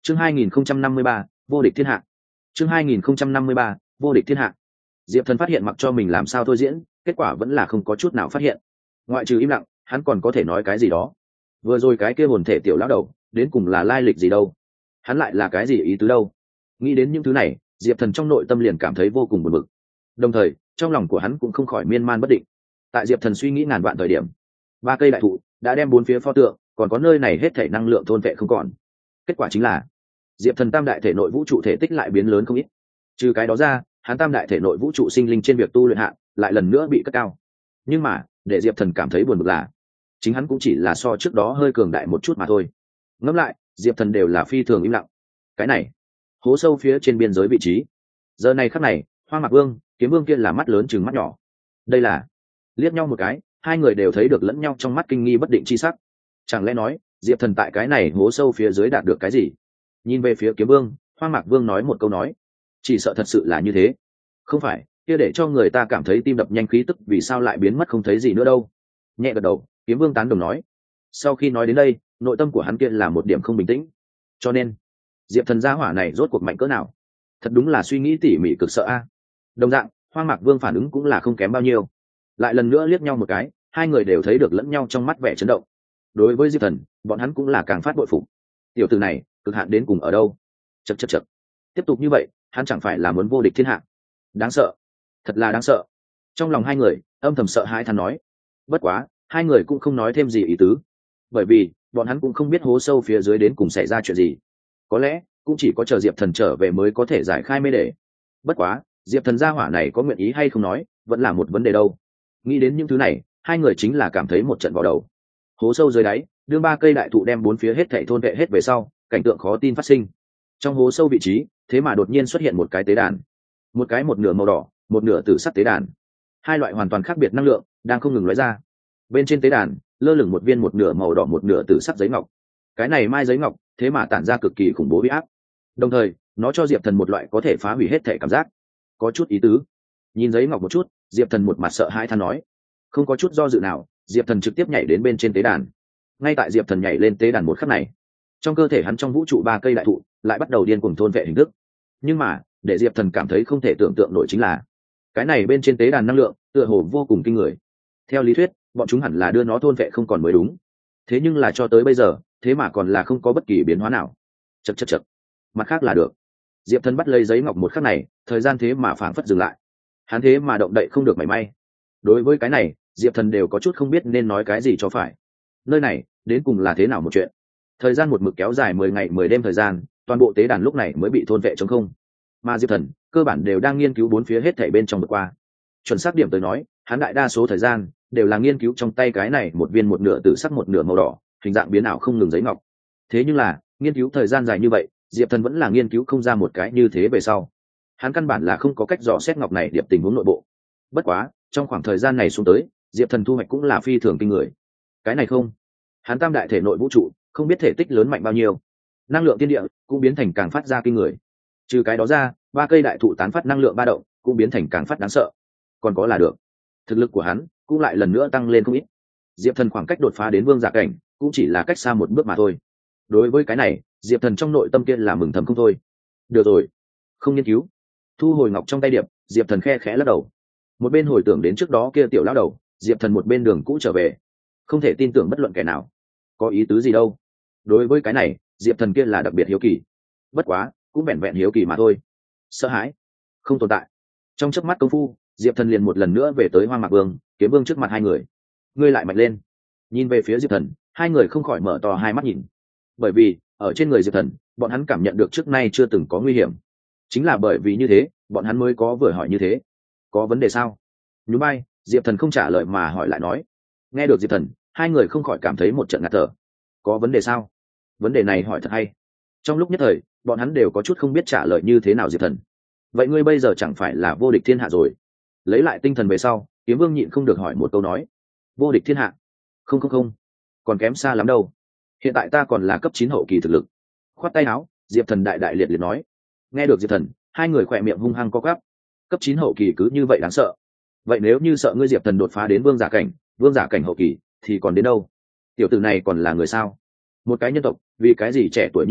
Chương 2053, vô địch thiên hạ. Chương 2053, vô địch thiên hạ. Diệp Thần phát hiện mặc cho mình làm sao thôi diễn, kết quả vẫn là không có chút nào phát hiện. Ngoại trừ im lặng, hắn còn có thể nói cái gì đó. Vừa rồi cái kia hồn thể tiểu lão đầu, đến cùng là lai lịch gì đâu? Hắn lại là cái gì ý tứ đâu? Nghĩ đến những thứ này, Diệp Thần trong nội tâm liền cảm thấy vô cùng buồn bực. Đồng thời, trong lòng của hắn cũng không khỏi miên man bất định. Tại Diệp Thần suy nghĩ ngàn vạn thời điểm, ba cây đại thụ đã đem bốn phía pho tượng, còn có nơi này hết thảy năng lượng thôn vệ không còn. Kết quả chính là Diệp Thần tam đại thể nội vũ trụ thể tích lại biến lớn không ít. Trừ cái đó ra, hắn tam đại thể nội vũ trụ sinh linh trên việc tu luyện hạn lại lần nữa bị cất cao. Nhưng mà, để Diệp Thần cảm thấy buồn bực là, chính hắn cũng chỉ là so trước đó hơi cường đại một chút mà thôi. Ngẫm lại, Diệp Thần đều là phi thường im lặng. Cái này, hố sâu phía trên biên giới vị trí. Giờ này khắc này, Hoa Mạc Vương, Kiếm Vương kia là mắt lớn chừng mắt nhỏ. Đây là, liếc nhau một cái, hai người đều thấy được lẫn nhau trong mắt kinh nghi bất định chi sắc. Chẳng lẽ nói, Diệp Thần tại cái này hố sâu phía dưới đạt được cái gì? Nhìn về phía Kiếm Vương, Hoa Mạc Vương nói một câu nói, chỉ sợ thật sự là như thế. Không phải, kia để cho người ta cảm thấy tim đập nhanh khí tức vì sao lại biến mất không thấy gì nữa đâu. Nhẹ gật đầu, Kiếm Vương tán đồng nói. Sau khi nói đến đây, nội tâm của hắn kia là một điểm không bình tĩnh. Cho nên, Diệp Thần gia hỏa này rốt cuộc mạnh cỡ nào? Thật đúng là suy nghĩ tỉ mỉ cực sợ a. Đồng dạng, Hoa Mạc Vương phản ứng cũng là không kém bao nhiêu. Lại lần nữa liếc nhau một cái, hai người đều thấy được lẫn nhau trong mắt vẻ chấn động. Đối với Diệp Thần, bọn hắn cũng là càng phát bội phục. Tiểu tử này, cực hạn đến cùng ở đâu? Chậc chậc chậc. Tiếp tục như vậy, hắn chẳng phải là muốn vô địch thiên hạ? Đáng sợ, thật là đáng sợ. Trong lòng hai người âm thầm sợ hãi thán nói. Bất quá, hai người cũng không nói thêm gì ý tứ, bởi vì bọn hắn cũng không biết hố sâu phía dưới đến cùng xảy ra chuyện gì. Có lẽ cũng chỉ có chờ Diệp Thần trở về mới có thể giải khai mê đề. Bất quá, Diệp Thần gia hỏa này có nguyện ý hay không nói, vẫn là một vấn đề đâu. Nghĩ đến những thứ này, hai người chính là cảm thấy một trận vào đầu. Hố sâu dưới đáy, đương ba cây đại thụ đem bốn phía hết thảy thôn vệ hết về sau, cảnh tượng khó tin phát sinh. Trong hố sâu vị trí, thế mà đột nhiên xuất hiện một cái tế đàn, một cái một nửa màu đỏ, một nửa tử sắc tế đàn, hai loại hoàn toàn khác biệt năng lượng đang không ngừng lóe ra. Bên trên tế đàn lơ lửng một viên một nửa màu đỏ một nửa tử sắc giấy ngọc. Cái này mai giấy ngọc thế mà tản ra cực kỳ khủng bố uy áp, đồng thời nó cho Diệp Thần một loại có thể phá hủy hết thể cảm giác. Có chút ý tứ. Nhìn giấy ngọc một chút, Diệp Thần một mặt sợ hãi than nói. Không có chút do dự nào, Diệp Thần trực tiếp nhảy đến bên trên tế đàn. Ngay tại Diệp Thần nhảy lên tế đàn một khắc này, trong cơ thể hắn trong vũ trụ ba cây đại thụ lại bắt đầu điên cuồng thôn vệ hình thức. Nhưng mà để Diệp Thần cảm thấy không thể tưởng tượng nổi chính là, cái này bên trên tế đàn năng lượng tựa hồ vô cùng kinh người. Theo lý thuyết, bọn chúng hẳn là đưa nó thôn vệ không còn mới đúng. Thế nhưng là cho tới bây giờ, thế mà còn là không có bất kỳ biến hóa nào. Chậc chậc chậc. Mặt khác là được. Diệp Thần bắt lấy giấy ngọc một khắc này, thời gian thế mà phảng phất dừng lại. Hắn thế mà động đậy không được mảy may. Đối với cái này, Diệp Thần đều có chút không biết nên nói cái gì cho phải. Nơi này đến cùng là thế nào một chuyện? Thời gian một mực kéo dài 10 ngày 10 đêm thời gian, toàn bộ tế đàn lúc này mới bị thôn vệ trống không. Mà Diệp Thần cơ bản đều đang nghiên cứu bốn phía hết thảy bên trong vượt qua. Chuẩn xác điểm tới nói, hắn đại đa số thời gian đều là nghiên cứu trong tay cái này một viên một nửa tử sắc một nửa màu đỏ, hình dạng biến ảo không ngừng giấy ngọc. Thế nhưng là, nghiên cứu thời gian dài như vậy, Diệp Thần vẫn là nghiên cứu không ra một cái như thế về sau. Hắn căn bản là không có cách dò xét ngọc này điệp tình huống nội bộ. Bất quá, trong khoảng thời gian này xuống tới, Diệp Thần thu hoạch cũng là phi thường kinh người. Cái này không, hắn tam đại thể nội vũ trụ, không biết thể tích lớn mạnh bao nhiêu, năng lượng thiên địa cũng biến thành càng phát ra kinh người. Trừ cái đó ra, ba cây đại thụ tán phát năng lượng ba động cũng biến thành càng phát đáng sợ. Còn có là được, thực lực của hắn cũng lại lần nữa tăng lên không ít. Diệp Thần khoảng cách đột phá đến vương giả cảnh cũng chỉ là cách xa một bước mà thôi. Đối với cái này, Diệp Thần trong nội tâm kia là mừng thầm không thôi. Được rồi, không nghiên cứu. Thu hồi ngọc trong tay điệp, Diệp Thần khe khẽ lắc đầu. Một bên hồi tưởng đến trước đó kia tiểu lão đầu, Diệp Thần một bên đường cũ trở về, không thể tin tưởng bất luận kẻ nào. Có ý tứ gì đâu? Đối với cái này, Diệp Thần kia là đặc biệt hiếu kỳ. Bất quá, cũng vẹn vẹn hiếu kỳ mà thôi. Sợ hãi không tồn tại. Trong chớp mắt công phu, Diệp Thần liền một lần nữa về tới Hoa Mạc Vương, Kiếm Vương trước mặt hai người. Ngươi lại mạnh lên. Nhìn về phía Diệp Thần, hai người không khỏi mở to hai mắt nhìn. Bởi vì ở trên người Diệp Thần, bọn hắn cảm nhận được trước nay chưa từng có nguy hiểm. Chính là bởi vì như thế, bọn hắn mới có vừa hỏi như thế. Có vấn đề sao? Nhún vai, Diệp Thần không trả lời mà hỏi lại nói. Nghe được Diệp Thần, hai người không khỏi cảm thấy một trận ngạt thở. Có vấn đề sao? Vấn đề này hỏi thật hay. Trong lúc nhất thời, bọn hắn đều có chút không biết trả lời như thế nào Diệp Thần. Vậy ngươi bây giờ chẳng phải là vô địch thiên hạ rồi? Lấy lại tinh thần về sau, Kiếm Vương nhịn không được hỏi một câu nói. Vô địch thiên hạ? Không, còn kém xa lắm đâu. Hiện tại ta còn là cấp 9 hậu kỳ thực lực. Khoát tay áo, Diệp Thần đại đại liệt liệt nói. Nghe được Diệp Thần, hai người khỏe miệng hung hăng co quắp. Cấp 9 hậu kỳ cứ như vậy đáng sợ. Vậy nếu như sợ ngươi Diệp Thần đột phá đến vương giả cảnh hậu kỳ thì còn đến đâu? Tiểu tử này còn là người sao? Một cái nhân tộc, vì cái gì trẻ tuổi như vậy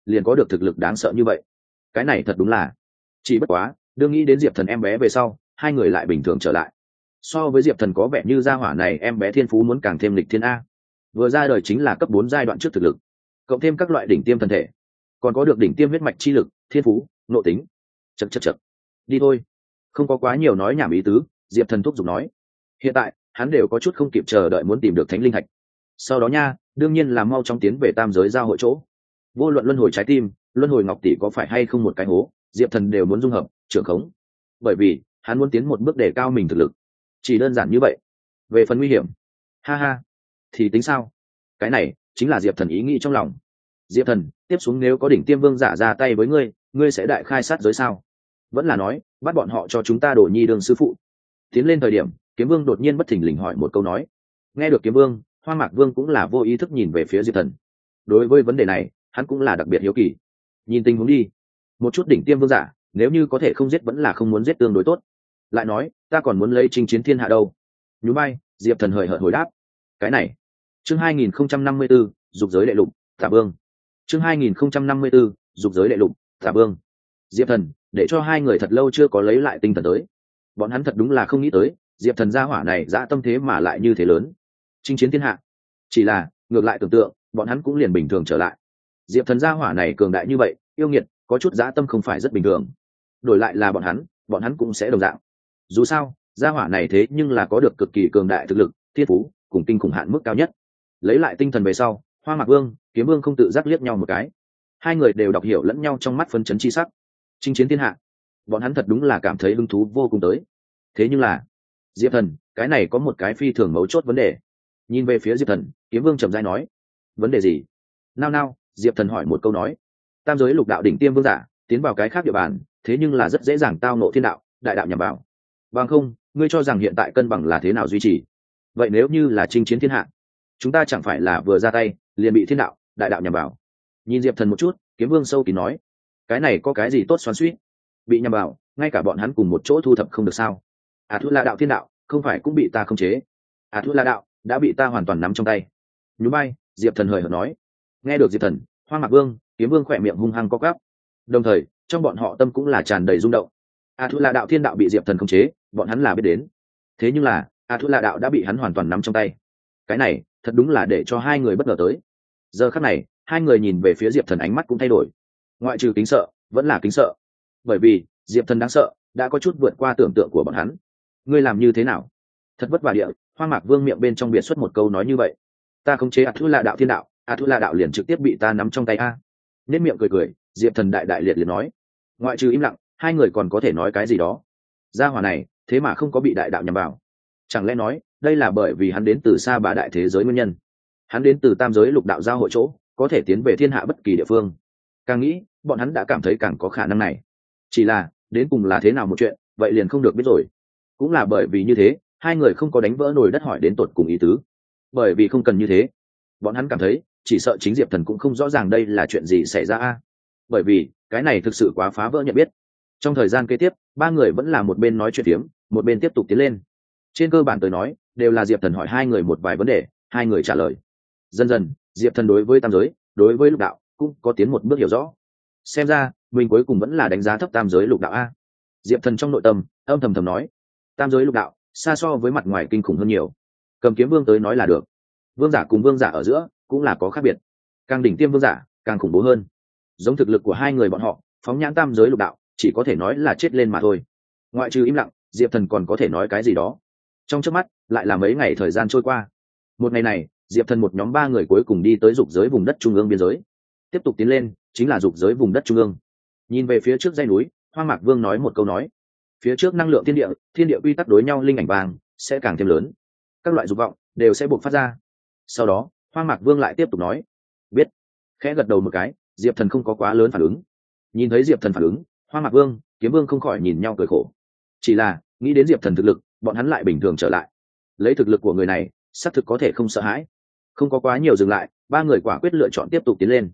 liền có được thực lực đáng sợ như vậy. Cái này thật đúng là, chỉ bất quá đương nghĩ đến Diệp Thần em bé về sau, hai người lại bình thường trở lại. So với Diệp Thần có vẻ như gia hỏa này em bé thiên phú muốn càng thêm lịch thiên a. Vừa ra đời chính là cấp 4 giai đoạn trước thực lực, cộng thêm các loại đỉnh tiêm thân thể, còn có được đỉnh tiêm huyết mạch chi lực, thiên phú, nội tính. Chậc. Đi thôi, không có quá nhiều nói nhảm ý tứ, Diệp Thần thúc giục nói. Hiện tại hắn đều có chút không kịp chờ đợi muốn tìm được thánh linh thạch. Sau đó nha, đương nhiên là mau chóng tiến về tam giới giao hội chỗ. Vô luận luân hồi trái tim, luân hồi ngọc tỷ có phải hay không một cái hố, Diệp Thần đều muốn dung hợp, trưởng khống. Bởi vì hắn muốn tiến một bước để cao mình thực lực. Chỉ đơn giản như vậy. Về phần nguy hiểm, ha ha, thì tính sao? Cái này chính là Diệp Thần ý nghĩ trong lòng. Diệp Thần, tiếp xuống nếu có đỉnh tiêm vương giả ra tay với ngươi, ngươi sẽ đại khai sát giới sao? Vẫn là nói bắt bọn họ cho chúng ta đổ nhi đường sư phụ? Tiến lên thời điểm, Kiếm Vương đột nhiên bất thình lình hỏi một câu nói. Nghe được Kiếm Vương, Hoa Mạc Vương cũng là vô ý thức nhìn về phía Diệp Thần. Đối với vấn đề này, hắn cũng là đặc biệt hiếu kỳ. Nhìn tình huống đi, một chút đỉnh tiêm vương giả, nếu như có thể không giết vẫn là không muốn giết tương đối tốt. Lại nói, ta còn muốn lấy chinh chiến thiên hạ đâu. Nhún vai, Diệp Thần hời hợt hồi đáp. Cái này, chương 2054, dục giới đệ lục, Tả Vương. Chương 2054, dục giới đệ lục, Tả Vương. Diệp Thần, để cho hai người thật lâu chưa có lấy lại tinh thần tới. Bọn hắn thật đúng là không nghĩ tới, Diệp Thần gia hỏa này dã tâm thế mà lại như thế lớn. Chinh chiến thiên hạ. Chỉ là, ngược lại tưởng tượng, bọn hắn cũng liền bình thường trở lại. Diệp Thần gia hỏa này cường đại như vậy, yêu nghiệt, có chút dã tâm không phải rất bình thường. Đổi lại là bọn hắn cũng sẽ đồng dạng. Dù sao, gia hỏa này thế nhưng là có được cực kỳ cường đại thực lực, thiên phú, cùng kinh khủng hạn mức cao nhất. Lấy lại tinh thần về sau, Hoa Mạc Vương, Kiếm Vương không tự giác liếc nhau một cái. Hai người đều đọc hiểu lẫn nhau trong mắt phấn chấn chi sắc. Chinh chiến thiên hạ, bọn hắn thật đúng là cảm thấy hứng thú vô cùng tới. Thế nhưng là, Diệp Thần, cái này có một cái phi thường mấu chốt vấn đề. Nhìn về phía Diệp Thần, Kiếm Vương trầm rãi nói. Vấn đề gì? Nao, Diệp Thần hỏi một câu nói. Tam giới lục đạo đỉnh tiêm vương giả, tiến vào cái khác địa bàn, thế nhưng là rất dễ dàng tao nộ thiên đạo, đại đạo nhằm vào. Bằng không, ngươi cho rằng hiện tại cân bằng là thế nào duy trì? Vậy nếu như là chinh chiến thiên hạ, chúng ta chẳng phải là vừa ra tay, liền bị thiên đạo, đại đạo nhằm vào? Nhìn Diệp Thần một chút, Kiếm Vương sâu kín nói. Cái này có cái gì tốt xoắn xuýt? Bị nhằm vào, ngay cả bọn hắn cùng một chỗ thu thập không được sao? Thu là đạo thiên đạo, không phải cũng bị ta khống chế? Thu là đạo, đã bị ta hoàn toàn nắm trong tay. Nhún vai, Diệp Thần hời hợt nói. Nghe được Diệp Thần, Hoa Mạc Vương, Kiếm Vương khỏe miệng hung hăng co quắp. Đồng thời, trong bọn họ tâm cũng là tràn đầy rung động. Thu là đạo thiên đạo bị Diệp Thần khống chế, bọn hắn là biết đến. Thế nhưng là, Thu là đạo đã bị hắn hoàn toàn nắm trong tay. Cái này, thật đúng là để cho hai người bất ngờ tới. Giờ khắc này, hai người nhìn về phía Diệp Thần ánh mắt cũng thay đổi. Ngoại trừ kính sợ, vẫn là kính sợ. Bởi vì, Diệp Thần đáng sợ, đã có chút vượt qua tưởng tượng của bọn hắn. Ngươi làm như thế nào? Thật vất vả địa, Hoa Mạc Vương miệng bên trong biệt xuất một câu nói như vậy. Ta khống chế Thu là đạo thiên đạo, Thu là đạo liền trực tiếp bị ta nắm trong tay a. Nên miệng cười, Diệp Thần đại liệt liền nói. Ngoại trừ im lặng, hai người còn có thể nói cái gì đó. Gia hỏa này, thế mà không có bị đại đạo nhằm vào. Chẳng lẽ nói, đây là bởi vì hắn đến từ xa bà đại thế giới nguyên nhân? Hắn đến từ tam giới lục đạo giao hội chỗ, có thể tiến về thiên hạ bất kỳ địa phương. Càng nghĩ, bọn hắn đã cảm thấy càng có khả năng này. Chỉ là, đến cùng là thế nào một chuyện, vậy liền không được biết rồi. Cũng là bởi vì như thế, hai người không có đánh vỡ nồi đất hỏi đến tột cùng ý tứ. Bởi vì không cần như thế, bọn hắn cảm thấy, chỉ sợ chính Diệp Thần cũng không rõ ràng đây là chuyện gì xảy ra a. Bởi vì, cái này thực sự quá phá vỡ nhận biết. Trong thời gian kế tiếp, ba người vẫn là một bên nói chuyện phiếm, một bên tiếp tục tiến lên. Trên cơ bản tới nói, đều là Diệp Thần hỏi hai người một vài vấn đề, hai người trả lời. Dần dần, Diệp Thần đối với tam giới, đối với lục đạo, cũng có tiến một bước hiểu rõ. Xem ra, mình cuối cùng vẫn là đánh giá thấp tam giới lục đạo a. Diệp Thần trong nội tâm, âm thầm thầm nói, tam giới lục đạo, xa so với mặt ngoài kinh khủng hơn nhiều. Cầm Kiếm Vương tới nói là được. Vương giả cùng vương giả ở giữa, cũng là có khác biệt. Càng đỉnh tiêm vương giả, càng khủng bố hơn. Giống thực lực của hai người bọn họ, phóng nhãn tam giới lục đạo, chỉ có thể nói là chết lên mà thôi. Ngoại trừ im lặng, Diệp Thần còn có thể nói cái gì đó. Trong chớp mắt, lại là mấy ngày thời gian trôi qua. Một ngày này, Diệp Thần một nhóm ba người cuối cùng đi tới dục giới vùng đất trung ương biên giới. Tiếp tục tiến lên, chính là dục giới vùng đất trung ương. Nhìn về phía trước dãy núi, Hoa Mạc Vương nói một câu nói. Phía trước năng lượng thiên địa quy tắc đối nhau linh ảnh vàng sẽ càng thêm lớn. Các loại dục vọng đều sẽ buộc phát ra. Sau đó, Hoa Mạc Vương lại tiếp tục nói, biết. Khẽ gật đầu một cái, Diệp Thần không có quá lớn phản ứng. Nhìn thấy Diệp Thần phản ứng, Hoa Mạc Vương, Kiếm Vương không khỏi nhìn nhau cười khổ. Chỉ là, nghĩ đến Diệp Thần thực lực, bọn hắn lại bình thường trở lại. Lấy thực lực của người này, xác thực có thể không sợ hãi. Không có quá nhiều dừng lại, ba người quả quyết lựa chọn tiếp tục tiến lên.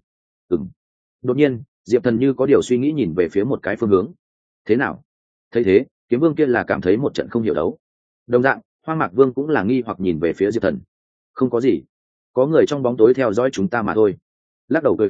Đột nhiên, Diệp Thần như có điều suy nghĩ nhìn về phía một cái phương hướng. Thế nào? Thấy thế, Kiếm Vương kia là cảm thấy một trận không hiểu đấu. Đồng dạng, Hoa Mạc Vương cũng là nghi hoặc nhìn về phía Diệp Thần. Không có gì, có người trong bóng tối theo dõi chúng ta mà thôi. Lắc đầu cười khẽ,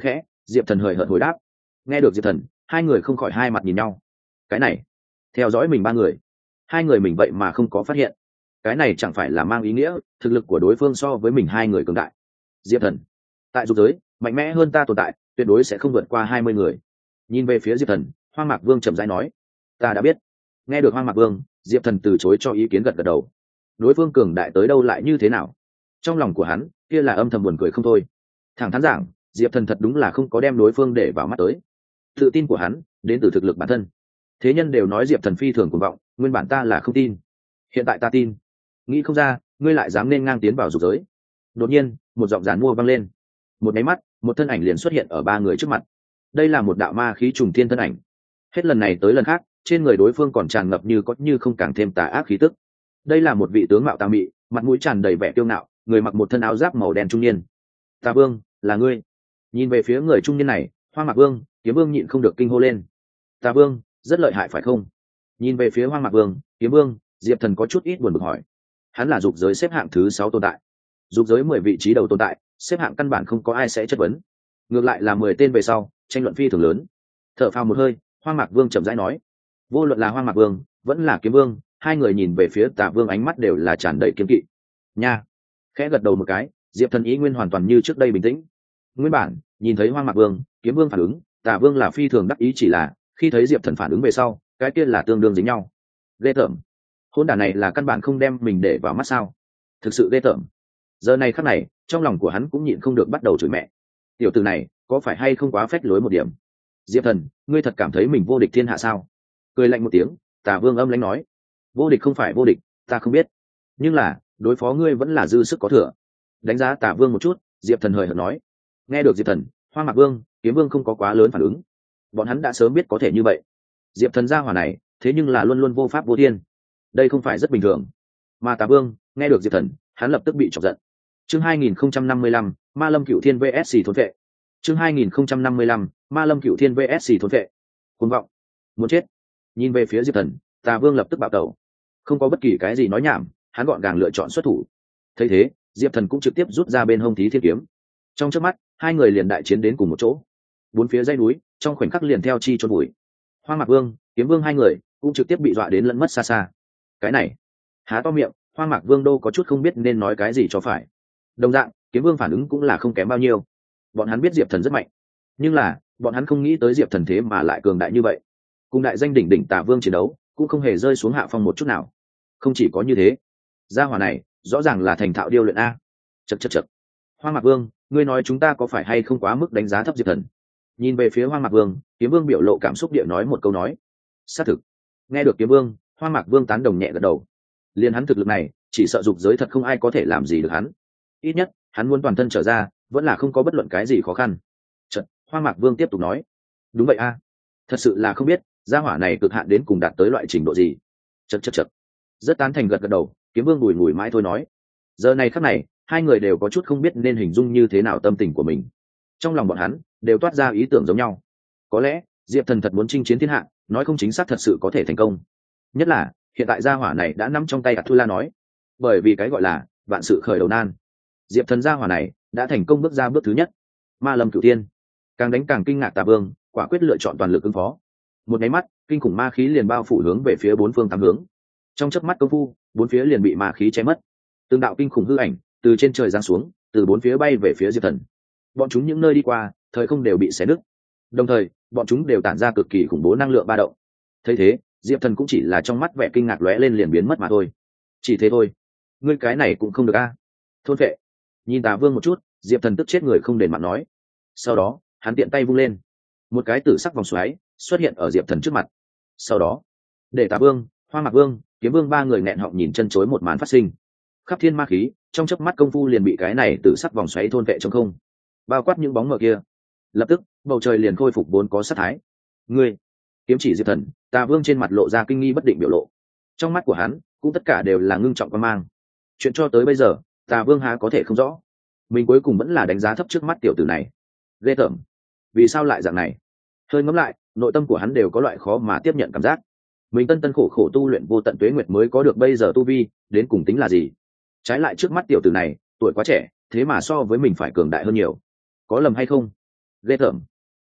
Diệp Thần hời hợt hồi đáp. Nghe được Diệp Thần, hai người không khỏi hai mặt nhìn nhau. Cái này, theo dõi mình ba người, hai người mình vậy mà không có phát hiện. Cái này chẳng phải là mang ý nghĩa thực lực của đối phương so với mình hai người cường đại. Diệp Thần, tại dục giới mạnh mẽ hơn ta tồn tại, tuyệt đối sẽ không vượt qua 20 người. Nhìn về phía Diệp Thần, Hoang Mạc Vương chậm rãi nói, ta đã biết. Nghe được Hoang Mạc Vương, Diệp Thần từ chối cho ý kiến, gật gật đầu. Đối phương cường đại tới đâu lại như thế nào? Trong lòng của hắn kia là âm thầm buồn cười không thôi. Thẳng thắn giảng, Diệp Thần thật đúng là không có đem đối phương để vào mắt tới. Tự tin của hắn đến từ thực lực bản thân. Thế nhân đều nói Diệp Thần phi thường cuồng vọng, nguyên bản ta là không tin. Hiện tại ta tin. Nghĩ không ra ngươi lại dám nên ngang tiến vào dục giới. Đột nhiên một giọng giàn mua vang lên. Một máy mắt, một thân ảnh liền xuất hiện ở ba người trước mặt. Đây là một đạo ma khí trùng thiên thân ảnh. Hết lần này tới lần khác, trên người đối phương còn tràn ngập như có như không càng thêm tà ác khí tức. Đây là một vị tướng mạo tà mị, mặt mũi tràn đầy vẻ kiêu ngạo, người mặc một thân áo giáp màu đen trung niên. Tà Vương, là ngươi? Nhìn về phía người trung niên này, Hoang Mạc Vương, Kiếm Vương nhịn không được kinh hô lên. Tà Vương, rất lợi hại phải không? Nhìn về phía Hoang Mạc Vương, Kiếm Vương, Diệp Thần có chút ít buồn bực hỏi. Hắn là dục giới xếp hạng thứ 6 tồn tại. Dục giới 10 vị trí đầu tồn tại, xếp hạng căn bản không có ai sẽ chất vấn. Ngược lại là 10 tên về sau, tranh luận phi thường lớn. Thở phào một hơi, Hoang Mạc Vương chậm rãi nói, vô luận là Hoang Mạc Vương vẫn là Kiếm Vương, hai người nhìn về phía Tà Vương ánh mắt đều là tràn đầy kiên kỵ. Nha. Khẽ gật đầu một cái, Diệp Thần ý nguyên hoàn toàn như trước đây bình tĩnh. Nguyên bản nhìn thấy Hoang Mạc Vương, Kiếm Vương phản ứng, Tà Vương là phi thường đắc ý, chỉ là khi thấy Diệp Thần phản ứng về sau, cái kia là tương đương dính nhau. Ghê tởm. Hôn đản này là căn bản không đem mình để vào mắt sao? Thực sự ghê tởm. Giờ này khắc này, trong lòng của hắn cũng nhịn không được bắt đầu chửi mẹ. Tiểu tử này có phải hay không quá phách lối một điểm? Diệp Thần, ngươi thật cảm thấy mình vô địch thiên hạ sao? Cười lạnh một tiếng, Tà Vương âm lãnh nói, vô địch không phải vô địch, ta không biết, nhưng là đối phó ngươi vẫn là dư sức có thừa. Đánh giá Tà Vương một chút, Diệp Thần hời hợt nói. Nghe được Diệp Thần, Hoang Mạc Vương, Kiếm Vương không có quá lớn phản ứng. Bọn hắn đã sớm biết có thể như vậy. Diệp Thần gia hỏa này, thế nhưng là luôn luôn vô pháp vô thiên, đây không phải rất bình thường. Mà Tà Vương nghe được Diệp Thần, hắn lập tức bị chọc giận. Chương 2055, Ma Lâm Cửu Thiên VS thôn vệ. Chương 2055, Ma Lâm Cửu Thiên VS thôn vệ. Cuồng vọng, muốn chết. Nhìn về phía Diệp Thần, Tà Vương lập tức bạo tẩu. Không có bất kỳ cái gì nói nhảm, hắn gọn gàng lựa chọn xuất thủ. Thấy thế, Diệp Thần cũng trực tiếp rút ra bên hông Thí Thiên kiếm. Trong chớp mắt, hai người liền đại chiến đến cùng một chỗ. Bốn phía dãy núi, trong khoảnh khắc liền theo chi chôn bụi. Hoang Mạc Vương, Kiếm Vương hai người cũng trực tiếp bị dọa đến lẫn mất xa xa. Cái này, há to miệng, Hoang Mạc Vương đô có chút không biết nên nói cái gì cho phải. Đồng dạng, Kiếm Vương phản ứng cũng là không kém bao nhiêu. Bọn hắn biết Diệp Thần rất mạnh, nhưng là bọn hắn không nghĩ tới Diệp Thần thế mà lại cường đại như vậy. Cùng đại danh đỉnh đỉnh Tà Vương chiến đấu, cũng không hề rơi xuống hạ phong một chút nào. Không chỉ có như thế, gia hỏa này rõ ràng là thành thạo điêu luyện a. Chậc. Hoang Mạc Vương, ngươi nói chúng ta có phải hay không quá mức đánh giá thấp Diệp Thần? Nhìn về phía Hoang Mạc Vương, Kiếm Vương biểu lộ cảm xúc địa nói một câu nói. Xác thực. Nghe được Kiếm Vương, Hoang Mạc Vương tán đồng nhẹ gật đầu. Liên hắn thực lực này, chỉ sợ dục giới thật không ai có thể làm gì được hắn. Ít nhất, hắn muốn toàn thân trở ra, vẫn là không có bất luận cái gì khó khăn. Chợt, Hoang Mạc Vương tiếp tục nói, đúng vậy a, thật sự là không biết gia hỏa này cực hạn đến cùng đạt tới loại trình độ gì. Chậc. Rất tán thành gật gật đầu, Kiếm Vương bùi ngùi mãi thôi nói. Giờ này khắc này, hai người đều có chút không biết nên hình dung như thế nào tâm tình của mình. Trong lòng bọn hắn đều toát ra ý tưởng giống nhau. Có lẽ Diệp Thần thật muốn chinh chiến thiên hạ, nói không chính xác thật sự có thể thành công. Nhất là hiện tại gia hỏa này đã nắm trong tay Thu La nói, bởi vì cái gọi là vạn sự khởi đầu nan. Diệp Thần gia hỏa này đã thành công bước ra bước thứ nhất. Ma Lâm Cửu Thiên càng đánh càng kinh ngạc, Tà Vương quả quyết lựa chọn toàn lực ứng phó. Một cái mắt, kinh khủng ma khí liền bao phủ hướng về phía bốn phương tám hướng. Trong chớp mắt công phu, bốn phía liền bị ma khí che mất. Từng đạo kinh khủng hư ảnh từ trên trời giáng xuống, từ bốn phía bay về phía Diệp Thần. Bọn chúng những nơi đi qua, thời không đều bị xé nứt. Đồng thời, bọn chúng đều tản ra cực kỳ khủng bố năng lượng ba động. Thấy thế, Diệp Thần cũng chỉ là trong mắt vẻ kinh ngạc lóe lên liền biến mất mà thôi. Chỉ thế thôi, ngươi cái này cũng không được a. Thôn vệ. Nhìn Tà Vương một chút, Diệp Thần tức chết người không đền mặt nói. Sau đó, hắn tiện tay vung lên, một cái tử sắc vòng xoáy xuất hiện ở Diệp Thần trước mặt. Sau đó, để Tà Vương, Hoang Mạc Vương, Kiếm Vương ba người nghẹn họng nhìn chân chối một màn phát sinh. Khắp thiên ma khí, trong chớp mắt công phu liền bị cái này tử sắc vòng xoáy thôn vệ trong không, bao quát những bóng mờ kia. Lập tức, bầu trời liền khôi phục vốn có sát thái. Ngươi, kiếm chỉ Diệp Thần, Tà Vương trên mặt lộ ra kinh nghi bất định biểu lộ. Trong mắt của hắn cũng tất cả đều là ngưng trọng quan mang. Chuyện cho tới bây giờ, Tà Vương há có thể không rõ, mình cuối cùng vẫn là đánh giá thấp trước mắt tiểu tử này. Ghê tởm, vì sao lại dạng này? Hơi ngẫm lại, nội tâm của hắn đều có loại khó mà tiếp nhận cảm giác. Mình tân khổ khổ tu luyện vô tận tuế nguyệt mới có được bây giờ tu vi, đến cùng tính là gì? Trái lại trước mắt tiểu tử này, tuổi quá trẻ, thế mà so với mình phải cường đại hơn nhiều. Có lầm hay không? Ghê tởm,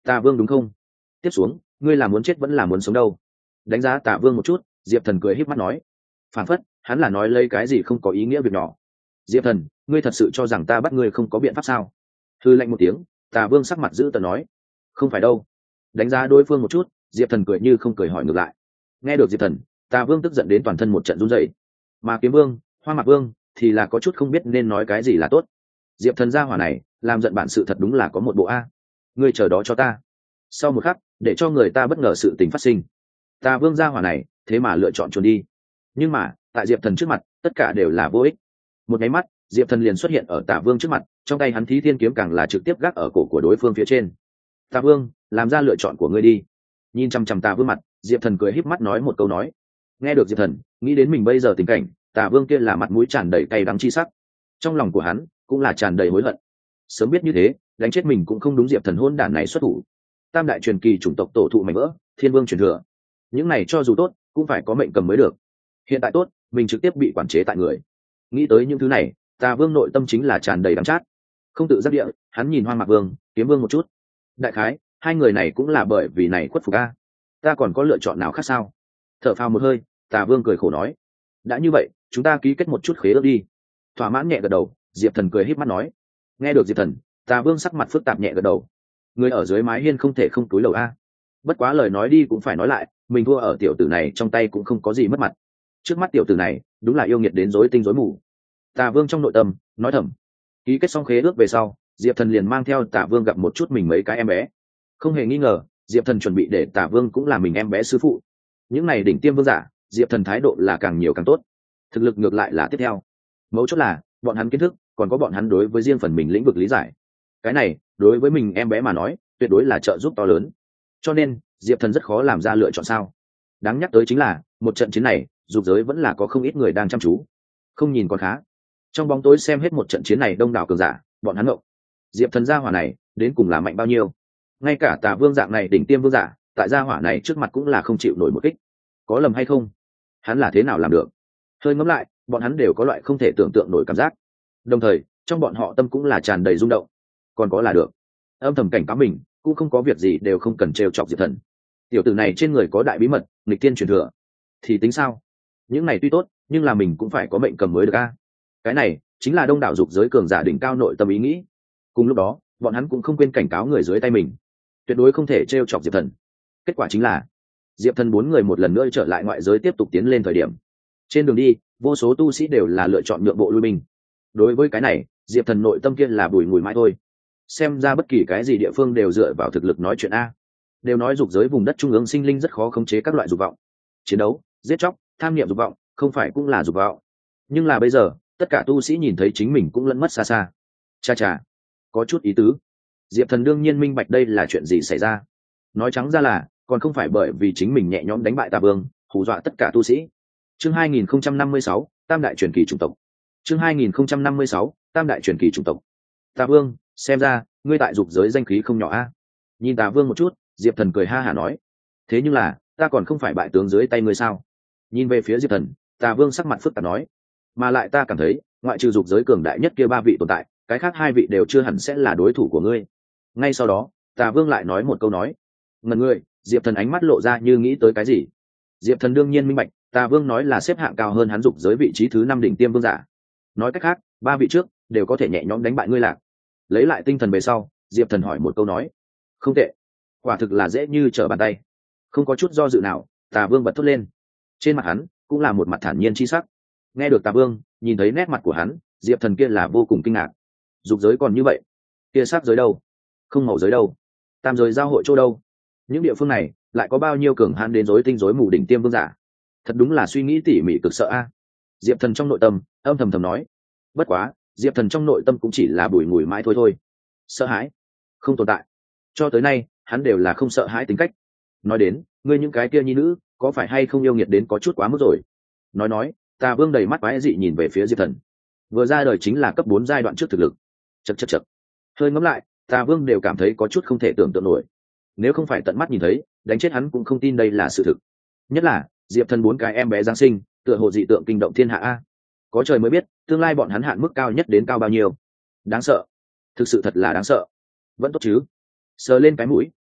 Tà Vương đúng không? Tiếp xuống ngươi là muốn chết vẫn là muốn sống đâu? Đánh giá Tà Vương một chút, Diệp Thần cười híp mắt nói. Phản phất hắn là nói lấy cái gì không có ý nghĩa việc nhỏ. Diệp Thần, ngươi thật sự cho rằng ta bắt ngươi không có biện pháp sao? Hư lạnh một tiếng, Tà Vương sắc mặt giữ tợn nói. Không phải đâu. Đánh giá đối phương một chút, Diệp Thần cười như không cười hỏi ngược lại. Nghe được Diệp Thần, Tà Vương tức giận đến toàn thân một trận run rẩy. Mà Kiếm Vương, Hoa Mạc Vương thì là có chút không biết nên nói cái gì là tốt. Diệp Thần gia hỏa này làm giận bản sự thật đúng là có một bộ a. Ngươi chờ đó cho ta. Sau một khắc, để cho người ta bất ngờ sự tình phát sinh. Tà Vương gia hỏa này thế mà lựa chọn trốn đi. Nhưng mà tại Diệp Thần trước mặt tất cả đều là vô ích. Một cái mắt, Diệp Thần liền xuất hiện ở Tà Vương trước mặt, trong tay hắn Thí Thiên kiếm càng là trực tiếp gác ở cổ của đối phương phía trên. Tà Vương, làm ra lựa chọn của ngươi đi. Nhìn chăm chăm Tà Vương mặt, Diệp Thần cười híp mắt nói một câu nói. Nghe được Diệp Thần nghĩ đến mình bây giờ tình cảnh, Tà Vương kia là mặt mũi tràn đầy cay đắng chi sắc. Trong lòng của hắn cũng là tràn đầy hối hận. Sớm biết như thế, đánh chết mình cũng không đúng Diệp Thần hôn đản này xuất thủ. Tam đại truyền kỳ chủng tộc tổ thụ mảnh vỡ, Thiên Vương truyền thừa, những này cho dù tốt cũng phải có mệnh cầm mới được. Hiện tại tốt, mình trực tiếp bị quản chế tại người. Nghĩ tới những thứ này, Tà Vương nội tâm chính là tràn đầy đắng chát. Không tự giác địa, hắn nhìn Hoang Mạc Vương, Kiếm Vương một chút. Đại khái hai người này cũng là bởi vì này khuất phục a. Ta còn có lựa chọn nào khác sao? Thở phào một hơi, Tà Vương cười khổ nói. Đã như vậy, chúng ta ký kết một chút khế ước đi. Thỏa mãn nhẹ gật đầu, Diệp Thần cười híp mắt nói. Nghe được Diệp Thần, Tà Vương sắc mặt phức tạp nhẹ gật đầu. Người ở dưới mái hiên không thể không túi lầu a. Bất quá lời nói đi cũng phải nói lại, mình thua ở tiểu tử này trong tay cũng không có gì mất mặt. Trước mắt tiểu tử này đúng là yêu nghiệt đến rối tinh rối mù. Tà Vương trong nội tâm nói thầm. Ký kết xong khế ước về sau, Diệp Thần liền mang theo Tà Vương gặp một chút mình mấy cái em bé. Không hề nghi ngờ, Diệp Thần chuẩn bị để Tà Vương cũng là mình em bé sư phụ. Những này đỉnh tiêm vương giả, Diệp Thần thái độ là càng nhiều càng tốt. Thực lực ngược lại là tiếp theo. Mấu chốt là bọn hắn kiến thức, còn có bọn hắn đối với riêng phần mình lĩnh vực lý giải. Cái này đối với mình em bé mà nói tuyệt đối là trợ giúp to lớn. Cho nên Diệp Thần rất khó làm ra lựa chọn sao. Đáng nhắc tới chính là một trận chiến này dục giới vẫn là có không ít người đang chăm chú. Không nhìn còn khá, trong bóng tối xem hết một trận chiến này đông đảo cường giả, bọn hắn ngộng. Diệp Thần gia hỏa này đến cùng là mạnh bao nhiêu? Ngay cả Tà Vương dạng này đỉnh tiêm vương giả tại gia hỏa này trước mặt cũng là không chịu nổi một kích. Có lầm hay không? Hắn là thế nào làm được? Hơi ngẫm lại, bọn hắn đều có loại không thể tưởng tượng nổi cảm giác. Đồng thời trong bọn họ tâm cũng là tràn đầy rung động. Còn có là được, âm thầm cảnh cáo mình cũng không có việc gì đều không cần trêu chọc Diệp Thần. Tiểu tử này trên người có đại bí mật nghịch thiên truyền thừa thì tính sao? Những này tuy tốt nhưng là mình cũng phải có mệnh cầm mới được a. Cái này chính là đông đảo dục giới cường giả đỉnh cao nội tâm ý nghĩ. Cùng lúc đó bọn hắn cũng không quên cảnh cáo người dưới tay mình, tuyệt đối không thể trêu chọc Diệp Thần. Kết quả chính là Diệp Thần 4 người một lần nữa trở lại ngoại giới tiếp tục tiến lên thời điểm. Trên đường đi vô số tu sĩ đều là lựa chọn nhượng bộ lui binh. Đối với cái này Diệp Thần nội tâm kia là bùi ngùi mãi thôi. Xem ra bất kỳ cái gì địa phương đều dựa vào thực lực nói chuyện a. Đều nói dục giới vùng đất trung ương sinh linh rất khó khống chế các loại dục vọng. Chiến đấu, giết chóc, tham niệm dục vọng, không phải cũng là dục vọng. Nhưng là bây giờ, tất cả tu sĩ nhìn thấy chính mình cũng lẫn mất xa xa. Cha cha, có chút ý tứ. Diệp Thần đương nhiên minh bạch đây là chuyện gì xảy ra. Nói trắng ra là, còn không phải bởi vì chính mình nhẹ nhõm đánh bại Tà Vương, hù dọa tất cả tu sĩ. Chương 2056, Tam đại truyền kỳ chủng tộc. Chương 2056, Tam đại truyền kỳ chủng tộc. Tà Vương, xem ra ngươi tại dục giới danh khí không nhỏ a. Nhìn Tà Vương một chút, Diệp Thần cười ha hả nói. Thế nhưng là ta còn không phải bại tướng dưới tay ngươi sao? Nhìn về phía Diệp Thần, Tà Vương sắc mặt phức tạp nói. Mà lại ta cảm thấy ngoại trừ dục giới cường đại nhất kia 3 vị tồn tại, cái khác 2 vị đều chưa hẳn sẽ là đối thủ của ngươi. Ngay sau đó Tà Vương lại nói một câu nói. Ngần ngươi. Diệp Thần ánh mắt lộ ra như nghĩ tới cái gì. Diệp Thần đương nhiên minh bạch, Tà Vương nói là xếp hạng cao hơn hắn dục giới vị trí thứ 5 đỉnh tiêm vương giả. Nói cách khác 3 vị trước đều có thể nhẹ nhõm đánh bại ngươi lạc. Lấy lại tinh thần về sau, Diệp Thần hỏi một câu nói. Không tệ, quả thực là dễ như trở bàn tay. Không có chút do dự nào, Tà Vương bật thốt lên. Trên mặt hắn cũng là một mặt thản nhiên chi sắc. Nghe được Tà Vương, nhìn thấy nét mặt của hắn, Diệp Thần kia là vô cùng kinh ngạc. Dục giới còn như vậy, kia sát giới đâu? Không màu giới đâu? Tam giới giao hội chỗ đâu? Những địa phương này lại có bao nhiêu cường hãn đến rối tinh rối mù đỉnh tiêm vương giả? Thật đúng là suy nghĩ tỉ mỉ cực sợ a. Diệp Thần trong nội tâm âm thầm thầm nói. Bất quá Diệp Thần trong nội tâm cũng chỉ là bùi ngùi mãi thôi. Sợ hãi không tồn tại. Cho tới nay hắn đều là không sợ hãi tính cách. Nói đến ngươi những cái kia nhi nữ có phải hay không yêu nghiệt đến có chút quá mức rồi? Nói Tà Vương đầy mắt quái dị nhìn về phía Diệp Thần. Vừa ra đời chính là cấp 4 giai đoạn trước thực lực. Chậc. Hơi ngẫm lại, Tà Vương đều cảm thấy có chút không thể tưởng tượng nổi. Nếu không phải tận mắt nhìn thấy, đánh chết hắn cũng không tin đây là sự thực. Nhất là Diệp Thần 4 cái em bé giáng sinh, tựa hồ dị tượng kinh động thiên hạ a. Có trời mới biết tương lai bọn hắn hạn mức cao nhất đến cao bao nhiêu. Đáng sợ, thực sự thật là đáng sợ. Vẫn tốt chứ? Sờ lên cái mũi,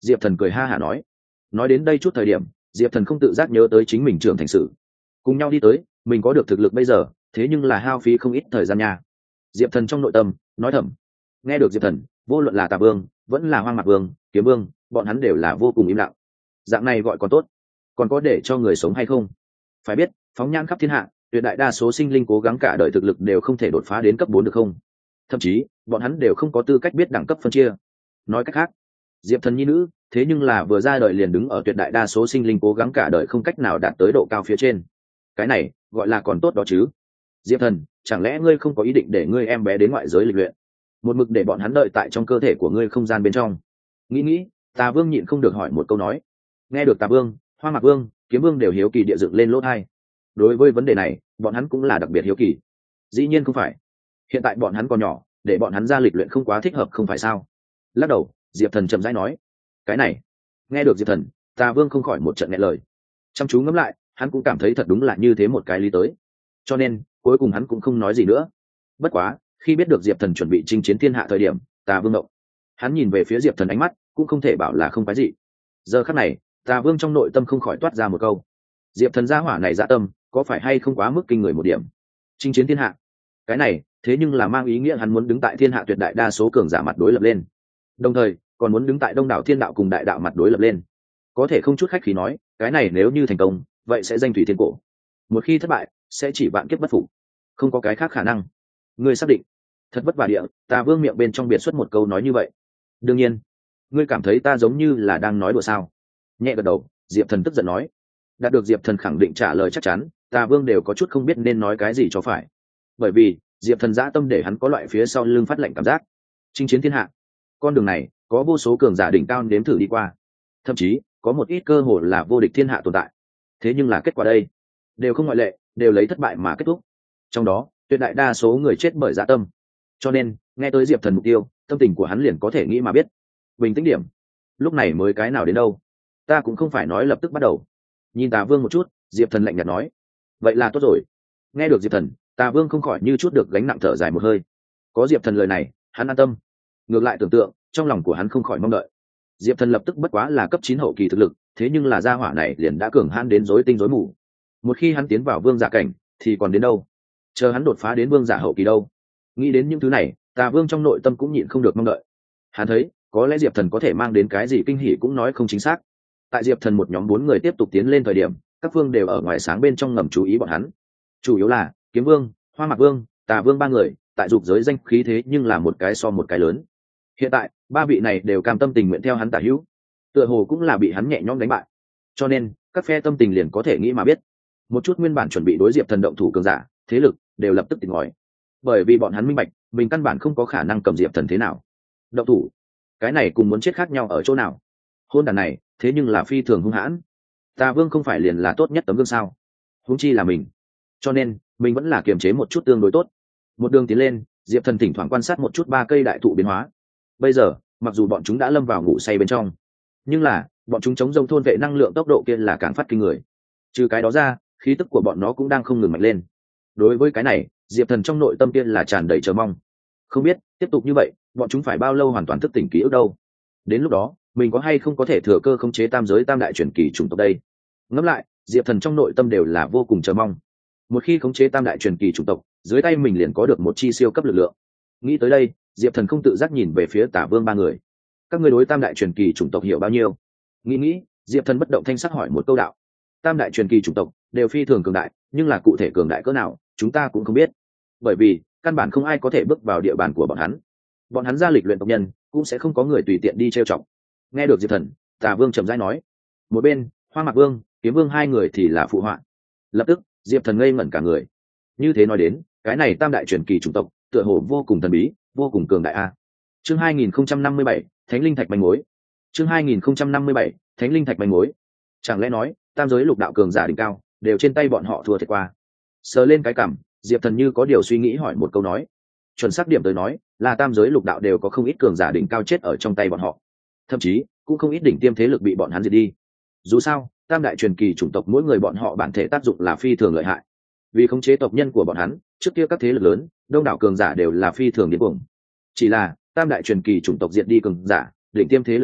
Diệp Thần cười ha hả nói đến đây chút thời điểm, Diệp Thần không tự giác nhớ tới chính mình trưởng thành sự cùng nhau đi tới, mình có được thực lực bây giờ thế nhưng là hao phí không ít thời gian nha. Diệp Thần trong nội tâm nói thầm. Nghe được Diệp Thần, vô luận là Tà Vương vẫn là Hoang Mạc Vương, Kiếm Vương, bọn hắn đều là vô cùng im lặng. Dạng này gọi còn tốt, còn có để cho người sống hay không? Phải biết phóng nhãn khắp thiên hạ, tuyệt đại đa số sinh linh cố gắng cả đời thực lực đều không thể đột phá đến cấp 4 được không? Thậm chí bọn hắn đều không có tư cách biết đẳng cấp phân chia. Nói cách khác, Diệp Thần nhi nữ thế nhưng là vừa ra đời liền đứng ở tuyệt đại đa số sinh linh cố gắng cả đời không cách nào đạt tới độ cao phía trên. Cái này gọi là còn tốt đó chứ. Diệp Thần, chẳng lẽ ngươi không có ý định để ngươi em bé đến ngoại giới lịch luyện, một mực để bọn hắn đợi tại trong cơ thể của ngươi không gian bên trong? Nghĩ Tà Vương nhịn không được hỏi một câu nói. Nghe được Tà Vương, Hoa Mạc Vương, Kiếm Vương đều hiếu kỳ địa dựng lên lỗ tai. Đối với vấn đề này bọn hắn cũng là đặc biệt hiếu kỳ. Dĩ nhiên không phải, hiện tại bọn hắn còn nhỏ, để bọn hắn ra lịch luyện không quá thích hợp không phải sao? Lắc đầu, Diệp Thần chậm rãi nói. Cái này, nghe được Diệp Thần, Tà Vương không khỏi một trận nghẹn lời. Chăm chú ngẫm lại, hắn cũng cảm thấy thật đúng là như thế một cái lý tới, cho nên cuối cùng hắn cũng không nói gì nữa. Bất quá khi biết được Diệp Thần chuẩn bị chinh chiến thiên hạ thời điểm, Tà Vương động. Hắn nhìn về phía Diệp Thần, ánh mắt cũng không thể bảo là không cái gì. Giờ khắc này Tà Vương trong nội tâm không khỏi toát ra một câu: Diệp Thần gia hỏa này dạ tâm có phải hay không quá mức kinh người một điểm? Chinh chiến thiên hạ, cái này thế nhưng là mang ý nghĩa hắn muốn đứng tại thiên hạ tuyệt đại đa số cường giả mặt đối lập lên, đồng thời còn muốn đứng tại đông đảo thiên đạo cùng đại đạo mặt đối lập lên. Có thể không chút khách khí nói, cái này nếu như thành công vậy sẽ danh thủy thiên cổ, một khi thất bại sẽ chỉ vạn kiếp bất phục, không có cái khác khả năng. Ngươi xác định? Thật vất vả địa, Tà Vương miệng bên trong biệt xuất một câu nói như vậy. Đương nhiên. Ngươi cảm thấy ta giống như là đang nói đùa sao? Nhẹ gật đầu, Diệp Thần tức giận nói. Đạt được Diệp Thần khẳng định trả lời chắc chắn, Tà Vương đều có chút không biết nên nói cái gì cho phải. Bởi vì Diệp Thần dã tâm để hắn có loại phía sau lưng phát lạnh cảm giác. Chinh chiến thiên hạ, con đường này có vô số cường giả đỉnh cao nếm thử đi qua, thậm chí có một ít cơ hội là vô địch thiên hạ tồn tại. Thế nhưng là kết quả đây đều không ngoại lệ, đều lấy thất bại mà kết thúc. Trong đó tuyệt đại đa số người chết bởi dã tâm. Cho nên nghe tới Diệp Thần mục tiêu, tâm tình của hắn liền có thể nghĩ mà biết. Bình tĩnh điểm, lúc này mới cái nào đến đâu, ta cũng không phải nói lập tức bắt đầu. Nhìn Tà Vương một chút, Diệp Thần lạnh nhạt nói. Vậy là tốt rồi. Nghe được Diệp Thần, Tà Vương không khỏi như chút được gánh nặng, thở dài một hơi. Có Diệp Thần lời này hắn an tâm. Ngược lại tưởng tượng, trong lòng của hắn không khỏi mong đợi. Diệp Thần lập tức bất quá là cấp 9 hậu kỳ thực lực, thế nhưng là gia hỏa này liền đã cường hãn đến rối tinh rối mù. Một khi hắn tiến vào vương giả cảnh thì còn đến đâu, chờ hắn đột phá đến vương giả hậu kỳ đâu. Nghĩ đến những thứ này, Tà Vương trong nội tâm cũng nhịn không được mong đợi. Hắn thấy có lẽ Diệp Thần có thể mang đến cái gì kinh hỉ cũng nói không chính xác. Tại Diệp Thần một nhóm 4 người tiếp tục tiến lên thời điểm, các vương đều ở ngoài sáng bên trong ngầm chú ý bọn hắn. Chủ yếu là Kiếm Vương, Hoa Mạc Vương, Tà Vương 3 người, tại dục giới danh khí thế nhưng là một cái so một cái lớn. Hiện tại 3 vị này đều cam tâm tình nguyện theo hắn tả hữu, tựa hồ cũng là bị hắn nhẹ nhõm đánh bại. Cho nên các phe tâm tình liền có thể nghĩ mà biết, một chút nguyên bản chuẩn bị đối Diệp Thần động thủ cường giả, thế lực đều lập tức tỉnh ngòi. Bởi vì bọn hắn minh bạch, mình căn bản không có khả năng cầm Diệp Thần thế nào động thủ. Cái này cùng muốn chết khác nhau ở chỗ nào? Hôn đàn này thế nhưng là phi thường hung hãn. Tà Vương không phải liền là tốt nhất tấm gương sao? Huống chi là mình. Cho nên mình vẫn là kiềm chế một chút tương đối tốt. Một đường tiến lên, Diệp Thần thỉnh thoảng quan sát một chút 3 cây đại thụ biến hóa. Bây giờ mặc dù bọn chúng đã lâm vào ngủ say bên trong, nhưng là bọn chúng chống rông thôn vệ năng lượng tốc độ kia là càng phát kinh người. Trừ cái đó ra, khí tức của bọn nó cũng đang không ngừng mạnh lên. Đối với cái này, Diệp Thần trong nội tâm kia là tràn đầy chờ mong. Không biết tiếp tục như vậy bọn chúng phải bao lâu hoàn toàn thức tỉnh ký ức đâu. Đến lúc đó mình có hay không có thể thừa cơ khống chế tam giới tam đại truyền kỳ chủng tộc đây. Ngẫm lại, Diệp Thần trong nội tâm đều là vô cùng chờ mong. Một khi khống chế tam đại truyền kỳ chủng tộc, dưới tay mình liền có được một chi siêu cấp lực lượng. Nghĩ tới đây, Diệp Thần không tự giác nhìn về phía Tả Vương 3 người. Các ngươi đối tam đại truyền kỳ chủng tộc hiểu bao nhiêu? Nghĩ, Diệp Thần bất động thanh sắc hỏi một câu đạo. Tam đại truyền kỳ chủng tộc đều phi thường cường đại, nhưng là cụ thể cường đại cỡ nào chúng ta cũng không biết, bởi vì căn bản không ai có thể bước vào địa bàn của bọn hắn. Bọn hắn ra lịch luyện tộc nhân cũng sẽ không có người tùy tiện đi trêu chọc. Nghe được Diệp Thần, Tà Vương trầm rãi nói. Một bên Hoa Mạc Vương, Kiếm Vương 2 người thì là phụ họa. Lập tức Diệp Thần ngây ngẩn cả người. Như thế nói đến, cái này tam đại truyền kỳ chủng tộc tựa hồ vô cùng thần bí, vô cùng cường đại a. Chương 2057, Thánh linh thạch manh mối. Chương 2057, Thánh linh thạch manh mối. Chẳng lẽ nói tam giới lục đạo cường giả đỉnh cao đều trên tay bọn họ thua thiệt qua? Sờ lên cái cằm, Diệp Thần như có điều suy nghĩ hỏi một câu nói. Chuẩn xác điểm tới nói là tam giới lục đạo đều có không ít cường giả đỉnh cao chết ở trong tay bọn họ, thậm chí cũng không ít đỉnh tiêm thế lực bị bọn hắn diệt đi. Dù sao tam đại truyền kỳ chủng tộc mỗi người bọn họ bản thể tác dụng là phi thường lợi hại, vì khống chế tộc nhân của bọn hắn, trước kia các thế lực lớn đông đảo cường giả đều là phi thường điên cuồng. Chỉ là tam đại truyền kỳ chủng tộc diệt đi cường giả, đỉnh tiêm thế lực nhiều,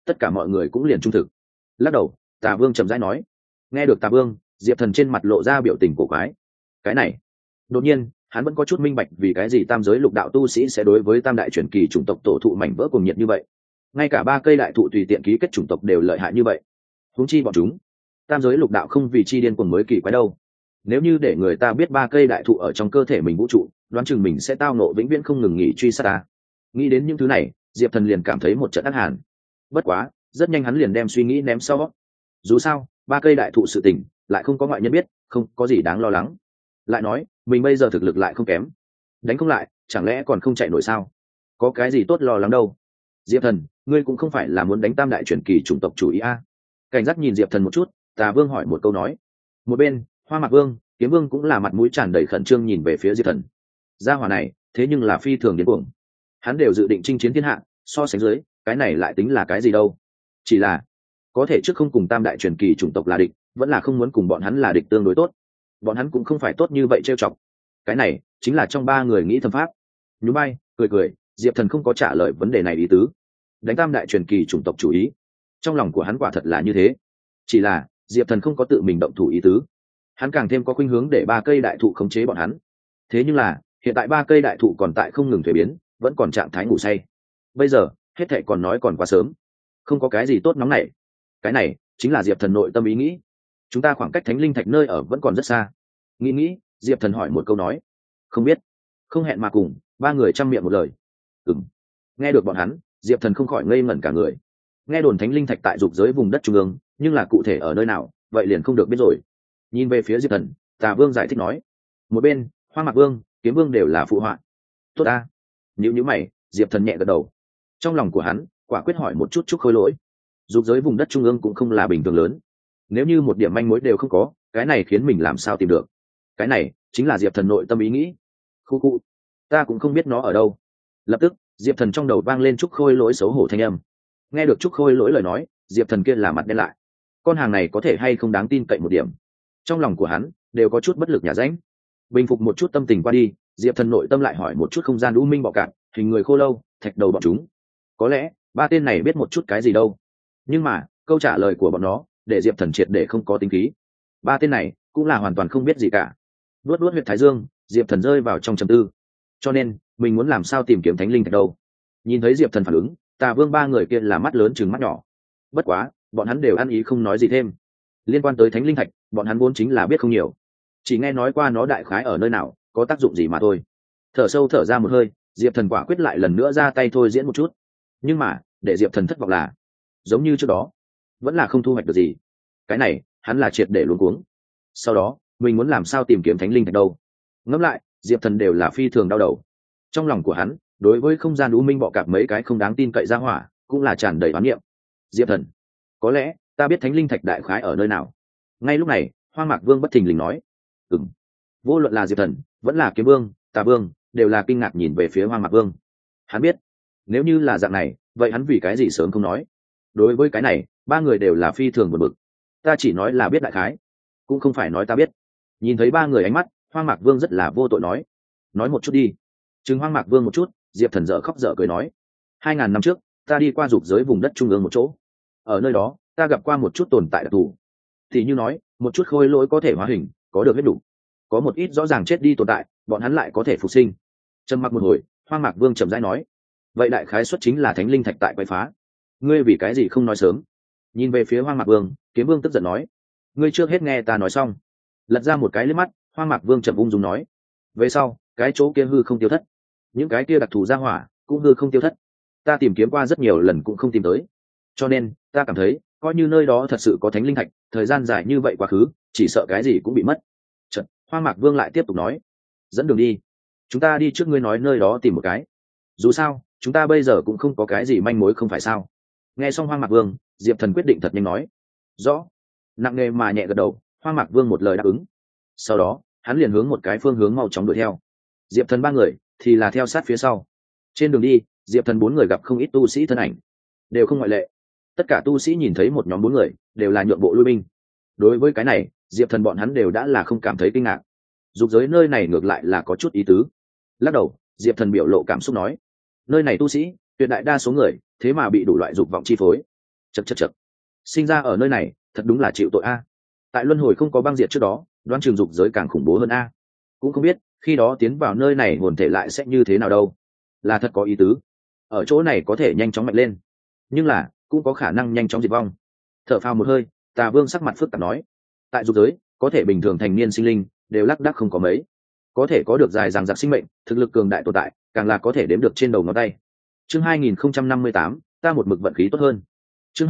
tất cả mọi người cũng liền trung thực. Lắc đầu, Tà Vương chậm rãi nói. Nghe được Tà Vương, Diệp Thần trên mặt lộ ra biểu tình cổ quái. Cái này, đột nhiên hắn vẫn có chút minh bạch vì cái gì tam giới lục đạo tu sĩ sẽ đối với tam đại truyền kỳ chủng tộc tổ thụ mảnh vỡ cuồng nhiệt như vậy. Ngay cả 3 cây đại thụ tùy tiện ký kết chủng tộc đều lợi hại như vậy, huống chi bọn chúng tam giới lục đạo không vì chi điên cuồng mới kỳ quái đâu. Nếu như để người ta biết 3 cây đại thụ ở trong cơ thể mình vũ trụ, đoán chừng mình sẽ tao nộ vĩnh viễn không ngừng nghỉ truy sát ta. Nghĩ đến những thứ này, Diệp Thần liền cảm thấy một trận ác hàn. Bất quá rất nhanh hắn liền đem suy nghĩ ném sau. Dù sao 3 cây đại thụ sự tình lại không có ngoại nhân biết, không có gì đáng lo lắng. Lại nói mình bây giờ thực lực lại không kém, đánh không lại chẳng lẽ còn không chạy nổi sao? Có cái gì tốt lo lắng đâu. Diệp Thần, ngươi cũng không phải là muốn đánh tam đại truyền kỳ chủng tộc chủ ý a? Cảnh giác nhìn Diệp Thần một chút, Tà Vương hỏi một câu nói. Một bên Hoa Mạc Vương, Kiếm Vương cũng là mặt mũi tràn đầy khẩn trương nhìn về phía Diệp Thần. Gia hỏa này thế nhưng là phi thường điên cuồng, hắn đều dự định chinh chiến thiên hạ, so sánh dưới cái này lại tính là cái gì đâu. Chỉ là có thể trước không cùng tam đại truyền kỳ chủng tộc là địch, vẫn là không muốn cùng bọn hắn là địch tương đối tốt. Bọn hắn cũng không phải tốt như vậy trêu chọc. Cái này chính là trong 3 người nghĩ thâm pháp. Nhún vai cười cười, Diệp Thần không có trả lời vấn đề này ý tứ. Đánh tam đại truyền kỳ chủng tộc chủ ý, trong lòng của hắn quả thật là như thế. Chỉ là Diệp Thần không có tự mình động thủ ý tứ, hắn càng thêm có khuynh hướng để 3 cây đại thụ khống chế bọn hắn. Thế nhưng là hiện tại 3 cây đại thụ còn tại không ngừng thuế biến, vẫn còn trạng thái ngủ say. Bây giờ hết thảy còn nói còn quá sớm, không có cái gì tốt nóng nảy. Cái này chính là Diệp Thần nội tâm ý nghĩ. Chúng ta khoảng cách Thánh Linh Thạch nơi ở vẫn còn rất xa. Nghĩ Diệp Thần hỏi một câu nói. Không biết. Không hẹn mà cùng 3 người chăm miệng một lời. Nghe được bọn hắn, Diệp Thần không khỏi ngây ngẩn cả người. Nghe đồn Thánh Linh Thạch tại dục giới vùng đất trung ương, nhưng là cụ thể ở nơi nào vậy liền không được biết rồi. Nhìn về phía Diệp Thần, Tà Vương giải thích nói. Một bên Hoa Mạc Vương, Kiếm Vương đều là phụ họa. Tốt a. Nhíu mày, Diệp Thần nhẹ gật đầu. Trong lòng của hắn quả quyết hỏi một chút Khôi Lỗi. Dục giới vùng đất trung ương cũng không là bình thường lớn, nếu như một điểm manh mối đều không có, cái này khiến mình làm sao tìm được. Cái này chính là Diệp Thần nội tâm ý nghĩ. Khu ta cũng không biết nó ở đâu. Lập tức Diệp Thần trong đầu vang lên Khôi Lỗi xấu hổ thanh âm. Nghe được Khôi Lỗi lời nói, Diệp Thần kia là mặt đen lại. Con hàng này có thể hay không đáng tin cậy một điểm. Trong lòng của hắn đều có chút bất lực nhả rãnh. Bình phục một chút tâm tình qua đi, Diệp Thần nội tâm lại hỏi một chút không gian u minh bọ cạp, hình người khô lâu, thạch đầu bọn chúng. Có lẽ 3 tên này biết một chút cái gì đâu. Nhưng mà câu trả lời của bọn nó để Diệp Thần triệt để không có tính khí. 3 tên này cũng là hoàn toàn không biết gì cả. Luốt huyệt thái dương, Diệp Thần rơi vào trong trầm tư. Cho nên mình muốn làm sao tìm kiếm Thánh Linh Thạch đâu. Nhìn thấy Diệp Thần phản ứng, Tà Vương 3 người kia là mắt lớn chừng mắt nhỏ. Bất quá bọn hắn đều ăn ý không nói gì thêm. Liên quan tới Thánh Linh Thạch, bọn hắn vốn chính là biết không nhiều, chỉ nghe nói qua nó đại khái ở nơi nào, có tác dụng gì mà thôi. Thở sâu thở ra một hơi, Diệp Thần quả quyết lại lần nữa ra tay thôi diễn một chút. Nhưng mà để Diệp Thần thất vọng là, giống như trước đó, vẫn là không thu hoạch được gì. Cái này hắn là triệt để luống cuống. Sau đó mình muốn làm sao tìm kiếm Thánh Linh Thạch đâu. Ngẫm lại, Diệp Thần đều là phi thường đau đầu. Trong lòng của hắn đối với không gian u minh bọ cạp mấy cái không đáng tin cậy ra hỏa cũng là tràn đầy oán niệm. Diệp Thần, có lẽ ta biết Thánh Linh Thạch đại khái ở nơi nào. Ngay lúc này Hoa Mạc Vương bất thình lình nói. Vô luận là Diệp Thần vẫn là Kiếm Vương, Tà Vương đều là kinh ngạc nhìn về phía Hoa Mạc Vương. Hắn biết, nếu như là dạng này, vậy hắn vì cái gì sớm không nói. Đối với cái này 3 người đều là phi thường buồn bực. Ta chỉ nói là biết đại khái, cũng không phải nói ta biết. Nhìn thấy 3 người ánh mắt, Hoa Mạc Vương rất là vô tội nói một chút đi. Chừng Hoa Mạc Vương một chút, Diệp Thần dở khóc dở cười nói. 2000 năm trước ta đi qua dục giới vùng đất trung ương một chỗ, ở nơi đó ta gặp qua một chút tồn tại đặc thù. Thì như nói một chút khôi lỗi có thể hóa hình, có được huyết đủ, có một ít rõ ràng chết đi tồn tại, bọn hắn lại có thể phục sinh. Trầm mặc một hồi, Hoa Mạc Vương chậm rãi nói. Vậy đại khái xuất chính là Thánh Linh Thạch tại quậy phá. Ngươi vì cái gì không nói sớm? Nhìn về phía Hoa Mạc Vương, Kiếm Vương tức giận nói. Ngươi trước hết nghe ta nói xong. Lật ra một cái liếc mắt, Hoa Mạc Vương chậm ung dung nói. Về sau cái chỗ kia hư không tiêu thất, những cái kia đặc thù ra hỏa cũng hư không tiêu thất. Ta tìm kiếm qua rất nhiều lần cũng không tìm tới, cho nên ta cảm thấy coi như nơi đó thật sự có Thánh Linh Thạch, thời gian dài như vậy quá khứ, chỉ sợ cái gì cũng bị mất. Chợt Hoa Mạc Vương lại tiếp tục nói. Dẫn đường đi, chúng ta đi trước ngươi nói nơi đó tìm một cái. Dù sao chúng ta bây giờ cũng không có cái gì manh mối không phải sao? Nghe xong Hoa Mạc Vương, Diệp Thần quyết định thật nhanh nói. Rõ. Nặng nề mà nhẹ gật đầu, Hoa Mạc Vương một lời đáp ứng. Sau đó hắn liền hướng một cái phương hướng mau chóng đuổi theo. Diệp Thần 3 người thì là theo sát phía sau. Trên đường đi, Diệp Thần 4 người gặp không ít tu sĩ thân ảnh, đều không ngoại lệ. Tất cả tu sĩ nhìn thấy một nhóm 4 người đều là nhượng bộ lui binh. Đối với cái này, Diệp Thần bọn hắn đều đã là không cảm thấy kinh ngạc. Dục giới nơi này ngược lại là có chút ý tứ. Lắc đầu, Diệp Thần biểu lộ cảm xúc nói. Nơi này tu sĩ tuyệt đại đa số người thế mà bị đủ loại dục vọng chi phối. Chậc chậc chậc, sinh ra ở nơi này thật đúng là chịu tội a. Tại luân hồi không có băng diệt trước đó, đoán trường dục giới càng khủng bố hơn a. Cũng không biết khi đó tiến vào nơi này hồn thể lại sẽ như thế nào đâu. Là thật có ý tứ, ở chỗ này có thể nhanh chóng mạnh lên, nhưng là cũng có khả năng nhanh chóng diệt vong. Thở phào một hơi, Tà Vương sắc mặt phức tạp nói, tại dục giới có thể bình thường thành niên sinh linh đều lác đác không có mấy, có thể có được dài dằng dặc sinh mệnh, thực lực cường đại tồn tại càng là có thể đếm được trên đầu ngón tay. Chương 2058, ta một mực vận khí tốt hơn. Chương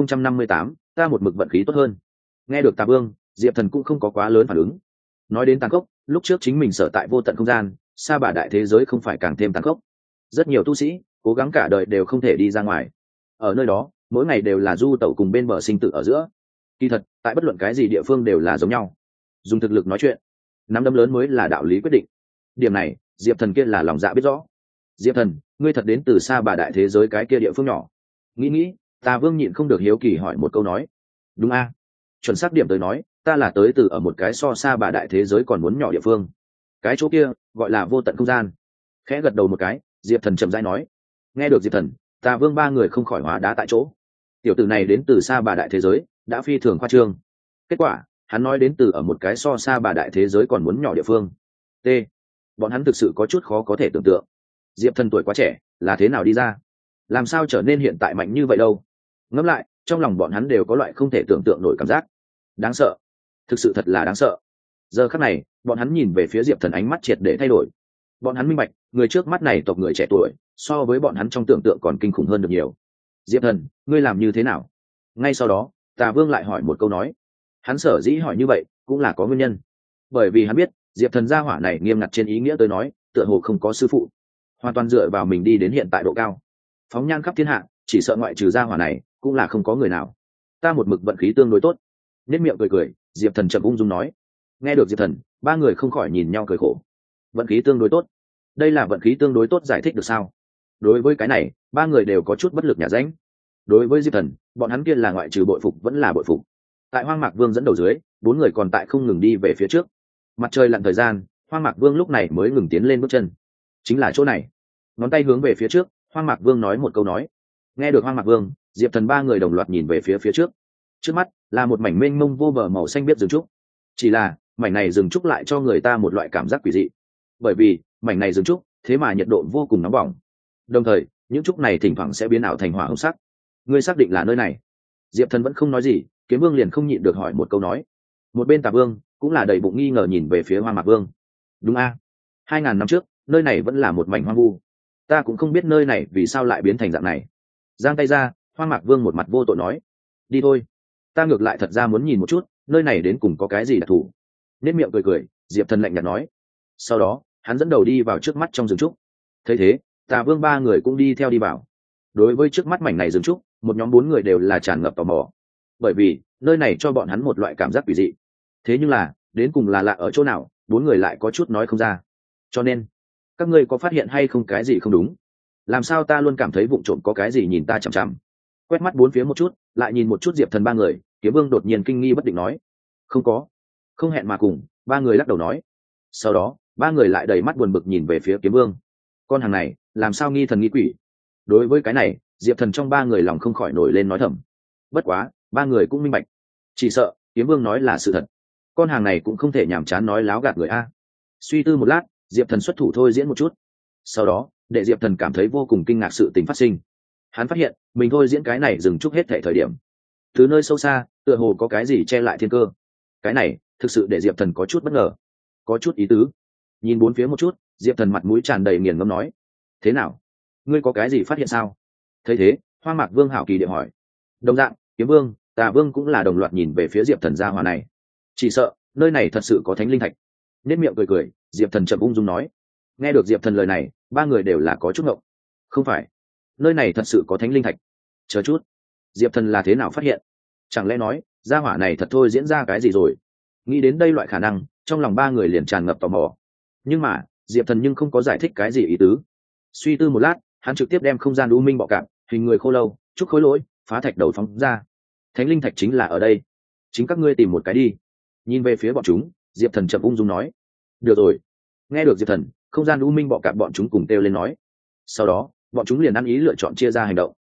2058, ta một mực vận khí tốt hơn. Nghe được Tà Vương, Diệp Thần cũng không có quá lớn phản ứng. Nói đến tàn khốc, lúc trước chính mình sở tại vô tận không gian, sa bà đại thế giới không phải càng thêm tàn khốc. Rất nhiều tu sĩ cố gắng cả đời đều không thể đi ra ngoài. Ở nơi đó, mỗi ngày đều là du tẩu cùng bên bờ sinh tử ở giữa. Kỳ thật, tại bất luận cái gì địa phương đều là giống nhau. Dùng thực lực nói chuyện, nắm đấm lớn mới là đạo lý quyết định. Điểm này, Diệp Thần kia là lòng dạ biết rõ. Diệp Thần, ngươi thật đến từ sa bà đại thế giới cái kia địa phương nhỏ? Nghĩ, Tà Vương nhịn không được hiếu kỳ hỏi một câu nói. Đúng a, chuẩn xác điểm tới nói, ta là tới từ ở một cái so sa bà đại thế giới còn muốn nhỏ địa phương. Cái chỗ kia gọi là vô tận không gian. Khẽ gật đầu một cái, Diệp Thần chậm rãi nói. Nghe được Diệp Thần, Tà Vương ba người không khỏi hóa đá tại chỗ. Tiểu tử này đến từ sa bà đại thế giới, đã phi thường khoa trương. Kết quả, hắn nói đến từ ở một cái so sa bà đại thế giới còn muốn nhỏ địa phương. T. Bọn hắn thực sự có chút khó có thể tưởng tượng. Diệp Thần tuổi quá trẻ, là thế nào đi ra? Làm sao trở nên hiện tại mạnh như vậy đâu? Ngẫm lại, trong lòng bọn hắn đều có loại không thể tưởng tượng nổi cảm giác. Đáng sợ. Thực sự thật là đáng sợ. Giờ khắc này, bọn hắn nhìn về phía Diệp Thần ánh mắt triệt để thay đổi. Bọn hắn minh bạch, người trước mắt này tộc người trẻ tuổi, so với bọn hắn trong tưởng tượng còn kinh khủng hơn được nhiều. Diệp Thần, ngươi làm như thế nào? Ngay sau đó, Tà Vương lại hỏi một câu nói. Hắn sở dĩ hỏi như vậy, cũng là có nguyên nhân. Bởi vì hắn biết, Diệp Thần gia hỏa này nghiêm ngặt trên ý nghĩa tới nói, tựa hồ không có sư phụ, hoàn toàn dựa vào mình đi đến hiện tại độ cao. Phóng nhan khắp thiên hạ, chỉ sợ ngoại trừ gia hỏa này, cũng là không có người nào. Ta một mực vận khí tương đối tốt. Nét miệng cười, Diệp Thần chậm ung dung nói. Nghe được Diệp Thần, ba người không khỏi nhìn nhau cười khổ. Vận khí tương đối tốt? Đây là vận khí tương đối tốt giải thích được sao? Đối với cái này, ba người đều có chút bất lực nhả ránh. Đối với Diệp Thần, bọn hắn kia là ngoại trừ bội phục vẫn là bội phục. Tại Hoang Mạc Vương dẫn đầu dưới, bốn người còn tại không ngừng đi về phía trước. Mặt trời lặn thời gian, Hoang Mạc Vương lúc này mới ngừng tiến lên bước chân. Chính là chỗ này. Ngón tay hướng về phía trước, Hoang Mạc Vương nói một câu nói. Nghe được Hoang Mạc Vương, Diệp Thần ba người đồng loạt nhìn về phía trước. Trước mắt là một mảnh mênh mông vô bờ màu xanh biếc rừng trúc. Chỉ là mảnh này rừng trúc lại cho người ta một loại cảm giác quỷ dị, bởi vì mảnh này rừng trúc thế mà nhiệt độ vô cùng nóng bỏng, đồng thời những trúc này thỉnh thoảng sẽ biến ảo thành hỏa hồng sắc. Ngươi xác định là nơi này? Diệp Thần vẫn không nói gì, Kiếm Vương liền không nhịn được hỏi một câu nói. Một bên Tà Vương cũng là đầy bụng nghi ngờ nhìn về phía Hoang Mạc Vương. Đúng a, 2000 năm trước nơi này vẫn là một mảnh hoang vu, ta cũng không biết nơi này vì sao lại biến thành dạng này. Giang tay ra, Hoang Mạc Vương một mặt vô tội nói. Đi thôi, ta ngược lại thật ra muốn nhìn một chút nơi này đến cùng có cái gì đặc thù. Nét miệng cười, Diệp Thần lạnh nhạt nói. Sau đó hắn dẫn đầu đi vào trước mắt trong rừng trúc. Thấy thế, Tà Vương ba người cũng đi theo đi vào. Đối với trước mắt mảnh này rừng trúc, một nhóm bốn người đều là tràn ngập tò mò, bởi vì nơi này cho bọn hắn một loại cảm giác quỷ dị. Thế nhưng là đến cùng là lạ ở chỗ nào, bốn người lại có chút nói không ra. Cho nên, các ngươi có phát hiện hay không cái gì không đúng? Làm sao ta luôn cảm thấy vụng trộm có cái gì nhìn ta chằm chằm? Quét mắt bốn phía một chút, lại nhìn một chút Diệp Thần ba người, Kiếm Vương đột nhiên kinh nghi bất định nói. Không có. Không hẹn mà cùng, ba người lắc đầu nói. Sau đó ba người lại đầy mắt buồn bực nhìn về phía Kiếm Vương. Con hàng này làm sao nghi thần nghi quỷ? Đối với cái này, Diệp Thần trong ba người lòng không khỏi nổi lên nói thầm. Bất quá ba người cũng minh bạch, chỉ sợ Kiếm Vương nói là sự thật. Con hàng này cũng không thể nhàm chán nói láo gạt người a. Suy tư một lát, Diệp Thần xuất thủ thôi diễn một chút. Sau đó để Diệp Thần cảm thấy vô cùng kinh ngạc sự tình phát sinh. Hắn phát hiện mình thôi diễn cái này dừng chút hết thảy thời điểm, từ nơi sâu xa tựa hồ có cái gì che lại thiên cơ. Cái này thực sự để Diệp Thần có chút bất ngờ, có chút ý tứ. Nhìn bốn phía một chút, Diệp Thần mặt mũi tràn đầy nghiền ngẫm nói. Thế nào, ngươi có cái gì phát hiện sao? Thấy thế, Hoang Mạc Vương hảo kỳ địa hỏi. Đồng dạng, Kiếm Vương, Tà Vương cũng là đồng loạt nhìn về phía Diệp Thần gia hỏa này. Chỉ sợ nơi này thật sự có thánh linh thạch. Nét miệng cười, Diệp Thần chậm ung dung nói. Nghe được Diệp Thần lời này, ba người đều là có chút ngộng. Không phải, nơi này thật sự có thánh linh thạch? Chờ chút, Diệp Thần là thế nào phát hiện? Chẳng lẽ nói gia hỏa này thật thôi diễn ra cái gì rồi? Nghĩ đến đây loại khả năng, trong lòng ba người liền tràn ngập tò mò. Nhưng mà Diệp Thần nhưng không có giải thích cái gì ý tứ. Suy tư một lát, hắn trực tiếp đem không gian u minh bọ cạp, hình người khô lâu, trúc khối lỗi, phá thạch đầu phóng ra. Thánh linh thạch chính là ở đây, chính các ngươi tìm một cái đi. Nhìn về phía bọn chúng, Diệp Thần chậm ung dung nói. Được rồi. Nghe được Diệp Thần, không gian u minh bọ cạp bọn chúng cùng kêu lên nói. Sau đó bọn chúng liền ăn ý lựa chọn chia ra hành động.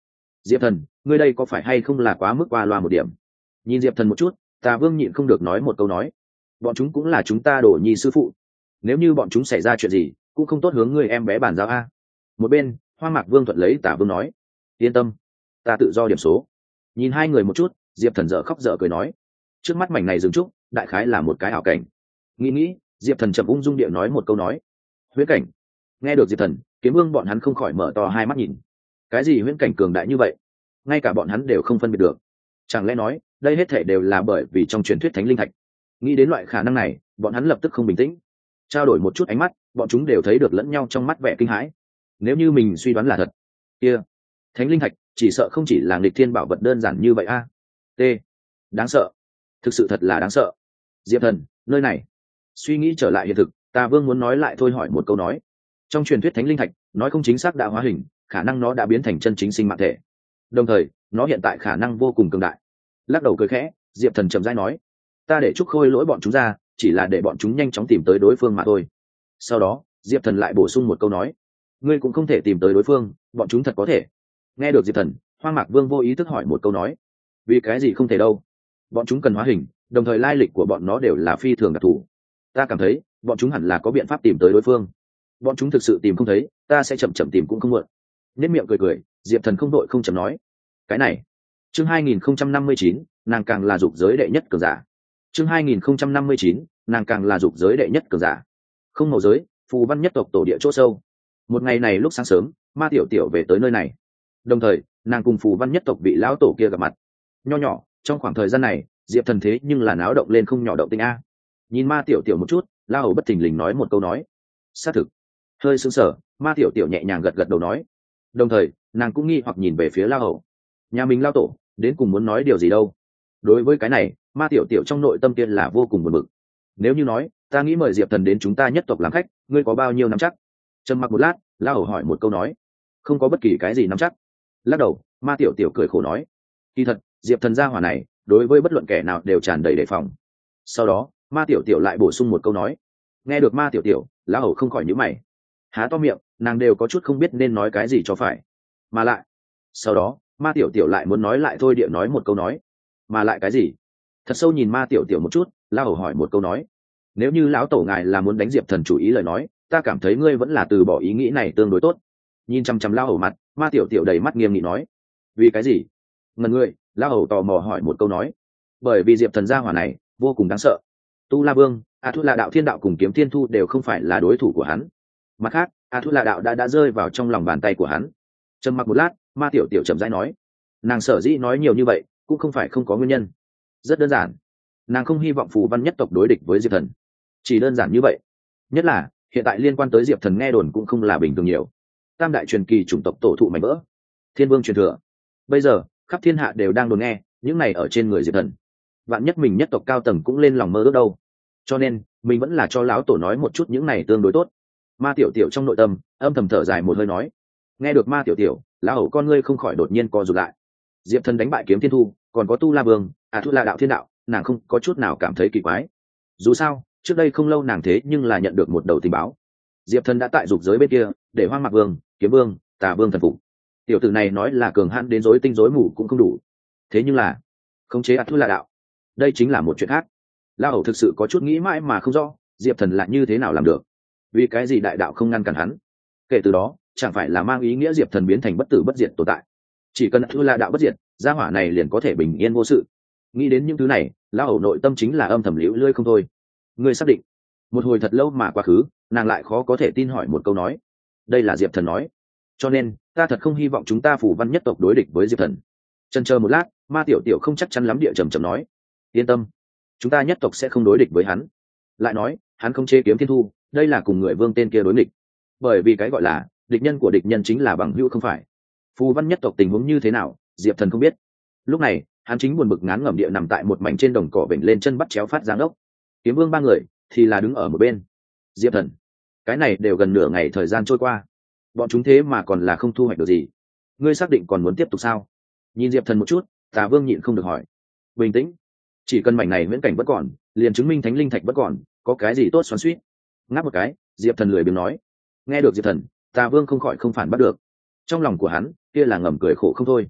Diệp Thần, ngươi đây có phải hay không là quá mức qua loa một điểm? Nhìn Diệp Thần một chút, Tà Vương nhịn không được nói một câu nói, bọn chúng cũng là chúng ta Đổ Nhi sư phụ, nếu như bọn chúng xảy ra chuyện gì cũng không tốt hướng ngươi em bé bàn giao a. Một bên Hoa Mạc Vương thuận lấy Tả Vương nói, yên tâm, ta tự do điểm số. Nhìn hai người một chút, Diệp Thần dở khóc dở cười nói, trước mắt mảnh này dừng trúc đại khái là một cái ảo cảnh. Nghĩ Diệp Thần chậm ung dung địa nói một câu nói, huyễn cảnh. Nghe được Diệp Thần, Kiếm Vương bọn hắn không khỏi mở to hai mắt nhìn, cái gì huyễn cảnh cường đại như vậy, ngay cả bọn hắn đều không phân biệt được. Chẳng lẽ nói đây hết thể đều là bởi vì trong truyền thuyết thánh linh thạch? Nghĩ đến loại khả năng này, bọn hắn lập tức không bình tĩnh, trao đổi một chút ánh mắt, bọn chúng đều thấy được lẫn nhau trong mắt vẻ kinh hãi. Nếu như mình suy đoán là thật, kia thánh linh thạch chỉ sợ không chỉ là nghịch thiên bảo vật đơn giản như vậy a. T, đáng sợ, thực sự thật là đáng sợ. Diệp Thần, nơi này. Suy nghĩ trở lại hiện thực, Tà Vương muốn nói lại thôi hỏi một câu nói, trong truyền thuyết thánh linh thạch nói không chính xác đã hóa hình, khả năng nó đã biến thành chân chính sinh mạng thể, đồng thời nó hiện tại khả năng vô cùng cường đại. Lắc đầu cười khẽ, Diệp Thần chậm rãi nói, ta để Trúc Khôi lỗi bọn chúng ra chỉ là để bọn chúng nhanh chóng tìm tới đối phương mà thôi. Sau đó Diệp Thần lại bổ sung một câu nói, ngươi cũng không thể tìm tới đối phương, bọn chúng thật có thể. Nghe được Diệp Thần, Hoa Mạc Vương vô ý thức hỏi một câu nói, vì cái gì không thể đâu? Bọn chúng cần hóa hình, đồng thời lai lịch của bọn nó đều là phi thường đặc thù, ta cảm thấy bọn chúng hẳn là có biện pháp tìm tới đối phương. Bọn chúng thực sự tìm không thấy, ta sẽ chậm chậm tìm cũng không muộn. Nét miệng cười, Diệp Thần không đội không chậm nói, cái này. Chương 2059, nàng càng là dục giới đệ nhất cường giả. Chương 2059, nàng càng là dục giới đệ nhất cường giả. Không màu giới, Phù Văn nhất tộc tổ địa chỗ sâu. Một ngày này lúc sáng sớm, Ma Tiểu Tiểu về tới nơi này. Đồng thời, nàng cùng Phù Văn nhất tộc vị lão tổ kia gặp mặt. Nho nhỏ, trong khoảng thời gian này, Diệp Thần thế nhưng là náo động lên không nhỏ động tĩnh a. Nhìn Ma Tiểu Tiểu một chút, La Hầu bất thình lình nói một câu nói, xác thực. Hơi sững sờ, Ma Tiểu Tiểu nhẹ nhàng gật gật đầu nói. Đồng thời, nàng cũng nghi hoặc nhìn về phía La Hầu. Nhà mình lao tổ, đến cùng muốn nói điều gì đâu? Đối với cái này, Ma Tiểu Tiểu trong nội tâm tiên là vô cùng buồn bực. Nếu như nói, ta nghĩ mời Diệp Thần đến chúng ta nhất tộc làm khách, ngươi có bao nhiêu nắm chắc? Trầm mặc một lát, La Hầu hỏi một câu nói, không có bất kỳ cái gì nắm chắc. Lắc đầu, Ma Tiểu Tiểu cười khổ nói, kỳ thật, Diệp Thần gia hỏa này, đối với bất luận kẻ nào đều tràn đầy đề phòng. Sau đó, Ma Tiểu Tiểu lại bổ sung một câu nói. Nghe được Ma Tiểu Tiểu, La Hầu không khỏi nhíu mày, há to miệng, nàng đều có chút không biết nên nói cái gì cho phải. Mà lại, sau đó, Ma Tiểu Tiểu lại muốn nói lại thôi địa nói một câu nói, mà lại cái gì? Thật sâu nhìn Ma Tiểu Tiểu một chút, La Hầu hỏi một câu nói, nếu như lão tổ ngài là muốn đánh Diệp Thần chủ ý lời nói, ta cảm thấy ngươi vẫn là từ bỏ ý nghĩ này tương đối tốt. Nhìn chăm chăm La Hầu mặt, Ma Tiểu Tiểu đầy mắt nghiêm nghị nói, vì cái gì? Ngần ngươi, La Hầu tò mò hỏi một câu nói, bởi vì Diệp Thần gia hỏa này vô cùng đáng sợ. Tu La Vương, A Thu La Đạo Thiên Đạo cùng Kiếm Thiên Thu đều không phải là đối thủ của hắn. Mặt khác, A Thu La Đạo đã rơi vào trong lòng bàn tay của hắn. Trầm mặc một lát, Ma Tiểu Tiểu chậm rãi nói, nàng sở dĩ nói nhiều như vậy cũng không phải không có nguyên nhân. Rất đơn giản, nàng không hy vọng Phù Văn nhất tộc đối địch với Diệp Thần, chỉ đơn giản như vậy. Nhất là hiện tại liên quan tới Diệp Thần nghe đồn cũng không là bình thường nhiều. Tam đại truyền kỳ chủng tộc tổ thụ mảnh vỡ, Thiên Vương truyền thừa, bây giờ khắp thiên hạ đều đang đồn nghe những này ở trên người Diệp Thần. Vạn nhất mình nhất tộc cao tầng cũng lên lòng mơ ước đâu, cho nên mình vẫn là cho lão tổ nói một chút những này tương đối tốt. Ma Tiểu Tiểu trong nội tâm âm thầm thở dài một hơi nói. Nghe được Ma Tiểu Tiểu, lão hầu con ngươi không khỏi đột nhiên co rụt lại. Diệp Thần đánh bại Kiếm Thiên Thu, còn có Tu La Vương, Thu La Đạo Thiên Đạo, nàng không có chút nào cảm thấy kỳ quái. Dù sao, trước đây không lâu nàng thế nhưng là nhận được một đầu tình báo, Diệp Thần đã tại dục giới bên kia để Hoang Mạc Vương, Kiếm Vương, Tà Vương thần phục. Tiểu tử này nói là cường hãn đến rối tinh rối mù cũng không đủ, thế nhưng là khống chế Thu La Đạo, đây chính là một chuyện khác. La hầu thực sự có chút nghĩ mãi mà không rõ, Diệp Thần lại như thế nào làm được? Vì cái gì đại đạo không ngăn cản hắn? Kể từ đó, chẳng phải là mang ý nghĩa Diệp Thần biến thành bất tử bất diệt tồn tại? Chỉ cần Thu La Đạo bất diệt, gia hỏa này liền có thể bình yên vô sự. Nghĩ đến những thứ này, La hầu nội tâm chính là âm thầm liễu lưỡi không thôi. Ngươi xác định? Một hồi thật lâu mà quá khứ, nàng lại khó có thể tin hỏi một câu nói. Đây là Diệp Thần nói, cho nên ta thật không hy vọng chúng ta Phủ Văn nhất tộc đối địch với Diệp Thần. Chần chờ một lát, Ma Tiểu Tiểu không chắc chắn lắm địa trầm trầm nói, yên tâm, chúng ta nhất tộc sẽ không đối địch với hắn. Lại nói, hắn không chế Kiếm Thiên Thu, đây là cùng người vương tên kia đối địch, bởi vì cái gọi là địch nhân của địch nhân chính là bằng hữu không phải. Phù Văn nhất tộc tình huống như thế nào, Diệp Thần không biết. Lúc này, hắn chính buồn bực ngán ngẩm địa nằm tại một mảnh trên đồng cỏ vểnh lên chân bắt chéo phát giáng ốc. Kiếm Vương ba người thì là đứng ở một bên. Diệp Thần, cái này đều gần nửa ngày thời gian trôi qua, bọn chúng thế mà còn là không thu hoạch được gì. Ngươi xác định còn muốn tiếp tục sao? Nhìn Diệp Thần một chút, Tà Vương nhịn không được hỏi. Bình tĩnh, chỉ cần mảnh này viễn cảnh vẫn còn, liền chứng minh thánh linh thạch vẫn còn, có cái gì tốt xoắn xuýt. Ngáp một cái, Diệp Thần lười biếng nói. Nghe được Diệp Thần, Tà Vương không khỏi không phản bắt được. Trong lòng của hắn kia là ngầm cười khổ không thôi.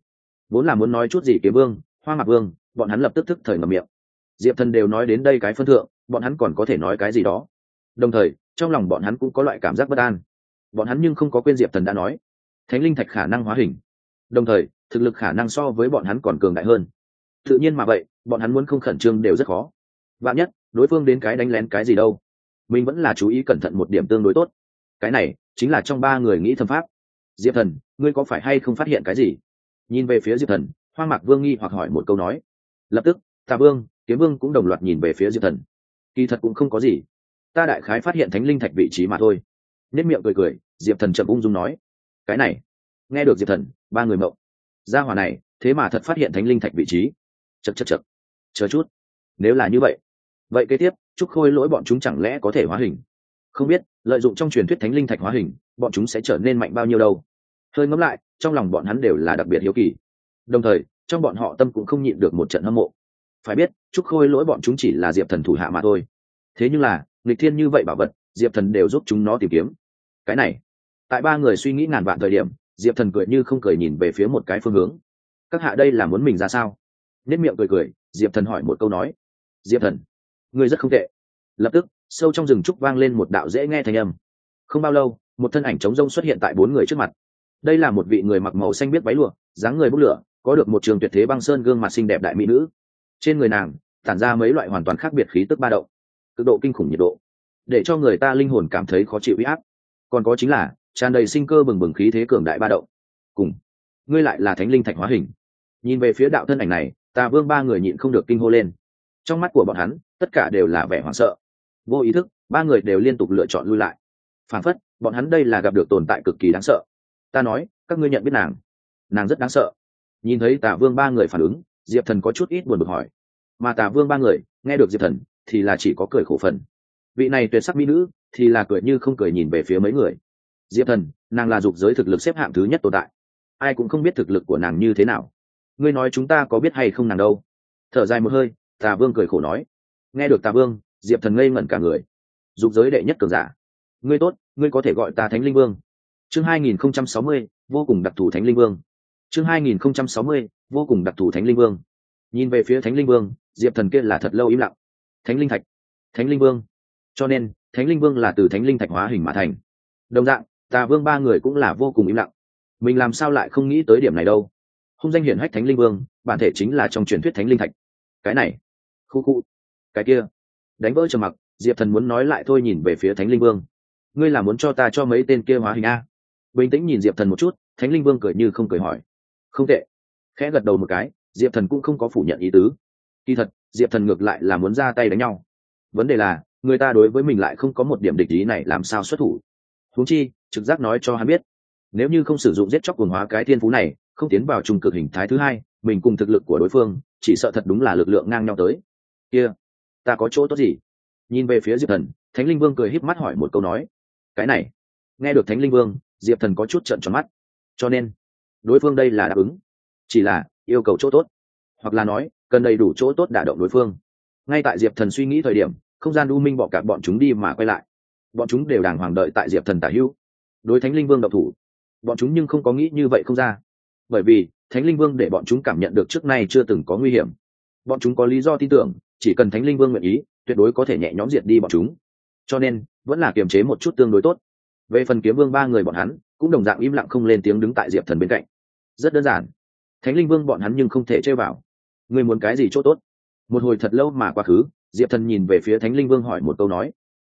vốn là muốn nói chút gì kiếm vương, Hoa Mạc Vương, bọn hắn lập tức thức thời ngậm miệng. Diệp Thần đều nói đến đây cái phân thượng, bọn hắn còn có thể nói cái gì đó. Đồng thời trong lòng bọn hắn cũng có loại cảm giác bất an. Bọn hắn nhưng không có quên Diệp Thần đã nói thánh linh thạch khả năng hóa hình, đồng thời thực lực khả năng so với bọn hắn còn cường đại hơn. Tự nhiên mà vậy bọn hắn muốn không khẩn trương đều rất khó. Vạn nhất đối phương đến cái đánh lén cái gì đâu, mình vẫn là chú ý cẩn thận một điểm tương đối tốt. Cái này chính là trong ba người nghĩ thâm pháp. Diệp Thần, ngươi có phải hay không phát hiện cái gì? Nhìn về phía Diệp Thần, Hoa Mạc Vương nghi hoặc hỏi một câu nói. Lập tức Tà Vương, Kiếm Vương cũng đồng loạt nhìn về phía Diệp Thần. Kỳ thật cũng không có gì, ta đại khái phát hiện thánh linh thạch vị trí mà thôi. Nét miệng cười cười, Diệp Thần chậm ung dung nói. Cái này, nghe được Diệp Thần, ba người mộng. Gia hỏa này thế mà thật phát hiện thánh linh thạch vị trí. Chậc chờ chút, nếu là như vậy, vậy kế tiếp Trúc Khôi Lỗi bọn chúng chẳng lẽ có thể hóa hình? Không biết lợi dụng trong truyền thuyết thánh linh thạch hóa hình, bọn chúng sẽ trở nên mạnh bao nhiêu đâu. Hơi ngẫm lại, trong lòng bọn hắn đều là đặc biệt hiếu kỳ, đồng thời trong bọn họ tâm cũng không nhịn được một trận hâm mộ. Phải biết Trúc Khôi Lỗi bọn chúng chỉ là Diệp Thần thủ hạ mà thôi, thế nhưng là nghịch thiên như vậy bảo vật, Diệp Thần đều giúp chúng nó tìm kiếm. Cái này, tại ba người suy nghĩ ngàn vạn thời điểm, Diệp Thần cười như không cười nhìn về phía một cái phương hướng. Các hạ đây là muốn mình ra sao? Nét miệng cười, Diệp Thần hỏi một câu nói. Diệp Thần, ngươi rất không tệ. Lập tức sâu trong rừng trúc vang lên một đạo dễ nghe thanh âm. Không bao lâu một thân ảnh trống rông xuất hiện tại bốn người trước mặt. Đây là một vị người mặc màu xanh biếc váy lụa, dáng người bốc lửa, có được một trường tuyệt thế băng sơn gương mặt xinh đẹp đại mỹ nữ. Trên người nàng tản ra mấy loại hoàn toàn khác biệt khí tức ba động, cực độ kinh khủng nhiệt độ, để cho người ta linh hồn cảm thấy khó chịu uy áp. Còn có chính là tràn đầy sinh cơ bừng bừng khí thế cường đại ba động. Cùng ngươi lại là thánh linh thạch hóa hình. Nhìn về phía đạo thân ảnh này, Tà Vương ba người nhịn không được kinh hô lên. Trong mắt của bọn hắn tất cả đều là vẻ hoảng sợ. Vô ý thức ba người đều liên tục lựa chọn lui lại, phản phất bọn hắn đây là gặp được tồn tại cực kỳ đáng sợ. Ta nói các ngươi nhận biết nàng rất đáng sợ. Nhìn thấy Tà Vương ba người phản ứng, Diệp Thần có chút ít buồn bực hỏi, mà Tà Vương ba người nghe được Diệp Thần thì là chỉ có cười khổ phần. Vị này tuyệt sắc mỹ nữ thì là cười như không cười nhìn về phía mấy người. Diệp Thần, nàng là dục giới thực lực xếp hạng thứ nhất tồn tại, ai cũng không biết thực lực của nàng như thế nào. Ngươi nói chúng ta có biết hay không nàng đâu? Thở dài một hơi, Tà Vương cười khổ nói. Nghe được Tà Vương, Diệp Thần ngây ngẩn cả người. Dục giới đệ nhất cường giả. Ngươi tốt, ngươi có thể gọi ta Thánh Linh Vương. Chương 2060, vô cùng đặc thù Thánh Linh Vương. Chương 2060, vô cùng đặc thù Thánh Linh Vương. Nhìn về phía Thánh Linh Vương, Diệp Thần kia là thật lâu im lặng. Thánh Linh Thạch, Thánh Linh Vương. Cho nên Thánh Linh Vương là từ Thánh Linh Thạch hóa hình mà thành. Đồng dạng, Tà Vương ba người cũng là vô cùng im lặng. Mình làm sao lại không nghĩ tới điểm này đâu? Hung danh hiển hách Thánh Linh Vương, bản thể chính là trong truyền thuyết Thánh Linh Thạch. Cái này, khu, cái kia. Đánh vỡ trầm mặc, Diệp Thần muốn nói lại thôi, nhìn về phía Thánh Linh Vương. Ngươi là muốn cho ta cho mấy tên kia hóa hình a? Bình tĩnh nhìn Diệp Thần một chút, Thánh Linh Vương cười như không cười hỏi. Không tệ. Khẽ gật đầu một cái, Diệp Thần cũng không có phủ nhận ý tứ. Kỳ thật Diệp Thần ngược lại là muốn ra tay đánh nhau. Vấn đề là người ta đối với mình lại không có một điểm địch ý này, làm sao xuất thủ? Huống chi trực giác nói cho hắn biết, nếu như không sử dụng giết chóc cuồng hóa cái thiên phú này, không tiến vào trung cực hình thái thứ hai, mình cùng thực lực của đối phương chỉ sợ thật đúng là lực lượng ngang nhau tới. Kia, ta có chỗ tốt gì? Nhìn về phía Diệp Thần, Thánh Linh Vương cười híp mắt hỏi một câu nói. Cái này, nghe được Thánh Linh Vương, Diệp Thần có chút trợn tròn mắt. Cho nên đối phương đây là đáp ứng, chỉ là yêu cầu chỗ tốt, hoặc là nói cần đầy đủ chỗ tốt đả động đối phương. Ngay tại Diệp Thần suy nghĩ thời điểm, không gian u minh bọ cạp bọn chúng đi mà quay lại. Bọn chúng đều đàng hoàng đợi tại Diệp Thần tả hữu. Đối Thánh Linh Vương động thủ, bọn chúng nhưng không có nghĩ như vậy không ra, bởi vì Thánh Linh Vương để bọn chúng cảm nhận được trước nay chưa từng có nguy hiểm. Bọn chúng có lý do tin tưởng, chỉ cần Thánh Linh Vương nguyện ý, tuyệt đối có thể nhẹ nhõm diệt đi bọn chúng. Cho nên vẫn là kiềm chế một chút tương đối tốt. Về phần Kiếm Vương ba người bọn hắn cũng đồng dạng im lặng không lên tiếng đứng tại Diệp Thần bên cạnh. Rất đơn giản, Thánh Linh Vương bọn hắn nhưng không thể chơi vào. Ngươi muốn cái gì chỗ tốt? Một hồi thật lâu mà quá khứ, Diệp Thần nhìn về phía Thánh Linh Vương hỏi một câu nói.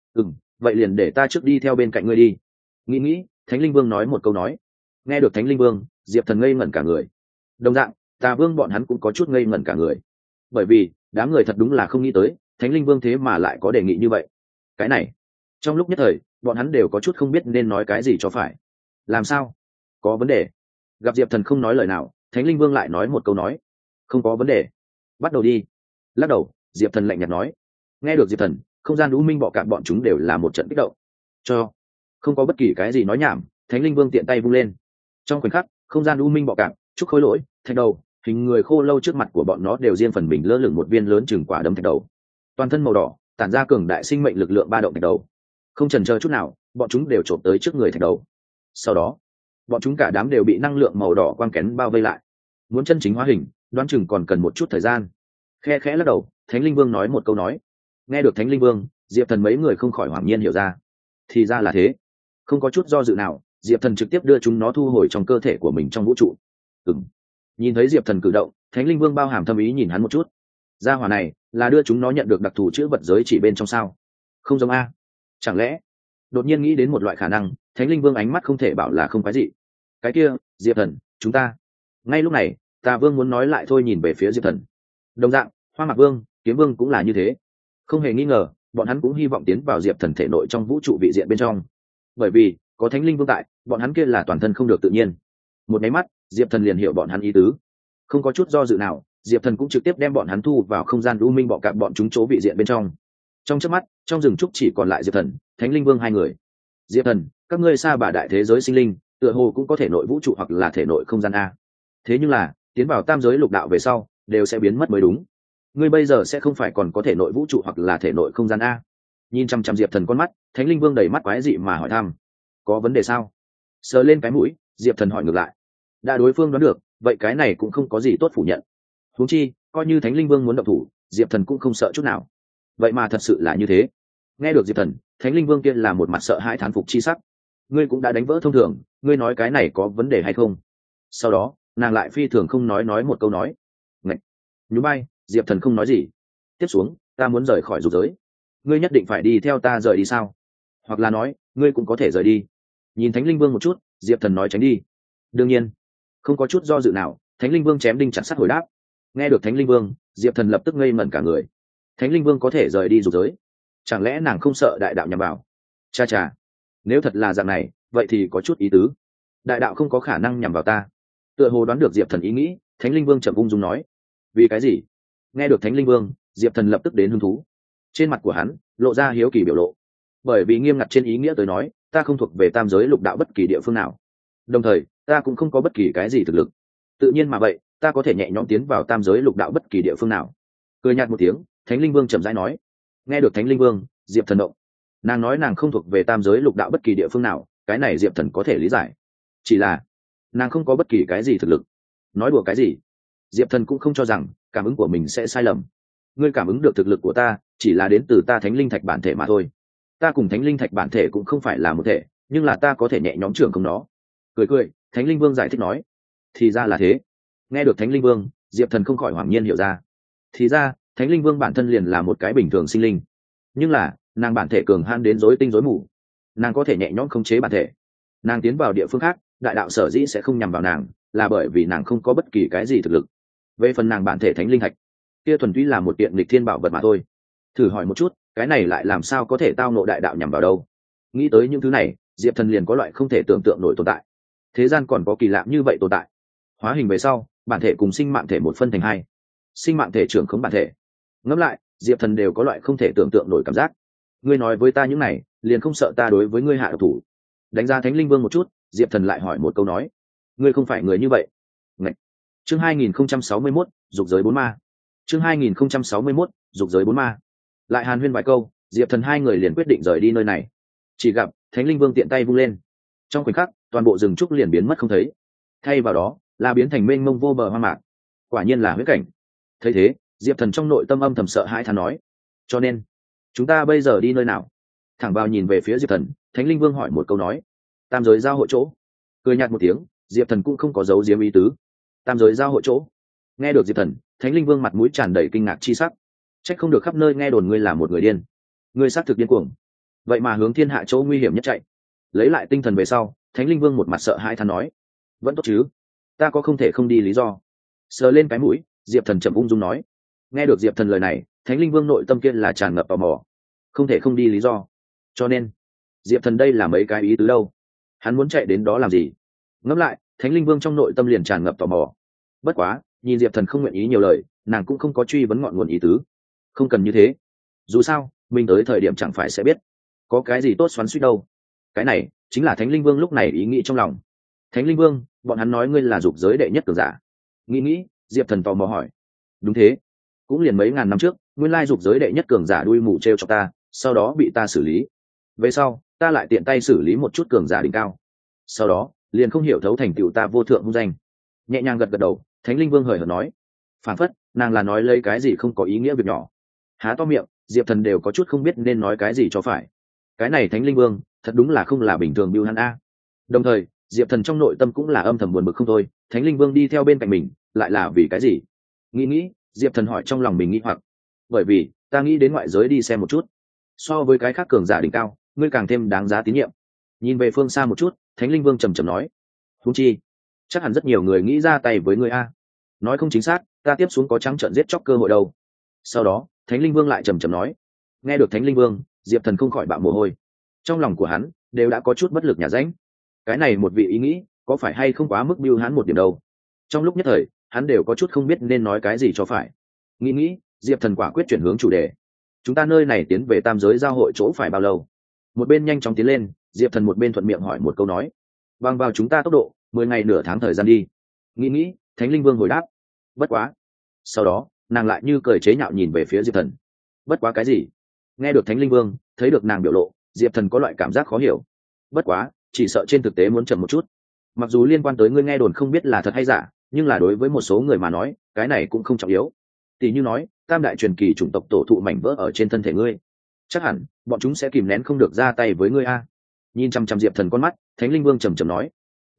Vậy liền để ta trước đi theo bên cạnh ngươi đi. Nghĩ, Thánh Linh Vương nói một câu nói. Nghe được Thánh Linh Vương, Diệp Thần ngây ngẩn cả người. Đồng dạng, Tà Vương bọn hắn cũng có chút ngây ngẩn cả người, bởi vì đám người thật đúng là không nghĩ tới Thánh Linh Vương thế mà lại có đề nghị như vậy. Cái này, trong lúc nhất thời bọn hắn đều có chút không biết nên nói cái gì cho phải. Làm sao? Có vấn đề? Gặp Diệp Thần không nói lời nào, Thánh Linh Vương lại nói một câu nói. Không có vấn đề, bắt đầu đi. Lắc đầu, Diệp Thần lạnh nhạt nói. Nghe được Diệp Thần, không gian u minh bọ cạp bọn chúng đều là một trận kích động. Không có bất kỳ cái gì nói nhảm, Thánh Linh Vương tiện tay vung lên. Trong khoảnh khắc, không gian u minh bọ cạp, Trúc Khối Lỗi, thạch đầu, hình người khô lâu trước mặt của bọn nó đều riêng phần mình lơ lửng một viên lớn chừng quả đấm thạch đầu. Toàn thân màu đỏ, tản ra cường đại sinh mệnh lực lượng ba động thạch đầu. Không chần chờ chút nào, bọn chúng đều trộm tới trước người thạch đầu. Sau đó, bọn chúng cả đám đều bị năng lượng màu đỏ quang kén bao vây lại. muốn chân chính hóa hình đoán chừng còn cần một chút thời gian. Khe khẽ lắc đầu, Thánh Linh Vương nói một câu nói. Nghe được Thánh Linh Vương, Diệp Thần mấy người không khỏi hoảng nhiên hiểu ra. Thì ra là thế. Không có chút do dự nào, Diệp Thần trực tiếp đưa chúng nó thu hồi trong cơ thể của mình trong vũ trụ. Nhìn thấy Diệp Thần cử động, Thánh Linh Vương bao hàm thâm ý nhìn hắn một chút. Gia hỏa này là đưa chúng nó nhận được đặc thù chữ vật giới chỉ bên trong sao? Không giống a? Chẳng lẽ? Đột nhiên nghĩ đến một loại khả năng, Thánh Linh Vương ánh mắt không thể bảo là không quái dị. Cái kia, Diệp Thần, chúng ta. Ngay lúc này, Tà Vương muốn nói lại thôi nhìn về phía Diệp Thần. Đồng dạng, Hoa Mạc Vương, Kiếm Vương cũng là như thế. Không hề nghi ngờ, bọn hắn cũng hy vọng tiến vào Diệp Thần thể nội trong vũ trụ vị diện bên trong. Bởi vì, có Thánh Linh Vương tại, bọn hắn kia là toàn thân không được tự nhiên. Một cái mắt, Diệp Thần liền hiểu bọn hắn ý tứ. Không có chút do dự nào, Diệp Thần cũng trực tiếp đem bọn hắn thu vào không gian u minh bọ cạp bọn chúng chỗ vị diện bên trong. Trong chớp mắt, trong rừng trúc chỉ còn lại Diệp Thần, Thánh Linh Vương hai người. Diệp Thần, các ngươi xa bà đại thế giới sinh linh, tựa hồ cũng có thể nội vũ trụ hoặc là thể nội không gian a. Thế nhưng là, tiến vào tam giới lục đạo về sau, đều sẽ biến mất mới đúng. Ngươi bây giờ sẽ không phải còn có thể nội vũ trụ hoặc là thể nội không gian a? Nhìn chăm chăm Diệp Thần con mắt, Thánh Linh Vương đầy mắt quái dị mà hỏi thăm. Có vấn đề sao? Sờ lên cái mũi, Diệp Thần hỏi ngược lại. Đã đối phương đoán được, vậy cái này cũng không có gì tốt phủ nhận. Huống chi, coi như Thánh Linh Vương muốn động thủ, Diệp Thần cũng không sợ chút nào. Vậy mà thật sự là như thế. Nghe được Diệp Thần, Thánh Linh Vương kia là một mặt sợ hãi thán phục chi sắc. Ngươi cũng đã đánh vỡ thông thường, ngươi nói cái này có vấn đề hay không? Sau đó, nàng lại phi thường không nói một câu nói. Ngạch. Nhú bay, Diệp Thần không nói gì. Tiếp xuống, ta muốn rời khỏi dục giới. Ngươi nhất định phải đi theo ta rời đi sao? Hoặc là nói, ngươi cũng có thể rời đi. Nhìn Thánh Linh Vương một chút, Diệp Thần nói tránh đi. Đương nhiên, không có chút do dự nào, Thánh Linh Vương chém đinh chặt sắt hồi đáp. Nghe được Thánh Linh Vương, Diệp Thần lập tức ngây ngẩn cả người. Thánh Linh Vương có thể rời đi dục giới, chẳng lẽ nàng không sợ đại đạo nhằm vào? Cha cha, nếu thật là dạng này, vậy thì có chút ý tứ. Đại đạo không có khả năng nhằm vào ta. Tựa hồ đoán được Diệp Thần ý nghĩ, Thánh Linh Vương chậm ung dung nói. Vì cái gì? Nghe được Thánh Linh Vương, Diệp Thần lập tức đến hứng thú. Trên mặt của hắn lộ ra hiếu kỳ biểu lộ. Bởi vì nghiêm ngặt trên ý nghĩa tới nói, ta không thuộc về tam giới lục đạo bất kỳ địa phương nào. Đồng thời, ta cũng không có bất kỳ cái gì thực lực. Tự nhiên mà vậy, ta có thể nhẹ nhõm tiến vào tam giới lục đạo bất kỳ địa phương nào. Cười nhạt một tiếng, Thánh Linh Vương chậm rãi nói. Nghe được Thánh Linh Vương, Diệp Thần động. Nàng nói nàng không thuộc về tam giới lục đạo bất kỳ địa phương nào, cái này Diệp Thần có thể lý giải. Chỉ là, nàng không có bất kỳ cái gì thực lực. Nói đùa cái gì? Diệp Thần cũng không cho rằng cảm ứng của mình sẽ sai lầm. Ngươi cảm ứng được thực lực của ta, chỉ là đến từ ta Thánh Linh Thạch bản thể mà thôi. Ta cùng Thánh Linh Thạch bản thể cũng không phải là một thể, nhưng là ta có thể nhẹ nhõm trưởng không nó. Cười, Thánh Linh Vương giải thích nói. Thì ra là thế. Nghe được Thánh Linh Vương, Diệp Thần không khỏi hoảng nhiên hiểu ra. Thì ra, Thánh Linh Vương bản thân liền là một cái bình thường sinh linh, nhưng là nàng bản thể cường han đến rối tinh rối mù. Nàng có thể nhẹ nhõm khống chế bản thể. Nàng tiến vào địa phương khác, đại đạo sở dĩ sẽ không nhằm vào nàng, là bởi vì nàng không có bất kỳ cái gì thực lực. Về phần nàng bản thể Thánh Linh Thạch, kia thuần túy là một kiện nghịch thiên bảo vật mà thôi. Thử hỏi một chút, cái này lại làm sao có thể tao nộ đại đạo nhằm vào đâu? Nghĩ tới những thứ này, Diệp Thần liền có loại không thể tưởng tượng nổi tồn tại. Thế gian còn có kỳ lạ như vậy tồn tại. Hóa hình về sau, bản thể cùng sinh mạng thể một phân thành hai. Sinh mạng thể trưởng khống bản thể. Ngẫm lại, Diệp Thần đều có loại không thể tưởng tượng nổi cảm giác. Ngươi nói với ta những này, liền không sợ ta đối với ngươi hạ độc thủ? Đánh ra Thánh Linh Vương một chút, Diệp Thần lại hỏi một câu nói. Ngươi không phải người như vậy. Ngậy. Chương 2061, dục giới bốn ma. Chương 2061, dục giới bốn ma. Lại hàn huyên vài câu, Diệp Thần hai người liền quyết định rời đi nơi này. Chỉ gặp Thánh Linh Vương tiện tay vung lên, trong khoảnh khắc toàn bộ rừng trúc liền biến mất không thấy, thay vào đó là biến thành mênh mông vô bờ hoang mạc. Quả nhiên là huyết cảnh. Thấy thế, Diệp Thần trong nội tâm âm thầm sợ hãi thán nói. Cho nên chúng ta bây giờ đi nơi nào? Thẳng vào nhìn về phía Diệp Thần, Thánh Linh Vương hỏi một câu nói. Tam giới giao hội chỗ. Cười nhạt một tiếng, Diệp Thần cũng không có giấu giếm ý tứ. Tam giới giao hội chỗ. Nghe được Diệp Thần, Thánh Linh Vương mặt mũi tràn đầy kinh ngạc chi sắc. Trách không được khắp nơi nghe đồn ngươi là một người điên. Ngươi xác thực điên cuồng, vậy mà hướng thiên hạ chỗ nguy hiểm nhất chạy. Lấy lại tinh thần về sau, Thánh Linh Vương một mặt sợ hãi thán nói. Vẫn tốt chứ? Ta có không thể không đi lý do. Sờ lên cái mũi, Diệp Thần chậm ung dung nói. Nghe được Diệp Thần lời này, Thánh Linh Vương nội tâm kia là tràn ngập tò mò. Không thể không đi lý do. Cho nên, Diệp Thần đây là mấy cái ý tứ đâu? Hắn muốn chạy đến đó làm gì? Ngẫm lại, Thánh Linh Vương trong nội tâm liền tràn ngập tò mò. Bất quá, nhìn Diệp Thần không nguyện ý nhiều lời, nàng cũng không có truy vấn ngọn nguồn ý tứ. Không cần như thế. Dù sao, mình tới thời điểm chẳng phải sẽ biết. Có cái gì tốt xoắn suýt đâu. Cái này chính là Thánh Linh Vương lúc này ý nghĩ trong lòng. Thánh Linh Vương, bọn hắn nói ngươi là dục giới đệ nhất cường giả. Nghĩ, Diệp Thần tò mò hỏi. Đúng thế. Cũng liền mấy ngàn năm trước, nguyên lai dục giới đệ nhất cường giả đuôi mù treo cho ta, sau đó bị ta xử lý. Về sau, ta lại tiện tay xử lý một chút cường giả đỉnh cao. Sau đó, liền không hiểu thấu thành tựu ta vô thượng hung danh. Nhẹ nhàng gật gật đầu, Thánh linh vương hời hợt nói. Phản phất nàng là nói lấy cái gì không có ý nghĩa việc nhỏ. Há to miệng, diệp thần đều có chút không biết nên nói cái gì cho phải. Cái này thánh linh vương thật đúng là không là bình thường biêu hắn a. Đồng thời diệp thần trong nội tâm cũng là âm thầm buồn bực không thôi, thánh linh vương đi theo bên cạnh mình lại là vì cái gì? Nghĩ diệp thần hỏi trong lòng mình nghĩ hoặc. Bởi vì ta nghĩ đến ngoại giới đi xem một chút, so với cái khác cường giả đỉnh cao ngươi càng thêm đáng giá tín nhiệm. Nhìn về phương xa một chút, thánh linh vương trầm trầm nói, huống chi chắc hẳn rất nhiều người nghĩ ra tay với ngươi a. Nói không chính xác, ta tiếp xuống có trắng trợn giết chóc cơ hội đâu. Sau đó thánh linh vương lại trầm trầm nói. Nghe được thánh linh vương, diệp thần không khỏi bạo mồ hôi. Trong lòng của hắn đều đã có chút bất lực nhà ránh. Cái này một vị ý nghĩ có phải hay không quá mức biêu hắn một điểm đâu. Trong lúc nhất thời hắn đều có chút không biết nên nói cái gì cho phải. Nghĩ diệp thần quả quyết chuyển hướng chủ đề. Chúng ta nơi này tiến về tam giới giao hội chỗ phải bao lâu? Một bên nhanh chóng tiến lên, diệp thần một bên thuận miệng hỏi một câu nói. Bằng vào chúng ta tốc độ 10 ngày nửa tháng thời gian đi. Nghĩ thánh linh vương hồi đáp. Bất quá. Sau đó nàng lại như cười chế nhạo nhìn về phía diệp thần. Bất quá cái gì? Nghe được thánh linh vương, thấy được nàng biểu lộ, diệp thần có loại cảm giác khó hiểu. Bất quá chỉ sợ trên thực tế muốn chậm một chút. Mặc dù liên quan tới ngươi nghe đồn không biết là thật hay giả, nhưng là đối với một số người mà nói cái này cũng không trọng yếu. Tỷ như nói tam đại truyền kỳ chủng tộc tổ thụ mảnh vỡ ở trên thân thể ngươi, chắc hẳn bọn chúng sẽ kìm nén không được ra tay với ngươi a. Nhìn chăm chăm diệp thần con mắt, thánh linh vương trầm trầm nói.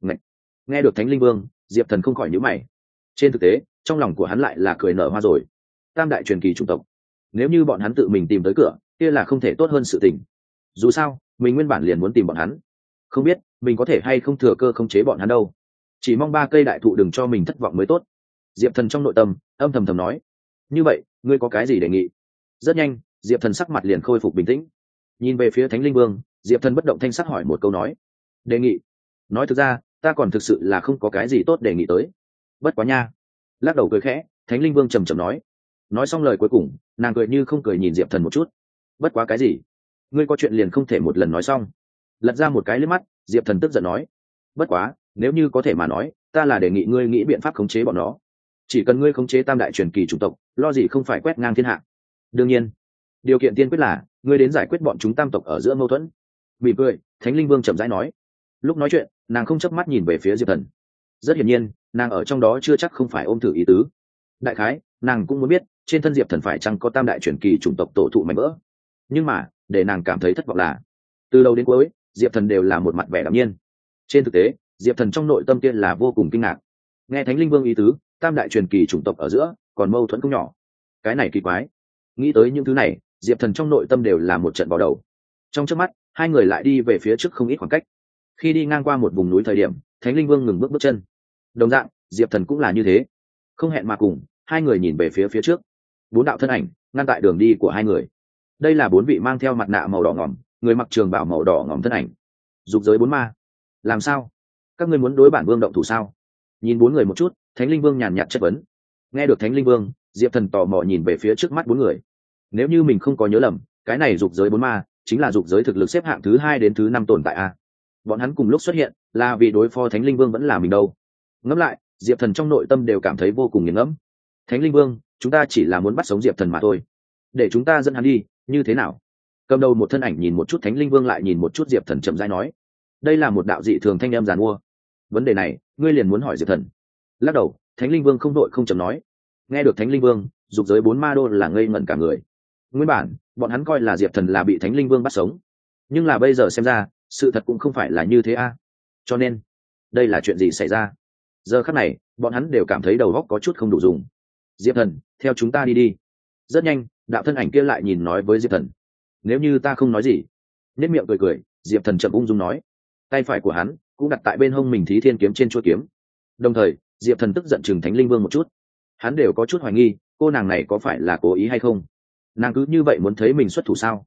Nghe được thánh linh vương, diệp thần không khỏi nhíu mày. Trên thực tế trong lòng của hắn lại là cười nở hoa rồi. Tam đại truyền kỳ chủng tộc, nếu như bọn hắn tự mình tìm tới cửa kia là không thể tốt hơn sự tình. Dù sao mình nguyên bản liền muốn tìm bọn hắn, không biết mình có thể hay không thừa cơ khống chế bọn hắn đâu. Chỉ mong 3 cây đại thụ đừng cho mình thất vọng mới tốt. Diệp thần trong nội tâm âm thầm thầm nói. Như vậy ngươi có cái gì đề nghị? Rất nhanh diệp thần sắc mặt liền khôi phục bình tĩnh. Nhìn về phía thánh linh vương, diệp thần bất động thanh sắc hỏi một câu nói. Đề nghị? Nói thực ra ta còn thực sự là không có cái gì tốt đề nghị tới. Bất quá nha. Lắc đầu cười khẽ, thánh linh vương trầm trầm nói. Nói xong lời cuối cùng, nàng cười như không cười nhìn diệp thần một chút. Bất quá cái gì? Ngươi có chuyện liền không thể một lần nói xong. Lật ra một cái liếc mắt, diệp thần tức giận nói. Bất quá nếu như có thể mà nói, ta là đề nghị ngươi nghĩ biện pháp khống chế bọn nó. Chỉ cần ngươi khống chế tam đại truyền kỳ chủng tộc, lo gì không phải quét ngang thiên hạ. Đương nhiên điều kiện tiên quyết là ngươi đến giải quyết bọn chúng tam tộc ở giữa mâu thuẫn. Mỉm cười, thánh linh vương chậm rãi nói. Lúc nói chuyện nàng không chớp mắt nhìn về phía diệp thần. Rất hiển nhiên nàng ở trong đó chưa chắc không phải ôm thử ý tứ. Đại khái nàng cũng muốn biết trên thân diệp thần phải chăng có tam đại truyền kỳ chủng tộc tổ thụ mảnh vỡ. Nhưng mà để nàng cảm thấy thất vọng là từ đầu đến cuối diệp thần đều là một mặt vẻ đạm nhiên. Trên thực tế diệp thần trong nội tâm tiên là vô cùng kinh ngạc. Nghe thánh linh vương ý tứ, tam đại truyền kỳ chủng tộc ở giữa còn mâu thuẫn không nhỏ. Cái này kỳ quái. Nghĩ tới những thứ này, diệp thần trong nội tâm đều là một trận vào đầu. Trong chớp mắt hai người lại đi về phía trước không ít khoảng cách. Khi đi ngang qua một vùng núi thời điểm, thánh linh vương ngừng bước chân. Đồng dạng diệp thần cũng là như thế. Không hẹn mà cùng hai người nhìn về phía trước. 4 đạo thân ảnh ngăn tại đường đi của hai người. Đây là 4 vị mang theo mặt nạ màu đỏ ngỏm, người mặc trường bào màu đỏ ngỏm thân ảnh. Dục giới 4 ma. Làm sao? Các ngươi muốn đối bản vương động thủ sao? Nhìn 4 người một chút, thánh linh vương nhàn nhạt chất vấn. Nghe được thánh linh vương, diệp thần tò mò nhìn về phía trước mắt 4 người. Nếu như mình không có nhớ lầm, cái này dục giới 4 ma chính là dục giới thực lực xếp hạng thứ 2 đến thứ 5 tồn tại a. Bọn hắn cùng lúc xuất hiện là vì đối phó thánh linh vương vẫn là mình đâu. Ngẫm lại diệp thần trong nội tâm đều cảm thấy vô cùng nghiền ngẫm. Thánh linh vương, chúng ta chỉ là muốn bắt sống diệp thần mà thôi, để chúng ta dẫn hắn đi như thế nào? Cầm đầu một thân ảnh nhìn một chút thánh linh vương lại nhìn một chút diệp thần chậm rãi nói. Đây là một đạo dị thường thanh em giàn mua. Vấn đề này ngươi liền muốn hỏi diệp thần? Lắc đầu, thánh linh vương không đội không chậm nói. Nghe được thánh linh vương, dục giới 4 ma đô là ngây ngẩn cả người. Nguyên bản bọn hắn coi là diệp thần là bị thánh linh vương bắt sống, nhưng là bây giờ xem ra sự thật cũng không phải là như thế a. Cho nên đây là chuyện gì xảy ra? Giờ khắc này bọn hắn đều cảm thấy đầu óc có chút không đủ dùng. Diệp thần, theo chúng ta đi. Rất nhanh đạo thân ảnh kia lại nhìn nói với diệp thần. Nếu như ta không nói gì. Nét miệng cười, diệp thần chậm ung dung nói. Tay phải của hắn cũng đặt tại bên hông mình thí thiên kiếm trên chuôi kiếm. Đồng thời diệp thần tức giận chừng thánh linh vương một chút. Hắn đều có chút hoài nghi cô nàng này có phải là cố ý hay không. Nàng cứ như vậy muốn thấy mình xuất thủ sao?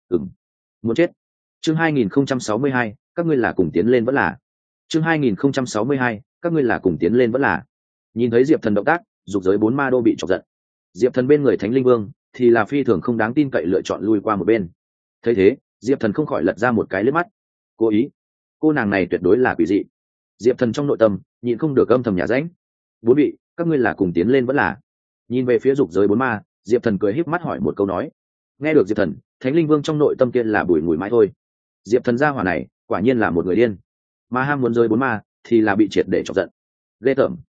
Muốn chết. Chương 2062, các ngươi là cùng tiến lên vẫn là. Chương 2062, các ngươi là cùng tiến lên vẫn là. Nhìn thấy diệp thần động tác, dục giới 4 ma đô bị chọc giận. Diệp thần bên người thánh linh vương thì là phi thường không đáng tin cậy lựa chọn lui qua một bên. Thấy thế diệp thần không khỏi lật ra một cái liếc mắt. Cố ý? Cô nàng này tuyệt đối là quỷ dị. Diệp thần trong nội tâm nhịn không được âm thầm nhà ránh. 4 vị, các ngươi là cùng tiến lên vẫn là. Nhìn về phía dục giới 4 ma, diệp thần cười híp mắt hỏi một câu nói. Nghe được diệp thần, thánh linh vương trong nội tâm kia là bùi ngùi mãi thôi. Diệp thần gia hỏa này quả nhiên là một người điên, mà ham muốn rơi 4 ma thì là bị triệt để chọc giận. Ghê tởm.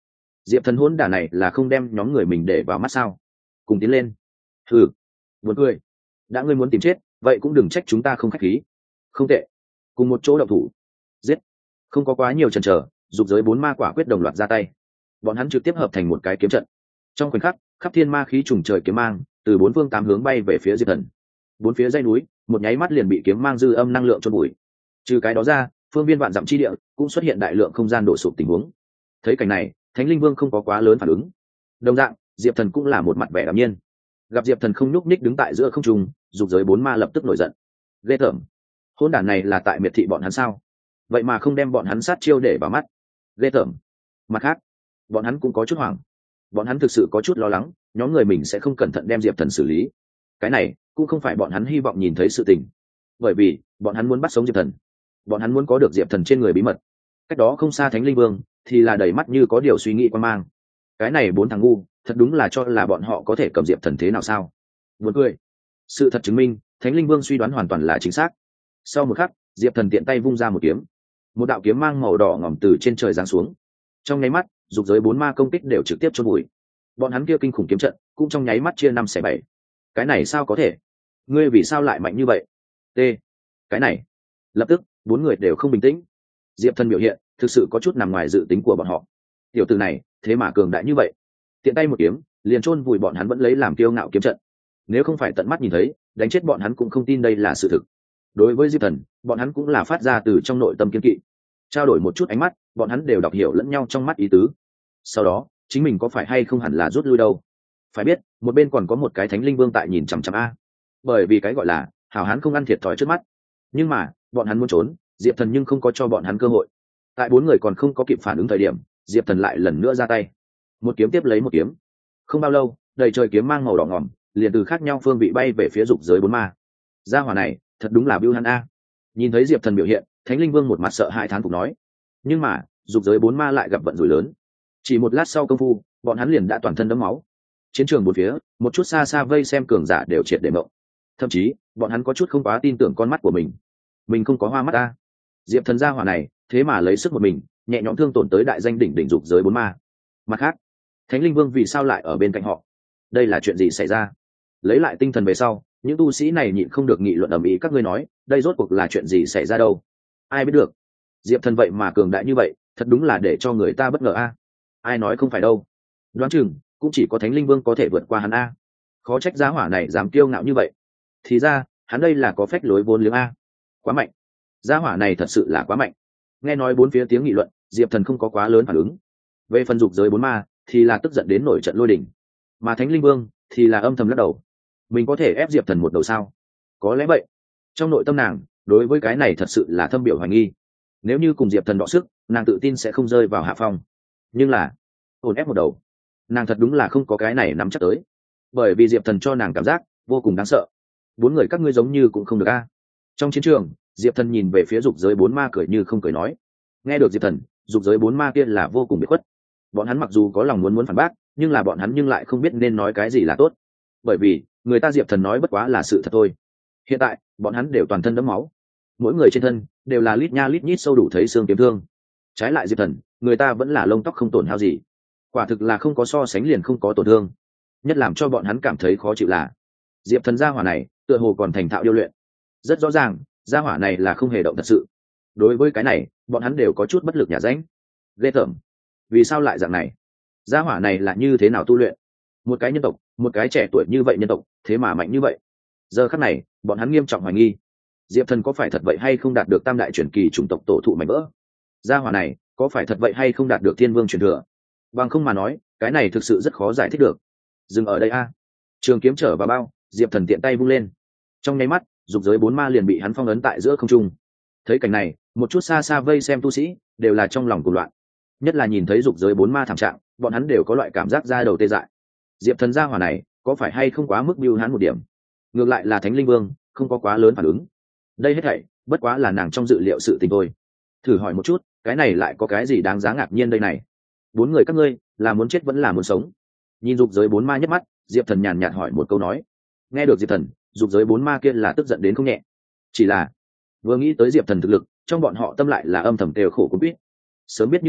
Diệp Thần hỗn đản này là không đem nhóm người mình để vào mắt sao? Cùng tiến lên. Thử. Buồn cười. Đã ngươi muốn tìm chết, vậy cũng đừng trách chúng ta không khách khí. Không tệ. Cùng một chỗ động thủ. Giết. Không có quá nhiều chần chờ, dục giới 4 ma quả quyết đồng loạt ra tay. Bọn hắn trực tiếp hợp thành một cái kiếm trận. Trong khoảnh khắc, khắp thiên ma khí trùng trời kiếm mang, từ bốn phương tám hướng bay về phía Diệp Thần. Bốn phía dãy núi, một nháy mắt liền bị kiếm mang dư âm năng lượng chôn bụi. Trừ cái đó ra, phương viên vạn dặm chi địa cũng xuất hiện đại lượng không gian đổ sụp tình huống. Thấy cảnh này, Thánh Linh Vương không có quá lớn phản ứng. Đồng dạng, Diệp Thần cũng là một mặt vẻ đạm nhiên. Gặp Diệp Thần không nhúc nhích đứng tại giữa không trung, dục giới 4 ma lập tức nổi giận. Ghê tởm. Hỗn đản này là tại miệt thị bọn hắn sao? Vậy mà không đem bọn hắn sát chiêu để vào mắt. Ghê tởm. Mặt khác, bọn hắn cũng có chút hoảng. Bọn hắn thực sự có chút lo lắng, nhóm người mình sẽ không cẩn thận đem Diệp Thần xử lý. Cái này cũng không phải bọn hắn hy vọng nhìn thấy sự tình, bởi vì bọn hắn muốn bắt sống Diệp Thần. Bọn hắn muốn có được Diệp Thần trên người bí mật. Cách đó không xa Thánh Linh Vương thì là đầy mắt như có điều suy nghĩ quan mang. Cái này 4 thằng ngu, thật đúng là cho là bọn họ có thể cầm Diệp Thần thế nào sao? Buồn cười. Sự thật chứng minh, Thánh Linh Vương suy đoán hoàn toàn là chính xác. Sau một khắc, Diệp Thần tiện tay vung ra một kiếm. Một đạo kiếm mang màu đỏ ngòm từ trên trời giáng xuống. Trong nháy mắt, dục giới 4 ma công kích đều trực tiếp chôn bụi. Bọn hắn kia kinh khủng kiếm trận cũng trong nháy mắt chia 5 xẻ 7. Cái này sao có thể? Ngươi vì sao lại mạnh như vậy? T. Cái này. Lập tức, 4 người đều không bình tĩnh. Diệp Thần biểu hiện thực sự có chút nằm ngoài dự tính của bọn họ. Tiểu tử này, thế mà cường đại như vậy. Tiện tay một kiếm, liền chôn vùi bọn hắn vẫn lấy làm kiêu ngạo kiếm trận. Nếu không phải tận mắt nhìn thấy, đánh chết bọn hắn cũng không tin đây là sự thực. Đối với Diệp Thần, bọn hắn cũng là phát ra từ trong nội tâm kiên kỵ. Trao đổi một chút ánh mắt, bọn hắn đều đọc hiểu lẫn nhau trong mắt ý tứ. Sau đó, chính mình có phải hay không hẳn là rút lui đâu. Phải biết, một bên còn có một cái Thánh Linh Vương tại nhìn chằm chằm a. Bởi vì cái gọi là hảo hán không ăn thiệt thòi trước mắt. Nhưng mà, bọn hắn muốn trốn, Diệp Thần nhưng không có cho bọn hắn cơ hội. Tại 4 người còn không có kịp phản ứng thời điểm, Diệp Thần lại lần nữa ra tay. Một kiếm tiếp lấy một kiếm. Không bao lâu, đầy trời kiếm mang màu đỏ ngòm, liền từ khác nhau phương vị bay về phía dục giới 4 ma. Gia hỏa này, thật đúng là bưu hắn a. Nhìn thấy Diệp Thần biểu hiện, Thánh Linh Vương một mặt sợ hãi thán phục nói. Nhưng mà, dục giới 4 ma lại gặp vận rủi lớn. Chỉ một lát sau công phu, bọn hắn liền đã toàn thân đẫm máu. Chiến trường bốn phía, một chút xa xa vây xem cường giả đều triệt để mộng. Thậm chí, bọn hắn có chút không quá tin tưởng con mắt của mình. Mình không có hoa mắt a. Diệp Thần gia hỏa này, thế mà lấy sức một mình, nhẹ nhõm thương tổn tới đại danh đỉnh đỉnh dục giới 4 ma. Mặt khác, Thánh Linh Vương vì sao lại ở bên cạnh họ? Đây là chuyện gì xảy ra? Lấy lại tinh thần về sau, những tu sĩ này nhịn không được nghị luận ầm ĩ, các ngươi nói, đây rốt cuộc là chuyện gì xảy ra đâu? Ai biết được? Diệp Thần vậy mà cường đại như vậy, thật đúng là để cho người ta bất ngờ a. Ai nói không phải đâu? Đoán chừng cũng chỉ có Thánh Linh Vương có thể vượt qua hắn a. Khó trách giá hỏa này dám kiêu ngạo như vậy. Thì ra, hắn đây là có phách lối vốn liếng a. Quá mạnh. Giá hỏa này thật sự là quá mạnh. Nghe nói bốn phía tiếng nghị luận, Diệp Thần không có quá lớn phản ứng. Về phần dục giới 4 ma thì là tức giận đến nổi trận lôi đình, mà Thánh Linh Vương thì là âm thầm lắc đầu. Mình có thể ép Diệp Thần một đầu sao? Có lẽ vậy. Trong nội tâm nàng, đối với cái này thật sự là thâm biểu hoài nghi. Nếu như cùng Diệp Thần đọ sức, nàng tự tin sẽ không rơi vào hạ phong. Nhưng là ổn ép một đầu, nàng thật đúng là không có cái này nắm chắc tới. Bởi vì Diệp Thần cho nàng cảm giác vô cùng đáng sợ. 4 người các ngươi giống như cũng không được a. Trong chiến trường, Diệp Thần nhìn về phía dục giới 4 ma cười như không cười nói. Nghe được Diệp Thần, dục giới 4 ma kia là vô cùng biệt khuất. Bọn hắn mặc dù có lòng muốn phản bác, nhưng là bọn hắn nhưng lại không biết nên nói cái gì là tốt. Bởi vì người ta Diệp Thần nói bất quá là sự thật thôi. Hiện tại bọn hắn đều toàn thân đẫm máu, mỗi người trên thân đều là lít nha lít nhít sâu đủ thấy xương kiếm thương. Trái lại Diệp Thần, người ta vẫn là lông tóc không tổn hao gì. Quả thực là không có so sánh liền không có tổn thương. Nhất làm cho bọn hắn cảm thấy khó chịu là Diệp Thần gia hỏa này tựa hồ còn thành thạo điêu luyện. Rất rõ ràng, gia hỏa này là không hề động thật sự. Đối với cái này, bọn hắn đều có chút bất lực nhả ránh. Ghê tởm. Vì sao lại dạng này? Gia hỏa này là như thế nào tu luyện? Một cái nhân tộc, một cái trẻ tuổi như vậy nhân tộc, thế mà mạnh như vậy. Giờ khắc này, bọn hắn nghiêm trọng hoài nghi, Diệp Thần có phải thật vậy hay không đạt được tam đại truyền kỳ chủng tộc tổ thụ mảnh vỡ? Gia hỏa này có phải thật vậy hay không đạt được thiên vương truyền thừa? Bằng không mà nói, cái này thực sự rất khó giải thích được. Dừng ở đây a. Trường kiếm trở vào bao, Diệp Thần tiện tay vung lên. Trong nháy mắt, dục giới 4 ma liền bị hắn phong ấn tại giữa không trung. Thấy cảnh này, một chút xa xa vây xem tu sĩ đều là trong lòng cuồng loạn. Nhất là nhìn thấy dục giới 4 ma thảm trạng, bọn hắn đều có loại cảm giác da đầu tê dại. Diệp Thần gia hỏa này có phải hay không quá mức bưu hắn một điểm? Ngược lại là Thánh Linh Vương không có quá lớn phản ứng. Đây hết thảy bất quá là nàng trong dự liệu sự tình thôi. Thử hỏi một chút, cái này lại có cái gì đáng giá ngạc nhiên đây này? 4 người các ngươi là muốn chết vẫn là muốn sống? Nhìn dục giới 4 ma nhất mắt, Diệp Thần nhàn nhạt hỏi một câu nói. Nghe được Diệp Thần, dục giới 4 ma kia là tức giận đến không nhẹ. Chỉ là vừa nghĩ tới Diệp Thần thực lực, trong bọn họ tâm lại là âm thầm kêu khổ cũng biết. Sớm biết như thế,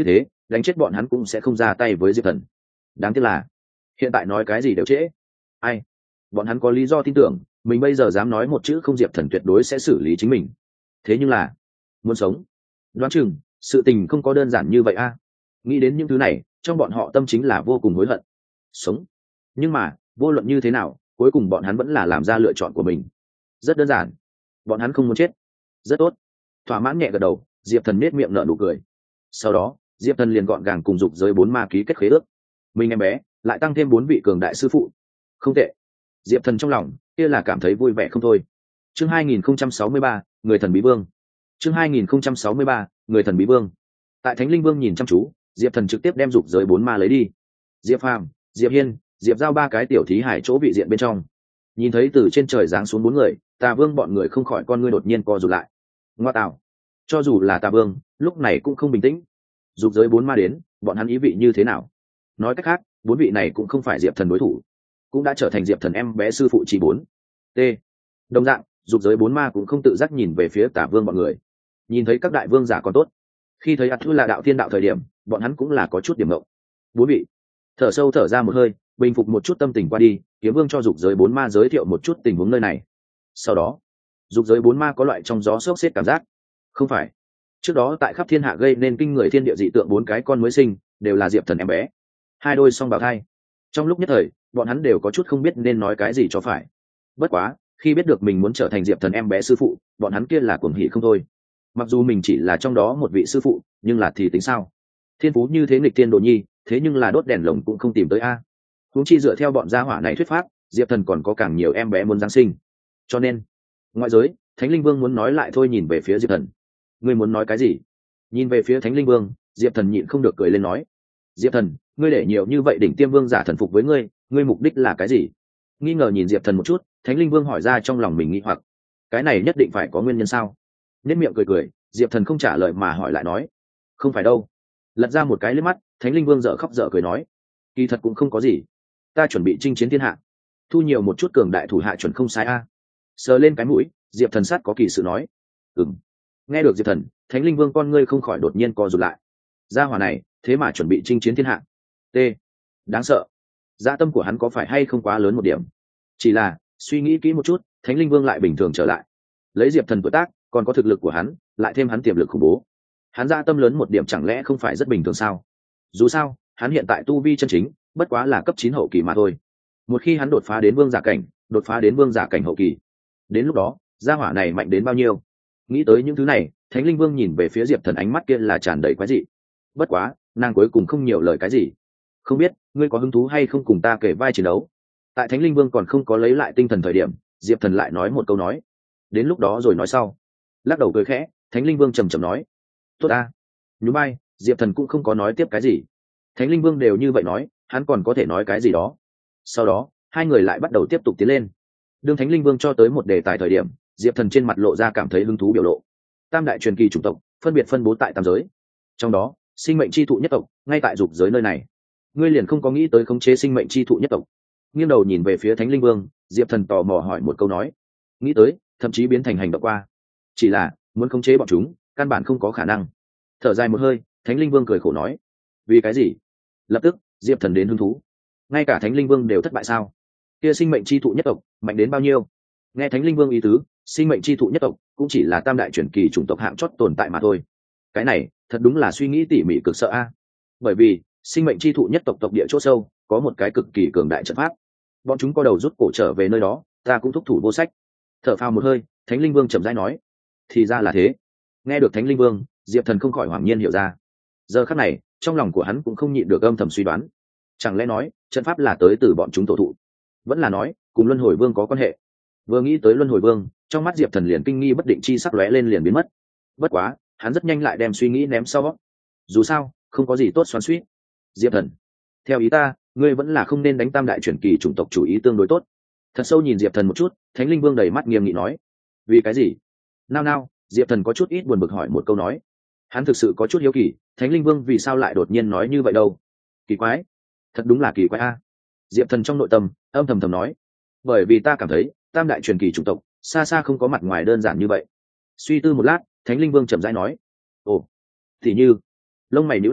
đánh chết bọn hắn cũng sẽ không ra tay với diệp thần. Đáng tiếc là hiện tại nói cái gì đều trễ. Ai, bọn hắn có lý do tin tưởng mình bây giờ dám nói một chữ không, diệp thần tuyệt đối sẽ xử lý chính mình. Thế nhưng là muốn sống, đoán chừng sự tình không có đơn giản như vậy a. Nghĩ đến những thứ này, trong bọn họ tâm chính là vô cùng hối hận. Sống, nhưng mà vô luận như thế nào, cuối cùng bọn hắn vẫn là làm ra lựa chọn của mình. Rất đơn giản, bọn hắn không muốn chết. Rất tốt. Thỏa mãn nhẹ gật đầu, diệp thần nết miệng nở nụ cười. Sau đó diệp thần liền gọn gàng cùng dục giới 4 ma ký kết khế ước. Mình em bé lại tăng thêm 4 vị cường đại sư phụ. Không tệ. Diệp thần trong lòng kia là cảm thấy vui vẻ không thôi. Chương 2063, người thần bí vương. Chương 2063, người thần bí vương. Tại Thánh Linh Vương nhìn chăm chú, diệp thần trực tiếp đem dục giới 4 ma lấy đi. Diệp Phàm, Diệp Hiên, Diệp Giao 3 cái tiểu thí hải chỗ vị diện bên trong. Nhìn thấy từ trên trời giáng xuống 4 người, Tà Vương bọn người không khỏi con ngươi đột nhiên co rụt lại. Ngoa tạo, cho dù là Tà Vương lúc này cũng không bình tĩnh. Dục giới 4 ma đến, bọn hắn ý vị như thế nào? Nói cách khác, 4 vị này cũng không phải diệp thần đối thủ, cũng đã trở thành diệp thần em bé sư phụ chỉ 4. T. Đồng dạng, dục giới 4 ma cũng không tự giác nhìn về phía Tà Vương bọn người. Nhìn thấy các đại vương giả còn tốt, khi thấy ắt là đạo thiên đạo thời điểm, bọn hắn cũng là có chút điểm ngộng. 4 vị thở sâu thở ra một hơi, bình phục một chút tâm tình qua đi, kiếm vương cho dục giới 4 ma giới thiệu một chút tình huống nơi này. Sau đó dục giới 4 ma có loại trong gió sốc xếp cảm giác. Không phải, trước đó tại khắp thiên hạ gây nên kinh người thiên địa dị tượng 4 cái con mới sinh đều là diệp thần em bé, 2 đôi song bào thai. Trong lúc nhất thời bọn hắn đều có chút không biết nên nói cái gì cho phải. Bất quá khi biết được mình muốn trở thành diệp thần em bé sư phụ, bọn hắn kia là cuồng hỉ không thôi. Mặc dù mình chỉ là trong đó một vị sư phụ, nhưng là thì tính sao? Thiên phú như thế nghịch thiên đồ nhi, thế nhưng là đốt đèn lồng cũng không tìm tới a. Huống chi dựa theo bọn gia hỏa này thuyết pháp, diệp thần còn có càng nhiều em bé muốn giáng sinh. Cho nên ngoại giới, Thánh Linh Vương muốn nói lại thôi, nhìn về phía diệp thần. Ngươi muốn nói cái gì? Nhìn về phía Thánh Linh Vương, diệp thần nhịn không được cười lên nói. Diệp thần, ngươi để nhiều như vậy đỉnh tiêm vương giả thần phục với ngươi, ngươi mục đích là cái gì? Nghi ngờ nhìn diệp thần một chút, Thánh Linh Vương hỏi ra trong lòng mình nghi hoặc. Cái này nhất định phải có nguyên nhân sao? Nên miệng cười cười, diệp thần không trả lời mà hỏi lại nói. Không phải đâu. Lật ra một cái liếc mắt, Thánh Linh Vương dở khóc dở cười nói. Kỳ thật cũng không có gì, ta chuẩn bị chinh chiến thiên hạ, thu nhiều một chút cường đại thủ hạ chuẩn không sai a. Sờ lên cái mũi, diệp thần sát có kỳ sự nói. Ừm. Nghe được diệp thần, Thánh Linh Vương con ngươi không khỏi đột nhiên co rụt lại. Gia hỏa này thế mà chuẩn bị chinh chiến thiên hạ. T. Đáng sợ. Dạ tâm của hắn có phải hay không quá lớn một điểm? Chỉ là suy nghĩ kỹ một chút, Thánh Linh Vương lại bình thường trở lại. Lấy diệp thần tuổi tác, còn có thực lực của hắn, lại thêm hắn tiềm lực khủng bố, hắn dạ tâm lớn một điểm chẳng lẽ không phải rất bình thường sao? Dù sao hắn hiện tại tu vi chân chính bất quá là cấp 9 hậu kỳ mà thôi. Một khi hắn đột phá đến vương giả cảnh, đột phá đến vương giả cảnh hậu kỳ, đến lúc đó gia hỏa này mạnh đến bao nhiêu? Nghĩ tới những thứ này, Thánh Linh Vương nhìn về phía diệp thần, ánh mắt kia là tràn đầy quái dị. Bất quá nàng cuối cùng không nhiều lời cái gì. Không biết ngươi có hứng thú hay không cùng ta kể vai chiến đấu? Tại Thánh Linh Vương còn không có lấy lại tinh thần thời điểm, diệp thần lại nói một câu nói. Đến lúc đó rồi nói sau. Lắc đầu cười khẽ, Thánh Linh Vương trầm trầm nói. Tốt a. Nhún vai, diệp thần cũng không có nói tiếp cái gì. Thánh Linh Vương đều như vậy nói, hắn còn có thể nói cái gì đó. Sau đó hai người lại bắt đầu tiếp tục tiến lên. Đương Thánh Linh Vương cho tới một đề tài thời điểm, diệp thần trên mặt lộ ra cảm thấy hứng thú biểu lộ. Tam đại truyền kỳ chủng tộc phân biệt phân bố tại tam giới, trong đó sinh mệnh chi thụ nhất tộc ngay tại dục giới nơi này. Ngươi liền không có nghĩ tới khống chế sinh mệnh chi thụ nhất tộc? Nghiêng đầu nhìn về phía Thánh Linh Vương, diệp thần tò mò hỏi một câu nói. Nghĩ tới, thậm chí biến thành hành động qua. Chỉ là muốn khống chế bọn chúng căn bản không có khả năng. Thở dài một hơi, Thánh Linh Vương cười khổ nói. Vì cái gì? Lập tức diệp thần đến hứng thú. Ngay cả Thánh Linh Vương đều thất bại sao? Kia sinh mệnh chi thụ nhất tộc mạnh đến bao nhiêu? Nghe Thánh Linh Vương ý tứ, sinh mệnh chi thụ nhất tộc cũng chỉ là tam đại truyền kỳ chủng tộc hạng chót tồn tại mà thôi. Cái này thật đúng là suy nghĩ tỉ mỉ cực sợ a. Bởi vì sinh mệnh chi thụ nhất tộc tộc địa chỗ sâu có một cái cực kỳ cường đại trận pháp, bọn chúng có đầu rút cổ trở về nơi đó, ta cũng thúc thủ vô sách. Thở phào một hơi, Thánh Linh Vương chậm rãi nói. Thì ra là thế. Nghe được Thánh Linh Vương, diệp thần không khỏi hoảng nhiên hiểu ra. Giờ khắc này trong lòng của hắn cũng không nhịn được âm thầm suy đoán, chẳng lẽ nói trận pháp là tới từ bọn chúng tổ thụ, vẫn là nói cùng luân hồi vương có quan hệ? Vừa nghĩ tới luân hồi vương, trong mắt diệp thần liền kinh nghi bất định chi sắc lóe lên liền biến mất. Bất quá hắn rất nhanh lại đem suy nghĩ ném sau. Dù sao không có gì tốt xoắn suýt. Diệp thần, theo ý ta ngươi vẫn là không nên đánh tam đại truyền kỳ chủng tộc chủ ý tương đối tốt. Thật sâu nhìn diệp thần một chút, Thánh Linh Vương đầy mắt nghiêm nghị nói. Vì cái gì? Nao diệp thần có chút ít buồn bực hỏi một câu nói. Hắn thực sự có chút hiếu kỳ, Thánh Linh Vương vì sao lại đột nhiên nói như vậy đâu? Kỳ quái, thật đúng là kỳ quái a. Diệp thần trong nội tâm âm thầm thầm nói. Bởi vì ta cảm thấy tam đại truyền kỳ chủng tộc xa xa không có mặt ngoài đơn giản như vậy. Suy tư một lát, Thánh Linh Vương chậm rãi nói. Ồ, thì như. Lông mày nhíu lại,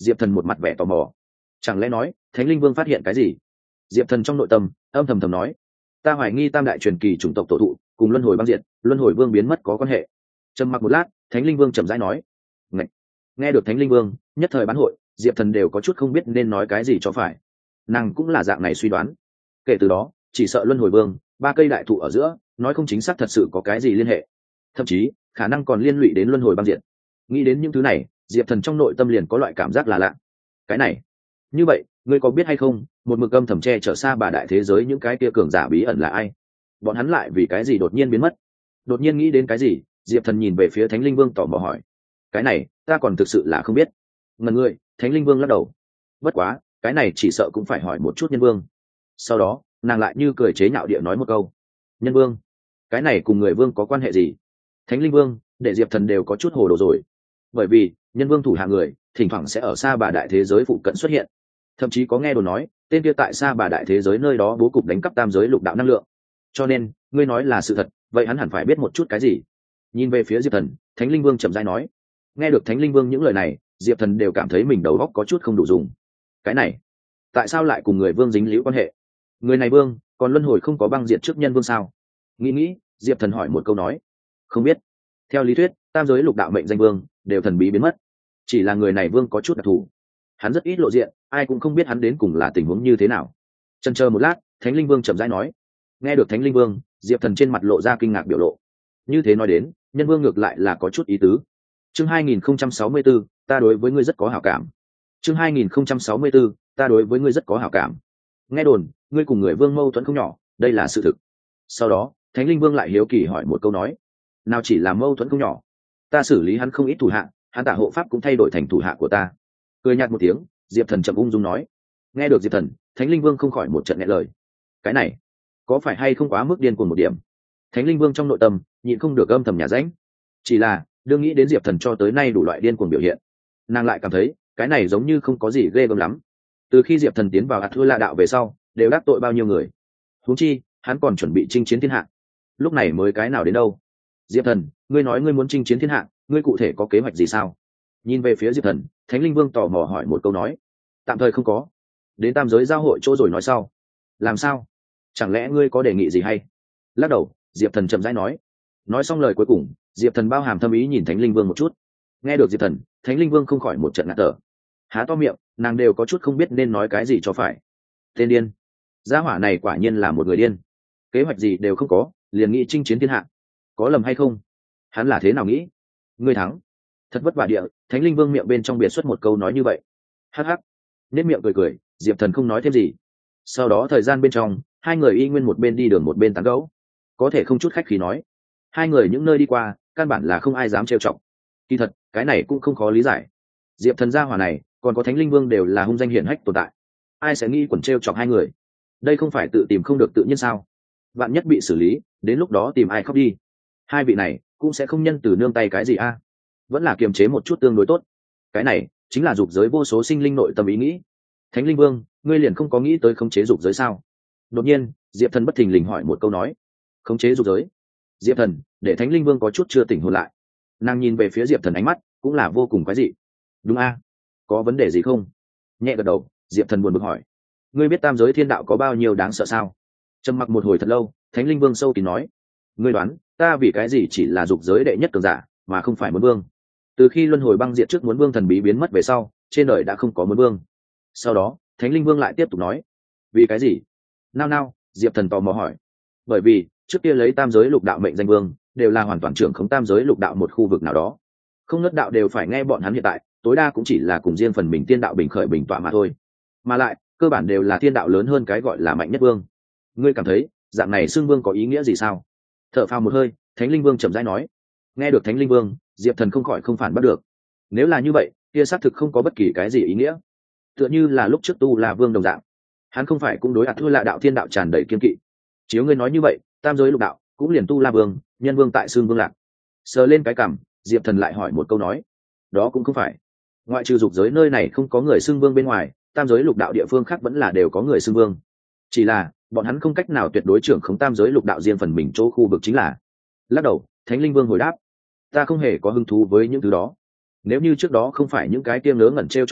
Diệp Thần một mặt vẻ tò mò. Chẳng lẽ nói Thánh Linh Vương phát hiện cái gì? Diệp Thần trong nội tâm âm thầm thầm nói, ta hoài nghi tam đại truyền kỳ chủng tộc tổ thụ cùng luân hồi băng diện, luân hồi vương biến mất có quan hệ. Trầm mặc một lát, Thánh Linh Vương chậm rãi nói. Ngậy. Nghe được Thánh Linh Vương, nhất thời bán hội, Diệp Thần đều có chút không biết nên nói cái gì cho phải. Nàng cũng là dạng này suy đoán. Kể từ đó, chỉ sợ luân hồi vương, ba cây đại thụ ở giữa, nói không chính xác thật sự có cái gì liên hệ. Thậm chí, khả năng còn liên lụy đến luân hồi băng diện. Nghĩ đến những thứ này, Diệp Thần trong nội tâm liền có loại cảm giác là lạ. Cái này, như vậy, ngươi có biết hay không, một mực âm thầm che chở xa bà đại thế giới những cái kia cường giả bí ẩn là ai? Bọn hắn lại vì cái gì đột nhiên biến mất? Đột nhiên nghĩ đến cái gì, Diệp Thần nhìn về phía Thánh Linh Vương tò mò hỏi. Cái này, ta còn thực sự là không biết. Ngần người, Thánh Linh Vương lắc đầu. Bất quá, cái này chỉ sợ cũng phải hỏi một chút Nhân Vương. Sau đó, nàng lại như cười chế nhạo địa nói một câu. Nhân Vương? Cái này cùng người Vương có quan hệ gì? Thánh Linh Vương, để Diệp Thần đều có chút hồ đồ rồi. Bởi vì, Nhân Vương thủ hạ người, thỉnh thoảng sẽ ở xa bà đại thế giới phụ cận xuất hiện. Thậm chí có nghe đồn nói, tên kia tại xa bà đại thế giới nơi đó bố cục đánh cắp tam giới lục đạo năng lượng. Cho nên, ngươi nói là sự thật, vậy hắn hẳn phải biết một chút cái gì. Nhìn về phía Diệp Thần, Thánh Linh Vương chậm rãi nói. Nghe được Thánh Linh Vương những lời này, Diệp Thần đều cảm thấy mình đầu óc có chút không đủ dùng. Cái này, tại sao lại cùng người Vương dính líu quan hệ? Người này Vương, còn luân hồi không có băng diệt trước Nhân Vương sao? Nghĩ, Diệp Thần hỏi một câu nói. Không biết. Theo lý thuyết, tam giới lục đạo mệnh danh Vương đều thần bí biến mất. Chỉ là người này Vương có chút đặc thù. Hắn rất ít lộ diện, ai cũng không biết hắn đến cùng là tình huống như thế nào. Chần chờ một lát, Thánh Linh Vương chậm rãi nói. Nghe được Thánh Linh Vương, Diệp Thần trên mặt lộ ra kinh ngạc biểu lộ. Như thế nói đến, Nhân Vương ngược lại là có chút ý tứ. Chương 2064, ta đối với ngươi rất có hảo cảm. Chương 2064, ta đối với ngươi rất có hảo cảm. Nghe đồn, ngươi cùng người Vương mâu thuẫn không nhỏ, đây là sự thực. Sau đó, Thánh Linh Vương lại hiếu kỳ hỏi một câu nói. Nào chỉ là mâu thuẫn không nhỏ, ta xử lý hắn không ít thủ hạ, hắn tả hộ pháp cũng thay đổi thành thủ hạ của ta. Cười nhạt một tiếng, Diệp Thần chậm ung dung nói. Nghe được Diệp Thần, Thánh Linh Vương không khỏi một trận nghẹn lời. Cái này, có phải hay không quá mức điên cuồng một điểm? Thánh Linh Vương trong nội tâm nhịn không được âm thầm nhà ránh. Chỉ là đương nghĩ đến Diệp Thần cho tới nay đủ loại điên cuồng biểu hiện, nàng lại cảm thấy cái này giống như không có gì ghê gớm lắm. Từ khi Diệp Thần tiến vào Ạt Thua La đạo về sau, đều đắc tội bao nhiêu người. Huống chi, hắn còn chuẩn bị chinh chiến thiên hạ. Lúc này mới cái nào đến đâu? Diệp Thần, ngươi nói ngươi muốn chinh chiến thiên hạ, ngươi cụ thể có kế hoạch gì sao? Nhìn về phía Diệp Thần, Thánh Linh Vương tò mò hỏi một câu nói. Tạm thời không có. Đến tam giới giao hội chỗ rồi nói sau. Làm sao? Chẳng lẽ ngươi có đề nghị gì hay? Lắc đầu, Diệp Thần chậm rãi nói. Nói xong lời cuối cùng, Diệp Thần bao hàm thâm ý nhìn Thánh Linh Vương một chút. Nghe được Diệp Thần, Thánh Linh Vương không khỏi một trận ngạt thở. Há to miệng, nàng đều có chút không biết nên nói cái gì cho phải. Tên điên. Gia hỏa này quả nhiên là một người điên. Kế hoạch gì đều không có, liền nghĩ chinh chiến thiên hạ. Có lầm hay không? Hắn là thế nào nghĩ? Ngươi thắng. Thật vất vả địa, Thánh Linh Vương miệng bên trong biệt xuất một câu nói như vậy. Hắc hắc. Nét miệng cười, Diệp Thần không nói thêm gì. Sau đó thời gian bên trong, hai người y nguyên một bên đi đường một bên tán gẫu. Có thể không chút khách khí nói. Hai người những nơi đi qua, căn bản là không ai dám trêu chọc. Kỳ thật, cái này cũng không khó lý giải. Diệp Thần gia hỏa này, còn có Thánh Linh Vương đều là hung danh hiển hách tồn tại. Ai sẽ nghĩ quẩn trêu chọc hai người? Đây không phải tự tìm không được tự nhiên sao? Vạn nhất bị xử lý, đến lúc đó tìm ai khóc đi. Hai vị này cũng sẽ không nhân từ nương tay cái gì a. Vẫn là kiềm chế một chút tương đối tốt. Cái này chính là dục giới vô số sinh linh nội tâm ý nghĩ. Thánh Linh Vương, ngươi liền không có nghĩ tới khống chế dục giới sao? Đột nhiên, Diệp Thần bất thình lình hỏi một câu nói. Khống chế dục giới? Diệp Thần, để Thánh Linh Vương có chút chưa tỉnh hồn lại. Nàng nhìn về phía Diệp Thần ánh mắt cũng là vô cùng quái dị. Đúng a? Có vấn đề gì không? Nhẹ gật đầu, Diệp Thần buồn bực hỏi. Ngươi biết tam giới thiên đạo có bao nhiêu đáng sợ sao? Trầm mặc một hồi thật lâu, Thánh Linh Vương sâu kín nói. Ngươi đoán, ta vì cái gì chỉ là dục giới đệ nhất cường giả, mà không phải muốn vương? Từ khi luân hồi băng diệt trước muốn vương thần bí biến mất về sau, trên đời đã không có muốn vương. Sau đó, Thánh Linh Vương lại tiếp tục nói. Vì cái gì? Nao, Diệp Thần tò mò hỏi. Bởi vì, trước kia lấy tam giới lục đạo mệnh danh vương, đều là hoàn toàn trưởng khống tam giới lục đạo một khu vực nào đó. Không ngất đạo đều phải nghe bọn hắn hiện tại, tối đa cũng chỉ là cùng riêng phần mình tiên đạo bình khởi bình tọa mà thôi. Mà lại, cơ bản đều là thiên đạo lớn hơn cái gọi là mạnh nhất vương. Ngươi cảm thấy, dạng này xưng vương có ý nghĩa gì sao? Thở phào một hơi, Thánh Linh Vương chậm rãi nói. Nghe được Thánh Linh Vương, Diệp Thần không khỏi không phản bắt được. Nếu là như vậy, kia xác thực không có bất kỳ cái gì ý nghĩa. Tựa như là lúc trước Tu La Vương đồng dạng, hắn không phải cũng đối Ạt Thua La đạo thiên đạo tràn đầy kiên kỵ. Chiếu ngươi nói như vậy, tam giới lục đạo cũng liền Tu La Vương, Nhân Vương tại xương vương lạc. Sờ lên cái cằm, Diệp Thần lại hỏi một câu nói. Đó cũng không phải. Ngoại trừ dục giới nơi này không có người xưng vương bên ngoài, tam giới lục đạo địa phương khác vẫn là đều có người xưng vương. Chỉ là bọn hắn không cách nào tuyệt đối trưởng khống tam giới lục đạo riêng phần mình chỗ khu vực chính là. Lắc đầu, Thánh Linh Vương hồi đáp. Ta không hề có hứng thú với những thứ đó. Nếu như trước đó không phải những cái tiêm ngớ ngẩn trêu cho ta,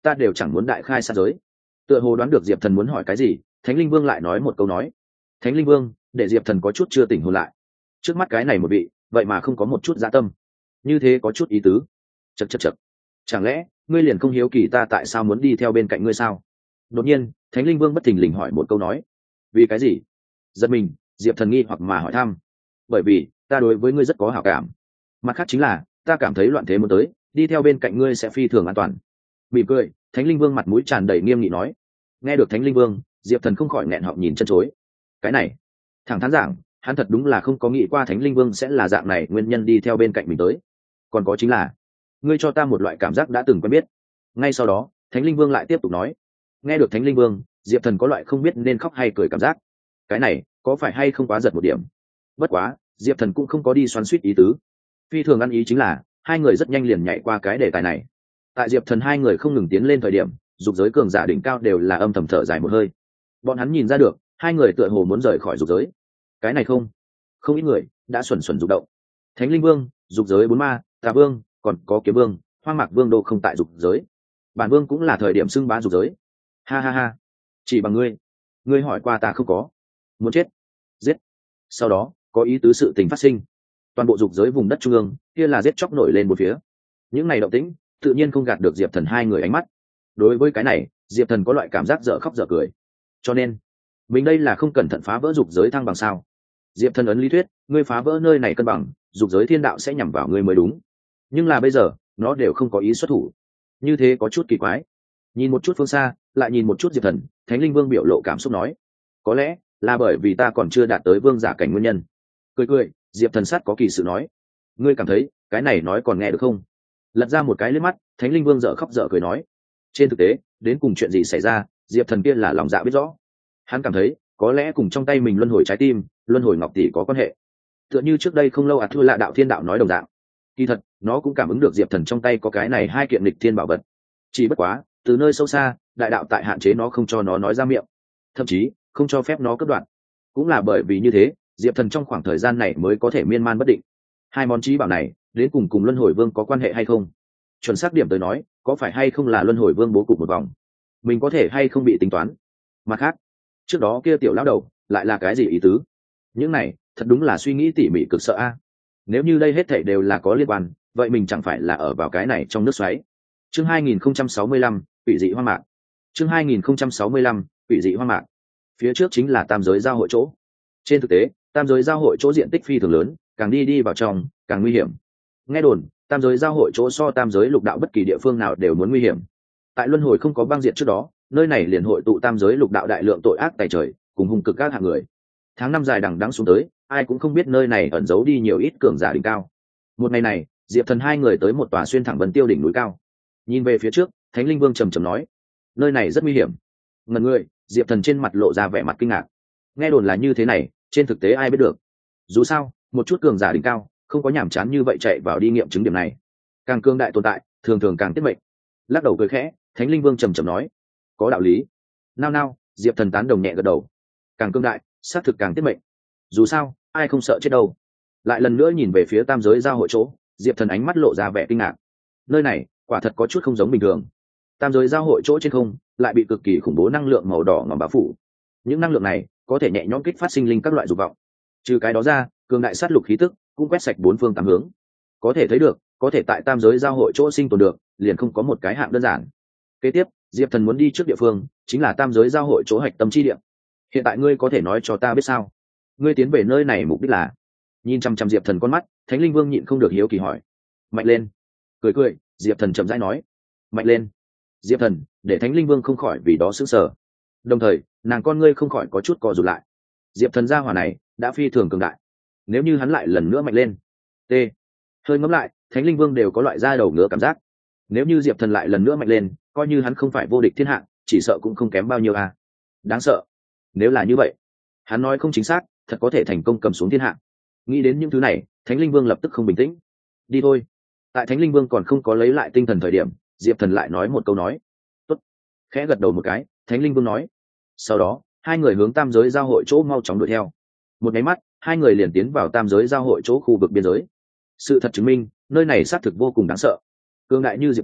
ta đều chẳng muốn đại khai sát giới. Tựa hồ đoán được diệp thần muốn hỏi cái gì, thánh linh vương lại nói một câu nói. Thánh linh vương để diệp thần có chút chưa tỉnh hồn lại. Trước mắt cái này một vị vậy mà không có một chút dạ tâm, như thế có chút ý tứ. Chật chật chật, chẳng lẽ ngươi liền không hiếu kỳ ta tại sao muốn đi theo bên cạnh ngươi sao? Đột nhiên thánh linh vương bất thình lình hỏi một câu nói. Vì cái gì? Giật mình, diệp thần nghi hoặc mà hỏi thăm. Bởi vì ta đối với ngươi rất có hảo cảm, mặt khác chính là ta cảm thấy loạn thế muốn tới, đi theo bên cạnh ngươi sẽ phi thường an toàn. Mỉm cười, thánh linh vương mặt mũi tràn đầy nghiêm nghị nói. Nghe được thánh linh vương, diệp thần không khỏi nghẹn họng nhìn chân chối. Cái này, thẳng thắn giảng, hắn thật đúng là không có nghĩ qua thánh linh vương sẽ là dạng này nguyên nhân đi theo bên cạnh mình tới. Còn có chính là, ngươi cho ta một loại cảm giác đã từng quen biết. Ngay sau đó thánh linh vương lại tiếp tục nói. Nghe được thánh linh vương, diệp thần có loại không biết nên khóc hay cười cảm giác. Cái này có phải hay không quá giật một điểm? Bất quá diệp thần cũng không có đi xoắn suýt ý tứ. Phi thường ăn ý chính là hai người rất nhanh liền nhảy qua cái đề tài này. Tại diệp thần hai người không ngừng tiến lên thời điểm, dục giới cường giả đỉnh cao đều là âm thầm thở dài một hơi. Bọn hắn nhìn ra được hai người tựa hồ muốn rời khỏi dục giới. Cái này không ít người đã xuẩn xuẩn rụng động. Thánh linh vương, dục giới bốn ma, tà vương, còn có kiếm vương, hoang mạc vương đô không tại dục giới. Bản vương cũng là thời điểm xưng bá dục giới. Ha ha ha, chỉ bằng ngươi hỏi qua ta không có. Muốn chết giết. Sau đó có ý tứ sự tình phát sinh. Toàn bộ dục giới vùng đất trung ương kia là giết chóc nổi lên một phía. Những này động tĩnh tự nhiên không gạt được diệp thần hai người ánh mắt. Đối với cái này diệp thần có loại cảm giác dở khóc dở cười. Cho nên mình đây là không cẩn thận phá vỡ dục giới thăng bằng sao? Diệp thần ấn lý thuyết, ngươi phá vỡ nơi này cân bằng, dục giới thiên đạo sẽ nhằm vào ngươi mới đúng. Nhưng là bây giờ nó đều không có ý xuất thủ, như thế có chút kỳ quái. Nhìn một chút phương xa, lại nhìn một chút diệp thần, thánh linh vương biểu lộ cảm xúc nói. Có lẽ là bởi vì ta còn chưa đạt tới vương giả cảnh nguyên nhân. Cười cười, diệp thần sát có kỳ sự nói. Ngươi cảm thấy cái này nói còn nghe được không? Lật ra một cái liếc mắt, thánh linh vương dở khóc dở cười nói. Trên thực tế đến cùng chuyện gì xảy ra, diệp thần kia là lòng dạ biết rõ. Hắn cảm thấy có lẽ cùng trong tay mình luân hồi trái tim, luân hồi ngọc tỷ có quan hệ. Tựa như trước đây không lâu thua lạ đạo thiên đạo nói đồng dạng. Kỳ thật nó cũng cảm ứng được diệp thần trong tay có cái này hai kiện lịch thiên bảo vật. Chỉ bất quá từ nơi sâu xa, đại đạo tại hạn chế nó, không cho nó nói ra miệng, thậm chí không cho phép nó cất đoạn. Cũng là bởi vì như thế, diệp thần trong khoảng thời gian này mới có thể miên man bất định. Hai món trí bảo này đến cùng luân hồi vương có quan hệ hay không? Chuẩn xác điểm tới nói, có phải hay không là luân hồi vương bố cục một vòng, mình có thể hay không bị tính toán. Mặt khác, trước đó kia tiểu lão đầu lại là cái gì ý tứ? Những này thật đúng là suy nghĩ tỉ mỉ cực sợ a. Nếu như đây hết thảy đều là có liên quan, vậy mình chẳng phải là ở vào cái này trong nước xoáy. Chương 2065, quỷ dị hoang mạc. Chương 2065, quỷ dị hoang mạc. Phía trước chính là tam giới giao hội chỗ. Trên thực tế, tam giới giao hội chỗ diện tích phi thường lớn, càng đi vào trong, càng nguy hiểm. Nghe đồn, tam giới giao hội chỗ so tam giới lục đạo bất kỳ địa phương nào đều muốn nguy hiểm. Tại luân hồi không có băng diệt trước đó, nơi này liền hội tụ tam giới lục đạo đại lượng tội ác tày trời, cùng hung cực các hạng người. Tháng năm dài đằng đẵng xuống tới, ai cũng không biết nơi này ẩn giấu đi nhiều ít cường giả đỉnh cao. Một ngày này, diệp thần hai người tới một tòa xuyên thẳng vân tiêu đỉnh núi cao. Nhìn về phía trước, thánh linh vương trầm trầm nói. Nơi này rất nguy hiểm. Ngần người, diệp thần trên mặt lộ ra vẻ mặt kinh ngạc. Nghe đồn là như thế này, trên thực tế ai biết được. Dù sao, một chút cường giả đỉnh cao không có nhảm chán như vậy chạy vào đi nghiệm chứng điểm này. Càng cương đại tồn tại, thường thường càng tiết mệnh. Lắc đầu cười khẽ, thánh linh vương trầm trầm nói. Có đạo lý. Nao, diệp thần tán đồng nhẹ gật đầu. Càng cương đại, xác thực càng tiết mệnh. Dù sao, ai không sợ chết đâu. Lại lần nữa nhìn về phía tam giới giao hội chỗ, diệp thần ánh mắt lộ ra vẻ kinh ngạc. Nơi này quả thật có chút không giống bình thường. Tam giới giao hội chỗ trên không lại bị cực kỳ khủng bố năng lượng màu đỏ ngòm bao phủ. Những năng lượng này có thể nhẹ nhõm kích phát sinh linh các loại dục vọng. Trừ cái đó ra, cường đại sát lục khí tức cũng quét sạch bốn phương tám hướng. Có thể thấy được, có thể tại tam giới giao hội chỗ sinh tồn được, liền không có một cái hạng đơn giản. Kế tiếp, diệp thần muốn đi trước địa phương chính là tam giới giao hội chỗ hạch tâm chi địa. Hiện tại ngươi có thể nói cho ta biết sao, ngươi tiến về nơi này mục đích là? Nhìn chăm chăm diệp thần con mắt, thánh linh vương nhịn không được hiếu kỳ hỏi. Mạnh lên. Cười, diệp thần chậm rãi nói. Mạnh lên. Diệp thần để thánh linh vương không khỏi vì đó sững sờ. Đồng thời nàng con ngươi không khỏi có chút co rụt lại. Diệp thần gia hỏa này đã phi thường cường đại, nếu như hắn lại lần nữa mạnh lên. T. Hơi ngẫm lại, thánh linh vương đều có loại da đầu ngứa cảm giác. Nếu như diệp thần lại lần nữa mạnh lên, coi như hắn không phải vô địch thiên hạ, chỉ sợ cũng không kém bao nhiêu à. Đáng sợ. Nếu là như vậy, hắn nói không chính xác, thật có thể thành công cầm xuống thiên hạ. Nghĩ đến những thứ này, thánh linh vương lập tức không bình tĩnh. Đi thôi. Tại thánh linh vương còn không có lấy lại tinh thần thời điểm, diệp thần lại nói một câu nói. Tốt. Khẽ gật đầu một cái, thánh linh vương nói. Sau đó hai người hướng tam giới giao hội chỗ mau chóng đuổi theo. Một nháy mắt, hai người liền tiến vào tam giới giao hội chỗ khu vực biên giới. Sự thật chứng minh, nơi này xác thực vô cùng đáng sợ. Cường đại như diệp thần,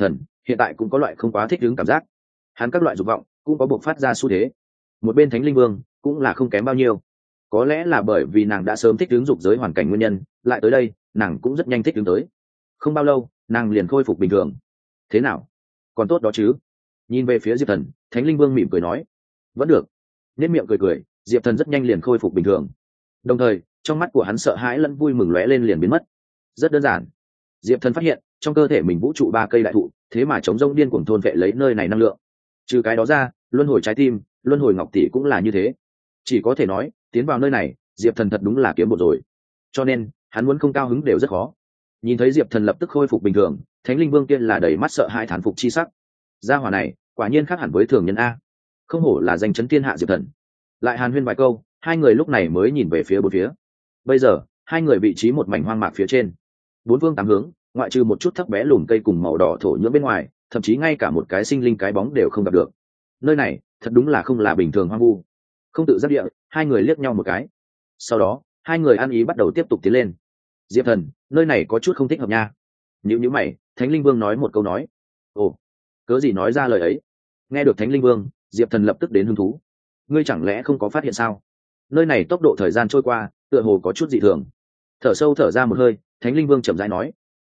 hiện tại cũng có loại không quá thích ứng cảm giác. Hắn các loại dục vọng cũng có buộc phát ra xu thế. Một bên Thánh Linh Vương cũng là không kém bao nhiêu, có lẽ là bởi vì nàng đã sớm thích ứng dục giới hoàn cảnh nguyên nhân, lại tới đây nàng cũng rất nhanh thích ứng tới. Không bao lâu nàng liền khôi phục bình thường. Thế nào, còn tốt đó chứ? Nhìn về phía Diệp Thần, Thánh Linh Vương mỉm cười nói. Vẫn được. Nét miệng cười cười, Diệp Thần rất nhanh liền khôi phục bình thường. Đồng thời trong mắt của hắn sợ hãi lẫn vui mừng lóe lên liền biến mất. Rất đơn giản, Diệp Thần phát hiện trong cơ thể mình vũ trụ 3 cây đại thụ thế mà chống rông điên cuồng thôn vệ lấy nơi này năng lượng. Trừ cái đó ra, luân hồi trái tim, luân hồi ngọc tỷ cũng là như thế. Chỉ có thể nói tiến vào nơi này Diệp Thần thật đúng là kiếm một rồi, cho nên hắn muốn không cao hứng đều rất khó. Nhìn thấy Diệp Thần lập tức khôi phục bình thường, Thánh Linh Vương kia là đầy mắt sợ hãi thán phục chi sắc. Gia hỏa này quả nhiên khác hẳn với thường nhân a, không hổ là danh chấn thiên hạ Diệp Thần. Lại hàn huyên vài câu, hai người lúc này mới nhìn về phía bốn phía. Bây giờ hai người vị trí một mảnh hoang mạc phía trên, bốn phương tám hướng ngoại trừ một chút thấp bé lùm cây cùng màu đỏ thổ nhưỡng bên ngoài, thậm chí ngay cả một cái sinh linh cái bóng đều không gặp được. Nơi này thật đúng là không là bình thường hoang vu. Không tự giác địa, hai người liếc nhau một cái. Sau đó hai người ăn ý bắt đầu tiếp tục tiến lên. Diệp Thần, nơi này có chút không thích hợp nha. Nhíu mày, Thánh Linh Vương nói một câu nói. Ồ, cớ gì nói ra lời ấy? Nghe được Thánh Linh Vương, Diệp Thần lập tức đến hứng thú. Ngươi chẳng lẽ không có phát hiện sao? Nơi này tốc độ thời gian trôi qua tựa hồ có chút dị thường. Thở sâu thở ra một hơi, Thánh Linh Vương chậm rãi nói.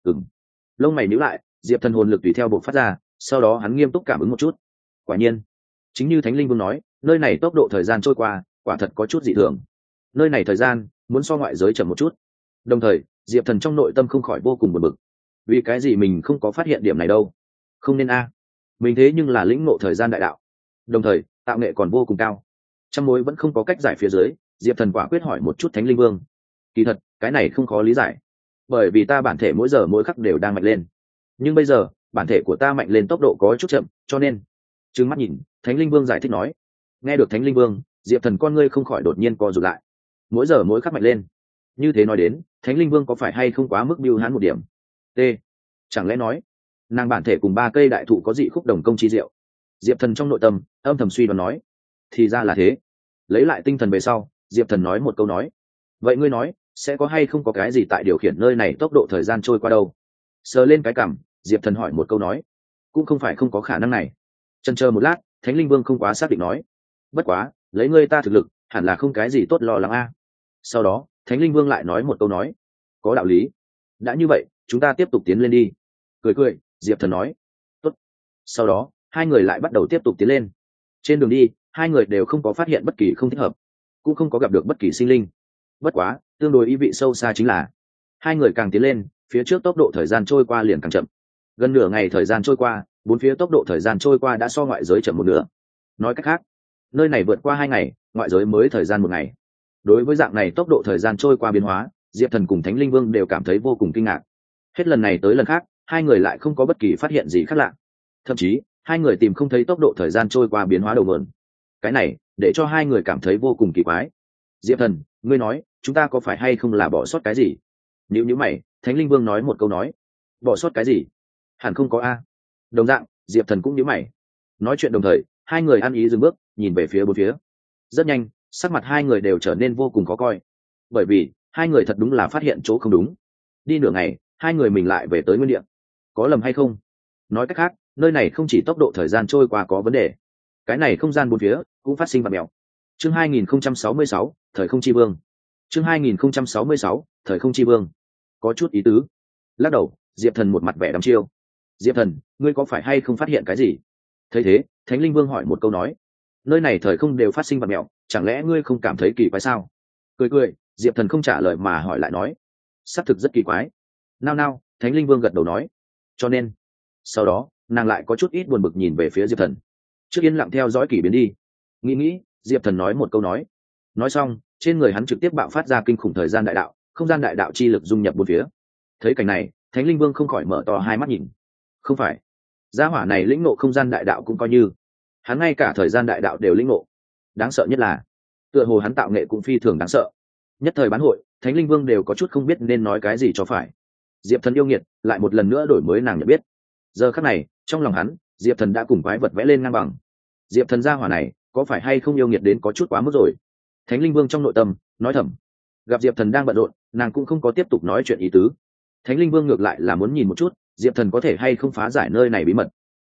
Lông mày nhíu lại, Diệp Thần hồn lực tùy theo bộc phát ra, sau đó hắn nghiêm túc cảm ứng một chút. Quả nhiên, chính như Thánh Linh Vương nói, nơi này tốc độ thời gian trôi qua quả thật có chút dị thường. Nơi này thời gian muốn so ngoại giới chậm một chút. Đồng thời Diệp Thần trong nội tâm không khỏi vô cùng bực bực. Vì cái gì mình không có phát hiện điểm này đâu? Không nên a, mình thế nhưng là lĩnh ngộ thời gian đại đạo, đồng thời tạo nghệ còn vô cùng cao. Trăm mối vẫn không có cách giải phía dưới, Diệp Thần quả quyết hỏi một chút Thánh Linh Vương. Kỳ thật cái này không khó lý giải, bởi vì ta bản thể mỗi giờ mỗi khắc đều đang mạnh lên, nhưng bây giờ bản thể của ta mạnh lên tốc độ có chút chậm, cho nên trừng mắt nhìn, Thánh Linh Vương giải thích nói. Nghe được Thánh Linh Vương, Diệp Thần con ngươi không khỏi đột nhiên co rụt lại. Mỗi giờ mỗi khắc mạnh lên, như thế nói đến Thánh Linh Vương có phải hay không quá mức biêu hãn một điểm? T, chẳng lẽ nói nàng bản thể cùng 3 cây đại thụ có dị khúc đồng công chi diệu? Diệp Thần trong nội tâm âm thầm suy đoán nói. Thì ra là thế. Lấy lại tinh thần về sau, Diệp Thần nói một câu nói. Vậy ngươi nói sẽ có hay không có cái gì tại điều khiển nơi này tốc độ thời gian trôi qua đâu? Sờ lên cái cằm, Diệp Thần hỏi một câu nói. Cũng không phải không có khả năng này. Chần chờ một lát, Thánh Linh Vương không quá xác định nói. Bất quá lấy ngươi ta thực lực hẳn là không cái gì tốt lo lắng a. Sau đó Thánh Linh Vương lại nói một câu nói. Có đạo lý. Đã như vậy chúng ta tiếp tục tiến lên đi. Cười Diệp Thần nói. Tốt. Sau đó hai người lại bắt đầu tiếp tục tiến lên. Trên đường đi hai người đều không có phát hiện bất kỳ không thích hợp, cũng không có gặp được bất kỳ sinh linh. Bất quá tương đối ý vị sâu xa chính là hai người càng tiến lên, phía trước tốc độ thời gian trôi qua liền càng chậm. Gần nửa ngày thời gian trôi qua, bốn phía tốc độ thời gian trôi qua đã so ngoại giới chậm một nửa. Nói cách khác, nơi này vượt qua 2 ngày, ngoại giới mới thời gian 1 ngày. Đối với dạng này tốc độ thời gian trôi qua biến hóa, Diệp Thần cùng Thánh Linh Vương đều cảm thấy vô cùng kinh ngạc. Hết lần này tới lần khác, hai người lại không có bất kỳ phát hiện gì khác lạ. Thậm chí hai người tìm không thấy tốc độ thời gian trôi qua biến hóa đầu nguồn. Cái này để cho hai người cảm thấy vô cùng kỳ quái. Diệp Thần, ngươi nói chúng ta có phải hay không là bỏ sót cái gì? Nhíu mày, Thánh Linh Vương nói một câu nói. Bỏ sót cái gì? Hẳn không có a. Đồng dạng Diệp Thần cũng nhíu mày. Nói chuyện đồng thời hai người ăn ý dừng bước, nhìn về phía bốn phía. Rất nhanh sắc mặt hai người đều trở nên vô cùng khó coi, bởi vì hai người thật đúng là phát hiện chỗ không đúng. Đi nửa ngày hai người mình lại về tới nguyên địa. Có lầm hay không? Nói cách khác, nơi này không chỉ tốc độ thời gian trôi qua có vấn đề, cái này không gian bốn phía cũng phát sinh vật mèo. Chương 2066, thời không chi vương. Chương 2066, thời không chi vương. Có chút ý tứ. Lắc đầu, Diệp Thần một mặt vẻ đăm chiêu. Diệp Thần, ngươi có phải hay không phát hiện cái gì? Thấy thế, Thánh Linh Vương hỏi một câu nói. Nơi này thời không đều phát sinh vật mèo, chẳng lẽ ngươi không cảm thấy kỳ quái sao? Cười, Diệp Thần không trả lời mà hỏi lại nói. Xác thực rất kỳ quái. Nao, Thánh Linh Vương gật đầu nói. Cho nên, sau đó nàng lại có chút ít buồn bực nhìn về phía Diệp Thần. Trước yên lặng theo dõi kỳ biến đi. Nghĩ, Diệp Thần nói một câu nói. Nói xong, trên người hắn trực tiếp bạo phát ra kinh khủng thời gian đại đạo, không gian đại đạo chi lực dung nhập bốn phía. Thấy cảnh này, Thánh Linh Vương không khỏi mở to hai mắt nhìn. Không phải, gia hỏa này lĩnh ngộ không gian đại đạo cũng coi như, hắn ngay cả thời gian đại đạo đều lĩnh ngộ. Đáng sợ nhất là, tựa hồ hắn tạo nghệ cũng phi thường đáng sợ. Nhất thời bán hội, Thánh Linh Vương đều có chút không biết nên nói cái gì cho phải. Diệp Thần yêu nghiệt, lại một lần nữa đổi mới nàng nhận biết. Giờ khắc này, trong lòng hắn, Diệp Thần đã cùng quái vật vẽ lên ngang bằng. Diệp Thần gia hỏa này, có phải hay không yêu nghiệt đến có chút quá mức rồi? Thánh Linh Vương trong nội tâm nói thầm. Gặp Diệp Thần đang bận rộn, nàng cũng không có tiếp tục nói chuyện ý tứ. Thánh Linh Vương ngược lại là muốn nhìn một chút, Diệp Thần có thể hay không phá giải nơi này bí mật.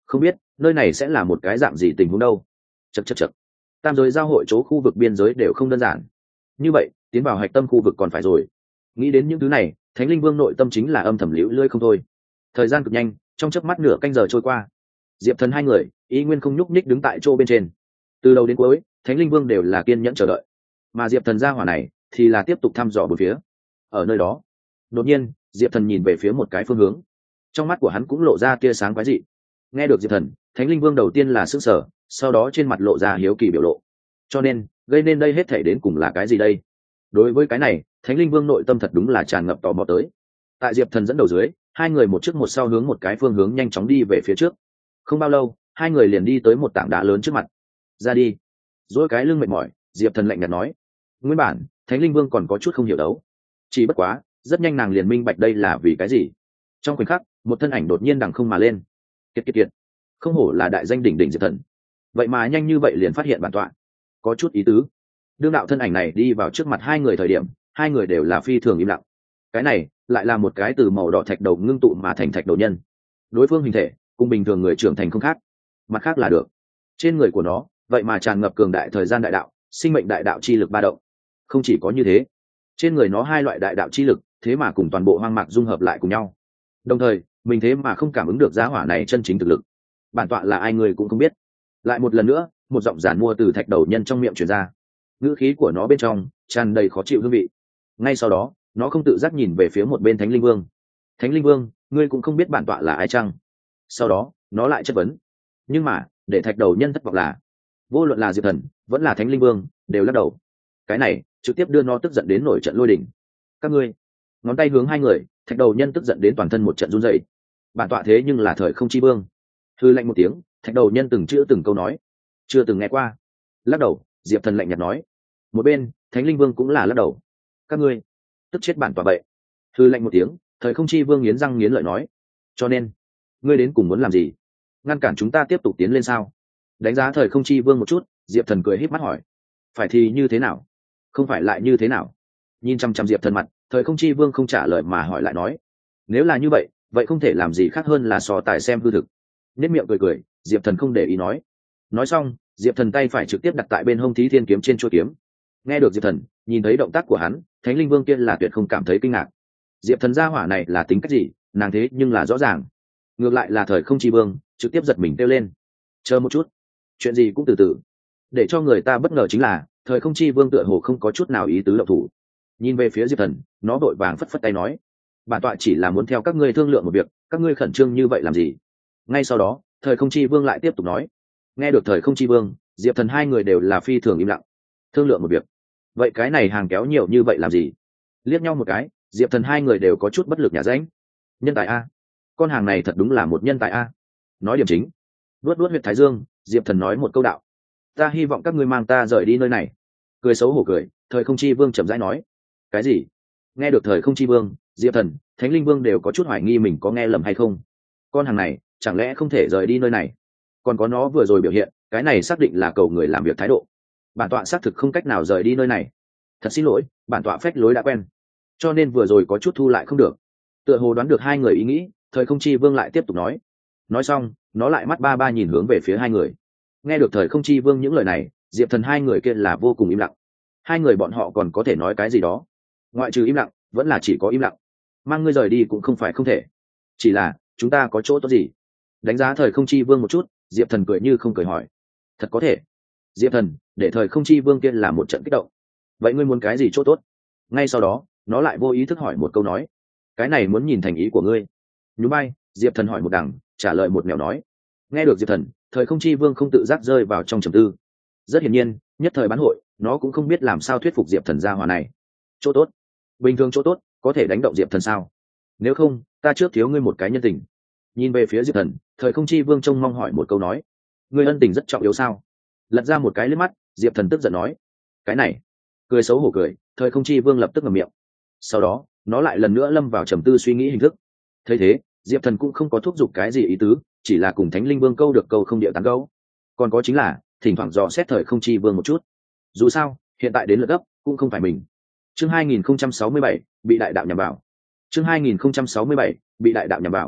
không biết nơi này sẽ là một cái dạng gì tình huống đâu. Chậc chậc chậc, tam giới giao hội chỗ khu vực biên giới đều không đơn giản, như vậy tiến vào hạch tâm khu vực còn phải rồi. Nghĩ đến những thứ này, Thánh Linh Vương nội tâm chính là âm thầm liễu lưỡi không thôi. Thời gian cực nhanh, trong chớp mắt nửa canh giờ trôi qua, Diệp Thần hai người ý nguyên không nhúc nhích đứng tại chỗ bên trên. Từ đầu đến cuối, Thánh Linh Vương đều là kiên nhẫn chờ đợi, mà Diệp Thần gia hỏa này thì là tiếp tục thăm dò bốn phía. Ở nơi đó, đột nhiên Diệp Thần nhìn về phía một cái phương hướng, trong mắt của hắn cũng lộ ra tia sáng quái dị. Nghe được Diệp Thần, Thánh Linh Vương đầu tiên là sững sờ, sau đó trên mặt lộ ra hiếu kỳ biểu lộ. Cho nên, gây nên đây hết thảy đến cùng là cái gì đây? Đối với cái này, Thánh Linh Vương nội tâm thật đúng là tràn ngập tò mò tới. Tại Diệp Thần dẫn đầu dưới, hai người một trước một sau hướng một cái phương hướng nhanh chóng đi về phía trước. Không bao lâu, hai người liền đi tới một tảng đá lớn trước mặt. Ra đi. Dỗi cái lưng mệt mỏi, Diệp Thần lạnh nhạt nói. Nguyên bản, Thánh Linh Vương còn có chút không hiểu đấu. Chỉ bất quá, rất nhanh nàng liền minh bạch đây là vì cái gì. Trong khoảnh khắc, một thân ảnh đột nhiên đằng không mà lên. Kiệt kiệt kiệt. Không hổ là đại danh đỉnh đỉnh Diệp Thần. Vậy mà nhanh như vậy liền phát hiện bản tọa. Có chút ý tứ. Đương đạo thân ảnh này đi vào trước mặt hai người thời điểm, hai người đều là phi thường im lặng. Cái này lại là một cái từ màu đỏ thạch đầu ngưng tụ mà thành thạch đầu nhân. Đối phương hình thể cùng bình thường người trưởng thành không khác, mặt khác là được, trên người của nó vậy mà tràn ngập cường đại thời gian đại đạo, sinh mệnh đại đạo chi lực ba động. Không chỉ có như thế, trên người nó hai loại đại đạo chi lực thế mà cùng toàn bộ hoang mạc dung hợp lại cùng nhau. Đồng thời mình thế mà không cảm ứng được giá hỏa này chân chính thực lực. Bản tọa là ai người cũng không biết. Lại một lần nữa, một giọng giản mua từ thạch đầu nhân trong miệng truyền ra, ngữ khí của nó bên trong tràn đầy khó chịu hương vị. Ngay sau đó, nó không tự giác nhìn về phía một bên Thánh Linh Vương. Thánh Linh Vương, ngươi cũng không biết bản tọa là ai chăng? Sau đó nó lại chất vấn, nhưng mà để thạch đầu nhân thất vọng là, vô luận là Diệp Thần vẫn là Thánh Linh Vương đều lắc đầu. Cái này trực tiếp đưa nó tức giận đến nổi trận lôi đình. Các ngươi, ngón tay hướng hai người, thạch đầu nhân tức giận đến toàn thân một trận run rẩy. Bản tọa thế nhưng là thời không chi vương. Hư lạnh một tiếng, thạch đầu nhân từng chữ từng câu nói, chưa từng nghe qua. Lắc đầu, Diệp Thần lạnh nhạt nói. Một bên Thánh Linh Vương cũng là lắc đầu. Các ngươi tức chết bản tọa vậy. Hư lạnh một tiếng, thời không chi vương nghiến răng nghiến lợi nói. Cho nên ngươi đến cùng muốn làm gì? Ngăn cản chúng ta tiếp tục tiến lên sao? Đánh giá thời không chi vương một chút, Diệp Thần cười híp mắt hỏi. Phải thì như thế nào? Không phải lại như thế nào? Nhìn chăm chăm Diệp Thần mặt, thời không chi vương không trả lời mà hỏi lại nói. Nếu là như vậy, vậy không thể làm gì khác hơn là so tài xem hư thực. Nét miệng cười cười, Diệp Thần không để ý nói. Nói xong, Diệp Thần tay phải trực tiếp đặt tại bên hông Thí Thiên kiếm trên chuôi kiếm. Nghe được Diệp Thần, nhìn thấy động tác của hắn, Thánh Linh Vương kia là tuyệt không cảm thấy kinh ngạc. Diệp Thần gia hỏa này là tính cách gì, nàng thế nhưng là rõ ràng. Ngược lại là thời không chi vương trực tiếp giật mình kêu lên. Chờ một chút, chuyện gì cũng từ từ. Để cho người ta bất ngờ chính là, thời không chi vương tựa hồ không có chút nào ý tứ động thủ. Nhìn về phía Diệp Thần, nó vội vàng phất phất tay nói. Bản tọa chỉ là muốn theo các ngươi thương lượng một việc, các ngươi khẩn trương như vậy làm gì? Ngay sau đó, thời không chi vương lại tiếp tục nói. Nghe được thời không chi vương, Diệp Thần hai người đều là phi thường im lặng. Thương lượng một việc? Vậy cái này hàng kéo nhiều như vậy làm gì? Liếc nhau một cái, Diệp Thần hai người đều có chút bất lực nhả rãnh. Nhân tài a, con hàng này thật đúng là một nhân tài a. Nói điểm chính. Luốt huyệt thái dương, Diệp Thần nói một câu đạo. Ta hy vọng các ngươi mang ta rời đi nơi này. Cười xấu hổ cười, thời không chi vương chậm rãi nói. Cái gì? Nghe được thời không chi vương, Diệp Thần, Thánh Linh Vương đều có chút hoài nghi mình có nghe lầm hay không. Con hàng này chẳng lẽ không thể rời đi nơi này? Còn có nó vừa rồi biểu hiện, cái này xác định là cầu người làm việc thái độ. Bản tọa xác thực không cách nào rời đi nơi này. Thật xin lỗi, bản tọa phách lối đã quen, cho nên vừa rồi có chút thu lại không được. Tựa hồ đoán được hai người ý nghĩ, thời không chi vương lại tiếp tục nói. Nói xong, nó lại mắt ba ba nhìn hướng về phía hai người. Nghe được thời không chi vương những lời này, Diệp Thần hai người kia là vô cùng im lặng. Hai người bọn họ còn có thể nói cái gì đó, ngoại trừ im lặng vẫn là chỉ có im lặng. Mang ngươi rời đi cũng không phải không thể, chỉ là chúng ta có chỗ tốt gì? Đánh giá thời không chi vương một chút, Diệp Thần cười như không cười hỏi. Thật có thể. Diệp Thần để thời không chi vương kia là một trận kích động. Vậy ngươi muốn cái gì chỗ tốt? Ngay sau đó, nó lại vô ý thức hỏi một câu nói. Cái này muốn nhìn thành ý của ngươi. Nhún vai, Diệp Thần hỏi một đằng, trả lời một nẻo nói. Nghe được Diệp Thần, thời không chi vương không tự giác rơi vào trong trầm tư. Rất hiển nhiên, nhất thời bán hội, nó cũng không biết làm sao thuyết phục Diệp Thần gia hỏa này. Chỗ tốt? Bình thường chỗ tốt có thể đánh động Diệp Thần sao? Nếu không, ta trước thiếu ngươi một cái nhân tình. Nhìn về phía Diệp Thần, thời không chi vương trông mong hỏi một câu nói. Ngươi ân tình rất trọng yếu sao? Lật ra một cái liếc mắt, Diệp Thần tức giận nói. Cái này, cười xấu hổ cười, thời không chi vương lập tức ngậm miệng. Sau đó, nó lại lần nữa lâm vào trầm tư suy nghĩ hình thức. Thấy thế, Diệp Thần cũng không có thúc giục cái gì ý tứ, chỉ là cùng Thánh Linh Vương câu được câu không điệu tán câu. Còn có chính là thỉnh thoảng dò xét thời không chi vương một chút. Dù sao, hiện tại đến lượt gấp cũng không phải mình. Chương 2067, bị đại đạo nhằm vào. Chương 2067, bị đại đạo nhằm vào.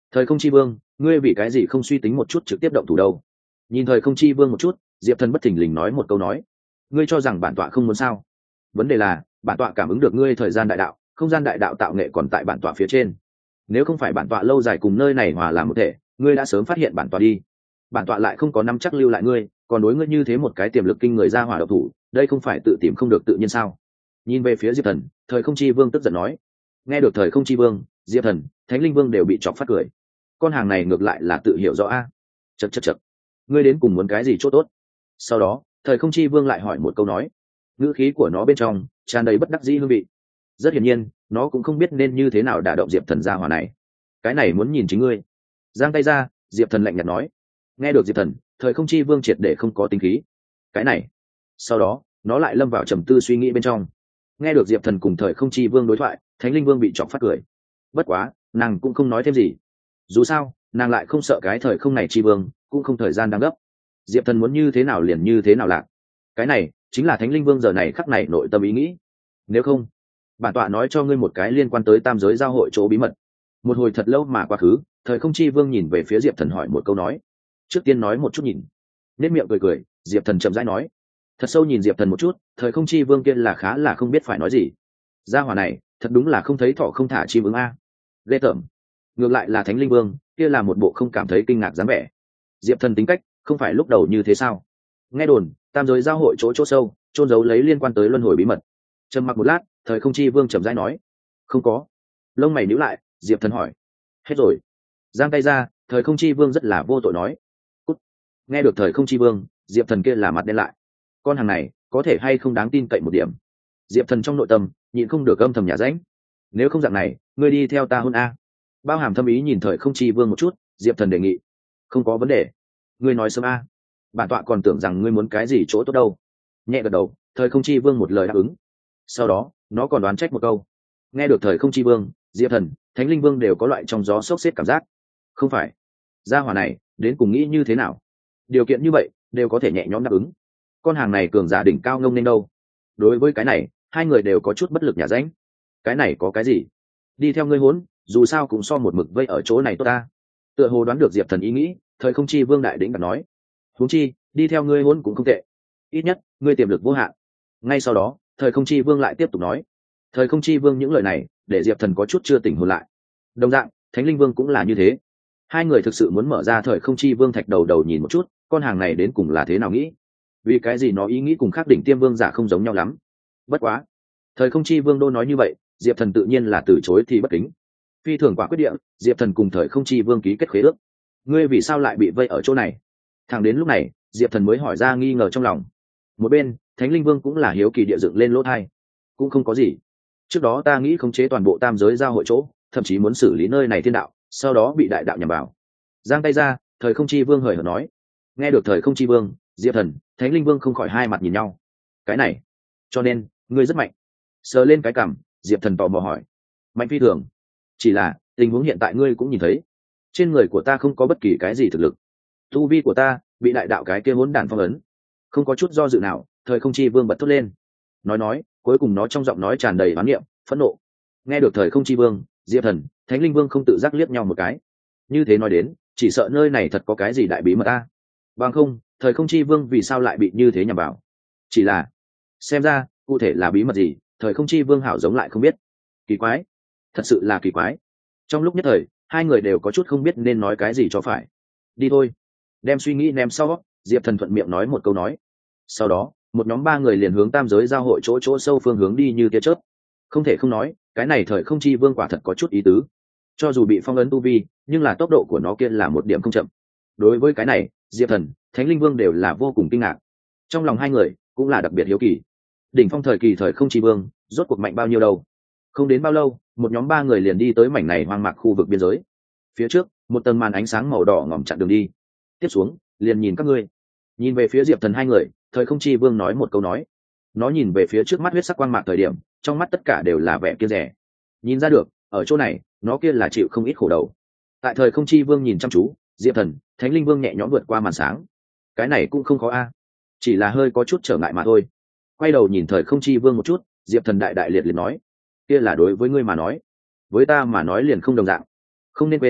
Thời không chi vương, ngươi vì cái gì không suy tính một chút trực tiếp động thủ đâu? Nhìn thời không chi vương một chút, diệp thần bất thình lình nói một câu nói. Ngươi cho rằng bản tọa không muốn sao? Vấn đề là bản tọa cảm ứng được ngươi thời gian đại đạo, không gian đại đạo tạo nghệ còn tại bản tọa phía trên. Nếu không phải bản tọa lâu dài cùng nơi này hòa làm một thể, ngươi đã sớm phát hiện bản tọa đi. Bản tọa lại không có nắm chắc lưu lại ngươi, còn đối ngươi như thế một cái tiềm lực kinh người ra hỏa độc thủ, đây không phải tự tìm không được tự nhiên sao? Nhìn về phía diệp thần, thời không chi vương tức giận nói. Nghe được thời không chi vương, diệp thần, thánh linh vương đều bị chọc phát cười. Con hàng này ngược lại là tự hiểu rõ a. Chật chật chật, ngươi đến cùng muốn cái gì chỗ tốt? Sau đó thời không chi vương lại hỏi một câu nói, ngữ khí của nó bên trong tràn đầy bất đắc dĩ hương vị. Rất hiển nhiên nó cũng không biết nên như thế nào đả động diệp thần gia hỏa này. Cái này muốn nhìn chính ngươi. Giang tay ra, diệp thần lạnh nhạt nói. Nghe được diệp thần, thời không chi vương triệt để không có tính khí. Cái này. Sau đó nó lại lâm vào trầm tư suy nghĩ bên trong. Nghe được diệp thần cùng thời không chi vương đối thoại, thánh linh vương bị chọc phát cười. Bất quá nàng cũng không nói thêm gì. Dù sao nàng lại không sợ cái thời không này chi vương, cũng không thời gian đang gấp. Diệp thần muốn như thế nào liền như thế nào lạc. Cái này chính là thánh linh vương giờ này khắc này nội tâm ý nghĩ. Nếu không, bản tọa nói cho ngươi một cái liên quan tới tam giới giao hội chỗ bí mật. Một hồi thật lâu mà quá khứ, thời không chi vương nhìn về phía diệp thần hỏi một câu nói. Trước tiên nói một chút nhìn. Nét miệng cười cười, diệp thần chậm rãi nói. Thật sâu nhìn diệp thần một chút, thời không chi vương kia là khá là không biết phải nói gì. Gia hỏa này thật đúng là không thấy thọ không thả chim ứng a. Ghê tởm. Ngược lại là thánh linh vương kia là một bộ không cảm thấy kinh ngạc dáng vẻ. Diệp thần tính cách không phải lúc đầu như thế sao? Nghe đồn tam giới giao hội chỗ sâu trôn giấu lấy liên quan tới luân hồi bí mật. Trầm mặc một lát, thời không chi vương chậm rãi nói. Không có. Lông mày nhíu lại, diệp thần hỏi. Hết rồi. Giang tay ra, thời không chi vương rất là vô tội nói. Cút. Nghe được thời không chi vương, diệp thần kia là mặt đen lại. Con hàng này có thể hay không đáng tin cậy một điểm. Diệp thần trong nội tâm nhịn không được âm thầm nhà ránh. Nếu không dạng này, ngươi đi theo ta hôn a. Bao hàm thâm ý nhìn thời không chi vương một chút, diệp thần đề nghị. Không có vấn đề. Ngươi nói sớm a. Bản tọa còn tưởng rằng ngươi muốn cái gì chỗ tốt đâu. Nhẹ gật đầu, thời không chi vương một lời đáp ứng. Sau đó nó còn đoán trách một câu. Nghe được thời không chi vương, diệp thần, thánh linh vương đều có loại trong gió sốc xếp cảm giác. Không phải, gia hỏa này đến cùng nghĩ như thế nào? Điều kiện như vậy đều có thể nhẹ nhõm đáp ứng. Con hàng này cường giả đỉnh cao ngông nên đâu. Đối với cái này hai người đều có chút bất lực nhả ránh. Cái này có cái gì? Đi theo ngươi hốn, dù sao cũng so một mực vây ở chỗ này tốt ta. Tựa hồ đoán được diệp thần ý nghĩ, thời không chi vương đại đỉnh đặt nói. Huống chi đi theo ngươi hốn cũng không tệ, ít nhất ngươi tiềm lực vô hạn. Ngay sau đó thời không chi vương lại tiếp tục nói. Thời không chi vương những lời này để diệp thần có chút chưa tỉnh hồn lại. Đồng dạng thánh linh vương cũng là như thế. Hai người thực sự muốn mở ra thời không chi vương thạch đầu đầu nhìn một chút con hàng này đến cùng là thế nào nghĩ. Vì cái gì nó ý nghĩ cùng khác đỉnh tiêm vương giả không giống nhau lắm. Bất quá thời không chi vương đô nói như vậy, diệp thần tự nhiên là từ chối thì bất kính. Phi thường quả quyết địa, diệp thần cùng thời không chi vương ký kết khế ước. Ngươi vì sao lại bị vây ở chỗ này? Thẳng đến lúc này diệp thần mới hỏi ra nghi ngờ trong lòng. Một bên thánh linh vương cũng là hiếu kỳ địa dựng lên lỗ thai. Cũng không có gì. Trước đó ta nghĩ khống chế toàn bộ tam giới giao hội chỗ, thậm chí muốn xử lý nơi này thiên đạo, sau đó bị đại đạo nhằm vào. Giang tay ra, thời không chi vương hời hợt nói. Nghe được thời không chi vương, diệp thần, thánh linh vương không khỏi hai mặt nhìn nhau. Cái này, cho nên ngươi rất mạnh. Sờ lên cái cằm, diệp thần tò mò hỏi. Mạnh phi thường. Chỉ là tình huống hiện tại ngươi cũng nhìn thấy, trên người của ta không có bất kỳ cái gì thực lực. Tu vi của ta bị đại đạo cái kia hỗn đản phong ấn. Không có chút do dự nào, thời không chi vương bật thốt lên. Nói cuối cùng nó trong giọng nói tràn đầy oán niệm, phẫn nộ. Nghe được thời không chi vương, diệp thần, thánh linh vương không tự giác liếc nhau một cái. Như thế nói đến, chỉ sợ nơi này thật có cái gì đại bí mật ta. Bằng không thời không chi vương vì sao lại bị như thế nhằm vào? Chỉ là xem ra cụ thể là bí mật gì, thời không chi vương hảo giống lại không biết. Kỳ quái, thật sự là kỳ quái. Trong lúc nhất thời hai người đều có chút không biết nên nói cái gì cho phải. Đi thôi. Đem suy nghĩ ném sau, diệp thần thuận miệng nói một câu nói. Sau đó một nhóm ba người liền hướng tam giới giao hội chỗ sâu phương hướng đi như tia chớp. Không thể không nói, cái này thời không chi vương quả thật có chút ý tứ. Cho dù bị phong ấn tu vi, nhưng là tốc độ của nó kia là một điểm không chậm. Đối với cái này diệp thần, thánh linh vương đều là vô cùng kinh ngạc. Trong lòng hai người cũng là đặc biệt hiếu kỳ. Đỉnh phong thời kỳ thời không chi vương rốt cuộc mạnh bao nhiêu đâu. Không đến bao lâu, một nhóm ba người liền đi tới mảnh này hoang mạc khu vực biên giới. Phía trước một tầng màn ánh sáng màu đỏ ngòm chặn đường đi. Tiếp xuống liền nhìn các ngươi. Nhìn về phía diệp thần hai người, thời không chi vương nói một câu nói. Nó nhìn về phía trước mắt huyết sắc quang mạc thời điểm, trong mắt tất cả đều là vẻ kia rẻ. Nhìn ra được ở chỗ này nó kia là chịu không ít khổ đầu. Tại thời không chi vương nhìn chăm chú, diệp thần, thánh linh vương nhẹ nhõm vượt qua màn sáng. Cái này cũng không khó a, chỉ là hơi có chút trở ngại mà thôi. Quay đầu nhìn thời không chi vương một chút, diệp thần đại đại liệt liệt nói. Kia là đối với ngươi mà nói, với ta mà nói liền không đồng dạng. Không nên quên,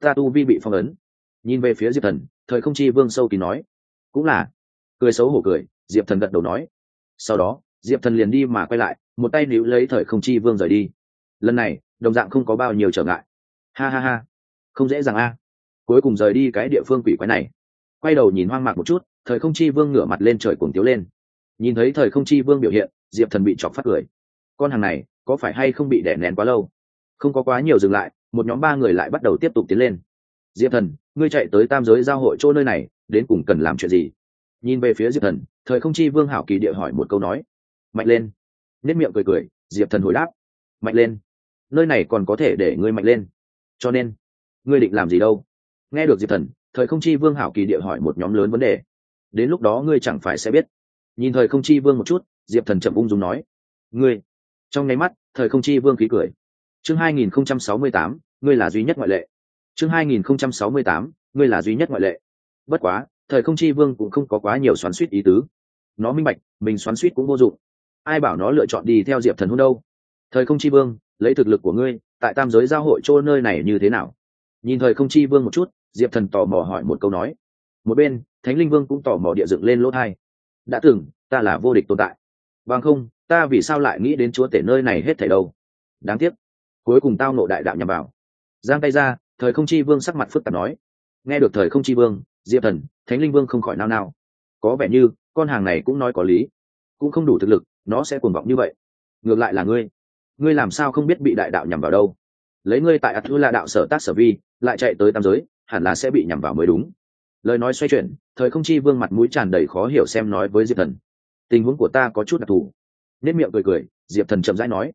ta tu vi bị phong ấn. Nhìn về phía Diệp Thần, Thời Không Chi Vương sâu kín nói, cũng là. Cười xấu hổ cười, Diệp Thần gật đầu nói. Sau đó Diệp Thần liền đi mà quay lại, một tay níu lấy Thời Không Chi Vương rời đi. Lần này đồng dạng không có bao nhiêu trở ngại. Ha ha ha, không dễ dàng a. Cuối cùng rời đi cái địa phương quỷ quái này, quay đầu nhìn Hoang Mạc một chút, Thời Không Chi Vương ngửa mặt lên trời cuồng tiếu lên. Nhìn thấy Thời Không Chi Vương biểu hiện, Diệp Thần bị chọc phát cười. Con hàng này có phải hay không bị đè nén quá lâu? Không có quá nhiều dừng lại, một nhóm 3 người lại bắt đầu tiếp tục tiến lên. Diệp Thần, ngươi chạy tới Tam Giới Giao hội chỗ nơi này đến cùng cần làm chuyện gì? Nhìn về phía Diệp Thần, Thời Không Chi Vương hảo kỳ địa hỏi một câu nói. Mạnh lên. Nét miệng cười cười, Diệp Thần hồi đáp. Mạnh lên. Nơi này còn có thể để ngươi mạnh lên. Cho nên ngươi định làm gì đâu? Nghe được Diệp Thần, Thời Không Chi Vương hảo kỳ địa hỏi một nhóm lớn vấn đề. Đến lúc đó ngươi chẳng phải sẽ biết. Nhìn Thời Không Chi Vương một chút, Diệp Thần chậm ung dung nói. Ngươi. Trong nháy mắt, Thời Không Chi Vương khí cười. Chương 2068, ngươi là duy nhất ngoại lệ. Chương 2068, ngươi là duy nhất ngoại lệ. Bất quá, Thời Không Chi Vương cũng không có quá nhiều xoắn xuýt ý tứ. Nó minh bạch, mình xoắn xuýt cũng vô dụng. Ai bảo nó lựa chọn đi theo Diệp Thần hôn đâu? Thời Không Chi Vương, lấy thực lực của ngươi, tại Tam Giới Giao hội chỗ nơi này như thế nào? Nhìn Thời Không Chi Vương một chút, Diệp Thần tò mò hỏi một câu nói. Một bên, Thánh Linh Vương cũng tò mò địa dựng lên lỗ tai. Đã từng, ta là vô địch tồn tại. Bằng không, ta vì sao lại nghĩ đến chúa tể nơi này hết thảy đâu? Đáng tiếc, cuối cùng tao nộ đại đạo nhằm vào. Giang tay ra, Thời Không Chi Vương sắc mặt phức tạp nói. Nghe được Thời Không Chi Vương, Diệp Thần, Thánh Linh Vương không khỏi nao nao. Có vẻ như con hàng này cũng nói có lý, cũng không đủ thực lực, nó sẽ cuồng vọng như vậy. Ngược lại là ngươi làm sao không biết bị đại đạo nhằm vào đâu? Lấy ngươi tại Atula đạo sở tác sở vi, lại chạy tới Tam Giới, hẳn là sẽ bị nhằm vào mới đúng. Lời nói xoay chuyển, Thời Không Chi Vương mặt mũi tràn đầy khó hiểu xem nói với Diệp Thần. Tình huống của ta có chút đặc thù. Nét miệng cười cười, Diệp Thần chậm rãi nói.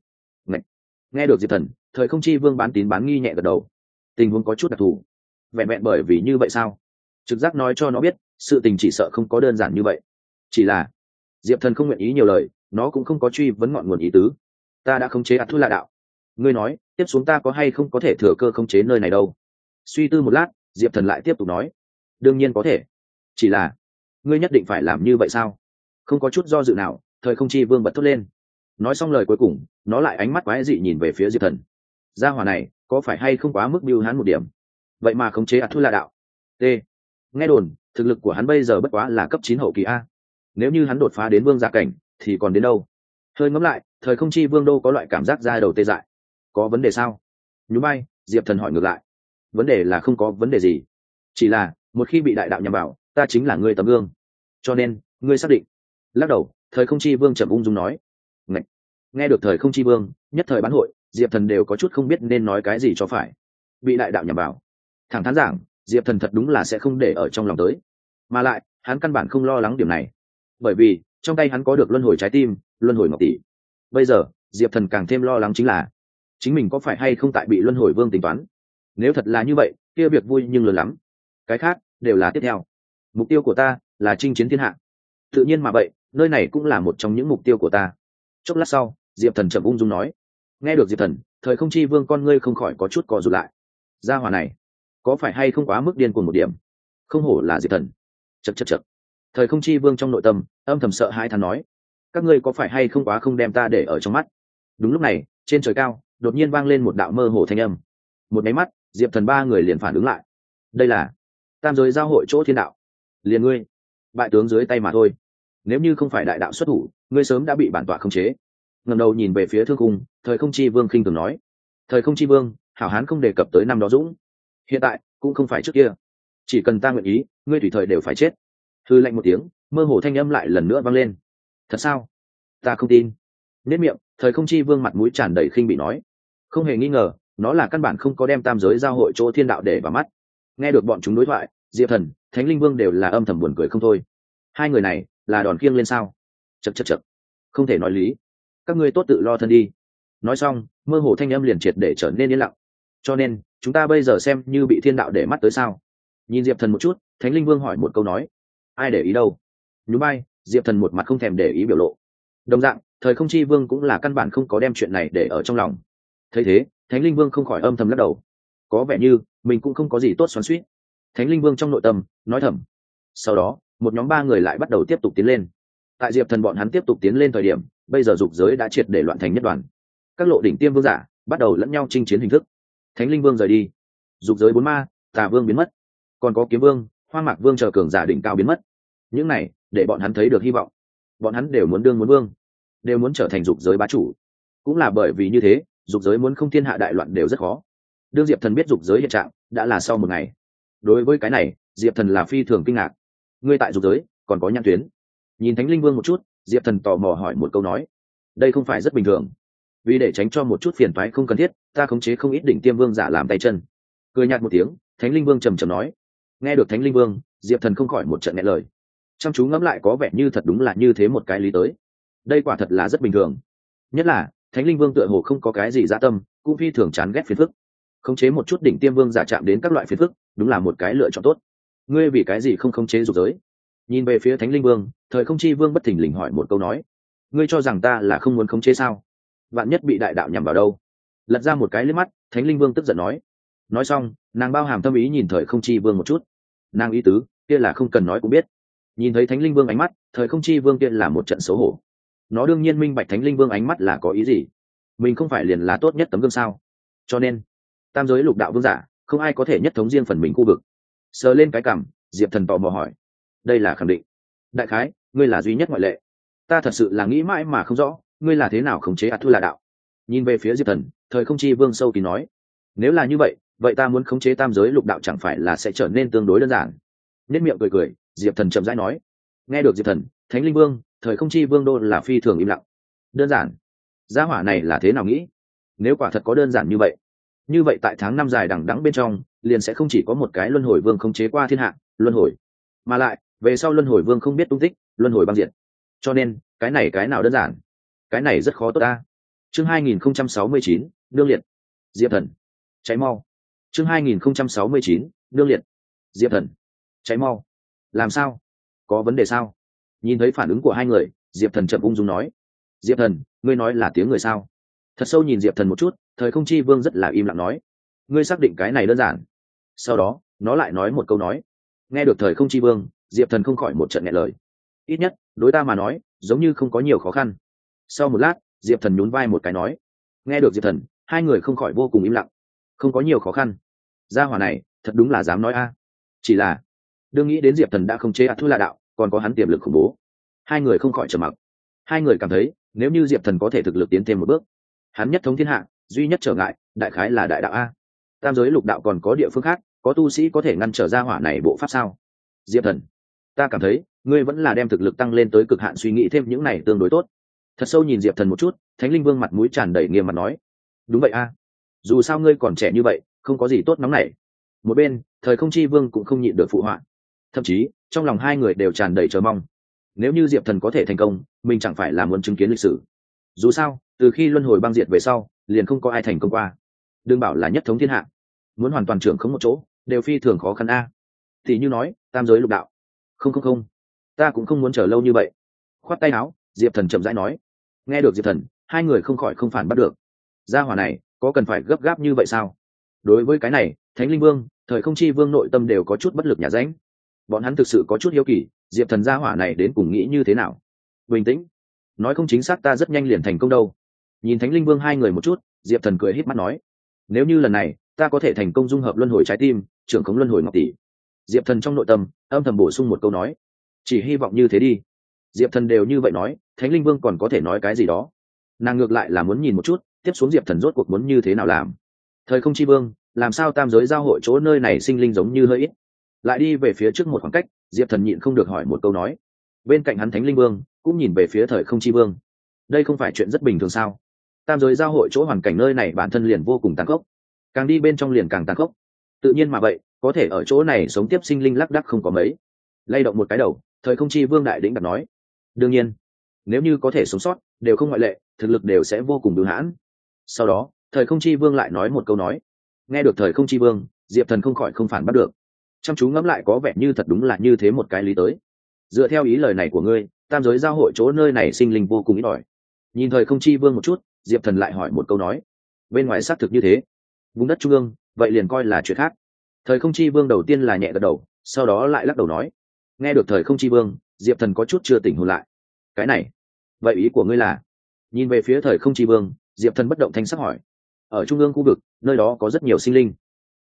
Nghe được Diệp Thần, Thời Không Chi Vương bán tín bán nghi nhẹ gật đầu. Tình huống có chút đặc thù. Vẹn vẹn bởi vì như vậy sao? Trực giác nói cho nó biết, sự tình chỉ sợ không có đơn giản như vậy. Chỉ là Diệp Thần không nguyện ý nhiều lời, nó cũng không có truy vấn ngọn nguồn ý tứ. Ta đã khống chế Atula đạo. Ngươi nói, tiếp xuống ta có hay không có thể thừa cơ khống chế nơi này đâu? Suy tư một lát, Diệp Thần lại tiếp tục nói. Đương nhiên có thể. Chỉ là ngươi nhất định phải làm như vậy sao? Không có chút do dự nào, Thời Không Chi Vương bật thốt lên. Nói xong lời cuối cùng, nó lại ánh mắt quái dị nhìn về phía Diệp Thần. Gia hỏa này có phải hay không quá mức biêu hắn một điểm? Vậy mà khống chế Atula đạo. T. Nghe đồn, thực lực của hắn bây giờ bất quá là cấp 9 hậu kỳ a. Nếu như hắn đột phá đến vương giả cảnh, thì còn đến đâu? Hơi ngẫm lại, Thời Không Chi Vương đô có loại cảm giác da đầu tê dại. Có vấn đề sao? Nhún vai, Diệp Thần hỏi ngược lại. Vấn đề là không có vấn đề gì. Chỉ là, một khi bị đại đạo nhằm vào, ta chính là ngươi tấm gương. Cho nên, ngươi xác định. Lắc đầu, Thời Không Chi Vương chậm ung dung nói. Nghe được Thời Không Chi Vương, nhất thời bán hội, Diệp Thần đều có chút không biết nên nói cái gì cho phải. Bị đại đạo nhằm vào. Thẳng thắn giảng, Diệp Thần thật đúng là sẽ không để ở trong lòng tới. Mà lại, hắn căn bản không lo lắng điểm này. Bởi vì, trong tay hắn có được luân hồi trái tim, luân hồi ngọc tỷ. Bây giờ, Diệp Thần càng thêm lo lắng chính là chính mình có phải hay không tại bị luân hồi vương tính toán. Nếu thật là như vậy, kia việc vui nhưng lớn lắm. Cái khác đều là tiếp theo. Mục tiêu của ta là chinh chiến thiên hạ. Tự nhiên mà vậy, nơi này cũng là một trong những mục tiêu của ta. Chốc lát sau, Diệp Thần chậm ung dung nói. Nghe được Diệp Thần, Thời Không Chi Vương con ngươi không khỏi có chút co rụt lại. Gia hỏa này có phải hay không quá mức điên cuồng một điểm? Không hổ là Diệp Thần. Chậc. Thời Không Chi Vương trong nội tâm âm thầm sợ hãi thán nói. Các ngươi có phải hay không quá không đem ta để ở trong mắt? Đúng lúc này, trên trời cao đột nhiên vang lên một đạo mơ hồ thanh âm. Một máy mắt, Diệp Thần 3 người liền phản ứng lại. Đây là Tam Giới Giao hội chỗ thiên đạo. Liền ngươi, bại tướng dưới tay mà thôi. Nếu như không phải đại đạo xuất thủ, ngươi sớm đã bị bản tọa khống chế. Ngẩng đầu nhìn về phía thương cung, Thời Không Chi Vương khinh thường nói. Thời Không Chi Vương, hảo hán không đề cập tới năm đó dũng. Hiện tại cũng không phải trước kia. Chỉ cần ta nguyện ý, ngươi tùy thời đều phải chết. Hư lạnh một tiếng, mơ hồ thanh âm lại lần nữa vang lên. Thật sao? Ta không tin. Nét miệng, Thời Không Chi Vương mặt mũi tràn đầy khinh bị nói. Không hề nghi ngờ, nó là căn bản không có đem Tam Giới Giao hội chỗ thiên đạo để vào mắt. Nghe được bọn chúng đối thoại, Diệp Thần, Thánh Linh Vương đều là âm thầm buồn cười không thôi. Hai người này là đòn khiêng lên sao? Chậc. Không thể nói lý. Các ngươi tốt tự lo thân đi. Nói xong, mơ hồ thanh âm liền triệt để trở nên yên lặng. Cho nên, chúng ta bây giờ xem như bị thiên đạo để mắt tới sao? Nhìn Diệp Thần một chút, Thánh Linh Vương hỏi một câu nói. Ai để ý đâu? Nhún vai, Diệp Thần một mặt không thèm để ý biểu lộ. Đồng dạng, Thời Không Chi Vương cũng là căn bản không có đem chuyện này để ở trong lòng. Thấy thế, Thánh Linh Vương không khỏi âm thầm lắc đầu. Có vẻ như mình cũng không có gì tốt xoắn xuýt. Thánh Linh Vương trong nội tâm nói thầm. Sau đó, một nhóm 3 người lại bắt đầu tiếp tục tiến lên. Tại Diệp Thần bọn hắn tiếp tục tiến lên thời điểm, bây giờ dục giới đã triệt để loạn thành nhất đoàn. Các lộ đỉnh tiêm vương giả bắt đầu lẫn nhau chinh chiến hình thức. Thánh Linh Vương rời đi, dục giới 4 ma Tà Vương biến mất, còn có Kiếm Vương, Hoang Mạc Vương chờ cường giả đỉnh cao biến mất. Những này để bọn hắn thấy được hy vọng. Bọn hắn đều muốn đương muốn vương, đều muốn trở thành dục giới bá chủ. Cũng là bởi vì như thế, dục giới muốn không thiên hạ đại loạn đều rất khó. Đương Diệp Thần biết dục giới hiện trạng đã là sau một ngày. Đối với cái này, Diệp Thần là phi thường kinh ngạc. Ngươi tại dục giới còn có nhãn tuyến? Nhìn Thánh Linh Vương một chút, Diệp Thần tò mò hỏi một câu nói. Đây không phải rất bình thường? Vì để tránh cho một chút phiền toái không cần thiết, ta khống chế không ít đỉnh tiêm vương giả làm tay chân. Cười nhạt một tiếng, Thánh Linh Vương trầm trầm nói. Nghe được Thánh Linh Vương, Diệp Thần không khỏi một trận nghẹn lời. Chăm chú ngẫm lại có vẻ như thật đúng là như thế một cái lý tới. Đây quả thật là rất bình thường. Nhất là Thánh Linh Vương tựa hồ không có cái gì dạ tâm, cũng phi thường chán ghét phiền phức. Khống chế một chút đỉnh tiêm vương giả chạm đến các loại phiền phức, đúng là một cái lựa chọn tốt. Ngươi vì cái gì không khống chế dục giới? Nhìn về phía Thánh Linh Vương, Thời Không Chi Vương bất thình lình hỏi một câu nói. Ngươi cho rằng ta là không muốn khống chế sao? Vạn nhất bị đại đạo nhằm vào đâu? Lật ra một cái liếc mắt, Thánh Linh Vương tức giận nói. Nói xong, nàng bao hàm tâm ý nhìn Thời Không Chi Vương một chút. Nàng ý tứ kia là không cần nói cũng biết. Nhìn thấy Thánh Linh Vương ánh mắt, Thời Không Chi Vương kia là một trận xấu hổ. Nó đương nhiên minh bạch Thánh Linh Vương ánh mắt là có ý gì. Mình không phải liền là tốt nhất tấm gương sao? Cho nên tam giới lục đạo vương giả không ai có thể nhất thống riêng phần mình khu vực. Sờ lên cái cằm, Diệp Thần tò mò hỏi. Đây là khẳng định? Đại khái ngươi là duy nhất ngoại lệ. Ta thật sự là nghĩ mãi mà không rõ ngươi là thế nào khống chế Thu là đạo. Nhìn về phía Diệp Thần, Thời Không Chi Vương sâu kín nói. Nếu là như vậy, vậy ta muốn khống chế tam giới lục đạo chẳng phải là sẽ trở nên tương đối đơn giản? Nét miệng cười cười, Diệp Thần chậm rãi nói. Nghe được Diệp Thần, Thánh Linh Vương, Thời Không Chi Vương đô là phi thường im lặng. Đơn giản? Gia hỏa này là thế nào nghĩ? Nếu quả thật có đơn giản như vậy tại tháng 5 dài đằng đẵng bên trong liền sẽ không chỉ có một cái luân hồi vương khống chế qua thiên hạ luân hồi, mà lại về sau luân hồi vương không biết tung tích, luân hồi băng diệt. Cho nên cái nào đơn giản? Cái này rất khó tốt ta. Chương 2069, đương liệt. Diệp Thần, cháy mau. Chương 2069, đương liệt. Diệp Thần, cháy mau. Làm sao? Có vấn đề sao? Nhìn thấy phản ứng của hai người, Diệp Thần chậm ung dung nói. Diệp Thần, ngươi nói là tiếng người sao? Thật sâu nhìn Diệp Thần một chút, Thời Không Chi Vương rất là im lặng nói. Ngươi xác định cái này đơn giản? Sau đó nó lại nói một câu nói. Nghe được Thời Không Chi Vương, Diệp Thần không khỏi một trận nghẹn lời. Ít nhất đối ta mà nói giống như không có nhiều khó khăn. Sau một lát, Diệp Thần nhún vai một cái nói. Nghe được Diệp Thần, hai người không khỏi vô cùng im lặng. Không có nhiều khó khăn? Gia hỏa này thật đúng là dám nói a. Chỉ là đương nghĩ đến Diệp Thần đã không chế Thu là đạo, còn có hắn tiềm lực khủng bố, hai người không khỏi trầm mặc. Hai người cảm thấy nếu như Diệp Thần có thể thực lực tiến thêm một bước, hắn nhất thống thiên hạ duy nhất trở ngại đại khái là đại đạo a. Tam giới lục đạo còn có địa phương khác, có tu sĩ có thể ngăn trở gia hỏa này bộ pháp sao? Diệp Thần, ta cảm thấy ngươi vẫn là đem thực lực tăng lên tới cực hạn, suy nghĩ thêm những này tương đối tốt. Thật sâu nhìn Diệp Thần một chút, Thánh Linh Vương mặt mũi tràn đầy nghiêm mặt nói. Đúng vậy a, dù sao ngươi còn trẻ như vậy, không có gì tốt nóng nảy. Một bên Thời Không Chi Vương cũng không nhịn được phụ họa. Thậm chí trong lòng hai người đều tràn đầy chờ mong. Nếu như Diệp Thần có thể thành công, mình chẳng phải là muốn chứng kiến lịch sử. Dù sao từ khi luân hồi băng diệt về sau liền không có ai thành công qua. Đừng bảo là nhất thống thiên hạ, muốn hoàn toàn trưởng không một chỗ đều phi thường khó khăn a. Thì như nói tam giới lục đạo, không, ta cũng không muốn chờ lâu như vậy. Khoát tay áo, Diệp Thần chậm rãi nói. Nghe được Diệp Thần, hai người không khỏi không phản bắt được. Gia hỏa này có cần phải gấp gáp như vậy sao? Đối với cái này, Thánh Linh Vương, Thời Không Chi Vương nội tâm đều có chút bất lực nhả ránh. Bọn hắn thực sự có chút hiếu kỳ, Diệp Thần gia hỏa này đến cùng nghĩ như thế nào. Bình tĩnh, nói không chính xác ta rất nhanh liền thành công đâu. Nhìn Thánh Linh Vương hai người một chút, Diệp Thần cười híp mắt nói. Nếu như lần này ta có thể thành công dung hợp luân hồi trái tim, trưởng khống luân hồi ngọc tỷ. Diệp Thần trong nội tâm âm thầm bổ sung một câu nói. Chỉ hy vọng như thế đi. Diệp Thần đều như vậy nói, Thánh Linh Vương còn có thể nói cái gì đó. Nàng ngược lại là muốn nhìn một chút tiếp xuống Diệp Thần rốt cuộc muốn như thế nào làm. Thời Không Chi Vương, làm sao tam giới giao hội chỗ nơi này sinh linh giống như hơi ít. Lại đi về phía trước một khoảng cách, Diệp Thần nhịn không được hỏi một câu nói. Bên cạnh hắn Thánh Linh Vương cũng nhìn về phía Thời Không Chi Vương. Đây không phải chuyện rất bình thường sao? Tam giới giao hội chỗ hoàn cảnh nơi này bản thân liền vô cùng tàn khốc, càng đi bên trong liền càng tàn khốc. Tự nhiên mà vậy, có thể ở chỗ này sống tiếp sinh linh lác đác không có mấy. Lay động một cái đầu, Thời Không Chi Vương đại đĩnh đặt nói. Đương nhiên, nếu như có thể sống sót, đều không ngoại lệ, thực lực đều sẽ vô cùng bưu hãn. Sau đó, Thời Không Chi Vương lại nói một câu nói. Nghe được Thời Không Chi Vương, Diệp Thần không khỏi không phản bắt được. Chăm chú ngẫm lại có vẻ như thật đúng là như thế một cái lý tới. Dựa theo ý lời này của ngươi, tam giới giao hội chỗ nơi này sinh linh vô cùng ít ỏi. Nhìn Thời Không Chi Vương một chút, Diệp Thần lại hỏi một câu nói. Bên ngoài xác thực như thế. Vùng đất trung ương, vậy liền coi là chuyện khác. Thời Không Chi Vương đầu tiên là nhẹ gật đầu, sau đó lại lắc đầu nói. Nghe được Thời Không Chi Vương, Diệp Thần có chút chưa tỉnh hồn lại. Cái này, vậy ý của ngươi là? Nhìn về phía Thời Không Chi Vương, Diệp Thần bất động thanh sắc hỏi. Ở trung ương khu vực, nơi đó có rất nhiều sinh linh.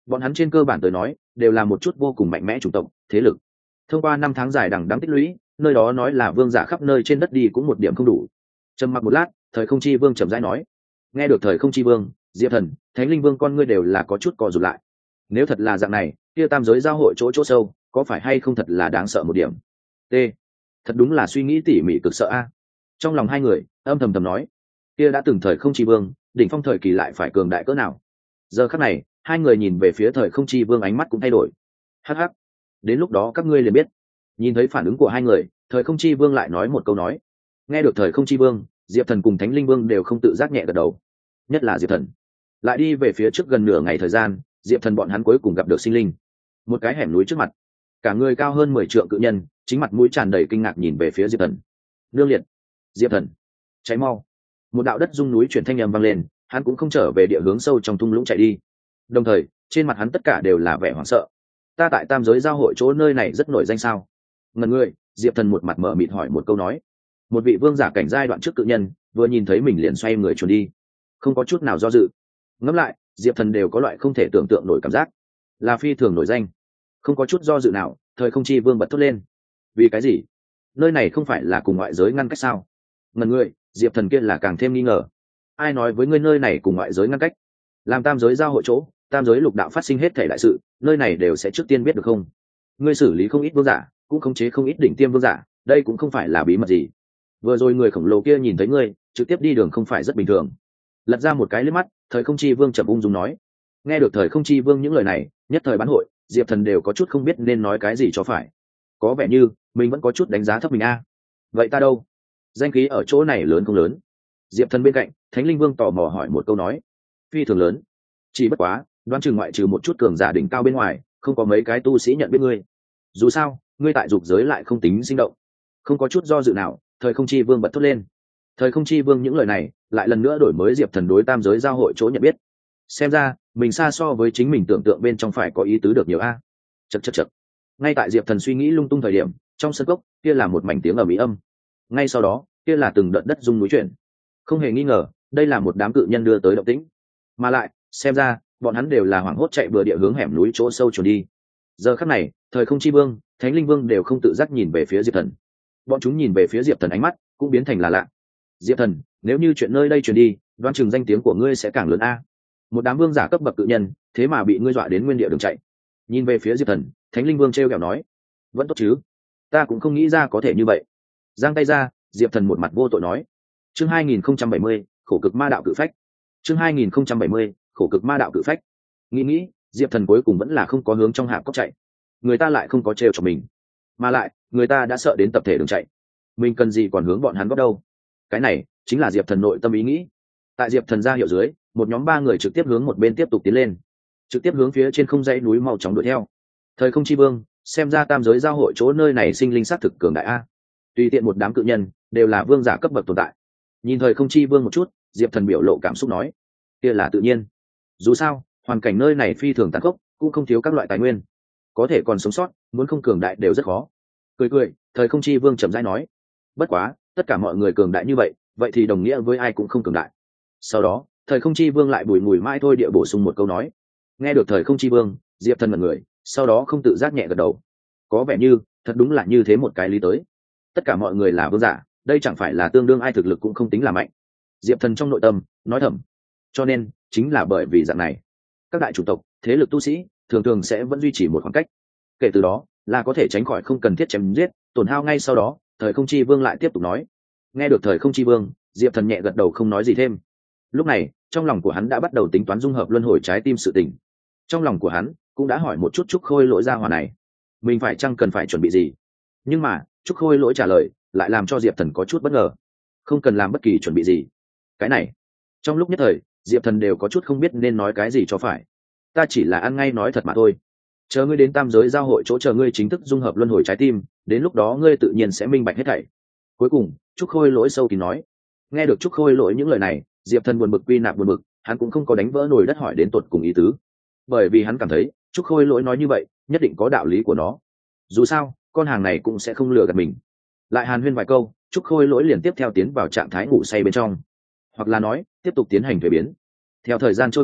bọn hắn trên cơ bản tới nói đều là một chút vô cùng mạnh mẽ chủng tộc thế lực. Thông qua 5 tháng dài đằng đẵng tích lũy, nơi đó nói là vương giả khắp nơi trên đất đi cũng một điểm không đủ. Trầm mặc một lát, Thời Không Chi Vương chậm rãi nói. Nghe được Thời Không Chi Vương, Diệp Thần, Thánh Linh Vương con ngươi đều là có chút co rụt lại. Nếu thật là dạng này, kia tam giới giao hội chỗ sâu, có phải hay không thật là đáng sợ một điểm. T. Thật đúng là suy nghĩ tỉ mỉ cực sợ a. Trong lòng hai người âm thầm thầm nói, kia đã từng Thời Không Chi Vương, đỉnh phong thời kỳ lại phải cường đại cỡ nào. Giờ khắc này, hai người nhìn về phía Thời Không Chi Vương ánh mắt cũng thay đổi. Hắc hắc, đến lúc đó các ngươi liền biết. Nhìn thấy phản ứng của hai người, Thời Không Chi Vương lại nói một câu nói. Nghe được Thời Không Chi Vương, Diệp Thần cùng Thánh Linh Vương đều không tự giác nhẹ gật đầu. Nhất là Diệp Thần. Lại đi về phía trước gần nửa ngày thời gian, Diệp Thần bọn hắn cuối cùng gặp được sinh linh. Một cái hẻm núi trước mặt, cả người cao hơn 10 trượng cự nhân, chính mặt mũi tràn đầy kinh ngạc nhìn về phía Diệp Thần. Nương liệt, Diệp Thần, cháy mau. Một đạo đất rung núi chuyển thanh âm vang lên, hắn cũng không trở về địa hướng sâu trong thung lũng chạy đi. Đồng thời, trên mặt hắn tất cả đều là vẻ hoảng sợ. Ta tại tam giới giao hội chỗ nơi này rất nổi danh sao? Ngần người, Diệp Thần một mặt mở mịt hỏi một câu nói. Một vị vương giả cảnh giai đoạn trước cự nhân, vừa nhìn thấy mình liền xoay người trốn đi, không có chút nào do dự. Ngẫm lại, Diệp Thần đều có loại không thể tưởng tượng nổi cảm giác, là phi thường nổi danh. Không có chút do dự nào, Thời Không Chi Vương bật thốt lên. Vì cái gì? Nơi này không phải là cùng ngoại giới ngăn cách sao? Ngần người, Diệp Thần kia là càng thêm nghi ngờ. Ai nói với ngươi nơi này cùng ngoại giới ngăn cách? Làm tam giới giao hội chỗ, tam giới lục đạo phát sinh hết thể đại sự, nơi này đều sẽ trước tiên biết được không? Ngươi xử lý không ít vương giả, cũng khống chế không ít đỉnh tiêm vương giả, đây cũng không phải là bí mật gì. Vừa rồi người khổng lồ kia nhìn thấy ngươi, trực tiếp đi đường không phải rất bình thường. Lật ra một cái liếc mắt, Thời Không Chi Vương chậm ung dung nói. Nghe được Thời Không Chi Vương những lời này, nhất thời bán hội, Diệp Thần đều có chút không biết nên nói cái gì cho phải. Có vẻ như mình vẫn có chút đánh giá thấp mình a. Vậy ta đâu? Danh khí ở chỗ này lớn không lớn? Diệp Thần bên cạnh, Thánh Linh Vương tò mò hỏi một câu nói. Phi thường lớn. Chỉ bất quá, đoán chừng ngoại trừ một chút cường giả đỉnh cao bên ngoài, không có mấy cái tu sĩ nhận biết ngươi. Dù sao, ngươi tại dục giới lại không tính sinh động. Không có chút do dự nào, Thời Không Chi Vương bật thốt lên. Thời Không Chi Vương những lời này lại lần nữa đổi mới Diệp Thần đối tam giới giao hội chỗ nhận biết. Xem ra mình xa so với chính mình tưởng tượng bên trong phải có ý tứ được nhiều a. Chậc. Ngay tại Diệp Thần suy nghĩ lung tung thời điểm, trong sân cốc kia là một mảnh tiếng ầm ĩ âm. Ngay sau đó, kia là từng đợt đất rung núi chuyển. Không hề nghi ngờ, đây là một đám cự nhân đưa tới động tĩnh. Mà lại, xem ra, bọn hắn đều là hoảng hốt chạy bừa địa hướng hẻm núi chỗ sâu trốn đi. Giờ khắc này, Thời Không Chi Vương, Thánh Linh Vương đều không tự giác nhìn về phía Diệp Thần. Bọn chúng nhìn về phía Diệp Thần ánh mắt cũng biến thành là lạ. Diệp Thần, nếu như chuyện nơi đây truyền đi, đoán chừng danh tiếng của ngươi sẽ càng lớn a. Một đám vương giả cấp bậc cự nhân, thế mà bị ngươi dọa đến nguyên địa đường chạy. Nhìn về phía Diệp Thần, Thánh Linh Vương trêu ghẹo nói, vẫn tốt chứ? Ta cũng không nghĩ ra có thể như vậy. Giang tay ra, Diệp Thần một mặt vô tội nói. Chương 2070, khổ cực ma đạo cự phách. Chương 2070, khổ cực ma đạo cự phách. Nghĩ, Diệp Thần cuối cùng vẫn là không có hướng trong hạp cốc chạy. Người ta lại không có trêu cho mình, mà lại, người ta đã sợ đến tập thể đường chạy. Mình cần gì còn hướng bọn hắn góp đâu? Cái này chính là Diệp Thần nội tâm ý nghĩ. Tại Diệp Thần ra hiệu dưới, một nhóm 3 người trực tiếp hướng một bên tiếp tục tiến lên, trực tiếp hướng phía trên không dãy núi mau chóng đuổi theo. Thời Không Chi Vương, xem ra tam giới giao hội chỗ nơi này sinh linh sát thực cường đại a. Tùy tiện một đám cự nhân đều là vương giả cấp bậc tồn tại. Nhìn Thời Không Chi Vương một chút, Diệp Thần biểu lộ cảm xúc nói, kia là tự nhiên. Dù sao, hoàn cảnh nơi này phi thường tàn khốc, cũng không thiếu các loại tài nguyên, có thể còn sống sót, muốn không cường đại đều rất khó. Cười, Thời Không Chi Vương chậm rãi nói, bất quá, tất cả mọi người cường đại như vậy, vậy thì đồng nghĩa với ai cũng không cường đại. Sau đó, Thời Không Chi Vương lại bùi ngùi mãi thôi địa bổ sung một câu nói. Nghe được Thời Không Chi Vương, Diệp Thần mật người, sau đó không tự giác nhẹ gật đầu. Có vẻ như, thật đúng là như thế một cái lý tới. Tất cả mọi người là vương giả, đây chẳng phải là tương đương ai thực lực cũng không tính là mạnh. Diệp Thần trong nội tâm nói thầm. Cho nên, chính là bởi vì dạng này, các đại chủng tộc, thế lực tu sĩ thường thường sẽ vẫn duy trì một khoảng cách. Kể từ đó, là có thể tránh khỏi không cần thiết chém giết, tổn hao. Ngay sau đó, Thời Không Chi Vương lại tiếp tục nói. Nghe được Thời Không Chi Vương, Diệp Thần nhẹ gật đầu không nói gì thêm. Lúc này, trong lòng của hắn đã bắt đầu tính toán dung hợp luân hồi trái tim sự tình. Trong lòng của hắn cũng đã hỏi một chút Trúc Khôi Lỗi gia hỏa này, mình phải chăng cần phải chuẩn bị gì. Nhưng mà Trúc Khôi Lỗi trả lời lại làm cho Diệp Thần có chút bất ngờ. Không cần làm bất kỳ chuẩn bị gì. Cái này, trong lúc nhất thời, Diệp Thần đều có chút không biết nên nói cái gì cho phải. Ta chỉ là ăn ngay nói thật mà thôi. Chờ ngươi đến tam giới giao hội chỗ, chờ ngươi chính thức dung hợp luân hồi trái tim, đến lúc đó ngươi tự nhiên sẽ minh bạch hết thảy. Cuối cùng, Trúc Khôi Lỗi sâu kín nói. Nghe được Trúc Khôi Lỗi những lời này, Diệp Thần buồn bực quy nạp buồn bực, hắn cũng không có đánh vỡ nồi đất hỏi đến tột cùng ý tứ, bởi vì hắn cảm thấy Trúc Khôi Lỗi nói như vậy nhất định có đạo lý của nó. Dù sao, con hàng này cũng sẽ không lừa gạt mình. Lại hàn huyên vài câu, Trúc Khôi Lỗi liền tiếp theo tiến vào trạng thái ngủ say bên trong, hoặc là nói tiếp tục tiến hành thuế biến. Theo thời gian trôi qua,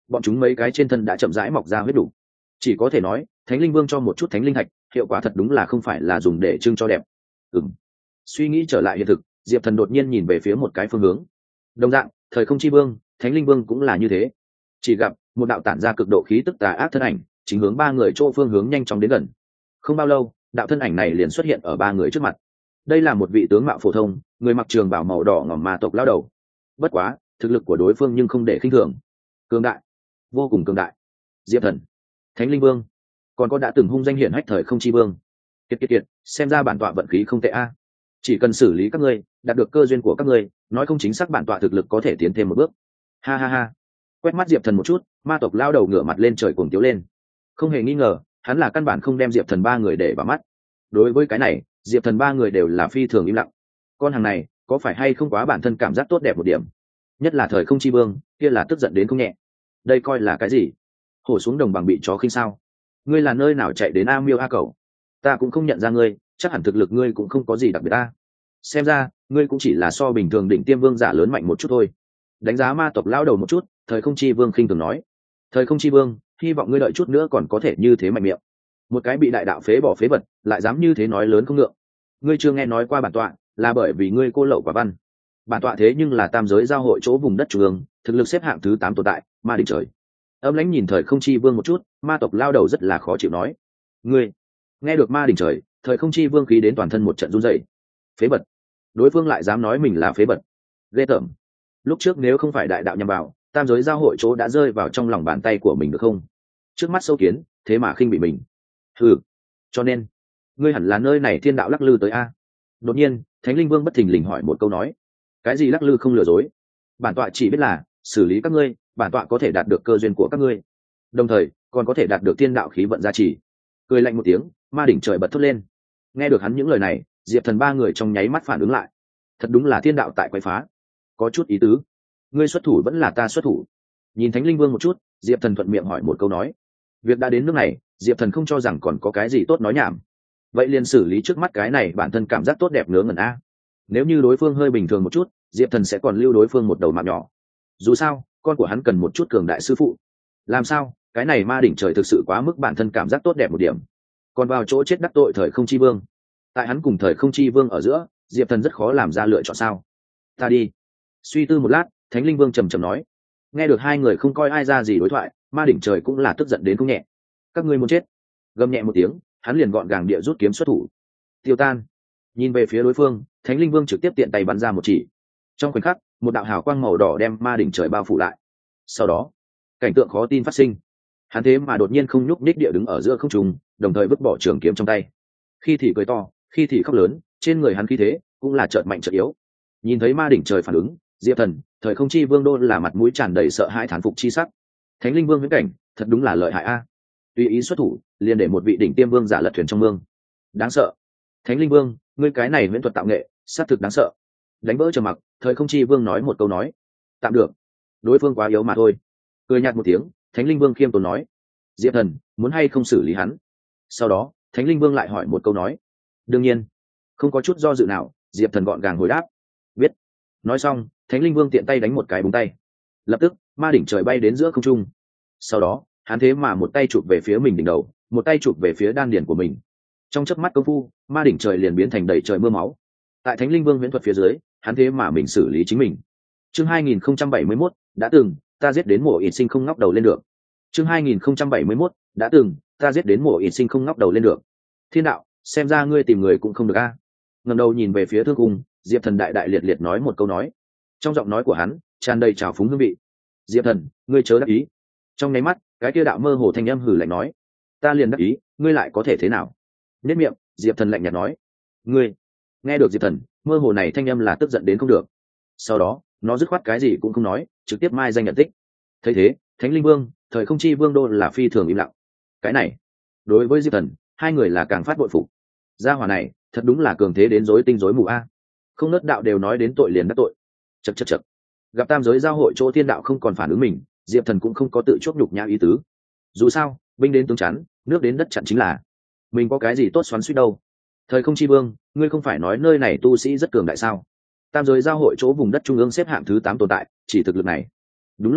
bọn chúng mấy cái trên thân đã chậm rãi mọc ra huyết đủ. Chỉ có thể nói thánh linh vương cho một chút thánh linh thạch, hiệu quả thật đúng là không phải là dùng để trưng cho đẹp. Suy nghĩ trở lại hiện thực, Diệp Thần đột nhiên nhìn về phía một cái phương hướng. Đồng dạng, thời không chi vương, thánh linh vương cũng là như thế. Chỉ gặp một đạo tản ra cực độ khí tức tà ác thân ảnh chính hướng ba người chỗ phương hướng nhanh chóng đến gần. Không bao lâu, đạo thân ảnh này liền xuất hiện ở ba người trước mặt. Đây là một vị tướng mạo phổ thông, người mặc trường bào màu đỏ ngòm ma tộc lão đầu. Bất quá, thực lực của đối phương nhưng không để khinh thường. Cường đại, vô cùng cường đại. Diệp Thần, thánh linh vương, còn có đã từng hung danh hiển hách thời không chi vương. Kiệt, xem ra bản tọa vận khí không tệ a. Chỉ cần xử lý các ngươi, đạt được cơ duyên của các ngươi, nói không chính xác bản tọa thực lực có thể tiến thêm một bước. Ha ha ha. Quét mắt Diệp Thần một chút, ma tộc lao đầu ngửa mặt lên trời cuồng tiếu lên. Không hề nghi ngờ, hắn là căn bản không đem Diệp Thần ba người để vào mắt. Đối với cái này, Diệp Thần ba người đều là phi thường im lặng. Con hàng này có phải hay không quá bản thân cảm giác tốt đẹp một điểm, nhất là thời không chi vương kia là tức giận đến không nhẹ. Đây coi là cái gì? Hổ xuống đồng bằng bị chó khinh sao? Ngươi là nơi nào chạy đến a miêu a cầu? Ta cũng không nhận ra ngươi, chắc hẳn thực lực ngươi cũng không có gì đặc biệt ta. Xem ra ngươi cũng chỉ là so bình thường đỉnh tiêm vương giả lớn mạnh một chút thôi. Đánh giá ma tộc lao đầu một chút, thời không chi vương khinh thường nói: thời không chi vương, hy vọng ngươi đợi chút nữa còn có thể như thế mạnh miệng. Một cái bị đại đạo phế bỏ phế vật lại dám như thế nói lớn không ngượng. Ngươi chưa nghe nói qua bản tọa, là bởi vì ngươi cô lậu quả văn. Bản tọa thế nhưng là tam giới giao hội chỗ vùng đất trung ương, thực lực xếp hạng thứ 8 tồn tại, ma đỉnh trời. Âm lãnh nhìn thời không chi vương một chút, ma tộc lao đầu rất là khó chịu nói: ngươi nghe được ma đỉnh trời, thời không chi vương khí đến toàn thân một trận run rẩy. Phế vật, đối phương lại dám nói mình là phế vật, ghê tởm. Lúc trước nếu không phải đại đạo nhằm vào, tam giới giao hội chỗ đã rơi vào trong lòng bàn tay của mình được không? Trước mắt sâu kiến, thế mà khinh bị mình. Cho nên ngươi hẳn là nơi này thiên đạo lắc lư tới a. Đột nhiên thánh linh vương bất thình lình hỏi một câu nói: cái gì lắc lư không lừa dối? Bản tọa chỉ biết là xử lý các ngươi, bản tọa có thể đạt được cơ duyên của các ngươi, đồng thời còn có thể đạt được thiên đạo khí vận gia trì. Cười lạnh một tiếng, ma đỉnh trời bật thốt lên. Nghe được hắn những lời này, Diệp Thần ba người trong nháy mắt phản ứng lại. Thật đúng là thiên đạo tại quậy phá, có chút ý tứ. Ngươi xuất thủ vẫn là ta xuất thủ? Nhìn thánh linh vương một chút, Diệp Thần thuận miệng hỏi một câu nói. Việc đã đến nước này, Diệp Thần không cho rằng còn có cái gì tốt nói nhảm. Vậy liền xử lý trước mắt cái này, bản thân cảm giác tốt đẹp ngớ ngẩn a. Nếu như đối phương hơi bình thường một chút, Diệp Thần sẽ còn lưu đối phương một đầu mạng nhỏ. Dù sao con của hắn cần một chút cường đại sư phụ. Làm sao cái này ma đỉnh trời thực sự quá mức bản thân cảm giác tốt đẹp một điểm, còn vào chỗ chết đắc tội thời không chi vương. Tại hắn cùng thời không chi vương ở giữa, Diệp Thần rất khó làm ra lựa chọn. Sao ta đi? Suy tư một lát, thánh linh vương trầm trầm nói. Nghe được hai người không coi ai ra gì đối thoại, ma đỉnh trời cũng là tức giận đến không nhẹ. Các ngươi muốn chết? Gầm nhẹ một tiếng, hắn liền gọn gàng địa rút kiếm xuất thủ. Tiêu tan. Nhìn về phía đối phương, thánh linh vương trực tiếp tiện tay bắn ra một chỉ. Trong khoảnh khắc, một đạo hào quang màu đỏ đem ma đỉnh trời bao phủ lại. Sau đó cảnh tượng khó tin phát sinh. Hắn thế mà đột nhiên không nhúc nhích địa đứng ở giữa không trung, đồng thời vứt bỏ trường kiếm trong tay. Khi thì cười to, khi thì khóc lớn, trên người hắn khí thế cũng là chợt mạnh chợt yếu. Nhìn thấy ma đỉnh trời phản ứng, Diệp Thần, thời không chi vương đô là mặt mũi tràn đầy sợ hãi thán phục chi sắc. Thánh linh vương viễn cảnh thật đúng là lợi hại a. Tùy ý xuất thủ liền để một vị đỉnh tiêm vương giả lật thuyền trong mương. Đáng sợ. Thánh linh vương, ngươi cái này viễn thuật tạo nghệ sát thực đáng sợ. Đánh vỡ trầm mặc, thời không chi vương nói một câu nói. Tạm được, đối phương quá yếu mà thôi. Cười nhạt một tiếng, thánh linh vương khiêm tốn nói: Diệp Thần, muốn hay không xử lý hắn? Sau đó thánh linh vương lại hỏi một câu nói. Đương nhiên. Không có chút do dự nào, Diệp Thần gọn gàng hồi đáp: biết. Nói xong, thánh linh vương tiện tay đánh một cái búng tay, lập tức ma đỉnh trời bay đến giữa không trung. Sau đó hắn thế mà một tay chụp về phía mình đỉnh đầu, một tay chụp về phía đan điền của mình. Trong chớp mắt công phu, ma đỉnh trời liền biến thành đầy trời mưa máu. Tại thánh linh vương huyễn thuật phía dưới, hắn thế mà mình xử lý chính mình. Chương 2071, đã từng ta giết đến mổ ít sinh không ngóc đầu lên được. Chương 2071, đã từng ta giết đến mổ ít sinh không ngóc đầu lên được. Thiên đạo, xem ra ngươi tìm người cũng không được a. Ngẩng đầu nhìn về phía thương cung, Diệp Thần đại đại liệt liệt nói một câu nói. Trong giọng nói của hắn tràn đầy trào phúng hương vị. Diệp Thần, ngươi chớ đắc ý. Trong nháy mắt, cái kia đạo mơ hồ thanh âm hừ lạnh nói: ta liền đắc ý, ngươi lại có thể thế nào? Nét miệng, Diệp Thần lạnh nhạt nói: ngươi. Nghe được Diệp Thần mơ hồ này thanh âm là tức giận đến không được. Sau đó nó dứt khoát cái gì cũng không nói, trực tiếp mai danh nhận tích. Thấy thế, thánh linh vương, thời không chi vương đô là phi thường im lặng. Cái này đối với Diệp Thần, hai người là càng phát bội phục. Gia hỏa này thật đúng là cường thế đến rối tinh rối mù a. Không nớt đạo đều nói đến tội liền đắc tội. Chậc. Gặp tam giới giao hội chỗ thiên đạo không còn phản ứng mình, Diệp Thần cũng không có tự chuốc nhục nhã ý tứ. Dù sao binh đến tướng chắn, nước đến đất chặn chính là. Mình có cái gì tốt xoắn suýt đâu. Thời không chi vương, ngươi không phải nói nơi này tu sĩ rất cường đại sao? Tam giới giao hội chỗ vùng đất trung ương xếp hạng thứ 8 tồn tại, chỉ thực lực này. Đúng lúc này,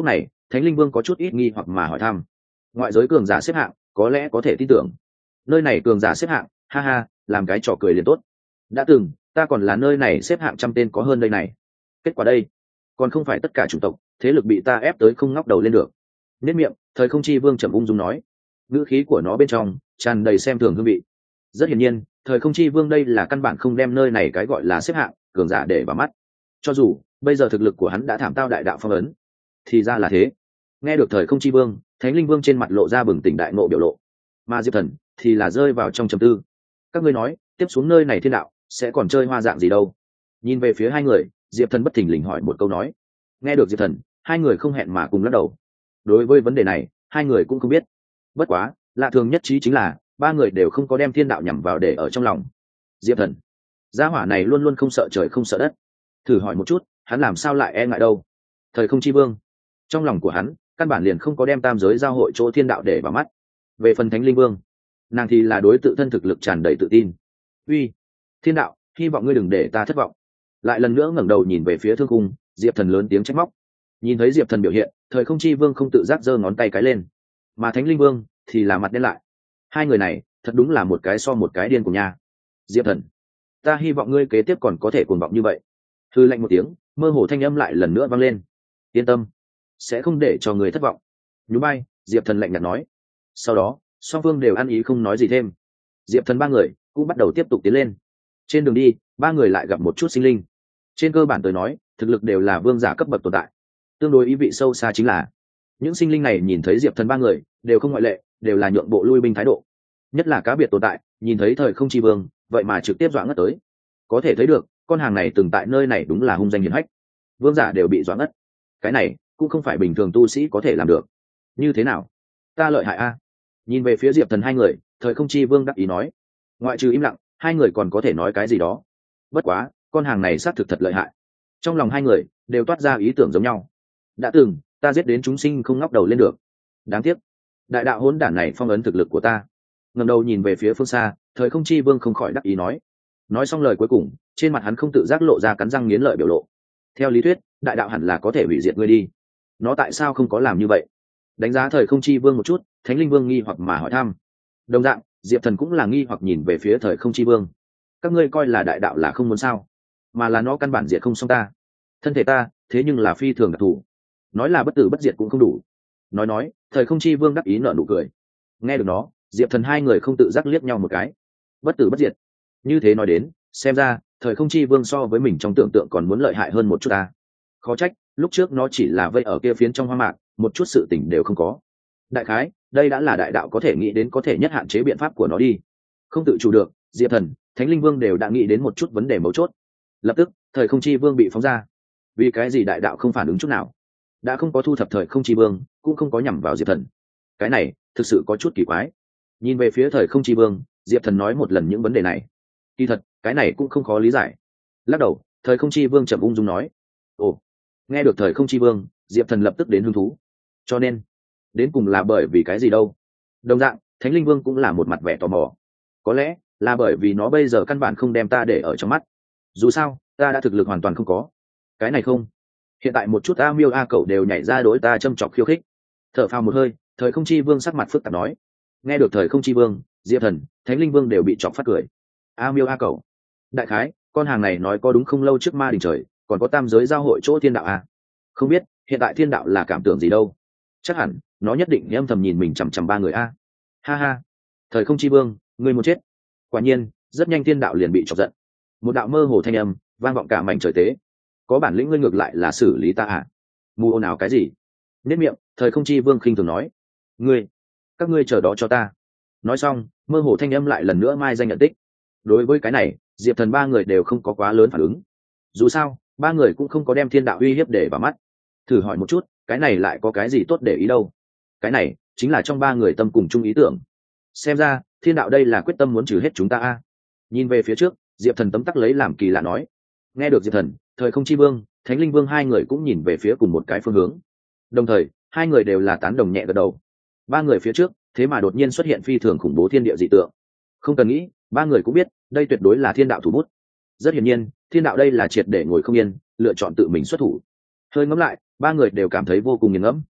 Thánh Linh Vương có chút ít nghi hoặc mà hỏi thăm. Ngoại giới cường giả xếp hạng có lẽ có thể tin tưởng, nơi này cường giả xếp hạng, ha ha, làm cái trò cười liền tốt. Đã từng ta còn là nơi này xếp hạng trăm tên có hơn đây này, kết quả đây còn không phải tất cả chủng tộc thế lực bị ta ép tới không ngóc đầu lên được. Nết miệng, Thời Không Chi Vương trầm ung dung nói, ngữ khí của nó bên trong tràn đầy xem thường hương vị. Rất hiển nhiên, Thời Không Chi Vương đây là căn bản không đem nơi này cái gọi là xếp hạng cường giả để vào mắt. Cho dù bây giờ thực lực của hắn đã thảm tao đại đạo phong ấn, thì ra là thế. Nghe được Thời Không Chi Vương, Thánh Linh Vương trên mặt lộ ra bừng tỉnh đại ngộ biểu lộ, mà Diệp Thần thì là rơi vào trong trầm tư. Các ngươi nói tiếp xuống nơi này thiên đạo sẽ còn chơi hoa dạng gì đâu? Nhìn về phía hai người, Diệp Thần bất thình lình hỏi một câu nói. Nghe được Diệp Thần, hai người không hẹn mà cùng lắc đầu. Đối với vấn đề này, hai người cũng không biết. Bất quá lạ thường nhất trí chính là ba người đều không có đem thiên đạo nhằm vào để ở trong lòng. Diệp Thần, gia hỏa này luôn luôn không sợ trời không sợ đất. Thử hỏi một chút, hắn làm sao lại e ngại đâu? Thời Không Chi Vương, trong lòng của hắn căn bản liền không có đem tam giới giao hội chỗ thiên đạo để vào mắt. Về phần Thánh Linh Vương, nàng thì là đối tự thân thực lực tràn đầy tự tin. Uy, thiên đạo, hy vọng ngươi đừng để ta thất vọng. Lại lần nữa ngẩng đầu nhìn về phía thương cung, Diệp Thần lớn tiếng trách móc. Nhìn thấy Diệp Thần biểu hiện, Thời Không Chi Vương không tự giác giơ ngón tay cái lên, mà Thánh Linh Vương thì là mặt đen lại. Hai người này thật đúng là một cái so một cái điên của nha. Diệp Thần, ta hy vọng ngươi kế tiếp còn có thể cuồng vọng như vậy. Hư lạnh một tiếng, mơ hồ thanh âm lại lần nữa vang lên. Yên tâm, sẽ không để cho người thất vọng. Nhún vai, Diệp Thần lạnh nhạt nói. Sau đó song phương đều ăn ý không nói gì thêm. Diệp Thần ba người cũng bắt đầu tiếp tục tiến lên. Trên đường đi, ba người lại gặp một chút sinh linh. Trên cơ bản tôi nói, thực lực đều là vương giả cấp bậc tồn tại. Tương đối ý vị sâu xa chính là những sinh linh này nhìn thấy Diệp Thần ba người đều không ngoại lệ, đều là nhượng bộ lui binh thái độ. Nhất là cá biệt tồn tại nhìn thấy Thời Không Chi Vương, vậy mà trực tiếp dọa ngất tới. Có thể thấy được con hàng này từng tại nơi này đúng là hung danh hiển hách, vương giả đều bị dọa ngất. Cái này cũng không phải bình thường tu sĩ có thể làm được. Như thế nào, ta lợi hại a? Nhìn về phía Diệp Thần hai người, Thời Không Chi Vương đắc ý nói. Ngoại trừ im lặng, hai người còn có thể nói cái gì đó. Bất quá con hàng này xác thực thật lợi hại. Trong lòng hai người đều toát ra ý tưởng giống nhau. Đã từng ta giết đến chúng sinh không ngóc đầu lên được, đáng tiếc đại đạo hỗn đản này phong ấn thực lực của ta. Ngẩng đầu nhìn về phía phương xa, Thời Không Chi Vương không khỏi đắc ý nói. Nói xong lời cuối cùng, trên mặt hắn không tự giác lộ ra cắn răng nghiến lợi biểu lộ. Theo lý thuyết, đại đạo hẳn là có thể hủy diệt ngươi đi, nó tại sao không có làm như vậy? Đánh giá Thời Không Chi Vương một chút, Thánh Linh Vương nghi hoặc mà hỏi thăm. Đồng dạng, Diệp Thần cũng là nghi hoặc nhìn về phía Thời Không Chi Vương. Các ngươi coi là đại đạo là không muốn sao, mà là nó căn bản diệt không xong ta. Thân thể ta thế nhưng là phi thường đặc thù, nói là bất tử bất diệt cũng không đủ. Nói Thời Không Chi Vương đắc ý nở nụ cười. Nghe được nó, Diệp Thần hai người không tự giác liếc nhau một cái. Bất tử bất diệt, như thế nói đến, xem ra Thời Không Chi Vương so với mình trong tưởng tượng còn muốn lợi hại hơn một chút ta. Khó trách lúc trước nó chỉ là vây ở kia phiến trong hoang mạc, một chút sự tình đều không có. Đại khái đây đã là đại đạo có thể nghĩ đến có thể nhất hạn chế biện pháp của nó đi. Không tự chủ được, Diệp Thần, Thánh Linh Vương đều đã nghĩ đến một chút vấn đề mấu chốt. Lập tức Thời Không Chi Vương bị phóng ra. Vì cái gì đại đạo không phản ứng chút nào? Đã không có thu thập Thời Không Chi Vương, cũng không có nhằm vào Diệp Thần. Cái này thực sự có chút kỳ quái. Nhìn về phía Thời Không Chi Vương, Diệp Thần nói một lần những vấn đề này. Kỳ thật cái này cũng không khó lý giải. Lắc đầu, Thời Không Chi Vương chậm ung dung nói. Ồ. Nghe được Thời Không Chi Vương, Diệp Thần lập tức đến hứng thú. Cho nên đến cùng là bởi vì cái gì đâu? Đồng dạng, Thánh Linh Vương cũng là một mặt vẻ tò mò. Có lẽ là bởi vì nó bây giờ căn bản không đem ta để ở trong mắt. Dù sao ta đã thực lực hoàn toàn không có. Cái này không, hiện tại một chút a miêu a cậu đều nhảy ra đối ta châm chọc khiêu khích. Thở phào một hơi, Thời Không Chi Vương sắc mặt phức tạp nói. Nghe được Thời Không Chi Vương, Diệp Thần, Thánh Linh Vương đều bị chọc phát cười. A miêu a cậu, đại khái con hàng này nói có đúng không? Lâu trước ma đình trời còn có tam giới giao hội chỗ thiên đạo à? Không biết hiện tại thiên đạo là cảm tưởng gì đâu. Chắc hẳn nó nhất định âm thầm nhìn mình chằm chằm ba người a. Ha ha, Thời Không Chi Vương, ngươi muốn chết. Quả nhiên rất nhanh thiên đạo liền bị chọc giận. Một đạo mơ hồ thanh âm vang vọng cả mảnh trời tế. Có bản lĩnh ngươi ngược lại là xử lý ta à? Mù ồn ào cái gì? Nết miệng, Thời Không Chi Vương khinh thường nói. Các ngươi chờ đó cho ta. Nói xong, mơ hồ thanh âm lại lần nữa mai danh nhận tích. Đối với cái này, Diệp Thần ba người đều không có quá lớn phản ứng. Dù sao ba người cũng không có đem thiên đạo uy hiếp để vào mắt. Thử hỏi một chút, cái này lại có cái gì tốt để ý đâu? Cái này chính là trong ba người tâm cùng chung ý tưởng. Xem ra thiên đạo đây là quyết tâm muốn trừ hết chúng ta a. Nhìn về phía trước, Diệp Thần tấm tắc lấy làm kỳ lạ nói. Nghe được Diệp Thần, Thời Không Chi Vương, Thánh Linh Vương hai người cũng nhìn về phía cùng một cái phương hướng. Đồng thời hai người đều là tán đồng nhẹ gật đầu. Ba người phía trước thế mà đột nhiên xuất hiện phi thường khủng bố thiên địa dị tượng. Không cần nghĩ, ba người cũng biết đây tuyệt đối là thiên đạo thủ bút. Rất hiển nhiên, thiên đạo đây là triệt để ngồi không yên, lựa chọn tự mình xuất thủ. Hơi ngẫm lại, ba người đều cảm thấy vô cùng nghiền ngẫm.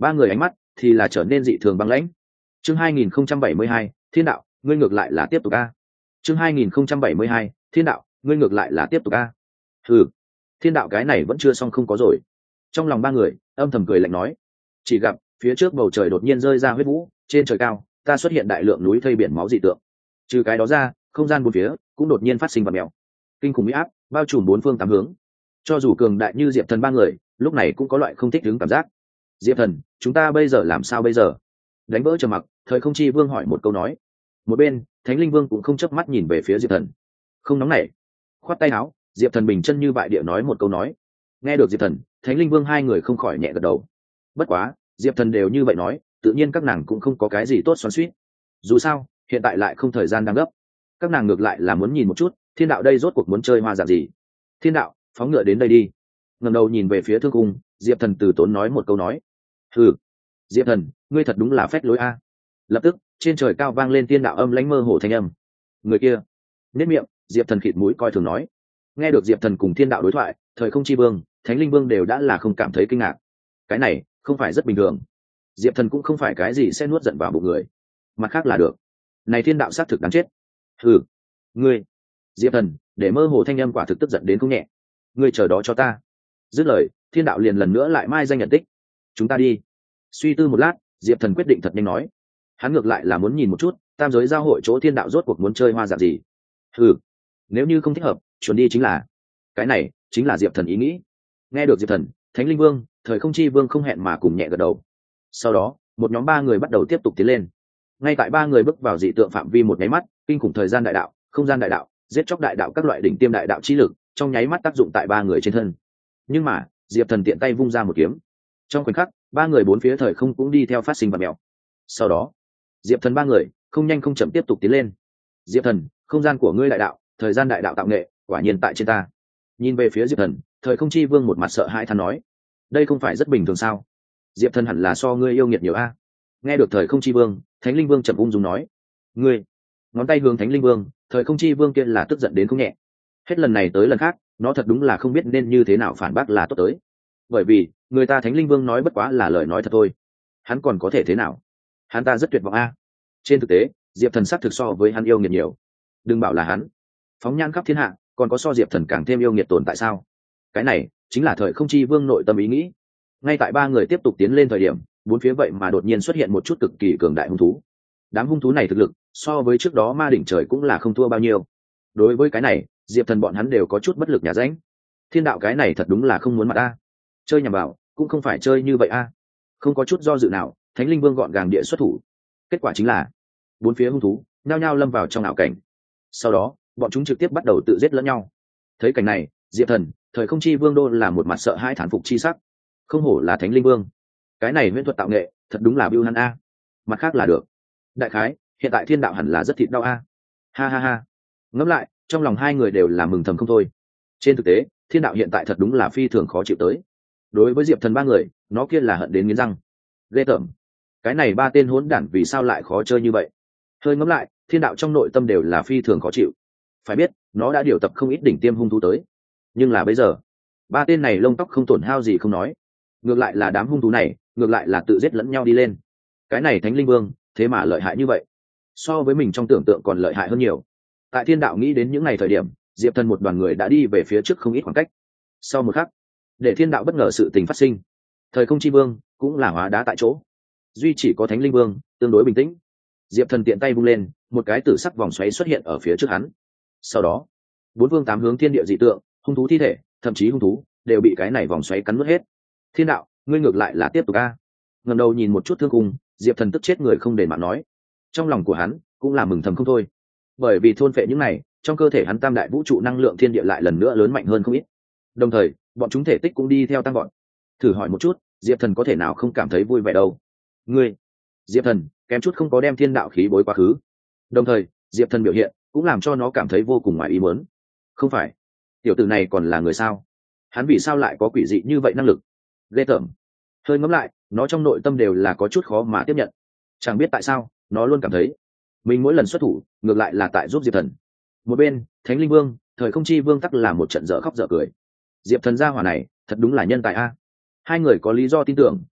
ba người ánh mắt thì là trở nên dị thường băng lãnh. Chương 2072, Thiên đạo, ngươi ngược lại là tiếp tục a. Chương 2072, Thiên đạo, ngươi ngược lại là tiếp tục a. Hừ, Thiên đạo cái này vẫn chưa xong không có rồi. Trong lòng ba người âm thầm cười lạnh nói. Chỉ gặp phía trước bầu trời đột nhiên rơi ra huyết vũ, trên trời cao ta xuất hiện đại lượng núi thây biển máu dị tượng. Trừ cái đó ra, không gian bốn phía cũng đột nhiên phát sinh vật mèo, kinh khủng uy áp bao trùm bốn phương tám hướng. Cho dù cường đại như Diệp Thần ba người lúc này cũng có loại không thích ứng cảm giác. Diệp Thần, chúng ta bây giờ làm sao bây giờ? Đánh vỡ trầm mặc, Thời Không Chi Vương hỏi một câu nói. Một bên Thánh Linh Vương cũng không chớp mắt nhìn về phía Diệp Thần, không nóng nảy, khoát tay áo. Diệp Thần bình chân như bại địa nói một câu nói. Nghe được Diệp Thần, Thánh Linh Vương hai người không khỏi nhẹ gật đầu. Bất quá Diệp Thần đều như vậy nói, tự nhiên các nàng cũng không có cái gì tốt xoắn xuýt. Dù sao hiện tại lại không thời gian đang gấp, các nàng ngược lại là muốn nhìn một chút Thiên đạo đây rốt cuộc muốn chơi hoa dạng gì. Thiên đạo, phóng ngựa đến đây đi. Ngẩng đầu nhìn về phía thương cung, Diệp Thần từ tốn nói một câu nói. Hừ, Diệp Thần, ngươi thật đúng là phách lối a. Lập tức trên trời cao vang lên Thiên đạo âm lãnh mơ hồ thanh âm. Người kia nhếch miệng, Diệp Thần khịt mũi coi thường nói. Nghe được Diệp Thần cùng Thiên đạo đối thoại, Thời Không Chi Vương, Thánh Linh Vương đều đã là không cảm thấy kinh ngạc. Cái này không phải rất bình thường. Diệp Thần cũng không phải cái gì sẽ nuốt giận vào bụng người, mặt khác là được. Này Thiên đạo xác thực đáng chết. Hừ, ngươi. Diệp Thần để mơ hồ thanh âm quả thực tức giận đến không nhẹ. Ngươi chờ đó cho ta. Dứt lời, Thiên đạo liền lần nữa lại mai danh nhận tích. Chúng ta đi. Suy tư một lát, Diệp Thần quyết định thật nhanh nói. Hắn ngược lại là muốn nhìn một chút tam giới giao hội chỗ Thiên đạo rốt cuộc muốn chơi hoa dạng gì. Hừ, nếu như không thích hợp, chuẩn đi chính là. Cái này chính là Diệp Thần ý nghĩ. Nghe được Diệp Thần, Thánh Linh Vương, Thời Không Chi Vương không hẹn mà cùng nhẹ gật đầu. Sau đó một nhóm ba người bắt đầu tiếp tục tiến lên. Ngay tại ba người bước vào dị tượng phạm vi một nháy mắt, kinh khủng thời gian đại đạo, không gian đại đạo, giết chóc đại đạo các loại đỉnh tiêm đại đạo chi lực trong nháy mắt tác dụng tại ba người trên thân. Nhưng mà Diệp Thần tiện tay vung ra một kiếm, trong khoảnh khắc ba người bốn phía thời không cũng đi theo phát sinh vật mèo. Sau đó Diệp Thần ba người không nhanh không chậm tiếp tục tiến lên. Diệp Thần, không gian của ngươi đại đạo, thời gian đại đạo tạo nghệ quả nhiên tại trên ta. Nhìn về phía Diệp Thần, Thời Không Chi Vương một mặt sợ hãi than nói. Đây không phải rất bình thường sao? Diệp Thần hẳn là so ngươi yêu nghiệt nhiều a. Nghe được Thời Không Chi Vương, Thánh Linh Vương chậm ung dung nói. Ngươi. Ngón tay hướng Thánh Linh Vương, Thời Không Chi Vương kia là tức giận đến không nhẹ. Hết lần này tới lần khác nó thật đúng là không biết nên như thế nào phản bác là tốt tới. Bởi vì người ta Thánh Linh Vương nói bất quá là lời nói thật thôi, hắn còn có thể thế nào? Hắn ta rất tuyệt vọng a. Trên thực tế Diệp Thần xác thực so với hắn yêu nghiệt nhiều. Đừng bảo là hắn, phóng nhan khắp thiên hạ còn có so Diệp Thần càng thêm yêu nghiệt tồn tại sao? Cái này chính là Thời Không Chi Vương nội tâm ý nghĩ. Ngay tại ba người tiếp tục tiến lên thời điểm, bốn phía vậy mà đột nhiên xuất hiện một chút cực kỳ cường đại hung thú. Đám hung thú này thực lực so với trước đó ma đỉnh trời cũng là không thua bao nhiêu. Đối với cái này Diệp Thần bọn hắn đều có chút bất lực nhà ránh. Thiên đạo cái này thật đúng là không muốn mặt a. Chơi nhằm vào cũng không phải chơi như vậy a. Không có chút do dự nào, Thánh Linh Vương gọn gàng địa xuất thủ. Kết quả chính là bốn phía hung thú nhao nhao lâm vào trong ảo cảnh. Sau đó bọn chúng trực tiếp bắt đầu tự giết lẫn nhau. Thấy cảnh này, Diệp Thần, Thời Không Chi Vương đô là một mặt sợ hãi thán phục chi sắc. Không hổ là Thánh Linh Vương, cái này huyễn thuật tạo nghệ thật đúng là bưu hắn a. Mặt khác là được. Đại khái hiện tại Thiên đạo hẳn là rất thịt đau a. Ha ha ha. Ngẫm lại trong lòng hai người đều là mừng thầm không thôi. Trên thực tế Thiên đạo hiện tại thật đúng là phi thường khó chịu tới. Đối với Diệp Thần ba người, nó kia là hận đến nghiến răng. Ghê tởm, cái này ba tên hỗn đản vì sao lại khó chơi như vậy? Hơi ngẫm lại, Thiên đạo trong nội tâm đều là phi thường khó chịu. Phải biết nó đã điều tập không ít đỉnh tiêm hung thú tới, nhưng là bây giờ ba tên này lông tóc không tổn hao gì không nói, ngược lại là đám hung thú này ngược lại là tự giết lẫn nhau đi lên. Cái này Thánh Linh Vương thế mà lợi hại như vậy, so với mình trong tưởng tượng còn lợi hại hơn nhiều. Tại Thiên đạo nghĩ đến những ngày thời điểm, Diệp Thần một đoàn người đã đi về phía trước không ít khoảng cách. Sau một khắc, để Thiên đạo bất ngờ sự tình phát sinh, Thời Không Chi Vương cũng là hóa đá tại chỗ, duy chỉ có Thánh Linh Vương tương đối bình tĩnh. Diệp Thần tiện tay vung lên, một cái tử sắc vòng xoáy xuất hiện ở phía trước hắn. Sau đó bốn phương tám hướng thiên địa dị tượng, hung thú thi thể, thậm chí hung thú đều bị cái này vòng xoáy cắn nuốt hết. Thiên đạo, ngươi ngược lại là tiếp tục a. Ngẩng đầu nhìn một chút thương cung, Diệp Thần tức chết người không để mà nói. Trong lòng của hắn cũng là mừng thầm không thôi, bởi vì thôn phệ những này trong cơ thể hắn tam đại vũ trụ năng lượng thiên địa lại lần nữa lớn mạnh hơn không ít. Đồng thời bọn chúng thể tích cũng đi theo tăng gọn. Thử hỏi một chút, Diệp Thần có thể nào không cảm thấy vui vẻ đâu? Ngươi, Diệp Thần kém chút không có đem thiên đạo khí bối quá khứ. Đồng thời Diệp Thần biểu hiện cũng làm cho nó cảm thấy vô cùng ngoài ý muốn. Không phải, tiểu tử này còn là người sao? Hắn vì sao lại có quỷ dị như vậy năng lực? Ghê tởm. Hơi ngẫm lại, nó trong nội tâm đều là có chút khó mà tiếp nhận. Chẳng biết tại sao nó luôn cảm thấy mình mỗi lần xuất thủ ngược lại là tại giúp Diệp Thần. Một bên Thánh Linh Vương, Thời Không Chi Vương tắc là một trận dở khóc dở cười. Diệp Thần gia hỏa này thật đúng là nhân tài a. Hai người có lý do tin tưởng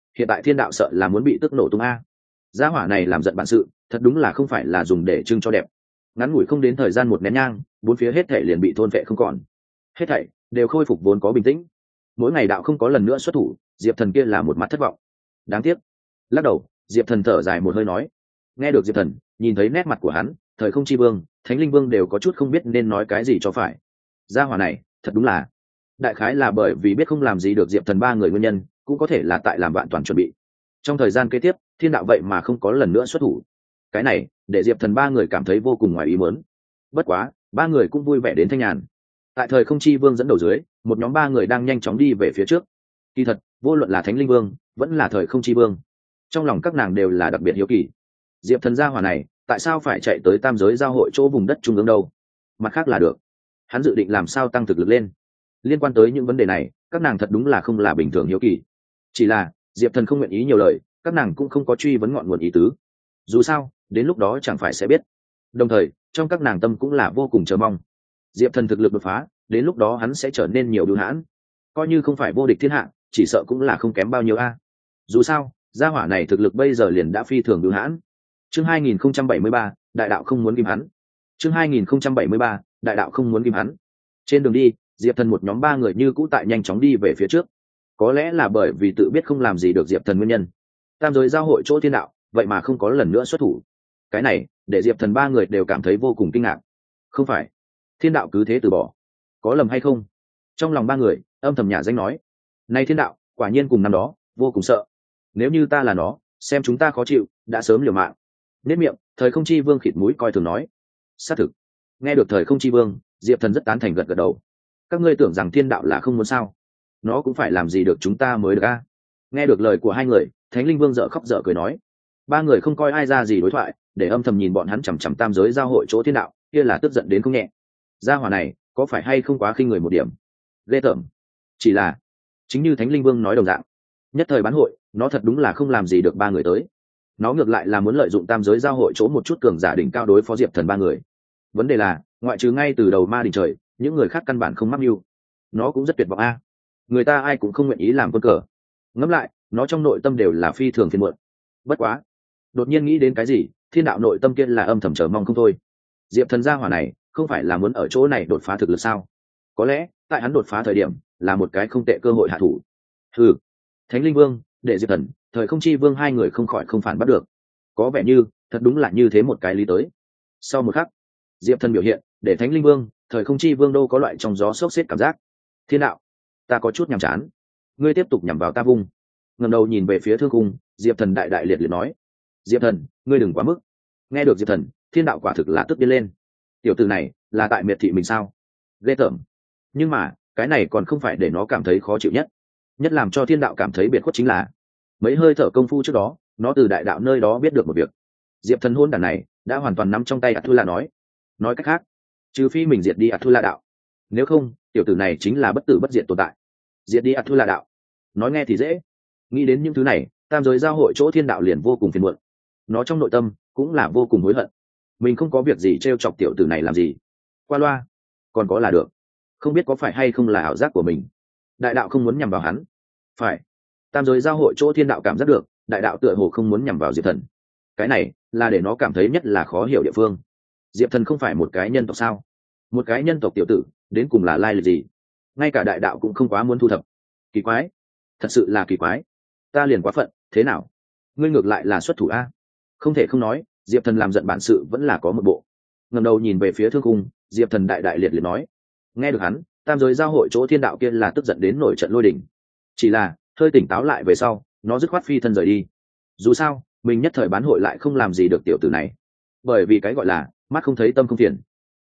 hiện tại thiên đạo sợ là muốn bị tức nổ tung a. Gia hỏa này làm giận bản sự thật đúng là không phải là dùng để trưng cho đẹp. Ngắn ngủi không đến thời gian một nén nhang, bốn phía hết thảy liền bị thôn vệ không còn, hết thảy đều khôi phục vốn có bình tĩnh. Mỗi ngày đạo không có lần nữa xuất thủ, Diệp Thần kia là một mặt thất vọng. Đáng tiếc. Lắc đầu, Diệp Thần thở dài một hơi nói. Nghe được Diệp Thần, nhìn thấy nét mặt của hắn, Thời Không Chi Vương, Thánh Linh Vương đều có chút không biết nên nói cái gì cho phải. Gia hỏa này thật đúng là, đại khái là bởi vì biết không làm gì được Diệp Thần ba người nguyên nhân, cũng có thể là tại làm vạn toàn chuẩn bị. Trong thời gian kế tiếp, thiên đạo vậy mà không có lần nữa xuất thủ. Cái này để Diệp Thần ba người cảm thấy vô cùng ngoài ý muốn. Bất quá ba người cũng vui vẻ đến thanh nhàn. Tại Thời Không Chi Vương dẫn đầu dưới, một nhóm ba người đang nhanh chóng đi về phía trước. Kỳ thật vô luận là Thánh Linh Vương vẫn là Thời Không Chi Vương, trong lòng các nàng đều là đặc biệt hiếu kỳ, Diệp Thần gia hỏa này tại sao phải chạy tới tam giới giao hội chỗ vùng đất trung ương đâu? Mặt khác là được, hắn dự định làm sao tăng thực lực lên. Liên quan tới những vấn đề này, các nàng thật đúng là không là bình thường hiếu kỳ. Chỉ là Diệp Thần không nguyện ý nhiều lời, các nàng cũng không có truy vấn ngọn nguồn ý tứ. Dù sao đến lúc đó chẳng phải sẽ biết. Đồng thời trong các nàng tâm cũng là vô cùng chờ mong, Diệp Thần thực lực đột phá, đến lúc đó hắn sẽ trở nên nhiều bưu hãn, coi như không phải vô địch thiên hạ, chỉ sợ cũng là không kém bao nhiêu a. Dù sao gia hỏa này thực lực bây giờ liền đã phi thường bưu hãn. Chương 2073, đại đạo không muốn ghim hắn. Chương 2073, đại đạo không muốn ghim hắn. Trên đường đi, Diệp Thần một nhóm ba người như cũ tại nhanh chóng đi về phía trước. Có lẽ là bởi vì tự biết không làm gì được Diệp Thần nguyên nhân, tam giới giao hội chỗ thiên đạo vậy mà không có lần nữa xuất thủ. Cái này để Diệp Thần ba người đều cảm thấy vô cùng kinh ngạc. Không phải thiên đạo cứ thế từ bỏ, có lầm hay không? Trong lòng ba người âm thầm nhả danh nói, này thiên đạo quả nhiên cùng năm đó vô cùng sợ, nếu như ta là nó, xem chúng ta khó chịu đã sớm liều mạng. Nết miệng, Thời Không Chi Vương khịt mũi coi thường nói. Xác thực. Nghe được Thời Không Chi Vương, Diệp Thần rất tán thành gật gật đầu. Các ngươi tưởng rằng thiên đạo là không muốn sao? Nó cũng phải làm gì được chúng ta mới được a. Nghe được lời của hai người, Thánh Linh Vương dở khóc dở cười nói. Ba người không coi ai ra gì đối thoại, để âm thầm nhìn bọn hắn chằm chằm tam giới giao hội chỗ thiên đạo, kia là tức giận đến không nhẹ. Gia hỏa này có phải hay không quá khinh người một điểm? Ghê tởm. Chỉ là chính như Thánh Linh Vương nói đồng dạng, nhất thời bán hội, nó thật đúng là không làm gì được ba người tới. Nó ngược lại là muốn lợi dụng tam giới giao hội chỗ một chút cường giả đỉnh cao đối phó Diệp Thần ba người. Vấn đề là ngoại trừ ngay từ đầu ma đỉnh trời, những người khác căn bản không mắc mưu. Nó cũng rất tuyệt vọng a. Người ta ai cũng không nguyện ý làm quân cờ. Ngẫm lại, nó trong nội tâm đều là phi thường phiền muộn. Bất quá, đột nhiên nghĩ đến cái gì, thiên đạo nội tâm kia là âm thầm chờ mong không thôi. Diệp Thần gia hỏa này không phải là muốn ở chỗ này đột phá thực lực sao? Có lẽ tại hắn đột phá thời điểm là một cái không tệ cơ hội hạ thủ. Ừ, Thánh Linh Vương để Diệp Thần, Thời Không Chi Vương hai người không khỏi không phản bắt được. Có vẻ như thật đúng là như thế một cái lý tới. Sau một khắc, Diệp Thần biểu hiện để Thánh Linh Vương, Thời Không Chi Vương đâu có loại trong gió xốc xếp cảm giác. Thiên đạo, ta có chút nhàm chán, ngươi tiếp tục nhằm vào ta vung. Ngẩng đầu nhìn về phía thương cung, Diệp Thần đại đại liệt liệt nói. Diệp Thần, ngươi đừng quá mức. Nghe được Diệp Thần, thiên đạo quả thực là tức điên lên. Tiểu tử này là tại miệt thị mình sao? Ghê tởm. Nhưng mà cái này còn không phải để nó cảm thấy khó chịu nhất. Nhất làm cho thiên đạo cảm thấy biệt khuất chính là mấy hơi thở công phu trước đó, nó từ đại đạo nơi đó biết được một việc. Diệp Thần hôn đản này đã hoàn toàn nắm trong tay Atula nói cách khác, trừ phi mình diệt đi Atula đạo, nếu không tiểu tử này chính là bất tử bất diệt tồn tại. Diệt đi Atula đạo, nói nghe thì dễ, nghĩ đến những thứ này, tam giới giao hội chỗ thiên đạo liền vô cùng phiền muộn. Nó trong nội tâm cũng là vô cùng hối hận, mình không có việc gì t chọc tiểu tử này làm gì, qua loa còn có là được. Không biết có phải hay không là ảo giác của mình, đại đạo không muốn nhằm vào hắn. Phải, tam giới giao hội chỗ thiên đạo cảm giác được đại đạo tựa hồ không muốn nhằm vào Diệp Thần. Cái này là để nó cảm thấy nhất là khó hiểu địa phương. Diệp Thần không phải một cái nhân tộc sao? Một cái nhân tộc tiểu tử đến cùng là lai lịch gì? Ngay cả đại đạo cũng không quá muốn thu thập. Kỳ quái, thật sự là kỳ quái. Ta liền quá phận, thế nào? Ngươi ngược lại là xuất thủ a. Không thể không nói, Diệp Thần làm giận bản sự vẫn là có một bộ. Ngẩng đầu nhìn về phía thương cung, Diệp Thần đại đại liệt liệt nói. Nghe được hắn, tam giới giao hội chỗ thiên đạo kia là tức giận đến nổi trận lôi đình. Chỉ là hơi tỉnh táo lại về sau, nó dứt khoát phi thân rời đi. Dù sao mình nhất thời bán hội lại không làm gì được tiểu tử này, bởi vì cái gọi là mắt không thấy tâm không phiền.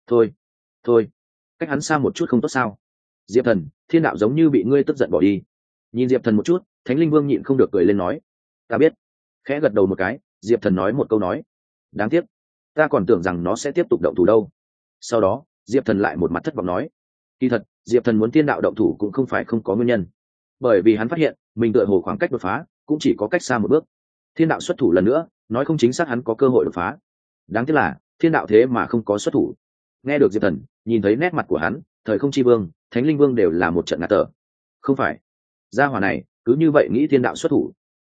Thôi cách hắn xa một chút không tốt sao? Diệp Thần, thiên đạo giống như bị ngươi tức giận bỏ đi. Nhìn Diệp Thần một chút, Thánh Linh Vương nhịn không được cười lên nói. Ta biết. Khẽ gật đầu một cái, Diệp Thần nói một câu nói. Đáng tiếc, ta còn tưởng rằng nó sẽ tiếp tục động thủ đâu. Sau đó Diệp Thần lại một mặt thất vọng nói. Kỳ thật Diệp Thần muốn thiên đạo động thủ cũng không phải không có nguyên nhân, bởi vì hắn phát hiện mình tựa hồ khoảng cách đột phá cũng chỉ có cách xa một bước. Thiên đạo xuất thủ lần nữa, nói không chính xác hắn có cơ hội đột phá. Đáng tiếc là thiên đạo thế mà không có xuất thủ. Nghe được Diệp Thần, nhìn thấy nét mặt của hắn, Thời Không Chi Vương, Thánh Linh Vương đều là một trận ngạt thở. Không phải, gia hỏa này cứ như vậy nghĩ thiên đạo xuất thủ.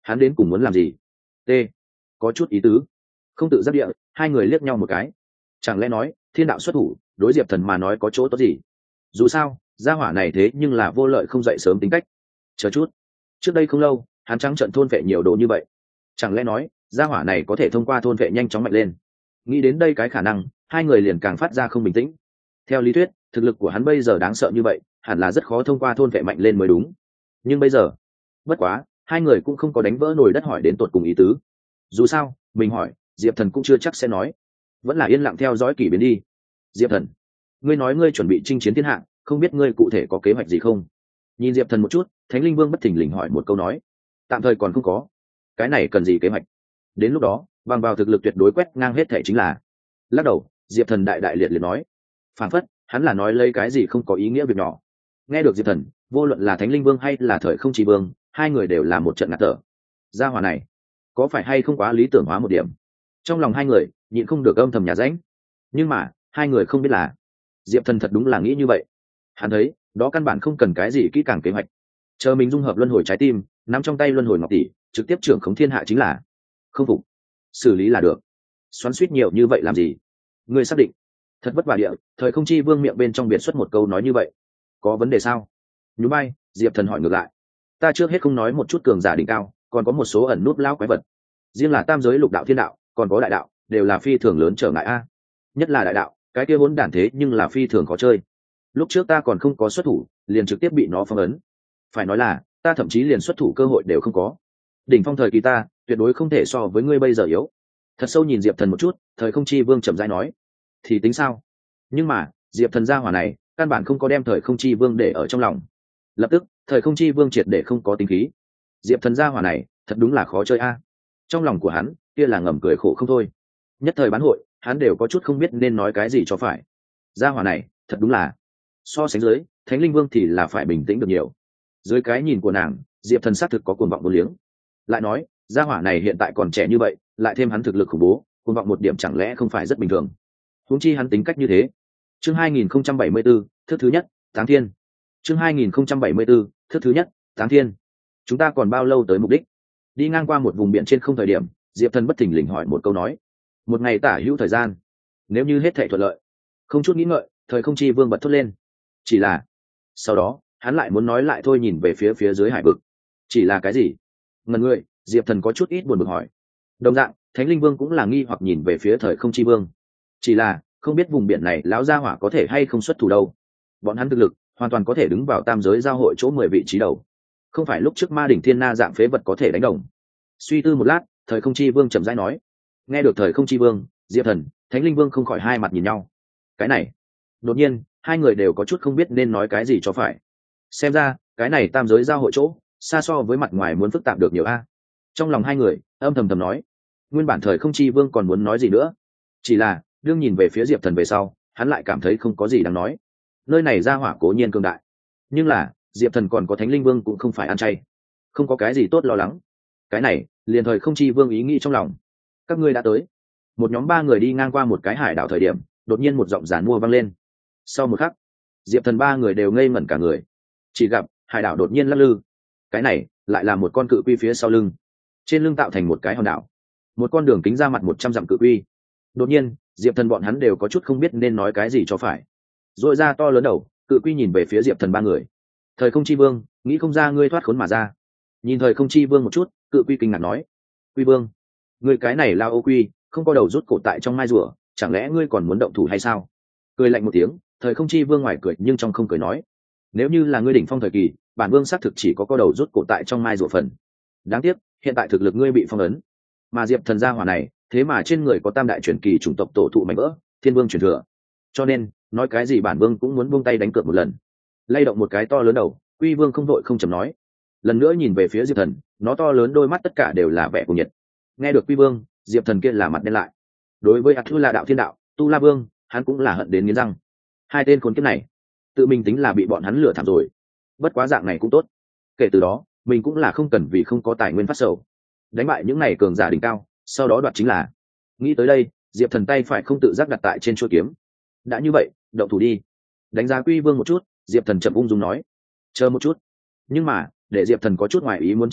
hắn đến cùng muốn làm gì? T, có chút ý tứ. Không tự giác địa, hai người liếc nhau một cái. Chẳng lẽ nói thiên đạo xuất thủ đối Diệp Thần mà nói có chỗ tốt gì? Dù sao gia hỏa này thế nhưng là vô lợi không dậy sớm tính cách. Chờ chút, trước đây không lâu hắn trắng trận thôn vệ nhiều đồ như vậy, chẳng lẽ nói gia hỏa này có thể thông qua thôn vệ nhanh chóng mạnh lên? Nghĩ đến đây cái khả năng, hai người liền càng phát ra không bình tĩnh. Theo lý thuyết thực lực của hắn bây giờ đáng sợ như vậy, hẳn là rất khó thông qua thôn vệ mạnh lên mới đúng. Nhưng bây giờ, bất quá hai người cũng không có đánh vỡ nồi đất hỏi đến tột cùng ý tứ. Dù sao mình hỏi Diệp Thần cũng chưa chắc sẽ nói, vẫn là yên lặng theo dõi kỷ biến đi. Diệp Thần, ngươi nói ngươi chuẩn bị chinh chiến thiên hạ, không biết ngươi cụ thể có kế hoạch gì không? Nhìn Diệp Thần một chút, Thánh Linh Vương bất thình lình hỏi một câu nói. Tạm thời còn không có. Cái này cần gì kế hoạch? Đến lúc đó bằng vào thực lực tuyệt đối quét ngang hết thể chính là. Lắc đầu, Diệp Thần đại đại liệt liệt nói. Phản phất hắn là nói lấy cái gì không có ý nghĩa việc nhỏ. Nghe được Diệp Thần, vô luận là Thánh Linh Vương hay là Thời Không Chi Vương, hai người đều là một trận ngạt thở. Gia hỏa này có phải hay không quá lý tưởng hóa một điểm? Trong lòng hai người nhịn không được âm thầm nhà ránh. Nhưng mà hai người không biết là Diệp Thần thật đúng là nghĩ như vậy. Hắn thấy đó căn bản không cần cái gì kỹ càng kế hoạch, chờ mình dung hợp luân hồi trái tim, nắm trong tay luân hồi ngọc tỷ, trực tiếp trưởng khống thiên hạ chính là. Không phục, xử lý là được. Xoắn suýt nhiều như vậy làm gì? Ngươi xác định? Thật vất vả địa, Thời Không Chi Vương miệng bên trong biệt xuất một câu nói như vậy. Có vấn đề sao? Nhú bay, Diệp Thần hỏi ngược lại. Ta trước hết không nói một chút cường giả đỉnh cao, còn có một số ẩn nút lao quái vật. Riêng là tam giới lục đạo thiên đạo, còn có đại đạo, đều là phi thường lớn trở ngại a. Nhất là đại đạo, cái kia vốn đản thế nhưng là phi thường khó chơi. Lúc trước ta còn không có xuất thủ, liền trực tiếp bị nó phong ấn. Phải nói là ta thậm chí liền xuất thủ cơ hội đều không có. Đỉnh phong thời kỳ ta tuyệt đối không thể so với ngươi bây giờ yếu. Thật sâu nhìn Diệp Thần một chút, Thời Không Chi Vương chậm rãi nói. Thì tính sao? Nhưng mà Diệp Thần gia hỏa này căn bản không có đem Thời Không Chi Vương để ở trong lòng. Lập tức Thời Không Chi Vương triệt để không có tính khí. Diệp Thần gia hỏa này thật đúng là khó chơi a. Trong lòng của hắn kia là ngầm cười khổ không thôi. Nhất thời bán hội hắn đều có chút không biết nên nói cái gì cho phải. Gia hỏa này thật đúng là, so sánh dưới Thánh Linh Vương thì là phải bình tĩnh được nhiều. Dưới cái nhìn của nàng, Diệp Thần xác thực có cuồng vọng vô liếng. Lại nói gia hỏa này hiện tại còn trẻ như vậy, lại thêm hắn thực lực khủng bố, cuồng vọng một điểm chẳng lẽ không phải rất bình thường? Huống chi hắn tính cách như thế. Chương 2074, thước thứ nhất, Táng Thiên. Chương 2074, thước thứ nhất, Táng Thiên. Chúng ta còn bao lâu tới mục đích? Đi ngang qua một vùng biển trên không thời điểm, Diệp Thần bất thình lình hỏi một câu nói. Một ngày tả hữu thời gian. Nếu như hết thảy thuận lợi. Không chút nghĩ ngợi, Thời Không Chi Vương bật thốt lên. Chỉ là, sau đó hắn lại muốn nói lại thôi, nhìn về phía dưới hải vực. Chỉ là cái gì? Ngần người, Diệp Thần có chút ít buồn bực hỏi. Đồng dạng Thánh Linh Vương cũng là nghi hoặc nhìn về phía Thời Không Chi Vương. Chỉ là không biết vùng biển này lão gia hỏa có thể hay không xuất thủ đâu. Bọn hắn thực lực hoàn toàn có thể đứng vào tam giới giao hội chỗ 10 vị trí đầu, không phải lúc trước ma đỉnh thiên na dạng phế vật có thể đánh đồng. Suy tư một lát, Thời Không Chi Vương chậm rãi nói. Nghe được Thời Không Chi Vương, Diệp Thần, Thánh Linh Vương không khỏi hai mặt nhìn nhau. Cái này, đột nhiên hai người đều có chút không biết nên nói cái gì cho phải. Xem ra cái này tam giới giao hội chỗ xa so với mặt ngoài muốn phức tạp được nhiều a. Trong lòng hai người âm thầm thầm nói. Nguyên bản Thời Không Chi Vương còn muốn nói gì nữa, chỉ là đương nhìn về phía Diệp Thần về sau, hắn lại cảm thấy không có gì đáng nói. Nơi này ra hỏa cố nhiên cương đại, nhưng là Diệp Thần còn có Thánh Linh Vương cũng không phải ăn chay, không có cái gì tốt lo lắng. Cái này liền Thời Không Chi Vương ý nghĩ trong lòng. Các ngươi đã tới. Một nhóm 3 người đi ngang qua một cái hải đảo thời điểm, đột nhiên một giọng giàn mua vang lên. Sau một khắc, Diệp Thần 3 người đều ngây ngẩn cả người. Chỉ gặp hải đảo đột nhiên lắc lư. Cái này lại là một con cự quy phía sau lưng, trên lưng tạo thành một cái hòn đảo, một con đường kính ra mặt 100 dặm cự quy. Đột nhiên Diệp Thần bọn hắn đều có chút không biết nên nói cái gì cho phải. Rồi ra to lớn đầu, cự quy nhìn về phía Diệp Thần 3 người. Thời Không Chi Vương, nghĩ không ra ngươi thoát khốn mà ra. Nhìn Thời Không Chi Vương một chút, cự quy kinh ngạc nói. Quy Vương, ngươi cái này lao ô quy, không có đầu rút cổ tại trong mai rùa, chẳng lẽ ngươi còn muốn động thủ hay sao? Cười lạnh một tiếng, Thời Không Chi Vương ngoài cười nhưng trong không cười nói. Nếu như là ngươi đỉnh phong thời kỳ, bản vương xác thực chỉ có đầu rút cổ tại trong mai rùa phần. Đáng tiếc hiện tại thực lực ngươi bị phong ấn, mà Diệp Thần gia hỏa này thế mà trên người có tam đại truyền kỳ chủng tộc tổ thụ mảnh vỡ, thiên vương truyền thừa, cho nên nói cái gì bản vương cũng muốn buông tay đánh cược một lần. Lay động một cái to lớn đầu, Quy Vương không đội không chậm nói. Lần nữa nhìn về phía Diệp Thần, nó to lớn đôi mắt tất cả đều là vẻ cuồng nhiệt. Nghe được Quy Vương, Diệp Thần kia là mặt đen lại. Đối với Atula đạo thiên đạo, Tu La Vương, hắn cũng là hận đến nghiến răng. Hai tên khốn kiếp này, tự mình tính là bị bọn hắn lừa thảm rồi. Bất quá dạng này cũng tốt. Kể từ đó, mình cũng là không cần vì không có tài nguyên phát sầu. Đánh bại những này cường giả đỉnh cao, sau đó đoạt chính là. Nghĩ tới đây, Diệp Thần tay phải không tự giác đặt tại trên chuôi kiếm. Đã như vậy, động thủ đi. Đánh giá Quy Vương một chút, Diệp Thần chậm ung dung nói. Chờ một chút. Nhưng mà để Diệp Thần có chút ngoài ý muốn chính là,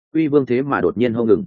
Quy Vương thế mà đột nhiên hông ngừng.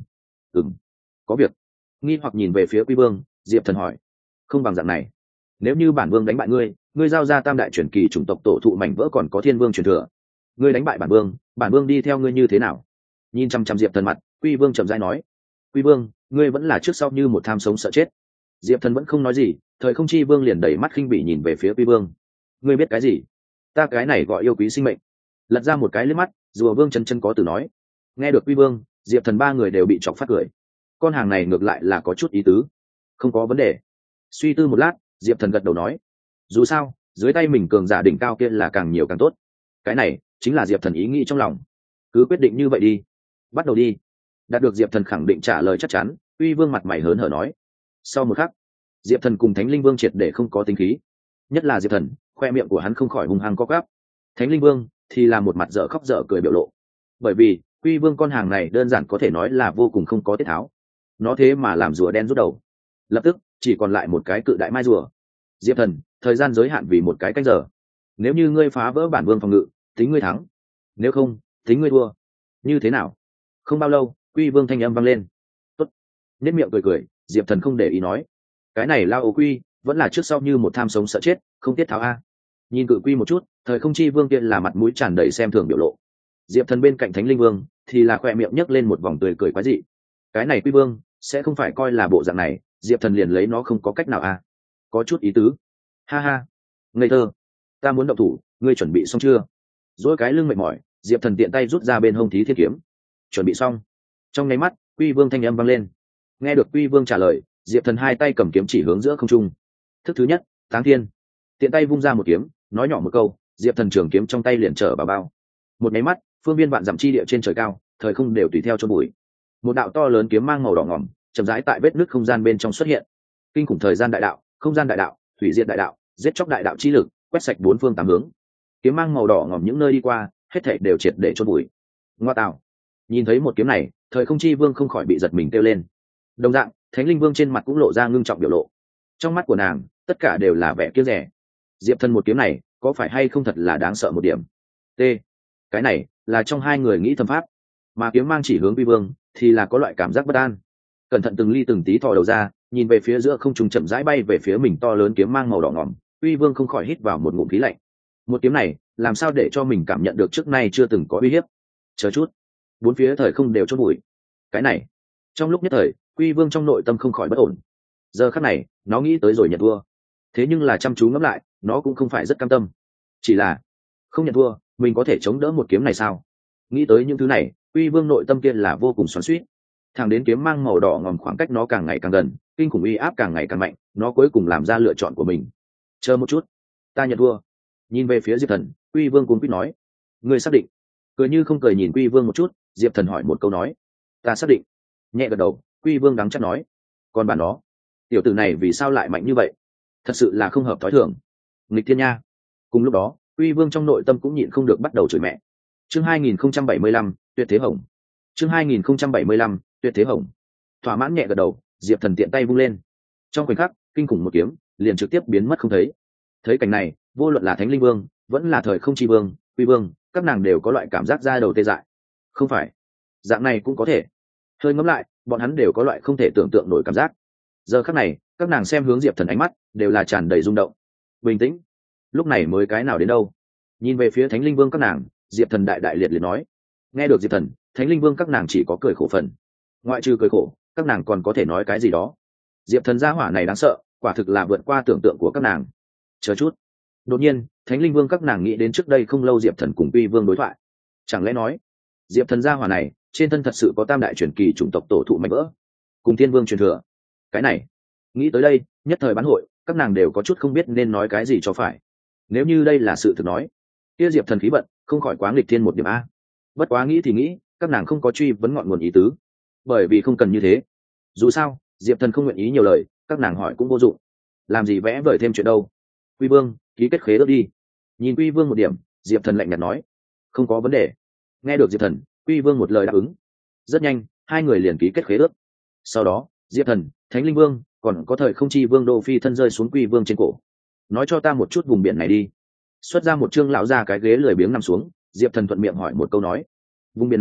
Có việc. Nghi hoặc nhìn về phía Quy Vương, Diệp Thần hỏi. Không bằng dạng này, nếu như bản vương đánh bại ngươi, ngươi giao ra tam đại truyền kỳ chủng tộc tổ thụ mảnh vỡ còn có thiên vương truyền thừa. Ngươi đánh bại bản vương đi theo ngươi như thế nào? Nhìn chăm chăm Diệp Thần mặt, Quy Vương chậm rãi nói. Quy Vương, ngươi vẫn là trước sau như một tham sống sợ chết. Diệp Thần vẫn không nói gì, thời không chi vương liền đẩy mắt khinh bỉ nhìn về phía Quy Vương. Ngươi biết cái gì? Ta cái này gọi yêu quý sinh mệnh. Lật ra một cái liếc mắt, rùa vương chân chân có từ nói. Nghe được Quy Vương, Diệp Thần ba người đều bị chọc phát cười. Con hàng này ngược lại là có chút ý tứ. Không có vấn đề. Suy tư một lát, Diệp Thần gật đầu nói. Dù sao, dưới tay mình cường giả đỉnh cao kia là càng nhiều càng tốt. Cái này chính là Diệp Thần ý nghĩ trong lòng. Cứ quyết định như vậy đi. Bắt đầu đi. Đạt được Diệp Thần khẳng định trả lời chắc chắn, Uy Vương mặt mày hớn hở nói. Sau một khắc, Diệp Thần cùng Thánh Linh Vương triệt để không có tính khí. Nhất là Diệp Thần, khoe miệng của hắn không khỏi hung hăng co quắp. Thánh Linh Vương thì là một mặt dở khóc dở cười biểu lộ. Bởi vì Uy Vương con hàng này đơn giản có thể nói là vô cùng không có tiết tháo. Nó thế mà làm rùa đen rút đầu. Lập tức chỉ còn lại một cái cự đại mai rùa. Diệp Thần, thời gian giới hạn vì một cái canh giờ. Nếu như ngươi phá vỡ bản vương phòng ngự, tính ngươi thắng. Nếu không, tính ngươi thua. Như thế nào? Không bao lâu, Quy Vương thanh âm vang lên. Tốt. Nét miệng cười cười, Diệp Thần không để ý nói. Cái này lao ấu quy, vẫn là trước sau như một tham sống sợ chết, không tiết tháo a. Nhìn cự quy một chút, thời không chi vương kia là mặt mũi tràn đầy xem thường biểu lộ. Diệp Thần bên cạnh Thánh Linh Vương thì là khoe miệng nhấc lên một vòng tươi cười quái dị. Cái này Quy Vương sẽ không phải coi là bộ dạng này, Diệp Thần liền lấy nó không có cách nào a. Có chút ý tứ. Ha ha. Ngây thơ. Ta muốn động thủ, ngươi chuẩn bị xong chưa? Dỗi cái lưng mệt mỏi, Diệp Thần tiện tay rút ra bên hông Thí Thiên kiếm. Chuẩn bị xong. Trong nháy mắt, Quy Vương thanh âm vang lên. Nghe được Quy Vương trả lời, Diệp Thần hai tay cầm kiếm chỉ hướng giữa không trung. Thức thứ nhất, Táng Thiên. Tiện tay vung ra một kiếm, nói nhỏ một câu, Diệp Thần trường kiếm trong tay liền trở vào bao. Một nháy mắt, phương viên vạn dặm chi địa trên trời cao, thời không đều tùy theo chôn bụi. Một đạo to lớn kiếm mang màu đỏ ngòm, chậm rãi tại vết nứt không gian bên trong xuất hiện. Kinh khủng thời gian đại đạo, không gian đại đạo, hủy diệt đại đạo, giết chóc đại đạo chi lực, quét sạch bốn phương tám hướng. Kiếm mang màu đỏ ngòm những nơi đi qua, hết thảy đều triệt để chôn bụi. Ngoa tạo. Nhìn thấy một kiếm này, thời không chi vương không khỏi bị giật mình kêu lên. Đồng dạng, Thánh Linh Vương trên mặt cũng lộ ra ngưng trọng biểu lộ. Trong mắt của nàng, tất cả đều là vẻ kiêu rẻ. Diệp Thần một kiếm này, có phải hay không thật là đáng sợ một điểm. T. Cái này là trong hai người nghĩ thầm pháp, mà kiếm mang chỉ hướng Quy Vương thì là có loại cảm giác bất an. Cẩn thận từng ly từng tí thò đầu ra, nhìn về phía giữa không trung chậm rãi bay về phía mình to lớn kiếm mang màu đỏ ngòm, Quy Vương không khỏi hít vào một ngụm khí lạnh. Một kiếm này, làm sao để cho mình cảm nhận được trước nay chưa từng có uy hiếp. Chờ chút, bốn phía thời không đều chốt bụi. Cái này, trong lúc nhất thời, Quy Vương trong nội tâm không khỏi bất ổn. Giờ khắc này, nó nghĩ tới rồi nhận thua. Thế nhưng là chăm chú ngẫm lại, nó cũng không phải rất cam tâm. Chỉ là, không nhận thua, mình có thể chống đỡ một kiếm này sao? Nghĩ tới những thứ này, Quy Vương nội tâm kia là vô cùng xoắn xuýt. Thẳng đến kiếm mang màu đỏ ngòm khoảng cách nó càng ngày càng gần, kinh khủng uy áp càng ngày càng mạnh, nó cuối cùng làm ra lựa chọn của mình. Chờ một chút, ta nhận thua. Nhìn về phía Diệp Thần, Quy Vương cuống quýt nói. Ngươi xác định? Cười như không cười nhìn Quy Vương một chút, Diệp Thần hỏi một câu nói. Ta xác định. Nhẹ gật đầu, Quy Vương đắng chắc nói. Còn bản đó, tiểu tử này vì sao lại mạnh như vậy? Thật sự là không hợp thói thường. Nghịch thiên nha. Cùng lúc đó, Quy Vương trong nội tâm cũng nhịn không được bắt đầu chửi mẹ. Chương 2075, Tuyệt Thế Hồng. Chương 2075, Tuyệt Thế Hồng. Thỏa mãn nhẹ gật đầu, Diệp Thần tiện tay vung lên. Trong khoảnh khắc, kinh khủng một kiếm liền trực tiếp biến mất không thấy. Thấy cảnh này, vô luận là Thánh Linh Vương, vẫn là thời không chi vương, Quy Vương, các nàng đều có loại cảm giác da đầu tê dại. Không phải, dạng này cũng có thể. Hơi ngẫm lại, bọn hắn đều có loại không thể tưởng tượng nổi cảm giác. Giờ khắc này, các nàng xem hướng Diệp Thần ánh mắt đều là tràn đầy rung động. Bình tĩnh, lúc này mới cái nào đến đâu. Nhìn về phía Thánh Linh Vương các nàng, Diệp Thần đại đại liệt liệt nói. Nghe được Diệp Thần, Thánh Linh Vương các nàng chỉ có cười khổ phần. Ngoại trừ cười khổ, các nàng còn có thể nói cái gì đó. Diệp Thần gia hỏa này đáng sợ, quả thực là vượt qua tưởng tượng của các nàng. Chờ chút. Đột nhiên, Thánh Linh Vương các nàng nghĩ đến trước đây không lâu Diệp Thần cùng Quy Vương đối thoại. Chẳng lẽ nói, Diệp Thần gia hỏa này, trên thân thật sự có tam đại truyền kỳ chủng tộc tổ thụ mạnh vỡ, cùng Thiên Vương truyền thừa. Cái này, nghĩ tới đây, nhất thời bán hội, các nàng đều có chút không biết nên nói cái gì cho phải. Nếu như đây là sự thực nói, kia Diệp Thần khí vận không khỏi quá nghịch thiên một điểm a. Bất quá nghĩ thì nghĩ, các nàng không có truy vấn ngọn nguồn ý tứ, bởi vì không cần như thế. Dù sao, Diệp Thần không nguyện ý nhiều lời, các nàng hỏi cũng vô dụng. Làm gì vẽ vời thêm chuyện đâu. Quy Vương, ký kết khế ước đi. Nhìn Quy Vương một điểm, Diệp Thần lạnh nhạt nói. Không có vấn đề. Nghe được Diệp Thần, Quy Vương một lời đáp ứng. Rất nhanh, hai người liền ký kết khế ước. Sau đó, Diệp Thần, Thánh Linh Vương, còn có thời không chi vương Đô Phi thân rơi xuống Quy Vương trên cổ. Nói cho ta một chút vùng biển này đi. Xuất ra một chương lão ra cái ghế lười biếng nằm xuống, Diệp Thần thuận miệng hỏi một câu nói. Vùng biển này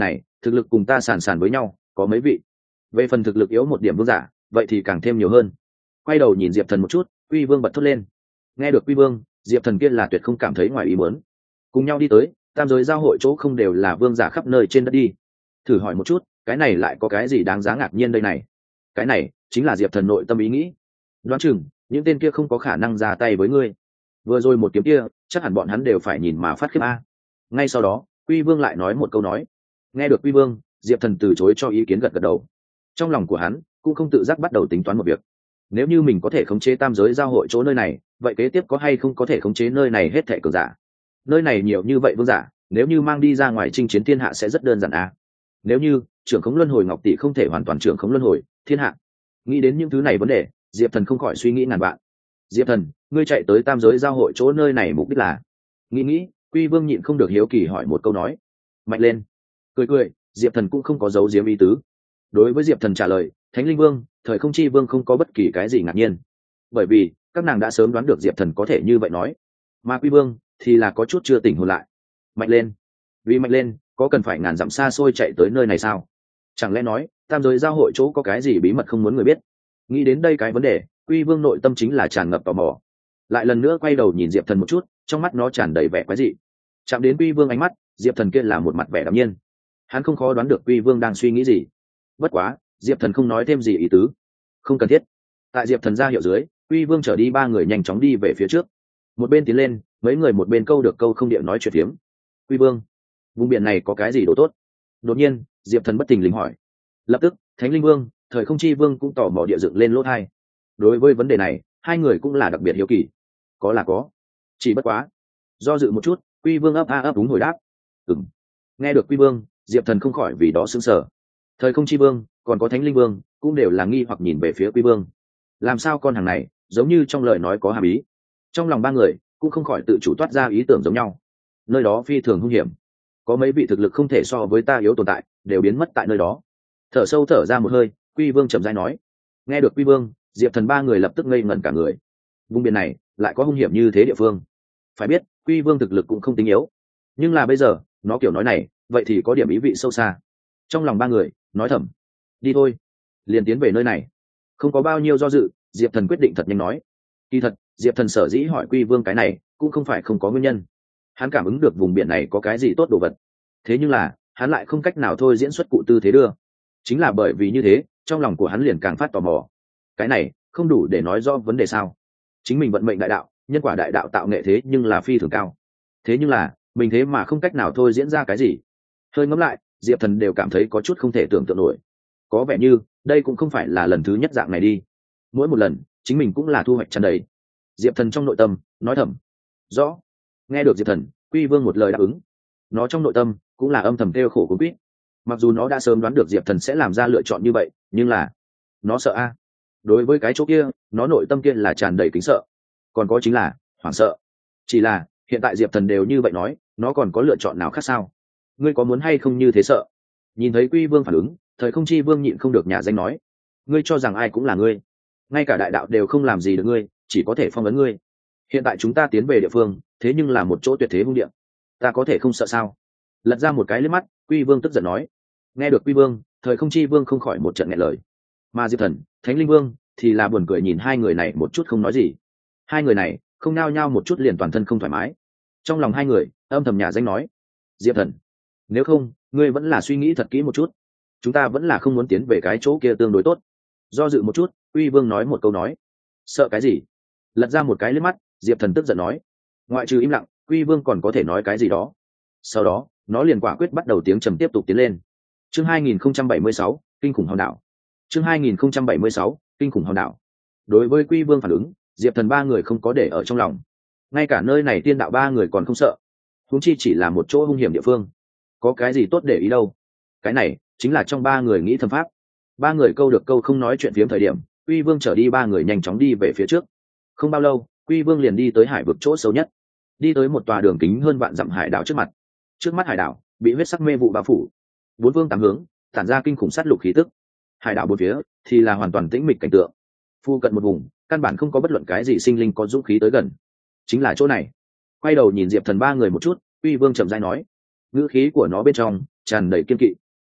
thực lực cùng ta sàn sàn với nhau, có mấy vị. Về phần thực lực yếu một điểm vương giả, vậy thì càng thêm nhiều hơn. Quay đầu nhìn Diệp Thần một chút, Quy Vương bật thốt lên. Nghe được Quy Vương, Diệp Thần kia là tuyệt không cảm thấy ngoài ý muốn. Cùng nhau đi tới, tam giới giao hội chỗ không đều là vương giả khắp nơi trên đất đi. Thử hỏi một chút, cái này lại có cái gì đáng giá ngạc nhiên đây này? Cái này chính là Diệp Thần nội tâm ý nghĩ. Đoán chừng những tên kia không có khả năng ra tay với ngươi. Vừa rồi một kiếm kia, chắc hẳn bọn hắn đều phải nhìn mà phát khiếp a. Ngay sau đó, Quy Vương lại nói một câu nói. Nghe được Quy Vương, Diệp Thần từ chối cho ý kiến gật gật đầu. Trong lòng của hắn cũng không tự giác bắt đầu tính toán một việc. Nếu như mình có thể khống chế tam giới giao hội chỗ nơi này, vậy kế tiếp có hay không có thể khống chế nơi này hết thảy cường giả? Nơi này nhiều như vậy vương giả, nếu như mang đi ra ngoài chinh chiến thiên hạ sẽ rất đơn giản a. Nếu như trưởng khống luân hồi ngọc tỷ không thể hoàn toàn trưởng khống luân hồi thiên hạ, nghĩ đến những thứ này vấn đề, Diệp Thần không khỏi suy nghĩ ngàn vạn. Diệp Thần, ngươi chạy tới tam giới giao hội chỗ nơi này mục đích là? Nghĩ, Quy Vương nhịn không được hiếu kỳ hỏi một câu nói. Mạnh lên. Cười, Diệp Thần cũng không có giấu giếm ý tứ. Đối với Diệp Thần trả lời, Thánh Linh Vương, Thời Không Chi Vương không có bất kỳ cái gì ngạc nhiên, bởi vì các nàng đã sớm đoán được Diệp Thần có thể như vậy nói. Mà Quy Vương thì là có chút chưa tỉnh hồn lại. Mạnh lên. Vì mạnh lên, có cần phải ngàn dặm xa xôi chạy tới nơi này sao? Chẳng lẽ nói tam giới giao hội chỗ có cái gì bí mật không muốn người biết? Nghĩ đến đây cái vấn đề, Quy Vương nội tâm chính là tràn ngập tò mò. Lại lần nữa quay đầu nhìn Diệp Thần một chút, trong mắt nó tràn đầy vẻ quái dị. Chạm đến Quy Vương ánh mắt, Diệp Thần kia là một mặt vẻ đạm nhiên. Hắn không khó đoán được Quy Vương đang suy nghĩ gì. Bất quá, Diệp Thần không nói thêm gì ý tứ. Không cần thiết. Tại Diệp Thần ra hiệu dưới, Quy Vương chở đi ba người nhanh chóng đi về phía trước. Một bên tiến lên, mấy người một bên câu được câu không điện nói chuyện phiếm. Quy Vương, vùng biển này có cái gì đồ tốt? Đột nhiên, Diệp Thần bất thình lình hỏi. Lập tức, Thánh Linh Vương, Thời Không Chi Vương cũng tò mò địa dựng lên lỗ tai. Đối với vấn đề này, hai người cũng là đặc biệt hiếu kỳ. Có là có, chỉ bất quá. Do dự một chút, Quy Vương ấp a ấp đúng hồi đáp. Ừm. Nghe được Quy Vương, Diệp Thần không khỏi vì đó sững sờ. Thời Không Chi Vương, còn có Thánh Linh Vương, cũng đều là nghi hoặc nhìn về phía Quy Vương. Làm sao con hàng này, giống như trong lời nói có hàm ý. Trong lòng ba người cũng không khỏi tự chủ toát ra ý tưởng giống nhau. Nơi đó phi thường hung hiểm, có mấy vị thực lực không thể so với ta yếu tồn tại, đều biến mất tại nơi đó. Thở sâu thở ra một hơi, Quy Vương chậm rãi nói. Nghe được Quy Vương, Diệp Thần ba người lập tức ngây ngẩn cả người. Vùng biển này lại có hung hiểm như thế địa phương. Phải biết, Quy Vương thực lực cũng không tính yếu, nhưng là bây giờ nó kiểu nói này, vậy thì có điểm ý vị sâu xa. Trong lòng ba người nói thầm, đi thôi, liền tiến về nơi này. Không có bao nhiêu do dự, Diệp Thần quyết định thật nhanh nói. Kỳ thật, Diệp Thần sở dĩ hỏi Quy Vương cái này cũng không phải không có nguyên nhân. Hắn cảm ứng được vùng biển này có cái gì tốt đồ vật, thế nhưng là hắn lại không cách nào thôi diễn xuất cụ tư thế đưa. Chính là bởi vì như thế, trong lòng của hắn liền càng phát tò mò. Cái này không đủ để nói rõ vấn đề sao? Chính mình vận mệnh đại đạo, nhân quả đại đạo tạo nghệ thế nhưng là phi thường cao. Thế nhưng là mình thế mà không cách nào thôi diễn ra cái gì. Hơi ngẫm lại, Diệp Thần đều cảm thấy có chút không thể tưởng tượng nổi. Có vẻ như đây cũng không phải là lần thứ nhất dạng này đi. Mỗi một lần chính mình cũng là thu hoạch tràn đầy. Diệp Thần trong nội tâm nói thầm. Rõ. Nghe được Diệp Thần, Quy Vương một lời đáp ứng. Nó trong nội tâm cũng là âm thầm kêu khổ cuống quýt. Mặc dù nó đã sớm đoán được Diệp Thần sẽ làm ra lựa chọn như vậy, nhưng là nó sợ a. Đối với cái chỗ kia, nó nội tâm kia là tràn đầy kính sợ, còn có chính là hoảng sợ. Chỉ là hiện tại Diệp Thần đều như vậy nói, nó còn có lựa chọn nào khác sao? Ngươi có muốn hay không như thế sợ? Nhìn thấy Quy Vương phản ứng, Thời Không Chi Vương nhịn không được nhà danh nói. Ngươi cho rằng ai cũng là ngươi, ngay cả đại đạo đều không làm gì được ngươi, chỉ có thể phong ấn ngươi. Hiện tại chúng ta tiến về địa phương, thế nhưng là một chỗ tuyệt thế hung địa, ta có thể không sợ sao? Lật ra một cái liếc mắt, Quy Vương tức giận nói. Nghe được Quy Vương, Thời Không Chi Vương không khỏi một trận nghẹn lời. Mà Diệp Thần, Thánh Linh Vương thì là buồn cười nhìn hai người này một chút không nói gì. Hai người này không nao nhao một chút liền toàn thân không thoải mái. Trong lòng hai người âm thầm nhà danh nói. Diệp Thần, nếu không ngươi vẫn là suy nghĩ thật kỹ một chút, chúng ta vẫn là không muốn tiến về cái chỗ kia tương đối tốt. Do dự một chút, Quy Vương nói một câu nói. Sợ cái gì? Lật ra một cái liếc mắt, Diệp Thần tức giận nói. Ngoại trừ im lặng, Quy Vương còn có thể nói cái gì đó. Sau đó nó liền quả quyết bắt đầu tiếng trầm tiếp tục tiến lên. Chương 2076, kinh khủng hòn đảo. Chương 2076, kinh khủng hòn đảo. Đối với Quy Vương phản ứng, Diệp Thần ba người không có để ở trong lòng. Ngay cả nơi này tiên đạo ba người còn không sợ, huống chi chỉ là một chỗ hung hiểm địa phương, có cái gì tốt để ý đâu. Cái này chính là trong ba người nghĩ thâm pháp. Ba người câu được câu không nói chuyện phiếm thời điểm, Quy Vương chở đi ba người nhanh chóng đi về phía trước. Không bao lâu, Quy Vương liền đi tới hải vực chỗ sâu nhất, đi tới một tòa đường kính hơn vạn dặm hải đảo trước mặt. Trước mắt hải đảo bị huyết sắc mê vụ bao phủ, bốn phương tám hướng tản ra kinh khủng sát lục khí tức. Hải đảo bốn phía thì là hoàn toàn tĩnh mịch cảnh tượng, phu cận một vùng căn bản không có bất luận cái gì sinh linh có dũng khí tới gần. Chính là chỗ này. Quay đầu nhìn Diệp Thần ba người một chút, Quy Vương chậm rãi nói, ngữ khí của nó bên trong tràn đầy kiên kỵ.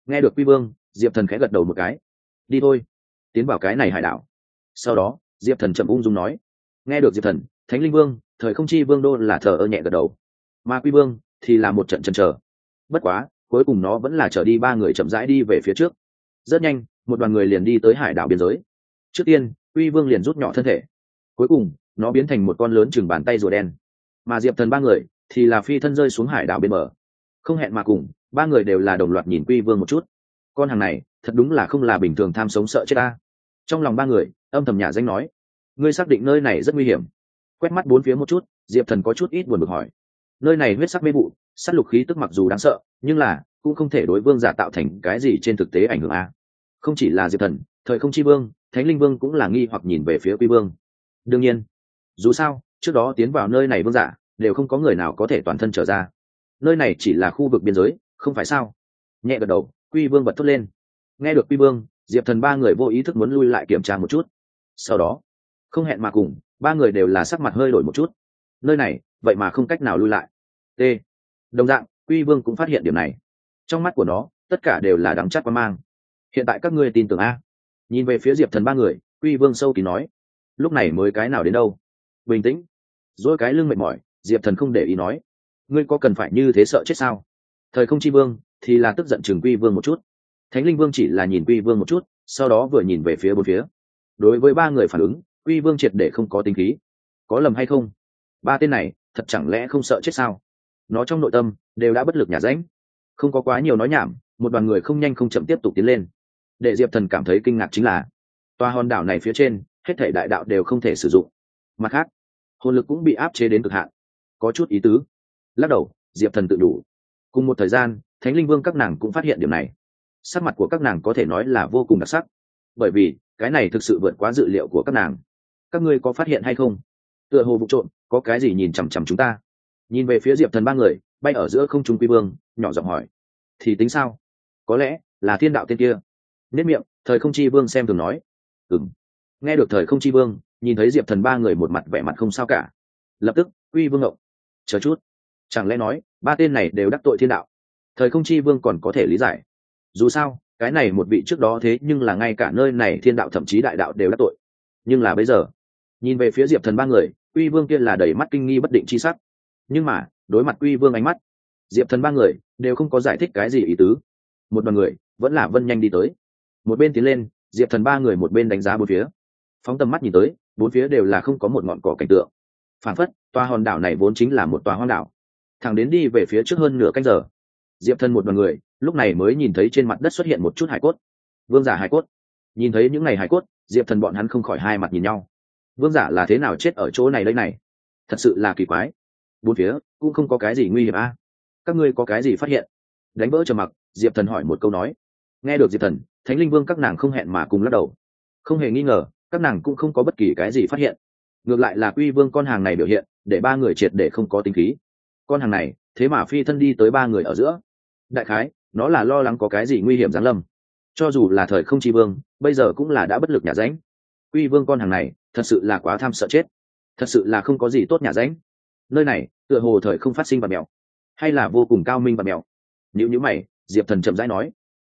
Nghe được quy vương, diệp thần khẽ gật đầu một cái. Đi thôi, tiến vào cái này hải đảo. Sau đó diệp thần chậm ung dung nói. Nghe được diệp thần, thánh linh vương, thời không chi vương đô là thờ ơ nhẹ gật đầu, mà quy vương thì là một trận chần chờ. Bất quá cuối cùng nó vẫn là chở đi ba người chậm rãi đi về phía trước. Rất nhanh một đoàn người liền đi tới hải đảo biên giới. Trước tiên quy vương liền rút nhỏ thân thể, cuối cùng nó biến thành một con lớn chừng bàn tay rùa đen, mà diệp thần ba người thì là phi thân rơi xuống hải đảo bên bờ. Không hẹn mà cùng, ba người đều là đồng loạt nhìn quy vương một chút. Con hàng này thật đúng là không là bình thường tham sống sợ chết ta. Trong lòng ba người âm thầm nhả danh nói. Ngươi xác định nơi này rất nguy hiểm? Quét mắt bốn phía một chút, diệp thần có chút ít buồn bực hỏi. Nơi này huyết sắc mê vụ, sát lục khí tức mặc dù đáng sợ, nhưng là cũng không thể đối vương giả tạo thành cái gì trên thực tế ảnh hưởng a. Không chỉ là diệp thần, thời không chi vương, thánh linh vương cũng là nghi hoặc nhìn về phía quy vương. Đương nhiên, dù sao trước đó tiến vào nơi này vương giả đều không có người nào có thể toàn thân trở ra. Nơi này chỉ là khu vực biên giới, không phải sao? Nhẹ gật đầu, quy vương bật thốt lên. Nghe được quy vương, diệp thần ba người vô ý thức muốn lui lại kiểm tra một chút. Sau đó không hẹn mà cùng, ba người đều là sắc mặt hơi đổi một chút. Nơi này vậy mà không cách nào lui lại. T. Đồng dạng quy vương cũng phát hiện điểm này. Trong mắt của nó tất cả đều là đắng chát quan mang. Hiện tại các ngươi tin tưởng a? Nhìn về phía diệp thần ba người, quy vương sâu kín nói. Lúc này mới cái nào đến đâu? Bình tĩnh. Dỗi cái lưng mệt mỏi, diệp thần không để ý nói. Ngươi có cần phải như thế sợ chết sao? Thời không chi vương thì là tức giận chừng quy vương một chút. Thánh linh vương chỉ là nhìn quy vương một chút, sau đó vừa nhìn về phía bốn phía. Đối với ba người phản ứng, quy vương triệt để không có tính khí. Có lầm hay không? Ba tên này thật chẳng lẽ không sợ chết sao? Nó trong nội tâm đều đã bất lực nhả rãnh. Không có quá nhiều nói nhảm, một đoàn người không nhanh không chậm tiếp tục tiến lên. Để diệp thần cảm thấy kinh ngạc chính là tòa hòn đảo này phía trên hết thảy đại đạo đều không thể sử dụng. Mặt khác hồn lực cũng bị áp chế đến cực hạn. Có chút ý tứ. Lắc đầu, diệp thần tự đủ. Cùng một thời gian, thánh linh vương các nàng cũng phát hiện điểm này. Sắc mặt của các nàng có thể nói là vô cùng đặc sắc, bởi vì cái này thực sự vượt quá dự liệu của các nàng. Các ngươi có phát hiện hay không? Tựa hồ vụ trộm có cái gì nhìn chằm chằm chúng ta. Nhìn về phía diệp thần ba người bay ở giữa không trung quy vương nhỏ giọng hỏi. Thì tính sao? Có lẽ là thiên đạo tên kia. Nết miệng, thời không chi vương xem thường nói. Ừm. Nghe được thời không chi vương, nhìn thấy diệp thần ba người một mặt vẻ mặt không sao cả, lập tức quy vương ngộng. Chờ chút, chẳng lẽ nói ba tên này đều đắc tội thiên đạo? Thời không chi vương còn có thể lý giải, dù sao cái này một vị trước đó thế nhưng là ngay cả nơi này thiên đạo thậm chí đại đạo đều đắc tội. Nhưng là bây giờ nhìn về phía diệp thần ba người, quy vương kia là đầy mắt kinh nghi bất định chi sắc. Nhưng mà đối mặt quy vương ánh mắt, diệp thần ba người đều không có giải thích cái gì ý tứ. Một đoàn người vẫn là vân nhanh đi tới, một bên tiến lên, diệp thần ba người một bên đánh giá bốn phía. Phóng tầm mắt nhìn tới, bốn phía đều là không có một ngọn cỏ cảnh tượng. Phản phất tòa hòn đảo này vốn chính là một tòa hoang đảo. Thẳng đến đi về phía trước hơn nửa canh giờ, diệp thần một đoàn người lúc này mới nhìn thấy trên mặt đất xuất hiện một chút hải cốt. Vương giả hải cốt. Nhìn thấy những ngày hải cốt, diệp thần bọn hắn không khỏi hai mặt nhìn nhau. Vương giả là thế nào chết ở chỗ này đây này? Thật sự là kỳ quái. Bốn phía cũng không có cái gì nguy hiểm a. Các ngươi có cái gì phát hiện? Đánh vỡ trầm mặc, diệp thần hỏi một câu nói. Nghe được diệp thần, thánh linh vương các nàng không hẹn mà cùng lắc đầu. Không hề nghi ngờ, các nàng cũng không có bất kỳ cái gì phát hiện. Ngược lại là quy vương con hàng này biểu hiện để ba người triệt để không có tính khí. Con hàng này thế mà phi thân đi tới ba người ở giữa. Đại khái nó là lo lắng có cái gì nguy hiểm giáng lâm. Cho dù là thời không chi vương bây giờ cũng là đã bất lực nhả ránh. Quy vương con hàng này thật sự là quá tham sợ chết, thật sự là không có gì tốt nhả ránh. Nơi này tựa hồ thời không phát sinh vật mèo, hay là vô cùng cao minh vật mèo. Nhữ mày, diệp thần chậm rãi nói.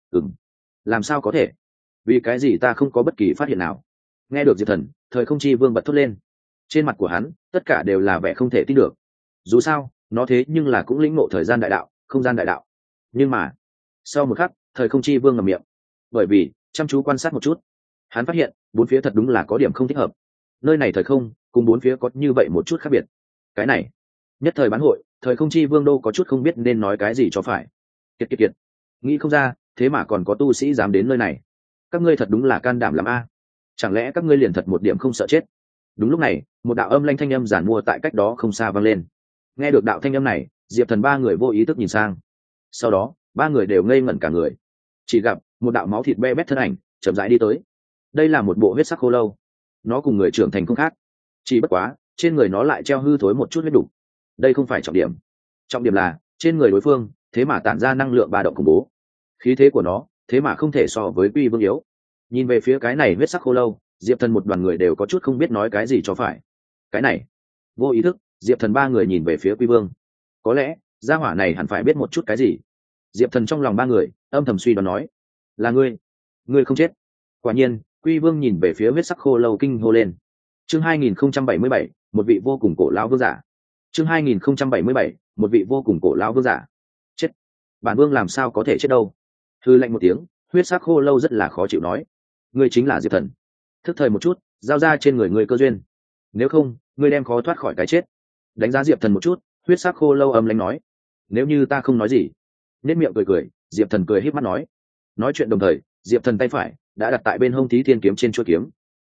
Làm sao có thể? Vì cái gì ta không có bất kỳ phát hiện nào? Nghe được diệp thần, thời không chi vương bật thốt lên. Trên mặt của hắn tất cả đều là vẻ không thể tin được. Dù sao nó thế nhưng là cũng lĩnh ngộ thời gian đại đạo, không gian đại đạo. Nhưng mà sau một khắc, thời không chi vương ngậm miệng, bởi vì chăm chú quan sát một chút, hắn phát hiện bốn phía thật đúng là có điểm không thích hợp. Nơi này thời không cùng bốn phía có như vậy một chút khác biệt. Cái này nhất thời bán hội, thời không chi vương đô có chút không biết nên nói cái gì cho phải. Kiệt nghĩ không ra thế mà còn có tu sĩ dám đến nơi này. Các ngươi thật đúng là can đảm lắm a. Chẳng lẽ các ngươi liền thật một điểm không sợ chết? Đúng lúc này, một đạo âm lanh thanh âm giản mua tại cách đó không xa vang lên. Nghe được đạo thanh âm này, diệp thần ba người vô ý thức nhìn sang. Sau đó ba người đều ngây ngẩn cả người. Chỉ gặp một đạo máu thịt be bét thân ảnh chậm rãi đi tới. Đây là một bộ huyết sắc khô lâu. Nó cùng người trưởng thành không khác, chỉ bất quá trên người nó lại treo hư thối một chút huyết đủ. Đây không phải trọng điểm. Trọng điểm là trên người đối phương thế mà tản ra năng lượng ba động khủng bố. Khí thế của nó thế mà không thể so với quy vương yếu. Nhìn về phía cái này huyết sắc khô lâu, diệp thần một đoàn người đều có chút không biết nói cái gì cho phải. Cái này vô ý thức, diệp thần ba người nhìn về phía quy vương. Có lẽ gia hỏa này hẳn phải biết một chút cái gì. Diệp thần trong lòng ba người âm thầm suy đoán nói, là ngươi không chết. Quả nhiên, Quy Vương nhìn về phía huyết sắc khô lâu kinh hô lên. Chương 2077, một vị vô cùng cổ lão vương giả. Chương 2077, một vị vô cùng cổ lão vương giả. Chết. Bản vương làm sao có thể chết đâu? Hư lạnh một tiếng, huyết sắc khô lâu rất là khó chịu nói, ngươi chính là Diệp Thần. Thức thời một chút, giao ra trên người ngươi cơ duyên. Nếu không, ngươi đem khó thoát khỏi cái chết. Đánh giá Diệp Thần một chút, huyết sắc khô lâu âm lãnh nói, nếu như ta không nói gì. Nét miệng cười cười, Diệp Thần cười híp mắt nói chuyện đồng thời, Diệp Thần tay phải đã đặt tại bên hông Thí Thiên kiếm trên chuôi kiếm.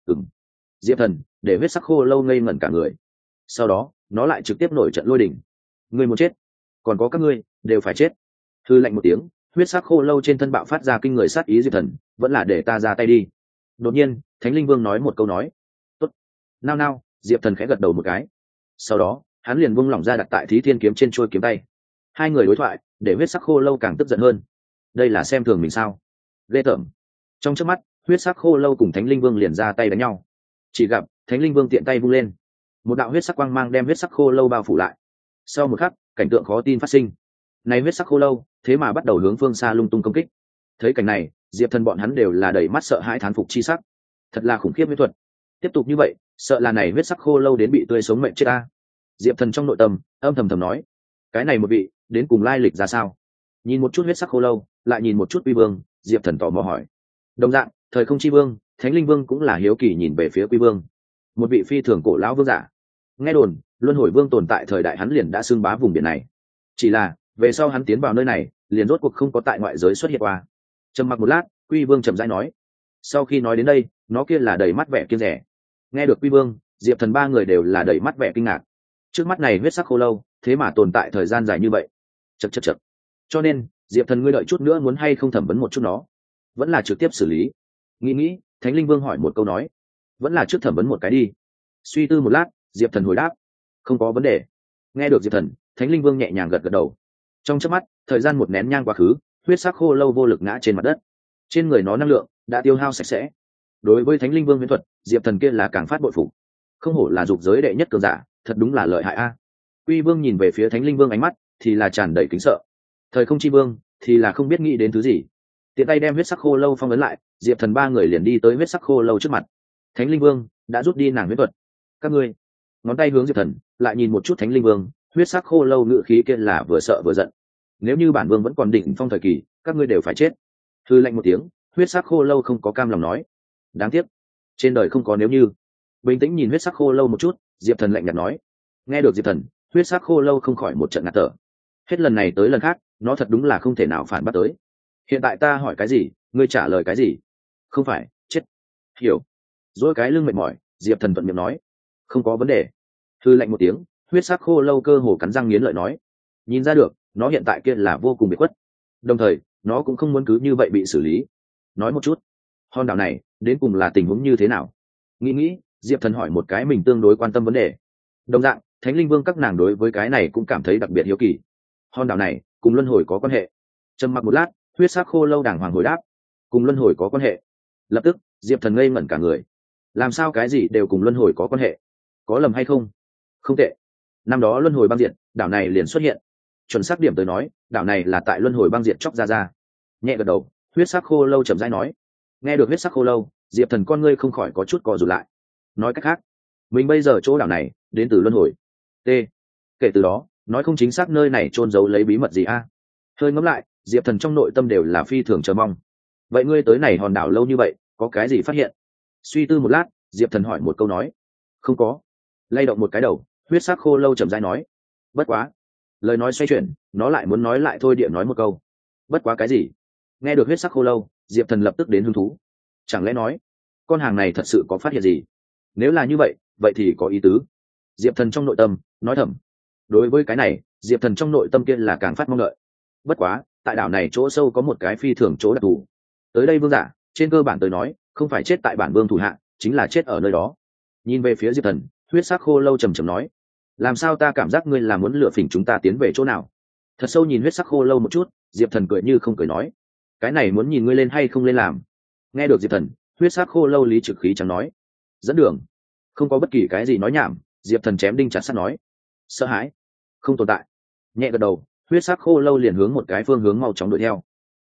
Diệp Thần để huyết sắc khô lâu ngây ngẩn cả người. Sau đó, nó lại trực tiếp nổi trận lôi đình. Ngươi muốn chết, còn có các ngươi đều phải chết. Hư lạnh một tiếng, huyết sắc khô lâu trên thân bạo phát ra kinh người sát ý. Diệp Thần, vẫn là để ta ra tay đi. Đột nhiên, Thánh Linh Vương nói một câu nói. Tốt. Nao, Diệp Thần khẽ gật đầu một cái. Sau đó, hắn liền vung lỏng ra đặt tại Thí Thiên kiếm trên chuôi kiếm tay. Hai người đối thoại, để huyết sắc khô lâu càng tức giận hơn. Đây là xem thường mình sao? Ghê tởm. Trong chớp mắt, huyết sắc khô lâu cùng Thánh Linh Vương liền ra tay đánh nhau. Chỉ gặp Thánh Linh Vương tiện tay vung lên, một đạo huyết sắc quang mang đem huyết sắc khô lâu bao phủ lại. Sau một khắc, cảnh tượng khó tin phát sinh. Này huyết sắc khô lâu thế mà bắt đầu hướng phương xa lung tung công kích. Thấy cảnh này, Diệp Thần bọn hắn đều là đầy mắt sợ hãi thán phục chi sắc. Thật là khủng khiếp huyết thuật. Tiếp tục như vậy, sợ là này huyết sắc khô lâu đến bị tươi sống mệnh chết ta. Diệp Thần trong nội tâm âm thầm nói, cái này một vị đến cùng lai lịch ra sao? Nhìn một chút huyết sắc khô lâu, lại nhìn một chút Quy Vương, Diệp Thần tò mò hỏi. Đồng dạng, thời không chi vương, Thánh Linh Vương cũng là hiếu kỳ nhìn về phía Quy Vương, một vị phi thường cổ lão vương giả. Nghe đồn, luân hồi vương tồn tại thời đại hắn liền đã xưng bá vùng biển này. Chỉ là về sau hắn tiến vào nơi này, liền rốt cuộc không có tại ngoại giới xuất hiện qua. Trầm mặc một lát, Quy Vương chậm rãi nói. Sau khi nói đến đây, nó kia là đầy mắt vẻ kiêng rẻ. Nghe được Quy Vương, Diệp Thần ba người đều là đầy mắt vẻ kinh ngạc. Trước mắt này huyết sắc khô lâu, thế mà tồn tại thời gian dài như vậy. Chậc. Cho nên, Diệp Thần ngươi đợi chút nữa muốn hay không thẩm vấn một chút nó, vẫn là trực tiếp xử lý? Nghĩ, Thánh Linh Vương hỏi một câu nói, vẫn là trước thẩm vấn một cái đi. Suy tư một lát, Diệp Thần hồi đáp, không có vấn đề. Nghe được Diệp Thần, Thánh Linh Vương nhẹ nhàng gật đầu. Trong chớp mắt, thời gian một nén nhang quá khứ, huyết sắc khô lâu vô lực ngã trên mặt đất. Trên người nó năng lượng đã tiêu hao sạch sẽ. Đối với Thánh Linh Vương huyễn thuật, Diệp Thần kia là càng phát bội phục. Không hổ là dục giới đệ nhất cường giả, thật đúng là lợi hại a. Quy Vương nhìn về phía Thánh Linh Vương, ánh mắt thì là tràn đầy kính sợ. Thời không chi vương thì là không biết nghĩ đến thứ gì. Tiện tay đem huyết sắc khô lâu phong ấn lại, Diệp Thần ba người liền đi tới huyết sắc khô lâu trước mặt. Thánh Linh Vương đã rút đi nàng huyễn thuật. Các ngươi, ngón tay hướng Diệp Thần, lại nhìn một chút Thánh Linh Vương, huyết sắc khô lâu ngự khí kia là vừa sợ vừa giận. Nếu như bản vương vẫn còn đỉnh phong thời kỳ, các ngươi đều phải chết. Hư lạnh một tiếng, huyết sắc khô lâu không có cam lòng nói. Đáng tiếc, trên đời không có nếu như. Bình tĩnh nhìn huyết sắc khô lâu một chút, Diệp Thần lạnh nhạt nói. Nghe được Diệp Thần, huyết sắc khô lâu không khỏi một trận ngạt thở. Hết lần này tới lần khác, nó thật đúng là không thể nào phản bác tới. Hiện tại ta hỏi cái gì, ngươi trả lời cái gì? Không phải chết? Hiểu. Rồi cái lưng mệt mỏi, Diệp Thần thuận miệng nói, không có vấn đề. Hư lạnh một tiếng, huyết sắc khô lâu cơ hồ cắn răng nghiến lợi nói. Nhìn ra được, nó hiện tại kia là vô cùng biệt khuất. Đồng thời, nó cũng không muốn cứ như vậy bị xử lý. Nói một chút, hòn đảo này đến cùng là tình huống như thế nào? Nghĩ, Diệp Thần hỏi một cái mình tương đối quan tâm vấn đề. Đồng dạng, Thánh Linh Vương các nàng đối với cái này cũng cảm thấy đặc biệt hiếu kỳ. Hòn đảo này cùng luân hồi có quan hệ? Trầm mặc một lát, huyết sắc khô lâu đàng hoàng hồi đáp, cùng luân hồi có quan hệ. Lập tức, Diệp Thần ngây ngẩn cả người. Làm sao cái gì đều cùng luân hồi có quan hệ? Có lầm hay không? Không tệ. Năm đó luân hồi băng diệt, đảo này liền xuất hiện. Chuẩn xác điểm tới nói, đảo này là tại luân hồi băng diệt chóc ra. Nhẹ gật đầu, huyết sắc khô lâu chậm rãi nói. Nghe được huyết sắc khô lâu, Diệp Thần con ngươi không khỏi có chút co rụt lại. Nói cách khác, mình bây giờ chỗ đảo này đến từ luân hồi. T. Kể từ đó, nói không chính xác nơi này chôn giấu lấy bí mật gì a? Hơi ngẫm lại, Diệp Thần trong nội tâm đều là phi thường chờ mong. Vậy ngươi tới này hòn đảo lâu như vậy, có cái gì phát hiện? Suy tư một lát, Diệp Thần hỏi một câu nói. Không có. Lay động một cái đầu, huyết sắc khô lâu chậm rãi nói. Bất quá. Lời nói xoay chuyển, nó lại muốn nói lại thôi, nói một câu. Bất quá cái gì? Nghe được huyết sắc khô lâu, Diệp Thần lập tức đến hứng thú. Chẳng lẽ nói, con hàng này thật sự có phát hiện gì? Nếu là như vậy, vậy thì có ý tứ. Diệp Thần trong nội tâm nói thầm. Đối với cái này, Diệp Thần trong nội tâm kia là càng phát mong đợi. Bất quá, tại đảo này chỗ sâu có một cái phi thường chỗ đặc thù. Tới đây vương giả, trên cơ bản tới nói, không phải chết tại bản vương thủ hạ, chính là chết ở nơi đó. Nhìn về phía Diệp Thần, huyết sắc khô lâu trầm trầm nói. Làm sao ta cảm giác ngươi là muốn lừa phỉnh chúng ta tiến về chỗ nào? Thật sâu nhìn huyết sắc khô lâu một chút, Diệp Thần cười như không cười nói. Cái này muốn nhìn ngươi lên hay không lên làm. Nghe được Diệp Thần, huyết sắc khô lâu lý trực khí chẳng nói. Dẫn đường. Không có bất kỳ cái gì nói nhảm, Diệp Thần chém đinh chặt sắt nói. Sợ hãi? Không tồn tại. Nhẹ gật đầu, huyết sắc khô lâu liền hướng một cái phương hướng mau chóng đuổi theo.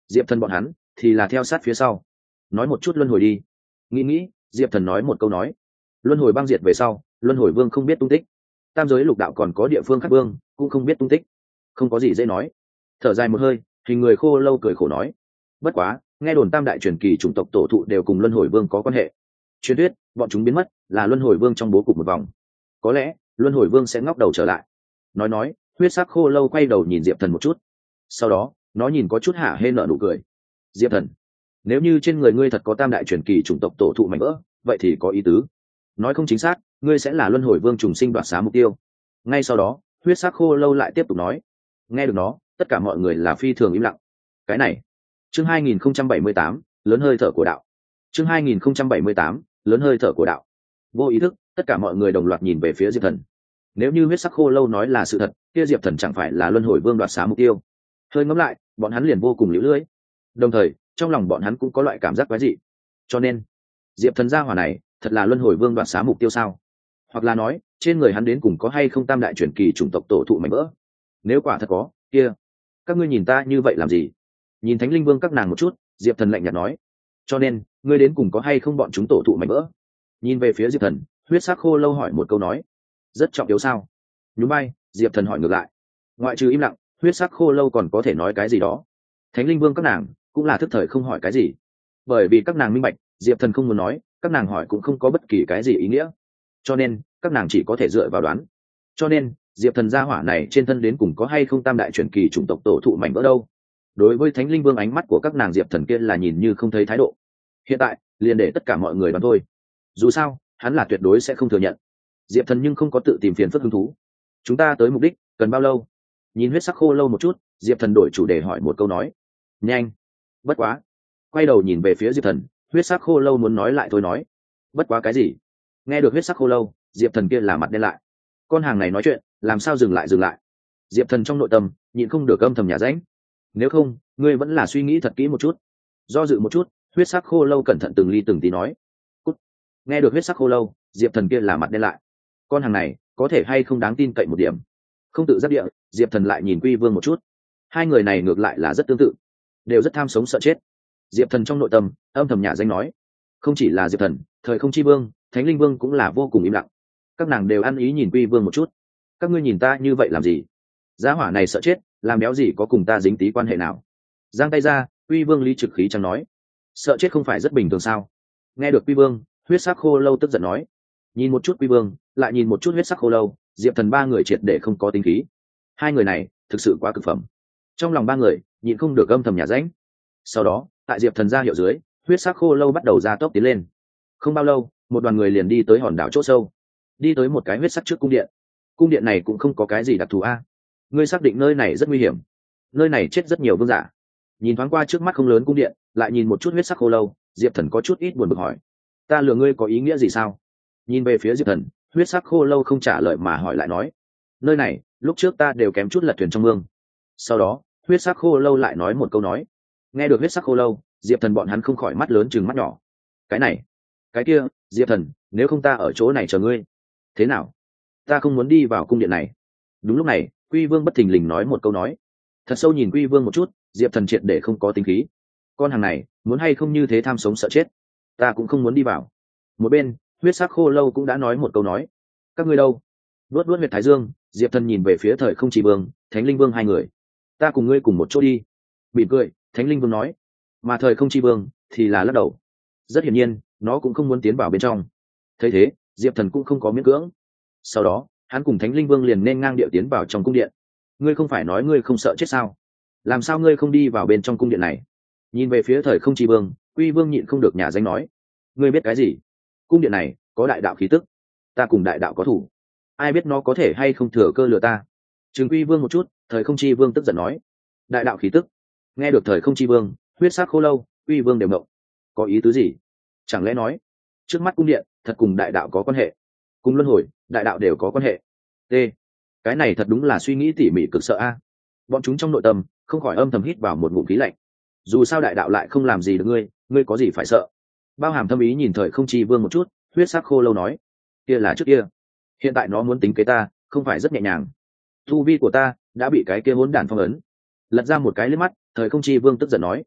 Diệp Thần bọn hắn thì là theo sát phía sau. Nói một chút luân hồi đi. Nghĩ, Diệp Thần nói một câu nói. Luân hồi băng diệt về sau, luân hồi vương không biết tung tích. Tam giới lục đạo còn có địa phương khác vương cũng không biết tung tích. Không có gì dễ nói. Thở dài một hơi, hình người khô lâu cười khổ nói, bất quá nghe đồn tam đại truyền kỳ chủng tộc tổ thụ đều cùng luân hồi vương có quan hệ. Truyền thuyết bọn chúng biến mất là luân hồi vương trong bố cục một vòng, có lẽ luân hồi vương sẽ ngóc đầu trở lại. Nói huyết sắc khô lâu quay đầu nhìn Diệp Thần một chút, sau đó nó nhìn có chút hả hê nở nụ cười. Diệp Thần, nếu như trên người ngươi thật có tam đại truyền kỳ chủng tộc tổ thụ mảnh vỡ, vậy thì có ý tứ. Nói không chính xác, ngươi sẽ là luân hồi vương trùng sinh đoạt xá mục tiêu. Ngay sau đó huyết sắc khô lâu lại tiếp tục nói. Nghe được nó, tất cả mọi người là phi thường im lặng. Cái này chương 2078, lớn hơi thở của đạo. Chương 2078, lớn hơi thở của đạo. Vô ý thức, tất cả mọi người đồng loạt nhìn về phía Diệp Thần. Nếu như huyết sắc khô lâu nói là sự thật, kia Diệp Thần chẳng phải là luân hồi vương đoạt xá mục tiêu. Hơi ngẫm lại, bọn hắn liền vô cùng liễu lưỡi. Đồng thời trong lòng bọn hắn cũng có loại cảm giác quái dị. Cho nên Diệp Thần gia hỏa này thật là luân hồi vương đoạt xá mục tiêu sao? Hoặc là nói trên người hắn đến cùng có hay không tam đại truyền kỳ chủng tộc tổ thụ mảnh vỡ? Nếu quả thật có, kia các ngươi nhìn ta như vậy làm gì? Nhìn Thánh Linh Vương các nàng một chút, Diệp Thần lạnh nhạt nói, cho nên ngươi đến cùng có hay không bọn chúng tổ thụ mảnh vỡ? Nhìn về phía Diệp Thần, huyết sắc khô lâu hỏi một câu nói, rất trọng yếu sao? Nhún vai, Diệp Thần hỏi ngược lại. Ngoại trừ im lặng, huyết sắc khô lâu còn có thể nói cái gì đó. Thánh Linh Vương các nàng cũng là thức thời không hỏi cái gì, bởi vì các nàng minh bạch Diệp Thần không muốn nói, các nàng hỏi cũng không có bất kỳ cái gì ý nghĩa, cho nên các nàng chỉ có thể dựa vào đoán. Cho nên Diệp Thần gia hỏa này trên thân đến cùng có hay không tam đại truyền kỳ chủng tộc tổ thụ mảnh vỡ đâu? Đối với Thánh Linh Vương ánh mắt của các nàng Diệp Thần kia là nhìn như không thấy thái độ. Hiện tại liền để tất cả mọi người đoán thôi, dù sao hắn là tuyệt đối sẽ không thừa nhận. Diệp Thần nhưng không có tự tìm phiền phức hứng thú. Chúng ta tới mục đích cần bao lâu? Nhìn huyết sắc khô lâu một chút, Diệp Thần đổi chủ đề hỏi một câu nói, nhanh. Bất quá quay đầu nhìn về phía Diệp Thần, huyết sắc khô lâu muốn nói lại thôi nói, bất quá cái gì? Nghe được huyết sắc khô lâu, Diệp Thần kia là mặt đen lại. Con hàng này nói chuyện làm sao dừng lại? Diệp Thần trong nội tâm nhịn không được âm thầm nhà ránh. Nếu không ngươi vẫn là suy nghĩ thật kỹ một chút. Do dự một chút, huyết sắc khô lâu cẩn thận từng ly từng tí nói, cút. Nghe được huyết sắc khô lâu, Diệp Thần kia là mặt đen lại. Con hàng này có thể hay không đáng tin cậy một điểm. Không tự giác địa, Diệp Thần lại nhìn Quy Vương một chút. Hai người này ngược lại là rất tương tự, đều rất tham sống sợ chết. Diệp Thần trong nội tâm âm thầm nhà danh nói, không chỉ là Diệp Thần, Thời Không Chi Vương, Thánh Linh Vương cũng là vô cùng im lặng. Các nàng đều ăn ý nhìn Quy Vương một chút. Các ngươi nhìn ta như vậy làm gì? Giá hỏa này sợ chết, làm béo gì có cùng ta dính tí quan hệ nào? Giang tay ra, Quy Vương lý trực khí chẳng nói, sợ chết không phải rất bình thường sao? Nghe được Quy Vương, huyết sắc khô lâu tức giận nói. Nhìn một chút Quy Vương, lại nhìn một chút huyết sắc khô lâu, Diệp Thần ba người triệt để không có tính khí. Hai người này thực sự quá cực phẩm. Trong lòng ba người nhịn không được âm thầm nhà ránh. Sau đó tại Diệp Thần ra hiệu dưới, huyết sắc khô lâu bắt đầu ra tốc tiến lên. Không bao lâu, một đoàn người liền đi tới hòn đảo chỗ sâu, đi tới một cái huyết sắc trước cung điện. Cung điện này cũng không có cái gì đặc thù a. Ngươi xác định nơi này rất nguy hiểm, nơi này chết rất nhiều vương giả. Nhìn thoáng qua trước mắt không lớn cung điện, lại nhìn một chút huyết sắc khô lâu, Diệp Thần có chút ít buồn bực hỏi, ta lừa ngươi có ý nghĩa gì sao? Nhìn về phía Diệp Thần, huyết sắc khô lâu không trả lời mà hỏi lại nói, nơi này lúc trước ta đều kém chút lật thuyền trong mương. Sau đó huyết sắc khô lâu lại nói một câu nói. Nghe được huyết sắc khô lâu, Diệp Thần bọn hắn không khỏi mắt lớn chừng mắt nhỏ. Cái này cái kia, Diệp Thần, nếu không ta ở chỗ này chờ ngươi. Thế nào? Ta không muốn đi vào cung điện này. Đúng lúc này Quy Vương bất thình lình nói một câu nói. Thật sâu nhìn Quy Vương một chút, Diệp Thần triệt để không có tính khí. Con hàng này muốn hay không như thế tham sống sợ chết, ta cũng không muốn đi vào. Một bên huyết sắc khô lâu cũng đã nói một câu nói. Các ngươi đâu? Luốt huyết thái dương, Diệp Thần nhìn về phía Thời Không Chi Vương, Thánh Linh Vương hai người. Ta cùng ngươi cùng một chỗ đi. Mỉm cười, Thánh Linh Vương nói. Mà Thời Không Chi Vương thì là lắc đầu. Rất hiển nhiên nó cũng không muốn tiến vào bên trong. Thấy thế, Diệp Thần cũng không có miễn cưỡng. Sau đó hắn cùng Thánh Linh Vương liền nên ngang điệu tiến vào trong cung điện. Ngươi không phải nói ngươi không sợ chết sao? Làm sao ngươi không đi vào bên trong cung điện này? Nhìn về phía Thời Không Chi Vương, Quy Vương nhịn không được nhà danh nói, ngươi biết cái gì? Cung điện này có đại đạo khí tức, ta cùng đại đạo có thủ, ai biết nó có thể hay không thừa cơ lừa ta? Trừng Quy Vương một chút, Thời Không Chi Vương tức giận nói, đại đạo khí tức. Nghe được Thời Không Chi Vương, huyết sắc khô lâu, Quy Vương đều ngộng. Có ý tứ gì? Chẳng lẽ nói trước mắt cung điện thật cùng đại đạo có quan hệ? Cùng luân hồi, đại đạo đều có quan hệ. T. Cái này thật đúng là suy nghĩ tỉ mỉ cực sợ a. Bọn chúng trong nội tâm không khỏi âm thầm hít vào một ngụm khí lạnh. Dù sao đại đạo lại không làm gì được ngươi, ngươi có gì phải sợ? Bao hàm thâm ý nhìn Thời Không Chi Vương một chút, huyết sắc khô lâu nói, kia là trước kia, hiện tại nó muốn tính kế ta, không phải rất nhẹ nhàng. Tu vi của ta đã bị cái kia hỗn đản phong ấn. Lật ra một cái liếc mắt, Thời Không Chi Vương tức giận nói,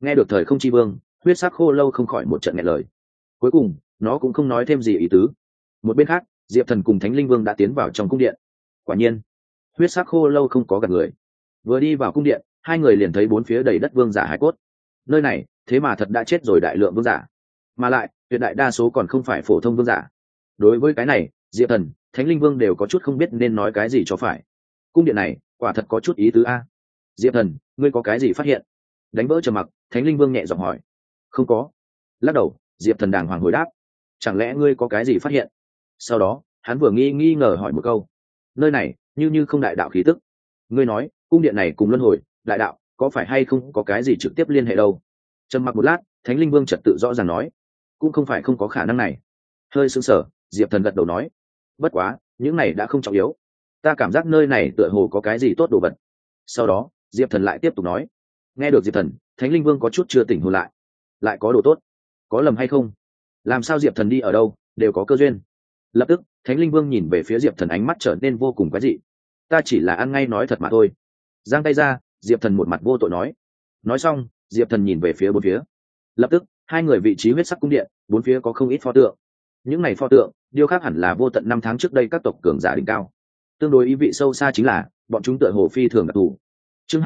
Nghe được thời không chi vương, huyết sắc khô lâu không khỏi một trận nghẹn lời. Cuối cùng nó cũng không nói thêm gì ý tứ. Một bên khác, diệp thần cùng thánh linh vương đã tiến vào trong cung điện. Quả nhiên huyết sắc khô lâu không có gặp người. Vừa đi vào cung điện, hai người liền thấy bốn phía đầy đất vương giả hải cốt. Nơi này thế mà thật đã chết rồi đại lượng vương giả, mà lại tuyệt đại đa số còn không phải phổ thông vương giả. Đối với cái này, diệp thần, thánh linh vương đều có chút không biết nên nói cái gì cho phải. Cung điện này quả thật có chút ý tứ a. Diệp thần, ngươi có cái gì phát hiện? Đánh vỡ trầm mặc, thánh linh vương nhẹ giọng hỏi. Không có. Lắc đầu, diệp thần đàng hoàng hồi đáp. Chẳng lẽ ngươi có cái gì phát hiện? Sau đó hắn vừa nghi ngờ hỏi một câu. Nơi này như không đại đạo khí tức. Ngươi nói cung điện này cùng luân hồi đại đạo có phải hay không có cái gì trực tiếp liên hệ đâu? Trầm mặc một lát, thánh linh vương trật tự rõ ràng nói. Cũng không phải không có khả năng này. Hơi sững sờ, diệp thần gật đầu nói. Bất quá những này đã không trọng yếu, ta cảm giác nơi này tựa hồ có cái gì tốt đồ vật. Sau đó diệp thần lại tiếp tục nói. Nghe được diệp thần, thánh linh vương có chút chưa tỉnh hồn lại có đồ tốt, có lầm hay không? Làm sao diệp thần đi ở đâu đều có cơ duyên. Lập tức thánh linh vương nhìn về phía diệp thần, ánh mắt trở nên vô cùng quái dị. Ta chỉ là ăn ngay nói thật mà thôi. Giang tay ra, diệp thần một mặt vô tội nói. Nói xong diệp thần nhìn về phía bốn phía. Lập tức hai người vị trí huyết sắc cung điện, bốn phía có không ít pho tượng. Những này pho tượng điêu khắc hẳn là vô tận năm tháng trước đây các tộc cường giả đỉnh cao. Tương đối ý vị sâu xa chính là bọn chúng tựa hồ phi thường đặc thù. Chương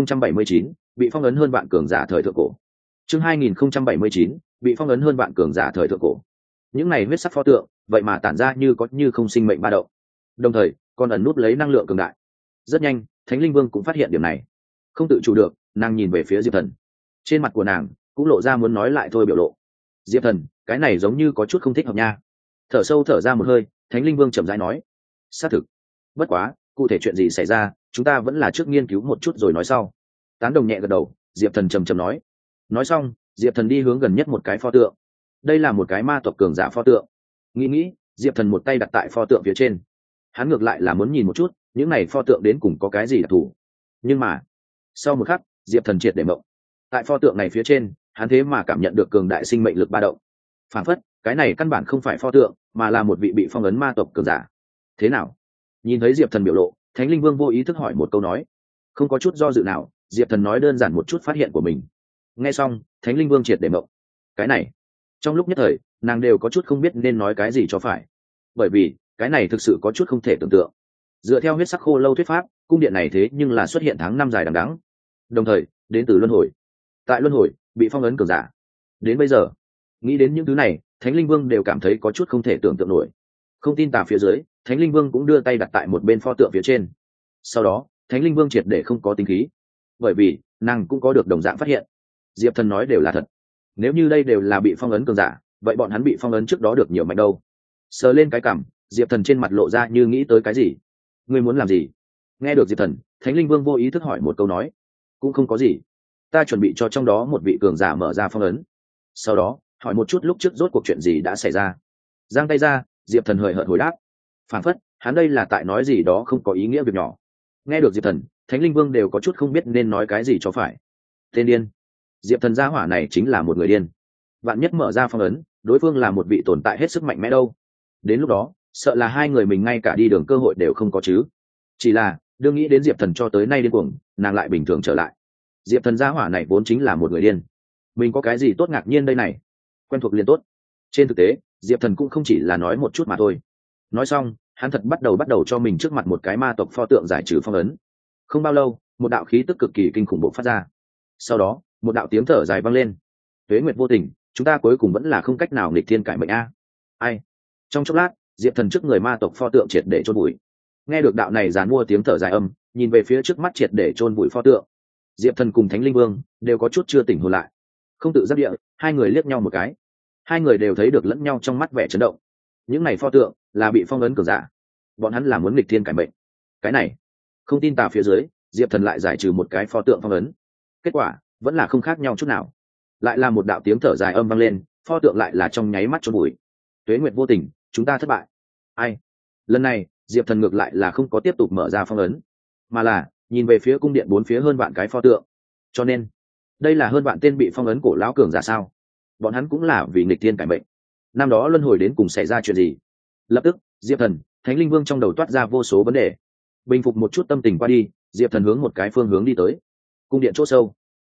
2079, bị phong ấn hơn vạn cường giả thời thượng cổ. Chương 2079, bị phong ấn hơn vạn cường giả thời thượng cổ. Những này huyết sắc pho tượng, vậy mà tản ra như có như không sinh mệnh ba động, đồng thời còn ẩn nút lấy năng lượng cường đại. Rất nhanh, thánh linh vương cũng phát hiện điểm này, không tự chủ được, nàng nhìn về phía diệp thần. Trên mặt của nàng cũng lộ ra muốn nói lại thôi biểu lộ. Diệp thần, cái này giống như có chút không thích hợp nha. Thở sâu thở ra một hơi, thánh linh vương chậm rãi nói. Xác thực. Bất quá cụ thể chuyện gì xảy ra, chúng ta vẫn là trước nghiên cứu một chút rồi nói sau. Tán đồng nhẹ gật đầu, diệp thần trầm trầm nói. Nói xong diệp thần đi hướng gần nhất một cái pho tượng. Đây là một cái ma tộc cường giả pho tượng. Nghĩ diệp thần một tay đặt tại pho tượng phía trên. Hắn ngược lại là muốn nhìn một chút những này pho tượng đến cùng có cái gì đặc thù. Nhưng mà sau một khắc, diệp thần triệt để mộng. Tại pho tượng này phía trên, hắn thế mà cảm nhận được cường đại sinh mệnh lực ba động. Phản phất cái này căn bản không phải pho tượng, mà là một vị bị phong ấn ma tộc cường giả. Thế nào? Nhìn thấy diệp thần biểu lộ, thánh linh vương vô ý thức hỏi một câu nói. Không có chút do dự nào, diệp thần nói đơn giản một chút phát hiện của mình. Nghe xong thánh linh vương triệt để mộng. Cái này, trong lúc nhất thời nàng đều có chút không biết nên nói cái gì cho phải, bởi vì cái này thực sự có chút không thể tưởng tượng. Dựa theo huyết sắc khô lâu thuyết pháp, cung điện này thế nhưng là xuất hiện tháng năm dài đằng đẵng, đồng thời đến từ luân hồi. Tại luân hồi bị phong ấn cường giả, đến bây giờ nghĩ đến những thứ này, thánh linh vương đều cảm thấy có chút không thể tưởng tượng nổi. Không tin tà phía dưới, thánh linh vương cũng đưa tay đặt tại một bên pho tượng phía trên. Sau đó thánh linh vương triệt để không có tính khí, bởi vì nàng cũng có được đồng dạng phát hiện. Diệp thần nói đều là thật. Nếu như đây đều là bị phong ấn cường giả, vậy bọn hắn bị phong ấn trước đó được nhiều mạnh đâu? Sờ lên cái cằm, diệp thần trên mặt lộ ra như nghĩ tới cái gì. Ngươi muốn làm gì? Nghe được diệp thần, thánh linh vương vô ý thức hỏi một câu nói. Cũng không có gì, ta chuẩn bị cho trong đó một vị cường giả mở ra phong ấn, sau đó hỏi một chút lúc trước rốt cuộc chuyện gì đã xảy ra. Giang tay ra, diệp thần hời hợt hồi đáp. Phản phất hắn đây là tại nói gì đó không có ý nghĩa việc nhỏ. Nghe được diệp thần, thánh linh vương đều có chút không biết nên nói cái gì cho phải. Tên điên. Diệp thần gia hỏa này chính là một người điên. Vạn nhất mở ra phong ấn, đối phương là một vị tồn tại hết sức mạnh mẽ đâu. Đến lúc đó sợ là hai người mình ngay cả đi đường cơ hội đều không có chứ. Chỉ là đương nghĩ đến diệp thần cho tới nay điên cuồng, nàng lại bình thường trở lại. Diệp thần gia hỏa này vốn chính là một người điên, mình có cái gì tốt ngạc nhiên đây này, quen thuộc liền tốt. Trên thực tế diệp thần cũng không chỉ là nói một chút mà thôi. Nói xong hắn thật bắt đầu cho mình trước mặt một cái ma tộc pho tượng giải trừ phong ấn. Không bao lâu, một đạo khí tức cực kỳ kinh khủng bộc phát ra. Sau đó một đạo tiếng thở dài vang lên. Tuế nguyệt vô tình, chúng ta cuối cùng vẫn là không cách nào nghịch thiên cải mệnh a. Ai? Trong chốc lát, diệp thần trước người ma tộc pho tượng triệt để chôn bụi. Nghe được đạo này dàn mua tiếng thở dài âm, nhìn về phía trước mắt triệt để chôn bụi pho tượng, diệp thần cùng thánh linh vương đều có chút chưa tỉnh hồn lại. Không tự giác địa, hai người liếc nhau một cái. Hai người đều thấy được lẫn nhau trong mắt vẻ chấn động. Những này pho tượng là bị phong ấn cường giả, bọn hắn là muốn nghịch thiên cải mệnh. Cái này, không tin tà phía dưới, diệp thần lại giải trừ một cái pho tượng phong ấn. Kết quả vẫn là không khác nhau chút nào. Lại là một đạo tiếng thở dài âm vang lên, pho tượng lại là trong nháy mắt chôn bụi. Tuế nguyệt vô tình, chúng ta thất bại. Ai? Lần này diệp thần ngược lại là không có tiếp tục mở ra phong ấn, mà là nhìn về phía cung điện bốn phía hơn vạn cái pho tượng. Cho nên đây là hơn vạn tên bị phong ấn cổ lão cường giả sao? Bọn hắn cũng là vì nghịch thiên cải mệnh. Năm đó luân hồi đến cùng xảy ra chuyện gì? Lập tức diệp thần, thánh linh vương trong đầu toát ra vô số vấn đề. Bình phục một chút tâm tình qua đi, diệp thần hướng một cái phương hướng đi tới. Cung điện chỗ sâu.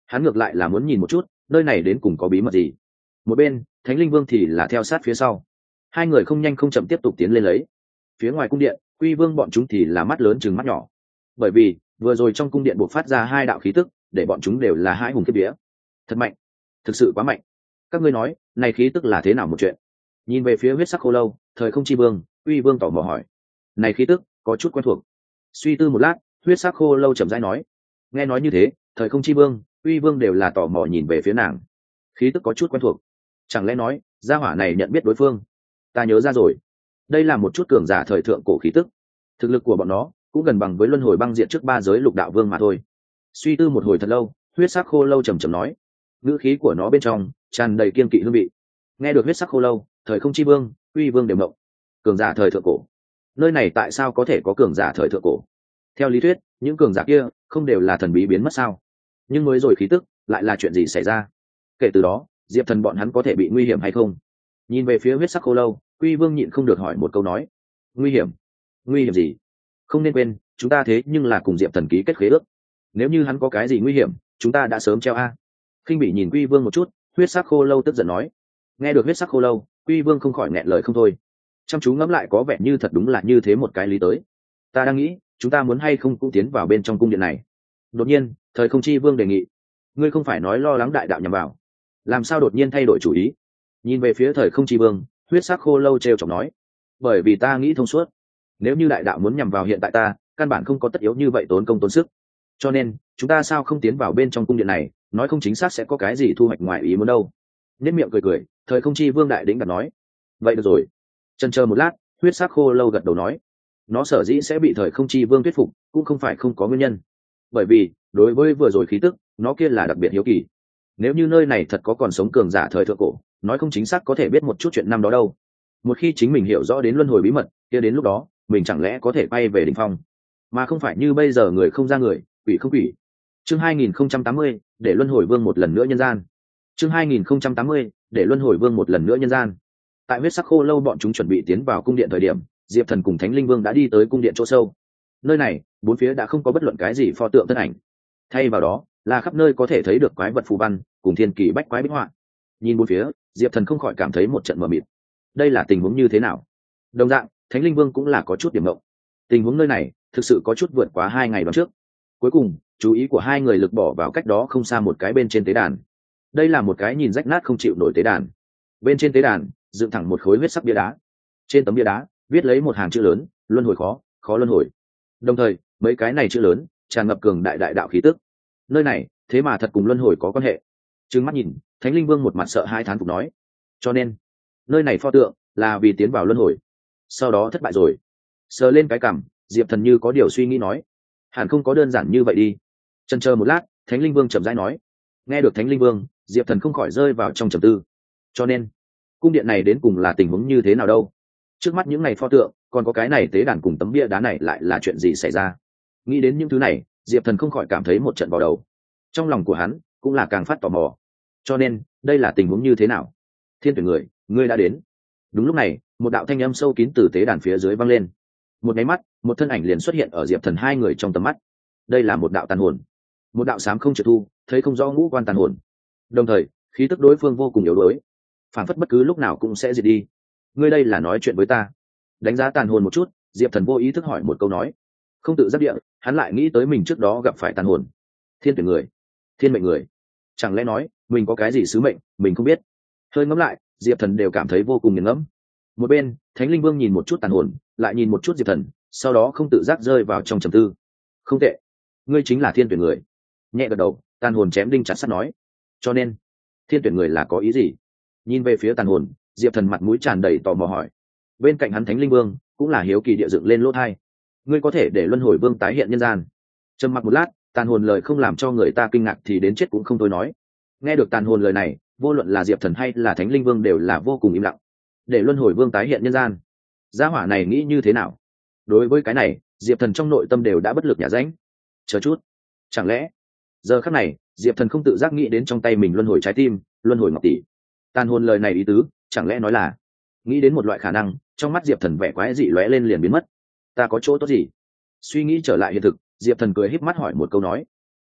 hắn ngược lại là muốn nhìn một chút nơi này đến cùng có bí mật gì. Một bên Thánh Linh Vương thì là theo sát phía sau, hai người không nhanh không chậm tiếp tục tiến lên lấy. Phía ngoài cung điện, Quy Vương bọn chúng thì là mắt lớn chừng mắt nhỏ, bởi vì vừa rồi trong cung điện buộc phát ra hai đạo khí tức để bọn chúng đều là hai hùng kiếp vía. Thật mạnh, thực sự quá mạnh. Các ngươi nói này khí tức là thế nào một chuyện? Nhìn về phía huyết sắc khô lâu, Thời Không Chi Vương, Quy Vương tò mò hỏi. Này khí tức có chút quen thuộc. Suy tư một lát, huyết sắc khô lâu chậm rãi nói. Nghe nói như thế, Thời Không Chi Vương, Quy Vương đều là tò mò nhìn về phía nàng. Khí tức có chút quen thuộc, chẳng lẽ nói gia hỏa này nhận biết đối phương? Ta nhớ ra rồi, đây là một chút cường giả thời thượng cổ khí tức. Thực lực của bọn nó cũng gần bằng với luân hồi băng diện trước ba giới lục đạo vương mà thôi. Suy tư một hồi thật lâu, huyết sắc khô lâu trầm trầm nói, ngữ khí của nó bên trong tràn đầy kiên kỵ hương vị. Nghe được huyết sắc khô lâu, Thời Không Chi Vương, Uy Vương đều mộng. Cường giả thời thượng cổ, nơi này tại sao có thể có cường giả thời thượng cổ? Theo lý thuyết những cường giả kia không đều là thần bí biến mất sao? Nhưng mới rồi khí tức lại là chuyện gì xảy ra? Kể từ đó Diệp Thần bọn hắn có thể bị nguy hiểm hay không? Nhìn về phía huyết sắc khô lâu, Uy Vương nhịn không được hỏi một câu nói, nguy hiểm? Nguy hiểm gì? Không nên quên chúng ta thế nhưng là cùng Diệp Thần ký kết khế ước, nếu như hắn có cái gì nguy hiểm chúng ta đã sớm treo a. Khinh bị nhìn Uy Vương một chút, huyết sắc khô lâu tức giận nói. Nghe được huyết sắc khô lâu, Uy Vương không khỏi nghẹn lời không thôi. Chăm chú ngẫm lại có vẻ như thật đúng là như thế một cái lý tới. Ta đang nghĩ chúng ta muốn hay không cũng tiến vào bên trong cung điện này. Đột nhiên Thời Không Chi Vương đề nghị, ngươi không phải nói lo lắng đại đạo nhằm vào, làm sao đột nhiên thay đổi chủ ý? Nhìn về phía Thời Không Chi Vương, huyết sắc khô lâu trêu chọc nói, bởi vì ta nghĩ thông suốt, nếu như đại đạo muốn nhằm vào hiện tại ta, căn bản không có tất yếu như vậy tốn công tốn sức, cho nên chúng ta sao không tiến vào bên trong cung điện này, nói không chính xác sẽ có cái gì thu hoạch ngoài ý muốn đâu. Nếp miệng cười cười, Thời Không Chi Vương đại đĩnh đặt nói, vậy được rồi. Chần chờ một lát, huyết sắc khô lâu gật đầu nói, nó sở dĩ sẽ bị Thời Không Chi Vương thuyết phục cũng không phải không có nguyên nhân, bởi vì đối với vừa rồi khí tức nó kia là đặc biệt hiếu kỳ. Nếu như nơi này thật có còn sống cường giả thời thượng cổ, nói không chính xác có thể biết một chút chuyện năm đó đâu. Một khi chính mình hiểu rõ đến luân hồi bí mật kia, đến lúc đó mình chẳng lẽ có thể bay về đỉnh phong, mà không phải như bây giờ người không ra người, quỷ không quỷ. Chương 2080, để luân hồi vương một lần nữa nhân gian. Chương 2080, để luân hồi vương một lần nữa nhân gian. Tại huyết sắc khô lâu bọn chúng chuẩn bị tiến vào cung điện thời điểm, Diệp Thần cùng Thánh Linh Vương đã đi tới cung điện chỗ sâu. Nơi này bốn phía đã không có bất luận cái gì pho tượng thân ảnh, thay vào đó là khắp nơi có thể thấy được quái vật phù văn cùng thiên kỳ bách quái bích họa. Nhìn bốn phía, Diệp Thần không khỏi cảm thấy một trận mờ mịt. Đây là tình huống như thế nào? Đồng dạng Thánh Linh Vương cũng là có chút điểm mộng. Tình huống nơi này thực sự có chút vượt quá 2 ngày đoạn trước. Cuối cùng chú ý của hai người lực bỏ vào cách đó không xa một cái bên trên tế đàn. Đây là một cái nhìn rách nát không chịu nổi tế đàn. Bên trên tế đàn dựng thẳng một khối huyết sắc bia đá. Trên tấm bia đá viết lấy một hàng chữ lớn, luân hồi khó, khó luân hồi. Đồng thời mấy cái này chữ lớn tràn ngập cường đại đại đạo khí tức. Nơi này thế mà thật cùng luân hồi có quan hệ. Trừng mắt nhìn, Thánh Linh Vương một mặt sợ hai thán phục nói, cho nên nơi này pho tượng là vì tiến vào luân hồi, sau đó thất bại rồi. Sờ lên cái cằm, Diệp Thần như có điều suy nghĩ nói, hẳn không có đơn giản như vậy đi. Chần chờ một lát, Thánh Linh Vương chậm rãi nói. Nghe được Thánh Linh Vương, Diệp Thần không khỏi rơi vào trong trầm tư. Cho nên cung điện này đến cùng là tình huống như thế nào đâu? Trước mắt những này pho tượng, còn có cái này tế đàn cùng tấm bia đá này lại là chuyện gì xảy ra? Nghĩ đến những thứ này, Diệp Thần không khỏi cảm thấy một trận vào đầu. Trong lòng của hắn cũng là càng phát tò mò. Cho nên đây là tình huống như thế nào? Thiên tuyển người, ngươi đã đến. Đúng lúc này, một đạo thanh âm sâu kín từ tế đàn phía dưới vang lên. Một cái mắt, một thân ảnh liền xuất hiện ở Diệp Thần hai người trong tầm mắt. Đây là một đạo tàn hồn, một đạo xám không trượt thu, thấy không rõ ngũ quan tàn hồn. Đồng thời khí tức đối phương vô cùng yếu đuối, phản phất bất cứ lúc nào cũng sẽ diệt đi. Ngươi đây là nói chuyện với ta? Đánh giá tàn hồn một chút, Diệp Thần vô ý thức hỏi một câu nói. Không tự giác địa, hắn lại nghĩ tới mình trước đó gặp phải tàn hồn. Thiên tuyển người, thiên mệnh người, chẳng lẽ nói mình có cái gì sứ mệnh mình không biết? Hơi ngẫm lại, Diệp Thần đều cảm thấy vô cùng nghiền ngẫm. Một bên Thánh Linh Vương nhìn một chút tàn hồn, lại nhìn một chút Diệp Thần, sau đó không tự giác rơi vào trong trầm tư. Không tệ, ngươi chính là thiên tuyển người. Nhẹ gật đầu, tàn hồn chém đinh chặt sắt nói. Cho nên thiên tuyển người là có ý gì? Nhìn về phía tàn hồn, Diệp Thần mặt mũi tràn đầy tò mò hỏi. Bên cạnh hắn Thánh Linh Vương cũng là hiếu kỳ địa dựng lên lỗ tai. Ngươi có thể để luân hồi vương tái hiện nhân gian? Trầm mặc một lát, tàn hồn lời không làm cho người ta kinh ngạc thì đến chết cũng không thôi nói. Nghe được tàn hồn lời này, vô luận là Diệp Thần hay là Thánh Linh Vương đều là vô cùng im lặng. Để luân hồi vương tái hiện nhân gian, gia hỏa này nghĩ như thế nào? Đối với cái này, Diệp Thần trong nội tâm đều đã bất lực nhả ránh. Chờ chút, chẳng lẽ giờ khắc này Diệp Thần không tự giác nghĩ đến trong tay mình luân hồi trái tim, luân hồi ngọc tỷ. Tàn hồn lời này ý tứ chẳng lẽ nói là nghĩ đến một loại khả năng, trong mắt Diệp Thần vẻ quái dị lóe lên liền biến mất. Ta có chỗ tốt gì? Suy nghĩ trở lại hiện thực, Diệp Thần cười híp mắt hỏi một câu nói.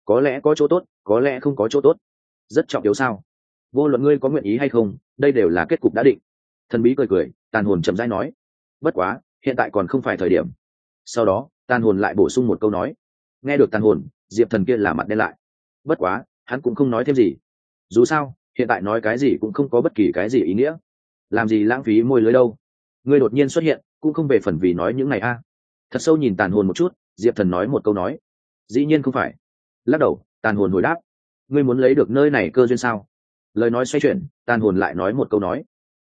có lẽ có chỗ tốt, có lẽ không có chỗ tốt. Rất trọng yếu sao? Vô luận ngươi có nguyện ý hay không, đây đều là kết cục đã định. Thần bí cười cười, tàn hồn chậm rãi nói. Bất quá, hiện tại còn không phải thời điểm. Sau đó, tàn hồn lại bổ sung một câu nói. Nghe được tàn hồn, Diệp Thần kia là mặt đen lại. Bất quá, hắn cũng không nói thêm gì. Dù sao, hiện tại nói cái gì cũng không có bất kỳ cái gì ý nghĩa. Làm gì lãng phí môi lưới đâu. Ngươi đột nhiên xuất hiện, cũng không về phần vì nói những này a. Thật sâu nhìn tàn hồn một chút, Diệp Thần nói một câu nói. Dĩ nhiên không phải. Lắc đầu, tàn hồn hồi đáp. Ngươi muốn lấy được nơi này cơ duyên sao? Lời nói xoay chuyển, tàn hồn lại nói một câu nói.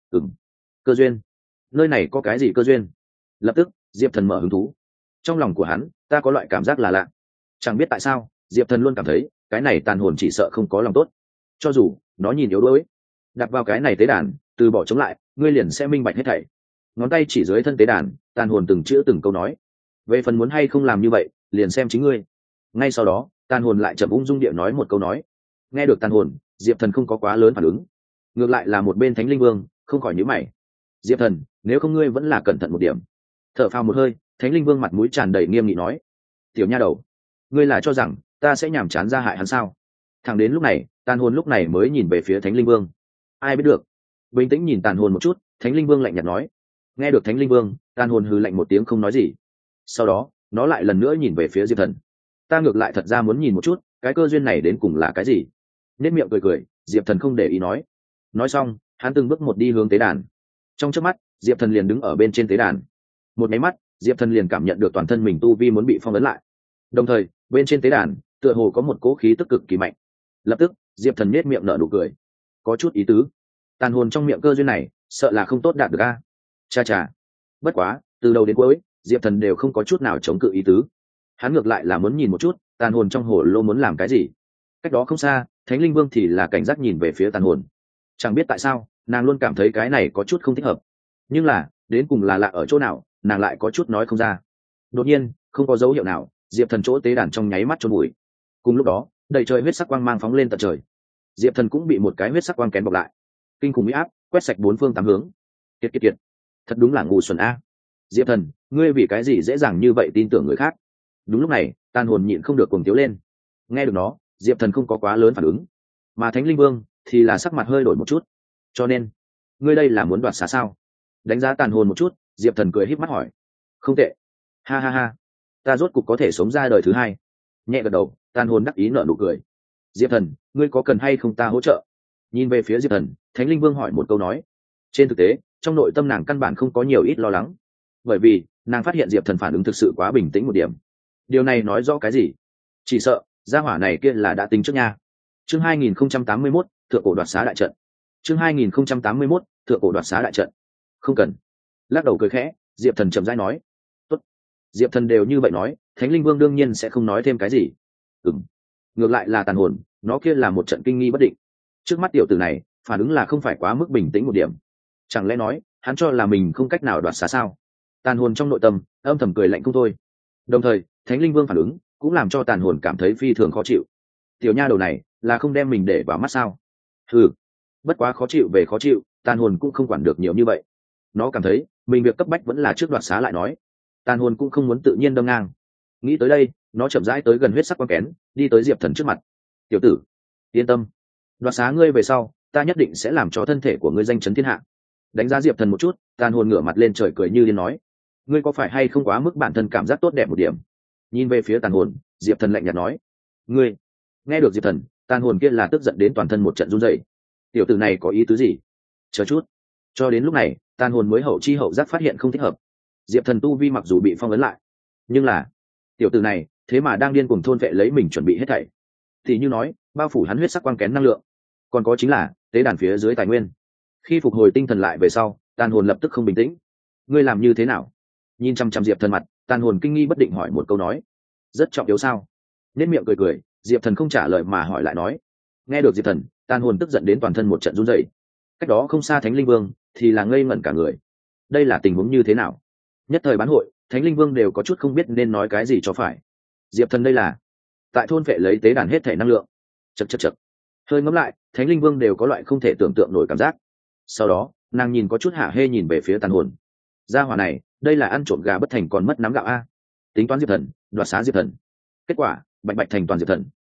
Cơ duyên? Nơi này có cái gì cơ duyên? Lập tức, Diệp Thần mở hứng thú. Trong lòng của hắn, ta có loại cảm giác là lạ. Chẳng biết tại sao, Diệp Thần luôn cảm thấy cái này tàn hồn chỉ sợ không có lòng tốt. Cho dù nó nhìn yếu đuối, đặt vào cái này tế đàn, từ bỏ chống lại, ngươi liền sẽ minh bạch hết thảy. Ngón tay chỉ dưới thân tế đàn, tàn hồn từng chữ từng câu nói. Về phần muốn hay không làm như vậy, liền xem chính ngươi. Ngay sau đó, tàn hồn lại chậm ung dung địa nói một câu nói. Nghe được tàn hồn, Diệp Thần không có quá lớn phản ứng. Ngược lại là một bên Thánh Linh Vương không khỏi nhíu mày. Diệp Thần, nếu không ngươi vẫn là cẩn thận một điểm. Thở phào một hơi, Thánh Linh Vương mặt mũi tràn đầy nghiêm nghị nói. Tiểu nha đầu, ngươi là cho rằng ta sẽ nhàm chán ra hại hắn sao? Thẳng đến lúc này, tàn hồn lúc này mới nhìn về phía Thánh Linh Vương. Ai biết được? Bình tĩnh nhìn tàn hồn một chút, Thánh Linh Vương lạnh nhạt nói. Nghe được Thánh Linh Vương, tàn hồn hừ lạnh một tiếng không nói gì. Sau đó, nó lại lần nữa nhìn về phía Diệp Thần. Ta ngược lại thật ra muốn nhìn một chút, cái cơ duyên này đến cùng là cái gì? Nét miệng cười cười, Diệp Thần không để ý nói. Nói xong, hắn từng bước một đi hướng tế đàn. Trong chớp mắt, Diệp Thần liền đứng ở bên trên tế đàn. Một máy mắt, Diệp Thần liền cảm nhận được toàn thân mình tu vi muốn bị phong ấn lại. Đồng thời, bên trên tế đàn, tựa hồ có một cỗ khí tức cực kỳ mạnh. Lập tức, Diệp Thần nhếch miệng nở nụ cười. Có chút ý tứ. Tàn hồn trong miệng cơ duyên này, sợ là không tốt đạt được a. Cha cha. Bất quá, từ đầu đến cuối, Diệp Thần đều không có chút nào chống cự ý tứ. Hắn ngược lại là muốn nhìn một chút, tàn hồn trong hồ lô muốn làm cái gì. Cách đó không xa, Thánh Linh Vương thì là cảnh giác nhìn về phía tàn hồn. Chẳng biết tại sao, nàng luôn cảm thấy cái này có chút không thích hợp. Nhưng là, đến cùng là lạ ở chỗ nào, nàng lại có chút nói không ra. Đột nhiên, không có dấu hiệu nào, Diệp Thần chỗ tế đàn trong nháy mắt chôn bụi. Cùng lúc đó, đầy trời huyết sắc quang mang phóng lên tận trời. Diệp Thần cũng bị một cái huyết sắc quang kén bọc lại. Kinh khủng uy áp, quét sạch bốn phương tám hướng. Kiệt kiệt kiệt. Thật đúng là ngu xuẩn a. Diệp Thần, ngươi vì cái gì dễ dàng như vậy tin tưởng người khác? Đúng lúc này, tàn hồn nhịn không được cuồng tiếu lên. Nghe được nó, Diệp Thần không có quá lớn phản ứng, mà Thánh Linh Vương thì là sắc mặt hơi đổi một chút. Cho nên, ngươi đây là muốn đoạt xá sao? Đánh giá tàn hồn một chút, Diệp Thần cười híp mắt hỏi. Không tệ. Ha ha ha, ta rốt cục có thể sống ra đời thứ hai. Nhẹ gật đầu, tàn hồn đắc ý nở nụ cười. Diệp Thần, ngươi có cần hay không ta hỗ trợ? Nhìn về phía Diệp Thần, Thánh Linh Vương hỏi một câu nói. Trên thực tế, trong nội tâm nàng căn bản không có nhiều ít lo lắng, bởi vì nàng phát hiện Diệp Thần phản ứng thực sự quá bình tĩnh một điểm. Điều này nói rõ cái gì? Chỉ sợ gia hỏa này kia là đã tính trước nha. Chương 2081, thượng cổ đoạt xá đại trận. Chương 2081, thượng cổ đoạt xá đại trận. Không cần. Lắc đầu cười khẽ, Diệp Thần chậm rãi nói. Tốt. Diệp Thần đều như vậy nói, Thánh Linh Vương đương nhiên sẽ không nói thêm cái gì. Ngược lại là tàn hồn, nó kia là một trận kinh nghi bất định. Trước mắt tiểu tử này, phản ứng là không phải quá mức bình tĩnh một điểm. Chẳng lẽ nói, hắn cho là mình không cách nào đoạt xá sao? Tàn hồn trong nội tâm âm thầm cười lạnh không thôi. Đồng thời, Thánh Linh Vương phản ứng cũng làm cho tàn hồn cảm thấy phi thường khó chịu. Tiểu nha đầu này là không đem mình để vào mắt sao? Bất quá khó chịu về khó chịu, tàn hồn cũng không quản được nhiều như vậy. Nó cảm thấy mình việc cấp bách vẫn là trước đoạt xá lại nói. Tàn hồn cũng không muốn tự nhiên đâm ngang. Nghĩ tới đây, nó chậm rãi tới gần huyết sắc quang kén, đi tới Diệp Thần trước mặt. Tiểu tử, yên tâm, đoạt xá ngươi về sau, ta nhất định sẽ làm cho thân thể của ngươi danh chấn thiên hạ. Đánh giá Diệp Thần một chút, tàn hồn ngửa mặt lên trời cười như điên nói. Ngươi có phải hay không quá mức bản thân cảm giác tốt đẹp một điểm? Nhìn về phía tàn hồn, Diệp Thần lạnh nhạt nói. Ngươi? Nghe được Diệp Thần, tàn hồn kia là tức giận đến toàn thân một trận run rẩy. Tiểu tử này có ý tứ gì? Chờ chút. Cho đến lúc này, tàn hồn mới hậu chi hậu giác phát hiện không thích hợp. Diệp Thần tu vi mặc dù bị phong ấn lại, nhưng là tiểu tử này thế mà đang điên cuồng thôn vệ lấy mình chuẩn bị hết thảy. Thì như nói, bao phủ hắn huyết sắc quang kén năng lượng, còn có chính là tế đàn phía dưới tài nguyên. Khi phục hồi tinh thần lại về sau, tàn hồn lập tức không bình tĩnh. Ngươi làm như thế nào? Nhìn chăm chăm Diệp Thần mặt, tàn hồn kinh nghi bất định hỏi một câu nói. Rất trọng yếu sao? Nét miệng cười cười, Diệp Thần không trả lời mà hỏi lại nói. Nghe được Diệp Thần, tàn hồn tức giận đến toàn thân một trận run rẩy. Cách đó không xa Thánh Linh Vương thì là ngây ngẩn cả người. Đây là tình huống như thế nào? Nhất thời bán hội, Thánh Linh Vương đều có chút không biết nên nói cái gì cho phải. Diệp Thần đây là tại thôn vệ lấy tế đàn hết thể năng lượng. Chậc. Hơi ngẫm lại, Thánh Linh Vương đều có loại không thể tưởng tượng nổi cảm giác. Sau đó, nàng nhìn có chút hả hê nhìn về phía tàn hồn. Gia hỏa này, đây là ăn trộm gà bất thành còn mất nắm gạo a. Tính toán Diệp Thần, đoạt xá Diệp Thần. Kết quả, bạch bạch thành toàn Diệp Thần.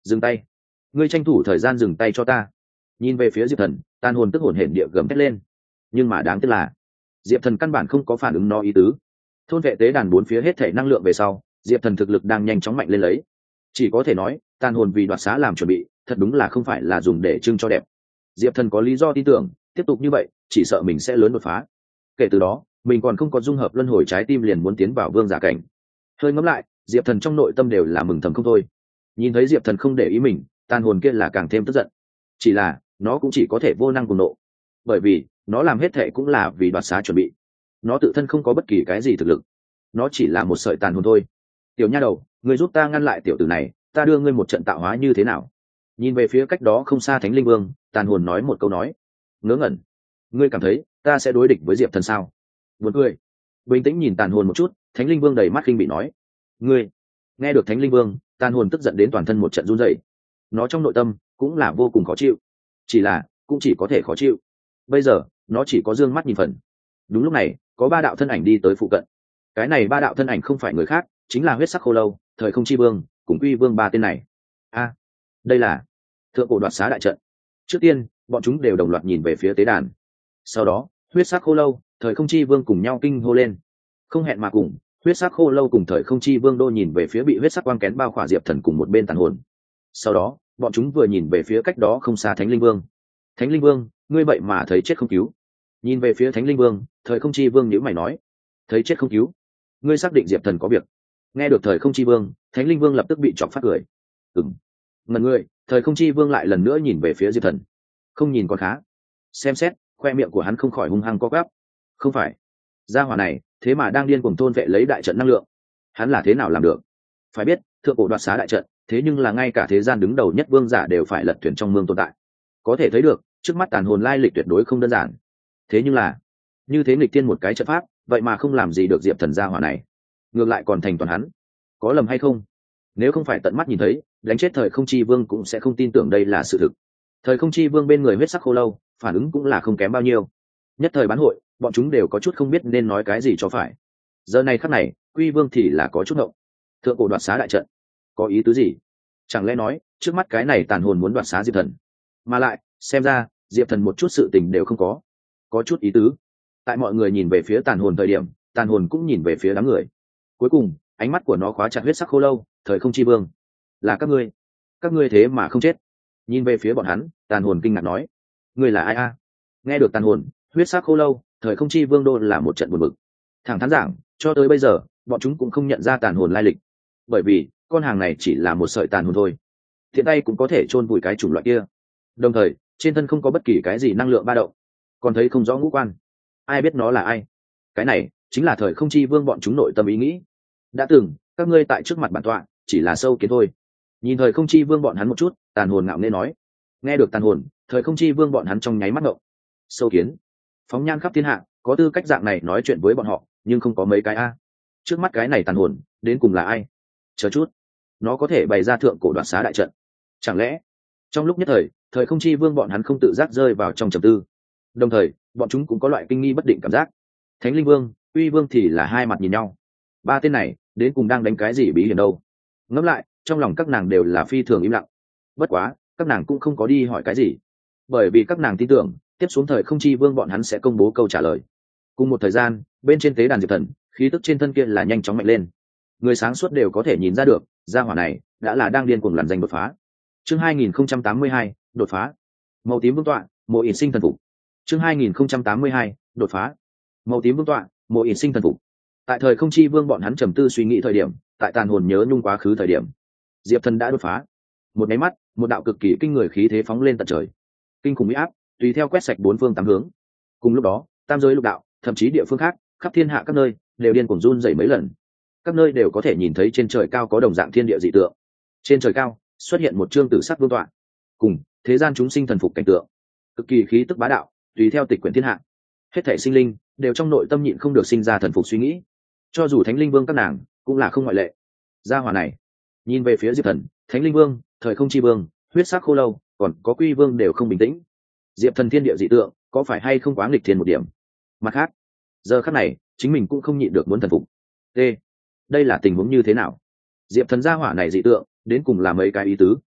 dừng tay, ngươi tranh thủ thời gian dừng tay cho ta. Nhìn về phía diệp thần, tàn hồn tức hổn hển địa gầm thét lên. Nhưng mà đáng tiếc là diệp thần căn bản không có phản ứng nó ý tứ. Thôn vệ tế đàn bốn phía hết thể năng lượng về sau, diệp thần thực lực đang nhanh chóng mạnh lên lấy. Chỉ có thể nói tàn hồn vì đoạt xá làm chuẩn bị, thật đúng là không phải là dùng để trưng cho đẹp. Diệp thần có lý do tin tưởng tiếp tục như vậy chỉ sợ mình sẽ lớn đột phá. Kể từ đó mình còn không có dung hợp luân hồi trái tim liền muốn tiến vào vương giả cảnh. Hơi ngẫm lại, diệp thần trong nội tâm đều là mừng thầm không thôi. Nhìn thấy diệp thần không để ý mình, tàn hồn kia là càng thêm tức giận. Chỉ là nó cũng chỉ có thể vô năng cùng nộ, bởi vì nó làm hết thệ cũng là vì đoạt xá chuẩn bị. Nó tự thân không có bất kỳ cái gì thực lực, nó chỉ là một sợi tàn hồn thôi. Tiểu nha đầu, ngươi giúp ta ngăn lại tiểu tử này, ta đưa ngươi một trận tạo hóa như thế nào? Nhìn về phía cách đó không xa thánh linh vương, tàn hồn nói một câu nói. Ngớ ngẩn, ngươi cảm thấy ta sẽ đối địch với diệp thần sao? Buồn cười. Bình tĩnh nhìn tàn hồn một chút, thánh linh vương đầy mắt khinh bị nói. Ngươi. Nghe được thánh linh vương, tàn hồn tức giận đến toàn thân một trận run rẩy. Nó trong nội tâm cũng là vô cùng khó chịu, chỉ là cũng chỉ có thể khó chịu. Bây giờ nó chỉ có dương mắt nhìn phần. Đúng lúc này có ba đạo thân ảnh đi tới phụ cận. Cái này ba đạo thân ảnh không phải người khác, chính là huyết sắc khô lâu, thời không chi vương cùng quy vương ba tên này. Đây là thượng cổ đoạt xá đại trận. Trước tiên bọn chúng đều đồng loạt nhìn về phía tế đàn, sau đó huyết sắc khô lâu, thời không chi vương cùng nhau kinh hô lên. Không hẹn mà cùng, huyết sắc khô lâu cùng thời không chi vương đô nhìn về phía bị huyết sắc quang kén bao khỏa diệp thần cùng một bên tàn hồn. Sau đó bọn chúng vừa nhìn về phía cách đó không xa thánh linh vương. Thánh linh vương, ngươi vậy mà thấy chết không cứu? Nhìn về phía thánh linh vương, thời không chi vương nhíu mày nói. Thấy chết không cứu? Ngươi xác định diệp thần có việc? Nghe được thời không chi vương, thánh linh vương lập tức bị chọc phát cười. Ngần ngươi, thời không chi vương lại lần nữa nhìn về phía diệp thần. Không nhìn còn khá, xem xét khoe miệng của hắn không khỏi hung hăng co gắp. Không phải, gia hỏa này thế mà đang điên cuồng thôn vệ lấy đại trận năng lượng. Hắn là thế nào làm được? Phải biết thượng cổ đoạt xá đại trận, thế nhưng là ngay cả thế gian đứng đầu nhất vương giả đều phải lật thuyền trong mương tồn tại. Có thể thấy được trước mắt tàn hồn lai lịch tuyệt đối không đơn giản. Thế nhưng là như thế nghịch tiên một cái trận pháp, vậy mà không làm gì được diệp thần gia hỏa này, ngược lại còn thành toàn hắn. Có lầm hay không? Nếu không phải tận mắt nhìn thấy, đánh chết thời không chi vương cũng sẽ không tin tưởng đây là sự thực. Thời không chi vương bên người huyết sắc khô lâu phản ứng cũng là không kém bao nhiêu. Nhất thời bán hội, bọn chúng đều có chút không biết nên nói cái gì cho phải. Giờ này khắc này quy vương thì là có chút ngộng. Thượng cổ đoạt xá đại trận có ý tứ gì? Chẳng lẽ nói trước mắt cái này tàn hồn muốn đoạt xá diệp thần? Mà lại xem ra diệp thần một chút sự tình đều không có chút ý tứ. Tại mọi người nhìn về phía tàn hồn thời điểm, tàn hồn cũng nhìn về phía đám người. Cuối cùng ánh mắt của nó khóa chặt huyết sắc khô lâu, thời không chi vương. Là các ngươi thế mà không chết? Nhìn về phía bọn hắn, tàn hồn kinh ngạc nói. Ngươi là ai a? Nghe được tàn hồn, huyết sắc khô lâu, thời không chi vương đô là một trận buồn bực. Thẳng thắn giảng, cho tới bây giờ bọn chúng cũng không nhận ra tàn hồn lai lịch, bởi vì con hàng này chỉ là một sợi tàn hồn thôi, thiện tay cũng có thể chôn vùi cái chủng loại kia. Đồng thời trên thân không có bất kỳ cái gì năng lượng ba động, còn thấy không rõ ngũ quan. Ai biết nó là ai? Cái này chính là thời không chi vương bọn chúng nội tâm ý nghĩ. Đã từng các ngươi tại trước mặt bản tọa chỉ là sâu kiến thôi. Nhìn thời không chi vương bọn hắn một chút, tàn hồn ngạo nghễ nói. Nghe được tàn hồn, thời không chi vương bọn hắn trong nháy mắt ngộng. Sâu kiến? Phóng nhan khắp thiên hạ, có tư cách dạng này nói chuyện với bọn họ, nhưng không có mấy cái a. Trước mắt cái này tàn hồn đến cùng là ai? Chờ chút, nó có thể bày ra thượng cổ đoạt xá đại trận. Chẳng lẽ trong lúc nhất thời, thời không chi vương bọn hắn không tự giác rơi vào trong trầm tư, đồng thời bọn chúng cũng có loại kinh nghi bất định cảm giác. Thánh linh vương, uy vương thì là hai mặt nhìn nhau. Ba tên này đến cùng đang đánh cái gì bí hiểm đâu? Ngẫm lại trong lòng các nàng đều là phi thường im lặng. Bất quá các nàng cũng không có đi hỏi cái gì, bởi vì các nàng tin tưởng tiếp xuống thời không chi vương bọn hắn sẽ công bố câu trả lời. Cùng một thời gian, bên trên tế đàn diệp thần, khí tức trên thân kia là nhanh chóng mạnh lên. Người sáng suốt đều có thể nhìn ra được, gia hỏa này đã là đang điên cuồng lằn danh đột phá. Chương 2082, đột phá. Màu tím vương tọa, mộ ỉn sinh thần phục. Chương 2082, đột phá. Màu tím vương tọa, mộ ỉn sinh thần phục. Tại thời không chi vương bọn hắn trầm tư suy nghĩ thời điểm, tại tàn hồn nhớ nhung quá khứ thời điểm, diệp thần đã đột phá. Một máy mắt, một đạo cực kỳ kinh người khí thế phóng lên tận trời, kinh khủng uy áp tùy theo quét sạch bốn phương tám hướng. Cùng lúc đó tam giới lục đạo, thậm chí địa phương khác khắp thiên hạ các nơi đều điên cuồng run rẩy mấy lần. Các nơi đều có thể nhìn thấy trên trời cao có đồng dạng thiên địa dị tượng. Trên trời cao xuất hiện một trương tử sắc vương tọa, cùng thế gian chúng sinh thần phục cảnh tượng, cực kỳ khí tức bá đạo tùy theo tịch quyển thiên hạ. Hết thảy sinh linh đều trong nội tâm nhịn không được sinh ra thần phục suy nghĩ, cho dù thánh linh vương các nàng cũng là không ngoại lệ. Gia hỏa này nhìn về phía diệp thần, thánh linh vương, thời không chi vương, huyết sắc khô lâu, còn có quy vương đều không bình tĩnh. Diệp thần thiên địa dị tượng có phải hay không quá nghịch thiên một điểm? Mặt khác giờ khắc này chính mình cũng không nhịn được muốn thần phục. Đây là tình huống như thế nào? Diệp thần gia hỏa này dị tượng đến cùng là mấy cái ý tứ?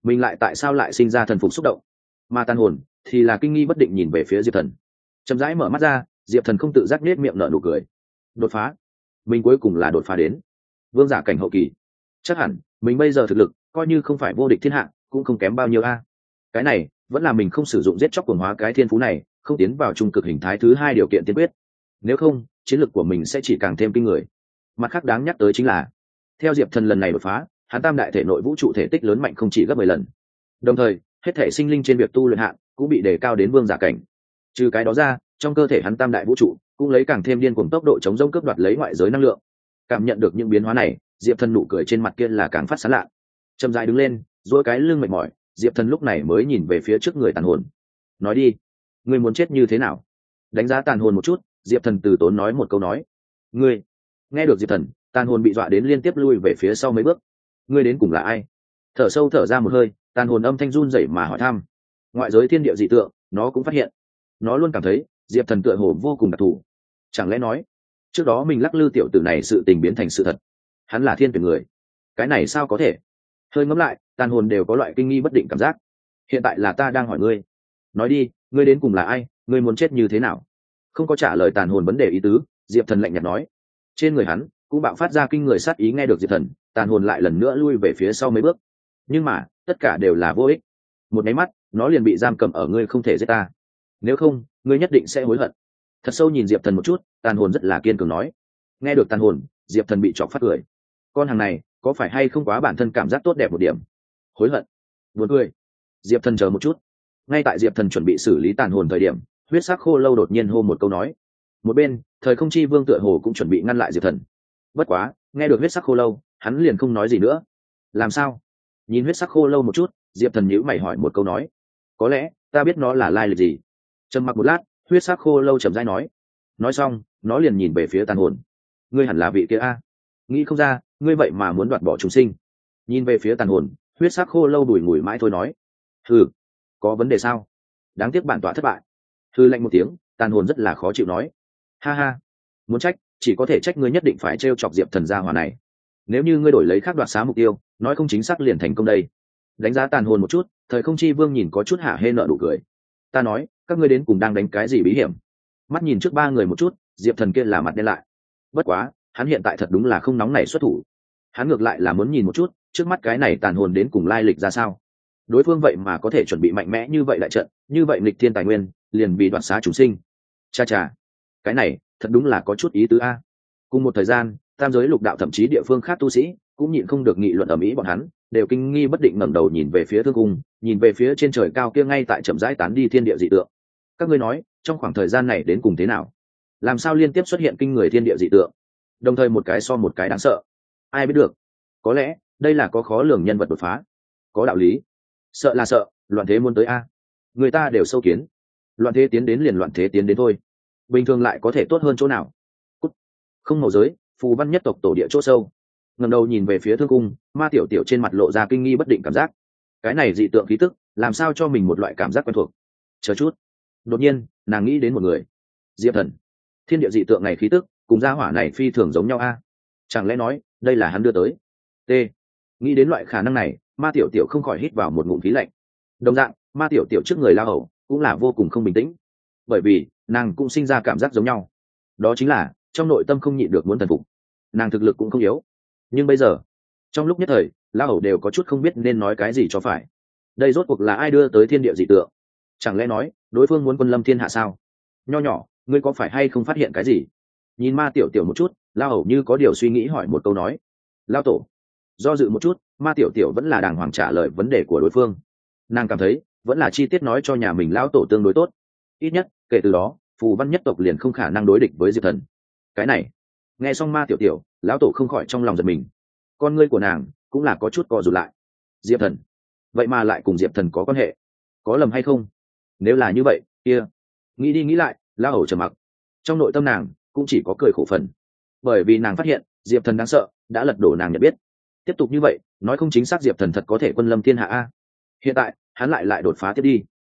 mình lại tại sao lại sinh ra thần phục xúc động, mà tàn hồn thì là kinh nghi bất định nhìn về phía diệp thần. Chậm rãi mở mắt ra, diệp thần không tự giác nết miệng nở nụ cười. Đột phá, mình cuối cùng là đột phá đến vương giả cảnh hậu kỳ. Chắc hẳn mình bây giờ thực lực coi như không phải vô địch thiên hạ cũng không kém bao nhiêu a. Cái này vẫn là mình không sử dụng giết chóc cuồng hóa cái thiên phú này, không tiến vào trung cực hình thái thứ hai điều kiện tiên quyết, nếu không chiến lược của mình sẽ chỉ càng thêm kinh người. Mặt khác đáng nhắc tới chính là theo diệp thần lần này đột phá, hắn tam đại thể nội vũ trụ thể tích lớn mạnh không chỉ gấp 10 lần, đồng thời hết thể sinh linh trên việc tu luyện hạng cũng bị đề cao đến vương giả cảnh. Trừ cái đó ra, trong cơ thể hắn tam đại vũ trụ cũng lấy càng thêm điên cuồng tốc độ chống rông cướp đoạt lấy ngoại giới năng lượng. Cảm nhận được những biến hóa này, diệp thần nụ cười trên mặt kia là càng phát sán lạ. Chậm rãi đứng lên, duỗi cái lưng mệt mỏi, diệp thần lúc này mới nhìn về phía trước người tàn hồn. Nói đi, ngươi muốn chết như thế nào? Đánh giá tàn hồn một chút, diệp thần từ tốn nói một câu nói. Ngươi? Nghe được diệp thần, tàn hồn bị dọa đến liên tiếp lui về phía sau mấy bước. Ngươi đến cùng là ai? Thở sâu thở ra một hơi, tàn hồn âm thanh run rẩy mà hỏi thăm. Ngoại giới thiên địa dị tượng nó cũng phát hiện, nó luôn cảm thấy diệp thần tựa hồ vô cùng đặc thù. Chẳng lẽ nói trước đó mình lắc lư tiểu tử này sự tình biến thành sự thật, hắn là thiên tuyển người? Cái này sao có thể? Hơi ngẫm lại, tàn hồn đều có loại kinh nghi bất định cảm giác. Hiện tại là ta đang hỏi ngươi, nói đi, ngươi đến cùng là ai, ngươi muốn chết như thế nào? Không có trả lời tàn hồn vấn đề ý tứ, diệp thần lạnh nhạt nói. Trên người hắn cũng bạo phát ra kinh người sát ý. Nghe được diệp thần, tàn hồn lại lần nữa lui về phía sau mấy bước, nhưng mà tất cả đều là vô ích. Một máy mắt nó liền bị giam cầm ở, ngươi không thể giết ta, nếu không ngươi nhất định sẽ hối hận. Thật sâu nhìn diệp thần một chút, tàn hồn rất là kiên cường nói. Nghe được tàn hồn, diệp thần bị chọc phát cười. Con hàng này có phải hay không quá bản thân cảm giác tốt đẹp một điểm? Hối hận? Buồn cười. Diệp thần chờ một chút. Ngay tại diệp thần chuẩn bị xử lý tàn hồn thời điểm, huyết sắc khô lâu đột nhiên hô một câu nói. Một bên thời không chi vương tựa hồ cũng chuẩn bị ngăn lại diệp thần. Bất quá nghe được huyết sắc khô lâu, hắn liền không nói gì nữa. Làm sao? Nhìn huyết sắc khô lâu một chút, diệp thần nhíu mày hỏi một câu nói. Có lẽ ta biết nó là lai lịch gì. Trầm mặc một lát, huyết sắc khô lâu chậm rãi nói. Nói xong nó liền nhìn về phía tàn hồn. Ngươi hẳn là vị kia a. Nghĩ không ra ngươi vậy mà muốn đoạt bỏ chúng sinh. Nhìn về phía tàn hồn, huyết sắc khô lâu đùi ngùi mãi thôi nói. Hừ, có vấn đề sao? Đáng tiếc bản tọa thất bại. Hừ lạnh một tiếng, tàn hồn rất là khó chịu nói. Ha ha, muốn trách chỉ có thể trách ngươi nhất định phải t chọc diệp thần gia hỏa này. Nếu như ngươi đổi lấy khác đoạt xá mục tiêu, nói không chính xác liền thành công đây. Đánh giá tàn hồn một chút, thời không chi vương nhìn có chút hả hê nợ nụ cười. Ta nói các ngươi đến cùng đang đánh cái gì bí hiểm? Mắt nhìn trước ba người một chút, diệp thần kia là mặt đen lại. Bất quá hắn hiện tại thật đúng là không nóng nảy xuất thủ. Hắn ngược lại là muốn nhìn một chút trước mắt cái này tàn hồn đến cùng lai lịch ra sao. Đối phương vậy mà có thể chuẩn bị mạnh mẽ như vậy đại trận, như vậy nghịch thiên tài nguyên, liền vì đoạt xá chúng sinh. Cha cha, cái này thật đúng là có chút ý tứ a. Cùng một thời gian, tam giới lục đạo thậm chí địa phương khác tu sĩ cũng nhịn không được nghị luận ầm ĩ, bọn hắn đều kinh nghi bất định ngẩng đầu nhìn về phía thương cung, nhìn về phía trên trời cao kia ngay tại chậm rãi tán đi thiên địa dị tượng. Các ngươi nói trong khoảng thời gian này đến cùng thế nào? Làm sao liên tiếp xuất hiện kinh người thiên địa dị tượng, đồng thời một cái so một cái đáng sợ? Ai biết được, có lẽ đây là có khó lường nhân vật đột phá. Có đạo lý, sợ là sợ, loạn thế muốn tới a. Người ta đều sâu kiến, loạn thế tiến đến liền loạn thế tiến đến thôi, bình thường lại có thể tốt hơn chỗ nào? Cút. Không màu giới, phù văn nhất tộc tổ địa chỗ sâu. Ngẩng đầu nhìn về phía thương cung, ma tiểu tiểu trên mặt lộ ra kinh nghi bất định cảm giác. Cái này dị tượng khí tức làm sao cho mình một loại cảm giác quen thuộc. Chờ chút, đột nhiên nàng nghĩ đến một người. Diệp thần. Thiên địa dị tượng này khí tức cùng gia hỏa này phi thường giống nhau a. Chẳng lẽ nói đây là hắn đưa tới? T. Nghĩ đến loại khả năng này, ma tiểu tiểu không khỏi hít vào một ngụm khí lạnh. Đồng dạng, ma tiểu tiểu trước người la hầu cũng là vô cùng không bình tĩnh, bởi vì nàng cũng sinh ra cảm giác giống nhau, đó chính là trong nội tâm không nhịn được muốn thần phục. Nàng thực lực cũng không yếu, nhưng bây giờ trong lúc nhất thời la hầu đều có chút không biết nên nói cái gì cho phải. Đây rốt cuộc là ai đưa tới thiên địa dị tượng? Chẳng lẽ nói đối phương muốn quân lâm thiên hạ sao? Nho nhỏ, ngươi có phải hay không phát hiện cái gì? Nhìn ma tiểu tiểu một chút, la hầu như có điều suy nghĩ hỏi một câu nói. Lao tổ. Do dự một chút, ma tiểu tiểu vẫn là đàng hoàng trả lời vấn đề của đối phương. Nàng cảm thấy vẫn là chi tiết nói cho nhà mình lão tổ tương đối tốt, ít nhất kể từ đó phù văn nhất tộc liền không khả năng đối địch với diệp thần. Cái này nghe xong ma tiểu tiểu, lão tổ không khỏi trong lòng giật mình, con ngươi của nàng cũng là có chút co rụt lại. Diệp thần vậy mà lại cùng diệp thần có quan hệ, có lầm hay không? Nếu là như vậy kia nghĩ đi nghĩ lại, lão hầu trầm mặc. Trong nội tâm nàng cũng chỉ có cười khổ phần, bởi vì nàng phát hiện diệp thần đáng sợ đã lật đổ nàng nhận biết. Tiếp tục như vậy nói không chính xác diệp thần thật có thể quân lâm thiên hạ a. Hiện tại hắn lại đột phá tiếp đi,